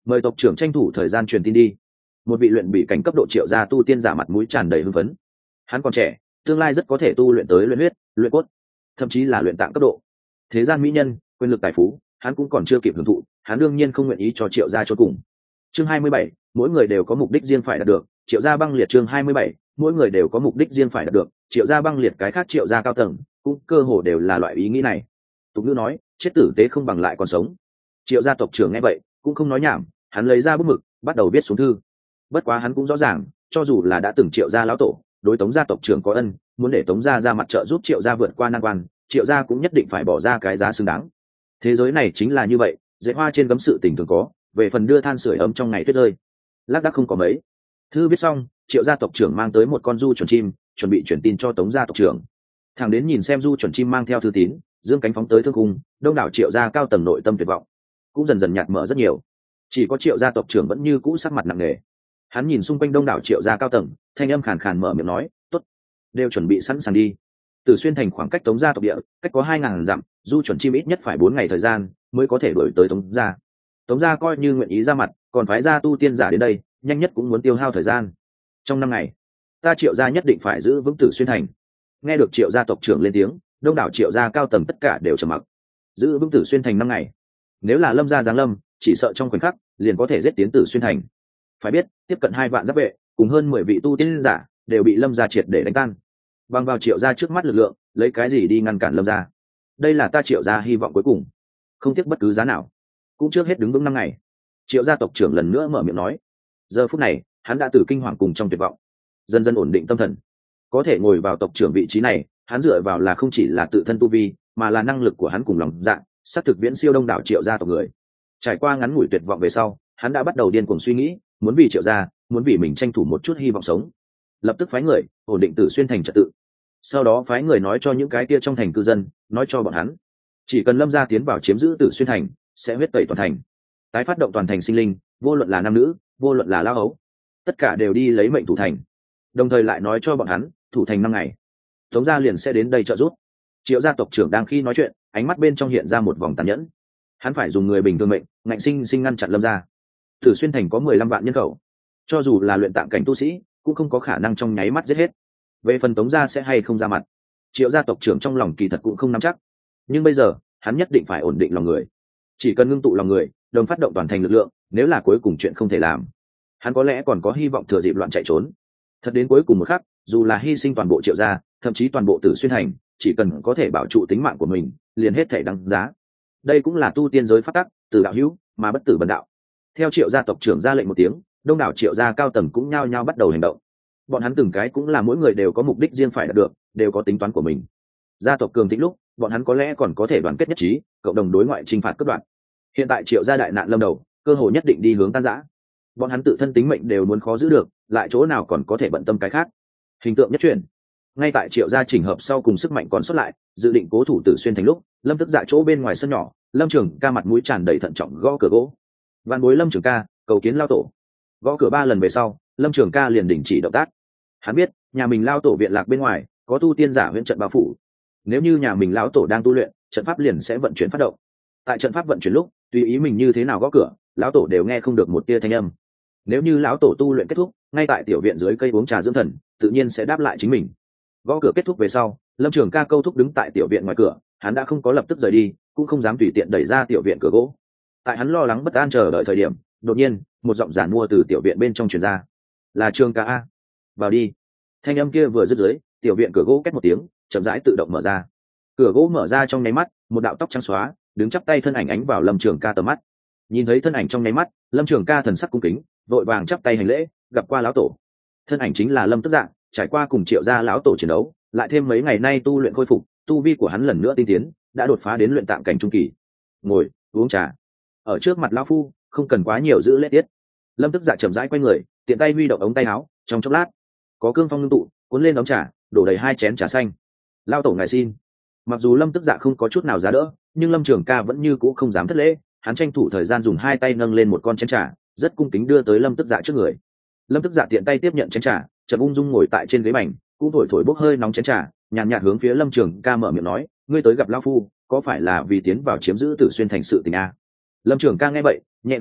mời tộc trưởng tranh thủ thời gian truyền tin đi. Một vị luyện bị cảnh cấp độ triệu gia tu tiên giả mặt mũi tràn đầy hưng phấn. Hắn còn trẻ, tương lai rất có thể tu luyện tới luyện huyết, luyện cốt, thậm chí là luyện tạng cấp độ. Thế gian mỹ nhân, quyền lực tài phú, hắn cũng còn chưa kịp hưởng thụ, hắn đương nhiên không nguyện ý cho triệu gia chôn cùng. Chương hai mươi bảy, mỗi người đều có mục đích riêng phải đạt được, triệu gia băng liệt. Chương hai mươi bảy, mỗi người đều có mục đích riêng phải đạt được, triệu gia băng liệt. Cái khác triệu gia cao tầng cũng cơ hồ đều là loại ý nghĩ này. Tục ngữ nói, chết tử tế không bằng lại còn sống. Triệu gia tộc trưởng nghe vậy cũng không nói nhảm, hắn lấy ra bút mực bắt đầu viết xuống thư. Bất quá hắn cũng rõ ràng, cho dù là đã từng triệu gia lão tổ đối Tống gia tộc trưởng có ân, muốn để Tống gia ra mặt trợ giúp triệu gia vượt qua nan quan, triệu gia cũng nhất định phải bỏ ra cái giá xứng đáng. Thế giới này chính là như vậy, dễ hoa trên gấm sự tình thường có, về phần đưa than sưởi ấm trong ngày tuyết rơi, lác đác không có mấy. Thư viết xong, triệu gia tộc trưởng mang tới một con du chuẩn chim, chuẩn bị chuyển tin cho Tống gia tộc trưởng. Thằng đến nhìn xem du chuẩn chim mang theo thư tín, dương cánh phóng tới thương cung, đông đảo triệu gia cao tầng nội tâm tuyệt vọng cũng dần dần nhạt mở rất nhiều. Chỉ có triệu gia tộc trưởng vẫn như cũ sắc mặt nặng nề. Hắn nhìn xung quanh đông đảo triệu gia cao tầng, thanh âm khàn khàn mở miệng nói, tốt, đều chuẩn bị sẵn sàng đi. Từ xuyên thành khoảng cách Tống gia tộc địa cách có hai ngàn dặm, du chuẩn chim ít nhất phải bốn ngày thời gian mới có thể đuổi tới Tống gia. Tống gia coi như nguyện ý ra mặt, còn phái gia tu tiên giả đến đây, nhanh nhất cũng muốn tiêu hao thời gian. Trong năm ngày, ta triệu gia nhất định phải giữ vững Tử xuyên thành. Nghe được triệu gia tộc trưởng lên tiếng, đông đảo triệu gia cao tầng tất cả đều trầm mặc. Giữ vững Tử xuyên thành năm ngày, nếu là Lâm gia giáng lâm, chỉ sợ trong khoảnh khắc liền có thể giết tiến Tử xuyên thành. Phải biết, tiếp cận hai vạn giáp vệ cùng hơn mười vị tu tiên giả đều bị Lâm gia triệt để đánh tan. Bằng vào triệu gia trước mắt lực lượng, lấy cái gì đi ngăn cản Lâm gia? Đây là ta triệu gia hy vọng cuối cùng, không tiếc bất cứ giá nào cũng trước hết đứng vững năm ngày. Triệu gia tộc trưởng lần nữa mở miệng nói. Giờ phút này, hắn đã từ kinh hoàng cùng trong tuyệt vọng dần dần ổn định tâm thần. Có thể ngồi vào tộc trưởng vị trí này, hắn dựa vào là không chỉ là tự thân tu vi, mà là năng lực của hắn cùng lòng dạ, xác thực viễn siêu đông đảo triệu gia tộc người. Trải qua ngắn ngủi tuyệt vọng về sau, hắn đã bắt đầu điên cuồng suy nghĩ, muốn vì triệu gia, muốn vì mình tranh thủ một chút hy vọng sống. Lập tức phái người ổn định Tử xuyên thành trật tự. Sau đó phái người nói cho những cái kia trong thành cư dân, nói cho bọn hắn, chỉ cần Lâm gia tiến vào chiếm giữ Tử xuyên thành, sẽ huyết tẩy toàn thành, tái phát động toàn thành sinh linh, vô luận là nam nữ, vô luận là lao ấu, tất cả đều đi lấy mệnh thủ thành. Đồng thời lại nói cho bọn hắn, thủ thành năm ngày, Tống gia liền sẽ đến đây trợ giúp. Triệu gia tộc trưởng đang khi nói chuyện, ánh mắt bên trong hiện ra một vòng tàn nhẫn. Hắn phải dùng người bình thường mệnh, ngạnh sinh sinh ngăn chặn Lâm gia. Tử xuyên thành có mười lăm vạn nhân khẩu, cho dù là luyện tạng cảnh tu sĩ, cũng không có khả năng trong nháy mắt giết hết. Về phần Tống gia sẽ hay không ra mặt, Triệu gia tộc trưởng trong lòng kỳ thật cũng không nắm chắc. Nhưng bây giờ, hắn nhất định phải ổn định lòng người. Chỉ cần ngưng tụ lòng người, đồng phát động toàn thành lực lượng, nếu là cuối cùng chuyện không thể làm, hắn có lẽ còn có hy vọng thừa dịp loạn chạy trốn. Thật đến cuối cùng một khắc, dù là hy sinh toàn bộ Triệu gia, thậm chí toàn bộ Tử xuyên thành, chỉ cần có thể bảo trụ tính mạng của mình, liền hết thảy đáng giá. Đây cũng là tu tiên giới pháp tắc, từ đạo hữu mà bất tử bần đạo. Theo Triệu gia tộc trưởng ra lệnh một tiếng, đông đảo Triệu gia cao tầng cũng nhao nhao bắt đầu hành động. Bọn hắn từng cái cũng là mỗi người đều có mục đích riêng phải đạt được, đều có tính toán của mình. Gia tộc cường thịnh lúc, bọn hắn có lẽ còn có thể đoàn kết nhất trí, cộng đồng đối ngoại chinh phạt cướp đoạt. Hiện tại Triệu gia đại nạn lâm đầu, cơ hội nhất định đi hướng tan rã. Bọn hắn tự thân tính mệnh đều muốn khó giữ được, lại chỗ nào còn có thể bận tâm cái khác. Hình tượng nhất truyền. Ngay tại Triệu gia chỉnh hợp sau cùng sức mạnh còn sót lại, dự định cố thủ Tử xuyên thành lúc, Lâm Tức Dạ chỗ bên ngoài sân nhỏ, Lâm Trường Ca mặt mũi tràn đầy thận trọng gõ cửa gỗ. Vạn bối Lâm Trường Ca, cầu kiến lao tổ. Gõ cửa ba lần về sau, Lâm Trường Ca liền đình chỉ động tác. Hắn biết, nhà mình lao tổ viện lạc bên ngoài có tu tiên giả huyễn trận bao phủ. Nếu như nhà mình lão tổ đang tu luyện, trận pháp liền sẽ vận chuyển phát động. Tại trận pháp vận chuyển lúc, tùy ý mình như thế nào gõ cửa, lão tổ đều nghe không được một tia thanh âm. Nếu như lão tổ tu luyện kết thúc, ngay tại tiểu viện dưới cây uống trà dưỡng thần, tự nhiên sẽ đáp lại chính mình. Gõ cửa kết thúc về sau, Lâm Trường Ca câu thúc đứng tại tiểu viện ngoài cửa, hắn đã không có lập tức rời đi, cũng không dám tùy tiện đẩy ra tiểu viện cửa gỗ. Tại hắn lo lắng bất an chờ đợi thời điểm, đột nhiên, một giọng giản mua từ tiểu viện bên trong truyền ra. Là Trường Ca a, vào đi. Thanh âm kia vừa dứt dưới, tiểu viện cửa gỗ két một tiếng, chậm rãi tự động mở ra. Cửa gỗ mở ra trong nháy mắt, một đạo tóc trắng xóa, đứng chắp tay thân ảnh ánh vào Lâm Trường Ca tầm mắt. Nhìn thấy thân ảnh trong nháy mắt, Lâm Trường Ca thần sắc cung kính, vội vàng chắp tay hành lễ, gặp qua lão tổ. Thân ảnh chính là Lâm Tức Dạ, trải qua cùng Triệu gia lão tổ chiến đấu, lại thêm mấy ngày nay tu luyện khôi phục, tu vi của hắn lần nữa tinh tiến, đã đột phá đến luyện tạng cảnh trung kỳ. Ngồi, uống trà. Ở trước mặt lão phu, không cần quá nhiều giữ lễ tiết. Lâm Tức Dạ chậm rãi quay người, tiện tay huy động ống tay áo, trong chốc lát, có cương phong ngưng tụ, cuốn lên ống trà, đổ đầy hai chén trà xanh. Lão tổ ngài xin. Mặc dù Lâm Tức Dạ không có chút nào giá đỡ, nhưng Lâm Trường Ca vẫn như cũ không dám thất lễ, hắn tranh thủ thời gian dùng hai tay nâng lên một con chén trà, rất cung kính đưa tới Lâm Tức Dạ trước người. Lâm Tức Dạ tiện tay tiếp nhận chén trà, chậm ung dung ngồi tại trên ghế bành, cũng thổi thổi bốc hơi nóng chén trà, nhàn nhạt hướng phía Lâm Trường Ca mở miệng nói, ngươi tới gặp lão phu, có phải là vì tiến vào chiếm giữ Tử xuyên thành sự tình a? Lâm Trường Ca nghe vậy, nhẹ gật đầu,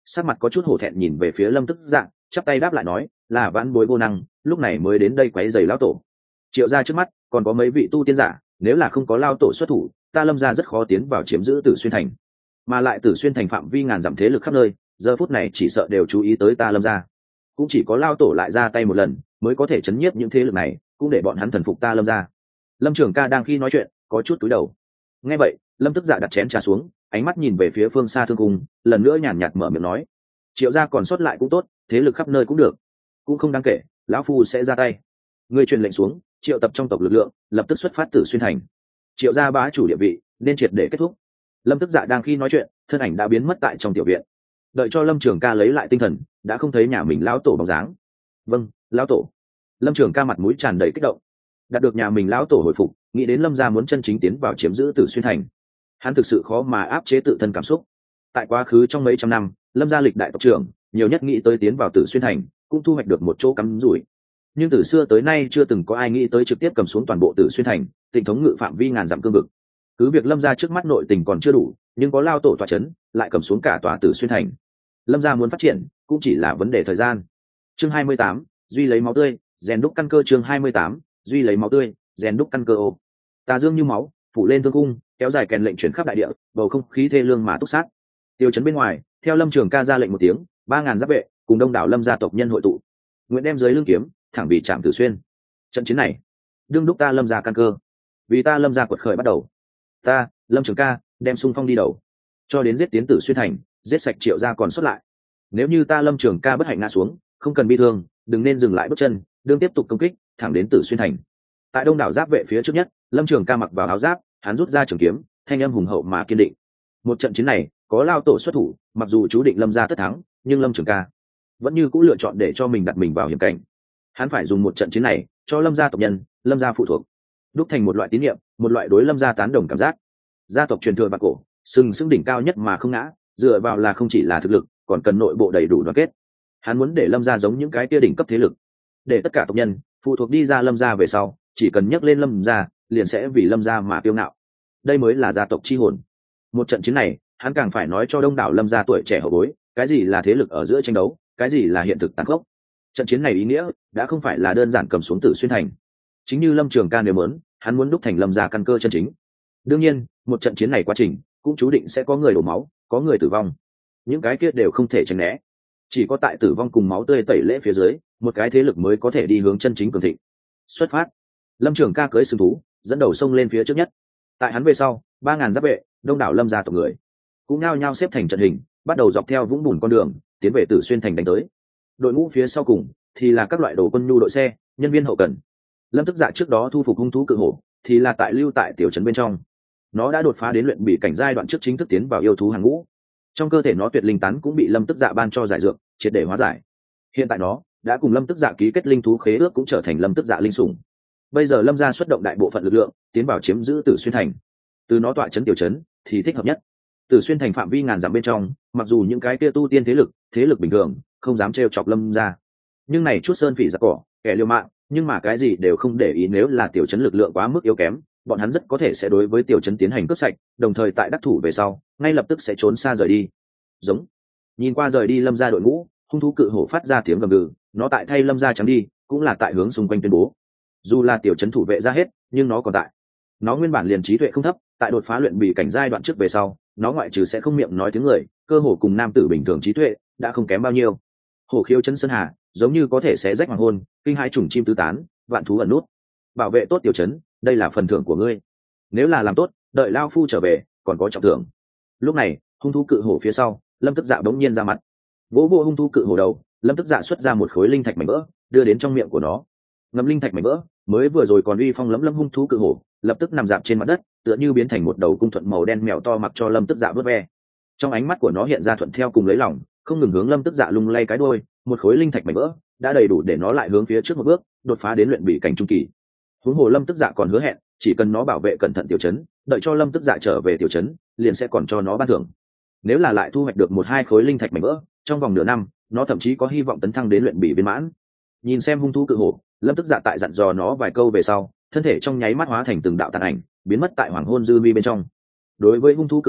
sắc mặt có chút hổ thẹn nhìn về phía lâm tức dạ, chắp tay đáp lại nói là vãn bối vô năng, lúc này mới đến đây quấy giày lão tổ. Triệu gia trước mắt còn có mấy vị tu tiên giả, nếu là không có lao tổ xuất thủ, ta lâm gia rất khó tiến vào chiếm giữ Tử Xuyên thành, mà lại Tử Xuyên thành phạm vi ngàn dặm thế lực khắp nơi, giờ phút này chỉ sợ đều chú ý tới ta lâm gia, cũng chỉ có lao tổ lại ra tay một lần mới có thể chấn nhiếp những thế lực này, cũng để bọn hắn thần phục ta lâm gia. Lâm Trường Ca đang khi nói chuyện có chút cúi đầu. Nghe vậy, Lâm Tức Dạ đặt chén trà xuống, ánh mắt nhìn về phía phương xa thương cung, lần nữa nhàn nhạt mở miệng nói: Triệu gia còn sót lại cũng tốt, thế lực khắp nơi cũng được, cũng không đáng kể, lão phu sẽ ra tay. Người truyền lệnh xuống, triệu tập trong tộc lực lượng, lập tức xuất phát Tử Xuyên thành. Triệu gia bá chủ địa vị nên triệt để kết thúc. Lâm Tức Dạ đang khi nói chuyện, thân ảnh đã biến mất tại trong tiểu viện. Đợi cho Lâm Trường Ca lấy lại tinh thần, đã không thấy nhà mình lão tổ bóng dáng. Vâng, lão tổ. Lâm Trường Ca mặt mũi tràn đầy kích động. Đạt được nhà mình lão tổ hồi phục, nghĩ đến Lâm gia muốn chân chính tiến vào chiếm giữ Tử Xuyên thành, hắn thực sự khó mà áp chế tự thân cảm xúc. Tại quá khứ trong mấy trăm năm, Lâm gia lịch đại tộc trưởng nhiều nhất nghĩ tới tiến vào Tử Xuyên thành, cũng thu hoạch được một chỗ cắm rủi. Nhưng từ xưa tới nay chưa từng có ai nghĩ tới trực tiếp cầm xuống toàn bộ Tử Xuyên thành, tịnh thống ngự phạm vi ngàn dặm cương vực. Cứ việc Lâm gia trước mắt nội tình còn chưa đủ, nhưng có lao tổ tọa chấn, lại cầm xuống cả tòa Tử Xuyên thành. Lâm gia muốn phát triển, cũng chỉ là vấn đề thời gian. Chương hai mươi tám, duy lấy máu tươi, rèn đúc căn cơ. Chương hai mươi tám, duy lấy máu tươi, rèn đúc căn cơ. Ô, tà dương như máu phủ lên thương cung, kéo dài kèn lệnh chuyển khắp đại địa, bầu không khí thê lương mà túc sát. Tiêu chấn bên ngoài, theo Lâm Trường Ca ra lệnh một tiếng, ba ngàn giáp vệ cùng đông đảo Lâm gia tộc nhân hội tụ, nguyện đem dưới lưng kiếm thẳng vì trạm Tử Xuyên. Trận chiến này đương đúc ta Lâm gia căn cơ, vì ta Lâm gia quật khởi bắt đầu. Ta Lâm Trường Ca đem xung phong đi đầu, cho đến giết tiến Tử Xuyên thành, giết sạch Triệu gia còn xuất lại. Nếu như ta Lâm Trường Ca bất hạnh ngã xuống, không cần bi thương, đừng nên dừng lại bước chân, đương tiếp tục công kích thẳng đến Tử Xuyên thành. Tại đông đảo giáp vệ phía trước nhất, Lâm Trường Ca mặc vào áo giáp, hắn rút ra trường kiếm, thanh âm hùng hậu mà kiên định. Một trận chiến này có lao tổ xuất thủ, mặc dù chú định Lâm gia tất thắng, nhưng Lâm Trường Ca vẫn như cũng lựa chọn để cho mình đặt mình vào hiểm cảnh. Hắn phải dùng một trận chiến này cho Lâm gia tộc nhân, Lâm gia phụ thuộc, đúc thành một loại tín nhiệm, một loại đối Lâm gia tán đồng cảm giác. Gia tộc truyền thừa bạc cổ, sừng sững đỉnh cao nhất mà không ngã, dựa vào là không chỉ là thực lực, còn cần nội bộ đầy đủ đoàn kết. Hắn muốn để Lâm gia giống những cái kia đỉnh cấp thế lực, để tất cả tộc nhân phụ thuộc đi ra Lâm gia về sau, chỉ cần nhắc lên Lâm gia, liền sẽ vì Lâm gia mà kiêu ngạo. Đây mới là gia tộc chi hồn. Một trận chiến này, hắn càng phải nói cho đông đảo Lâm gia tuổi trẻ hậu bối, cái gì là thế lực ở giữa tranh đấu, cái gì là hiện thực tàn khốc. Trận chiến này ý nghĩa đã không phải là đơn giản cầm xuống Tử Xuyên thành. Chính như Lâm Trường Ca nếu muốn, hắn muốn đúc thành Lâm gia căn cơ chân chính. Đương nhiên, một trận chiến này quá trình cũng chú định sẽ có người đổ máu, có người tử vong. Những cái kia đều không thể tránh né. Chỉ có tại tử vong cùng máu tươi tẩy lễ phía dưới, một cái thế lực mới có thể đi hướng chân chính cường thịnh. Xuất phát. Lâm Trường Ca cưỡi sừng thú, dẫn đầu sông lên phía trước nhất. Tại hắn về sau, ba ngàn giáp vệ, đông đảo Lâm gia tộc người cũng nhao nhao xếp thành trận hình, bắt đầu dọc theo vũng bùn con đường tiến về Tử Xuyên thành đánh tới. Đội ngũ phía sau cùng thì là các loại đồ quân nhu đội xe, nhân viên hậu cần. Lâm Tức Dạ trước đó thu phục hung thú cự hổ, thì là tại lưu tại tiểu trấn bên trong. Nó đã đột phá đến luyện bị cảnh giai đoạn trước chính thức tiến vào yêu thú hàng ngũ. Trong cơ thể nó tuyệt linh tán cũng bị Lâm Tức Dạ ban cho giải dược, triệt để hóa giải. Hiện tại nó đã cùng Lâm Tức Dạ ký kết linh thú khế ước, cũng trở thành Lâm Tức Dạ linh sủng. Bây giờ Lâm gia xuất động đại bộ phận lực lượng tiến vào chiếm giữ Tử Xuyên thành, từ nó tọa trấn tiểu trấn thì thích hợp nhất. Tử Xuyên thành phạm vi ngàn dặm bên trong, mặc dù những cái kia tu tiên thế lực, thế lực bình thường không dám trêu chọc Lâm gia, nhưng này chút sơn phỉ giặc cỏ, kẻ liều mạng, nhưng mà cái gì đều không để ý. Nếu là tiểu trấn lực lượng quá mức yếu kém, bọn hắn rất có thể sẽ đối với tiểu trấn tiến hành cướp sạch, đồng thời tại đắc thủ về sau, ngay lập tức sẽ trốn xa rời đi. Giống. Nhìn qua rời đi Lâm gia đội ngũ, hung thú cự hổ phát ra tiếng gầm gừ, nó tại thay Lâm gia trắng đi, cũng là tại hướng xung quanh tuyên bố. Dù là tiểu trấn thủ vệ ra hết, nhưng nó còn tại. Nó nguyên bản liền trí tuệ không thấp, tại đột phá luyện bị cảnh giai đoạn trước về sau, nó ngoại trừ sẽ không miệng nói tiếng người, cơ hồ cùng nam tử bình thường trí tuệ đã không kém bao nhiêu. Hổ khiếu chân sơn hà, giống như có thể sẽ rách hoàng hôn, kinh hai trùng chim tứ tán, vạn thú ẩn nút. Bảo vệ tốt tiểu trấn, đây là phần thưởng của ngươi. Nếu là làm tốt, đợi lao phu trở về, còn có trọng thưởng. Lúc này, hung thú cự hổ phía sau, Lâm Tức Dạ bỗng nhiên ra mặt, vỗ vỗ hung thú cự hổ đầu. Lâm Tức Dạ xuất ra một khối linh thạch mảnh vỡ, đưa đến trong miệng của nó. Ngậm linh thạch mảnh vỡ, mới vừa rồi còn uy phong lẫm lâm hung thú cự hổ, lập tức nằm dạp trên mặt đất, tựa như biến thành một đầu cung thuận màu đen mèo to, mặc cho Lâm Tức Dạ vớt ve. Trong ánh mắt của nó hiện ra thuận theo cùng lấy lòng, không ngừng hướng Lâm Tức Dạ lung lay cái đuôi. Một khối linh thạch mảnh vỡ đã đầy đủ để nó lại hướng phía trước một bước, đột phá đến luyện bị cảnh trung kỳ. Huống hồ Lâm Tức Dạ còn hứa hẹn, chỉ cần nó bảo vệ cẩn thận tiểu trấn, đợi cho Lâm Tức Dạ trở về tiểu trấn, liền sẽ còn cho nó ban thưởng. Nếu là lại thu hoạch được một hai khối linh thạch mảnh vỡ, trong vòng nửa năm, nó thậm chí có hy vọng tấn thăng đến luyện bị viên mãn. Nhìn xem hung thú cự hổ, Lâm Tức Dạ tại dặn dò nó vài câu về sau, thân thể trong nháy mắt hóa thành từng đạo tàn ảnh, biến mất tại hoàng hôn dư vi bên trong. Đối với hung thú cự hổ,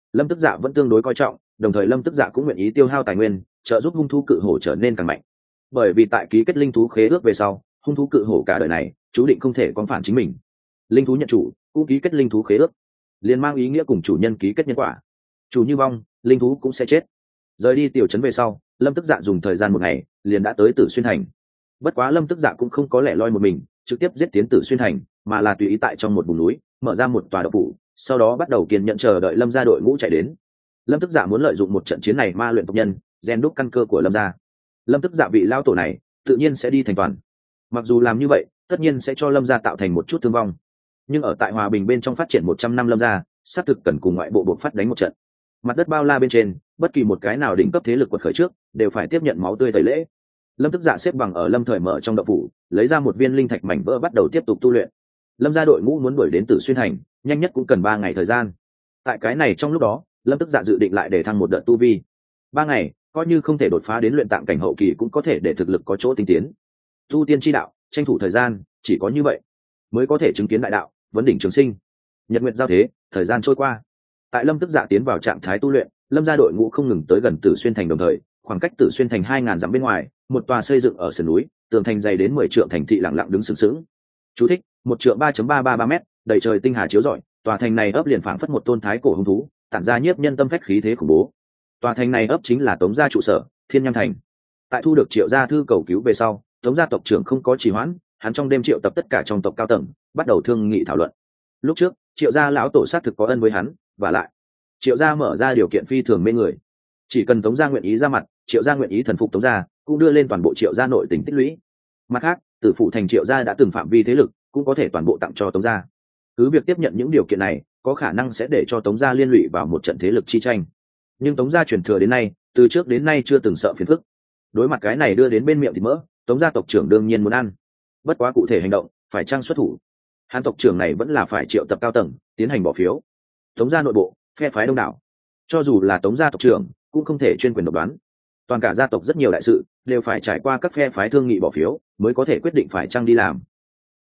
Lâm Tức Dạ vẫn tương đối coi trọng, đồng thời Lâm Tức Dạ cũng nguyện ý tiêu hao tài nguyên trợ giúp hung thú cự hổ trở nên càng mạnh, bởi vì tại ký kết linh thú khế ước về sau, hung thú cự hổ cả đời này chú định không thể con phản chính mình. Linh thú nhận chủ cũng ký kết linh thú khế ước, liền mang ý nghĩa cùng chủ nhân ký kết nhân quả, chủ như vong linh thú cũng sẽ chết. Rời đi tiểu trấn về sau, Lâm Tức Dạ dùng thời gian một ngày liền đã tới Tử Xuyên thành. Bất quá Lâm Tức Dạ cũng không có lẻ loi một mình trực tiếp giết tiến Tử Xuyên thành, mà là tùy ý tại trong một vùng núi mở ra một tòa động phủ, sau đó bắt đầu kiên nhận chờ đợi Lâm gia đội ngũ chạy đến. Lâm Tức Dạ muốn lợi dụng một trận chiến này ma luyện tộc nhân, rèn đúc căn cơ của Lâm gia. Lâm Tức Dạ vị lao tổ này tự nhiên sẽ đi thành toàn, mặc dù làm như vậy tất nhiên sẽ cho Lâm gia tạo thành một chút thương vong, nhưng ở tại hòa bình bên trong phát triển một trăm năm Lâm gia xác thực cần cùng ngoại bộ buộc phát đánh một trận. Mặt đất bao la bên trên, bất kỳ một cái nào đỉnh cấp thế lực quật khởi trước đều phải tiếp nhận máu tươi tẩy lễ. Lâm Tức Dạ xếp bằng ở Lâm Thời mở trong động phủ, lấy ra một viên linh thạch mảnh vỡ bắt đầu tiếp tục tu luyện. Lâm gia đội ngũ muốn đuổi đến Tử Xuyên thành, nhanh nhất cũng cần ba ngày thời gian. Tại cái này trong lúc đó, Lâm Tức Dạ dự định lại để thăng một đợt tu vi. Ba ngày, coi như không thể đột phá đến luyện tạng cảnh hậu kỳ cũng có thể để thực lực có chỗ tinh tiến. Tu tiên chi đạo, tranh thủ thời gian, chỉ có như vậy mới có thể chứng kiến đại đạo, vấn đỉnh trường sinh. Nhật nguyệt giao thế, thời gian trôi qua. Tại Lâm Tức Dạ tiến vào trạng thái tu luyện, Lâm gia đội ngũ không ngừng tới gần Tử Xuyên thành, đồng thời khoảng cách Tử Xuyên thành hai ngàn dặm bên ngoài, một tòa xây dựng ở sườn núi, tường thành dày đến mười trượng thành thị lặng lặng đứng sừng sững. Chú thích: một trượng ba phẩy ba ba ba m, đầy trời tinh hà chiếu rọi, tòa thành này ấp liền phảng phất một tôn thái cổ hung thú, tản ra nhiếp nhân tâm phách khí thế khủng bố. Tòa thành này ấp chính là Tống gia trụ sở, Thiên Nham thành. Tại thu được Triệu gia thư cầu cứu về sau, Tống gia tộc trưởng không có trì hoãn, hắn trong đêm triệu tập tất cả trong tộc cao tầng, bắt đầu thương nghị thảo luận. Lúc trước, Triệu gia lão tổ sát thực có ân với hắn, và lại Triệu gia mở ra điều kiện phi thường mê người, chỉ cần Tống gia nguyện ý ra mặt, Triệu gia nguyện ý thần phục Tống gia, cũng đưa lên toàn bộ Triệu gia nội tình tích lũy. Mặt khác, Tử phụ thành Triệu gia đã từng phạm vi thế lực, cũng có thể toàn bộ tặng cho Tống gia. Cứ việc tiếp nhận những điều kiện này, có khả năng sẽ để cho Tống gia liên lụy vào một trận thế lực chi tranh, nhưng Tống gia truyền thừa đến nay, từ trước đến nay chưa từng sợ phiền phức. Đối mặt cái này đưa đến bên miệng thịt mỡ, Tống gia tộc trưởng đương nhiên muốn ăn. Bất quá cụ thể hành động, phải trang xuất thủ. Hắn tộc trưởng này vẫn là phải triệu tập cao tầng, tiến hành bỏ phiếu. Tống gia nội bộ, phe phái đông đảo. Cho dù là Tống gia tộc trưởng, cũng không thể chuyên quyền độc đoán. Toàn cả gia tộc rất nhiều đại sự đều phải trải qua các phe phái thương nghị bỏ phiếu mới có thể quyết định phải chăng đi làm.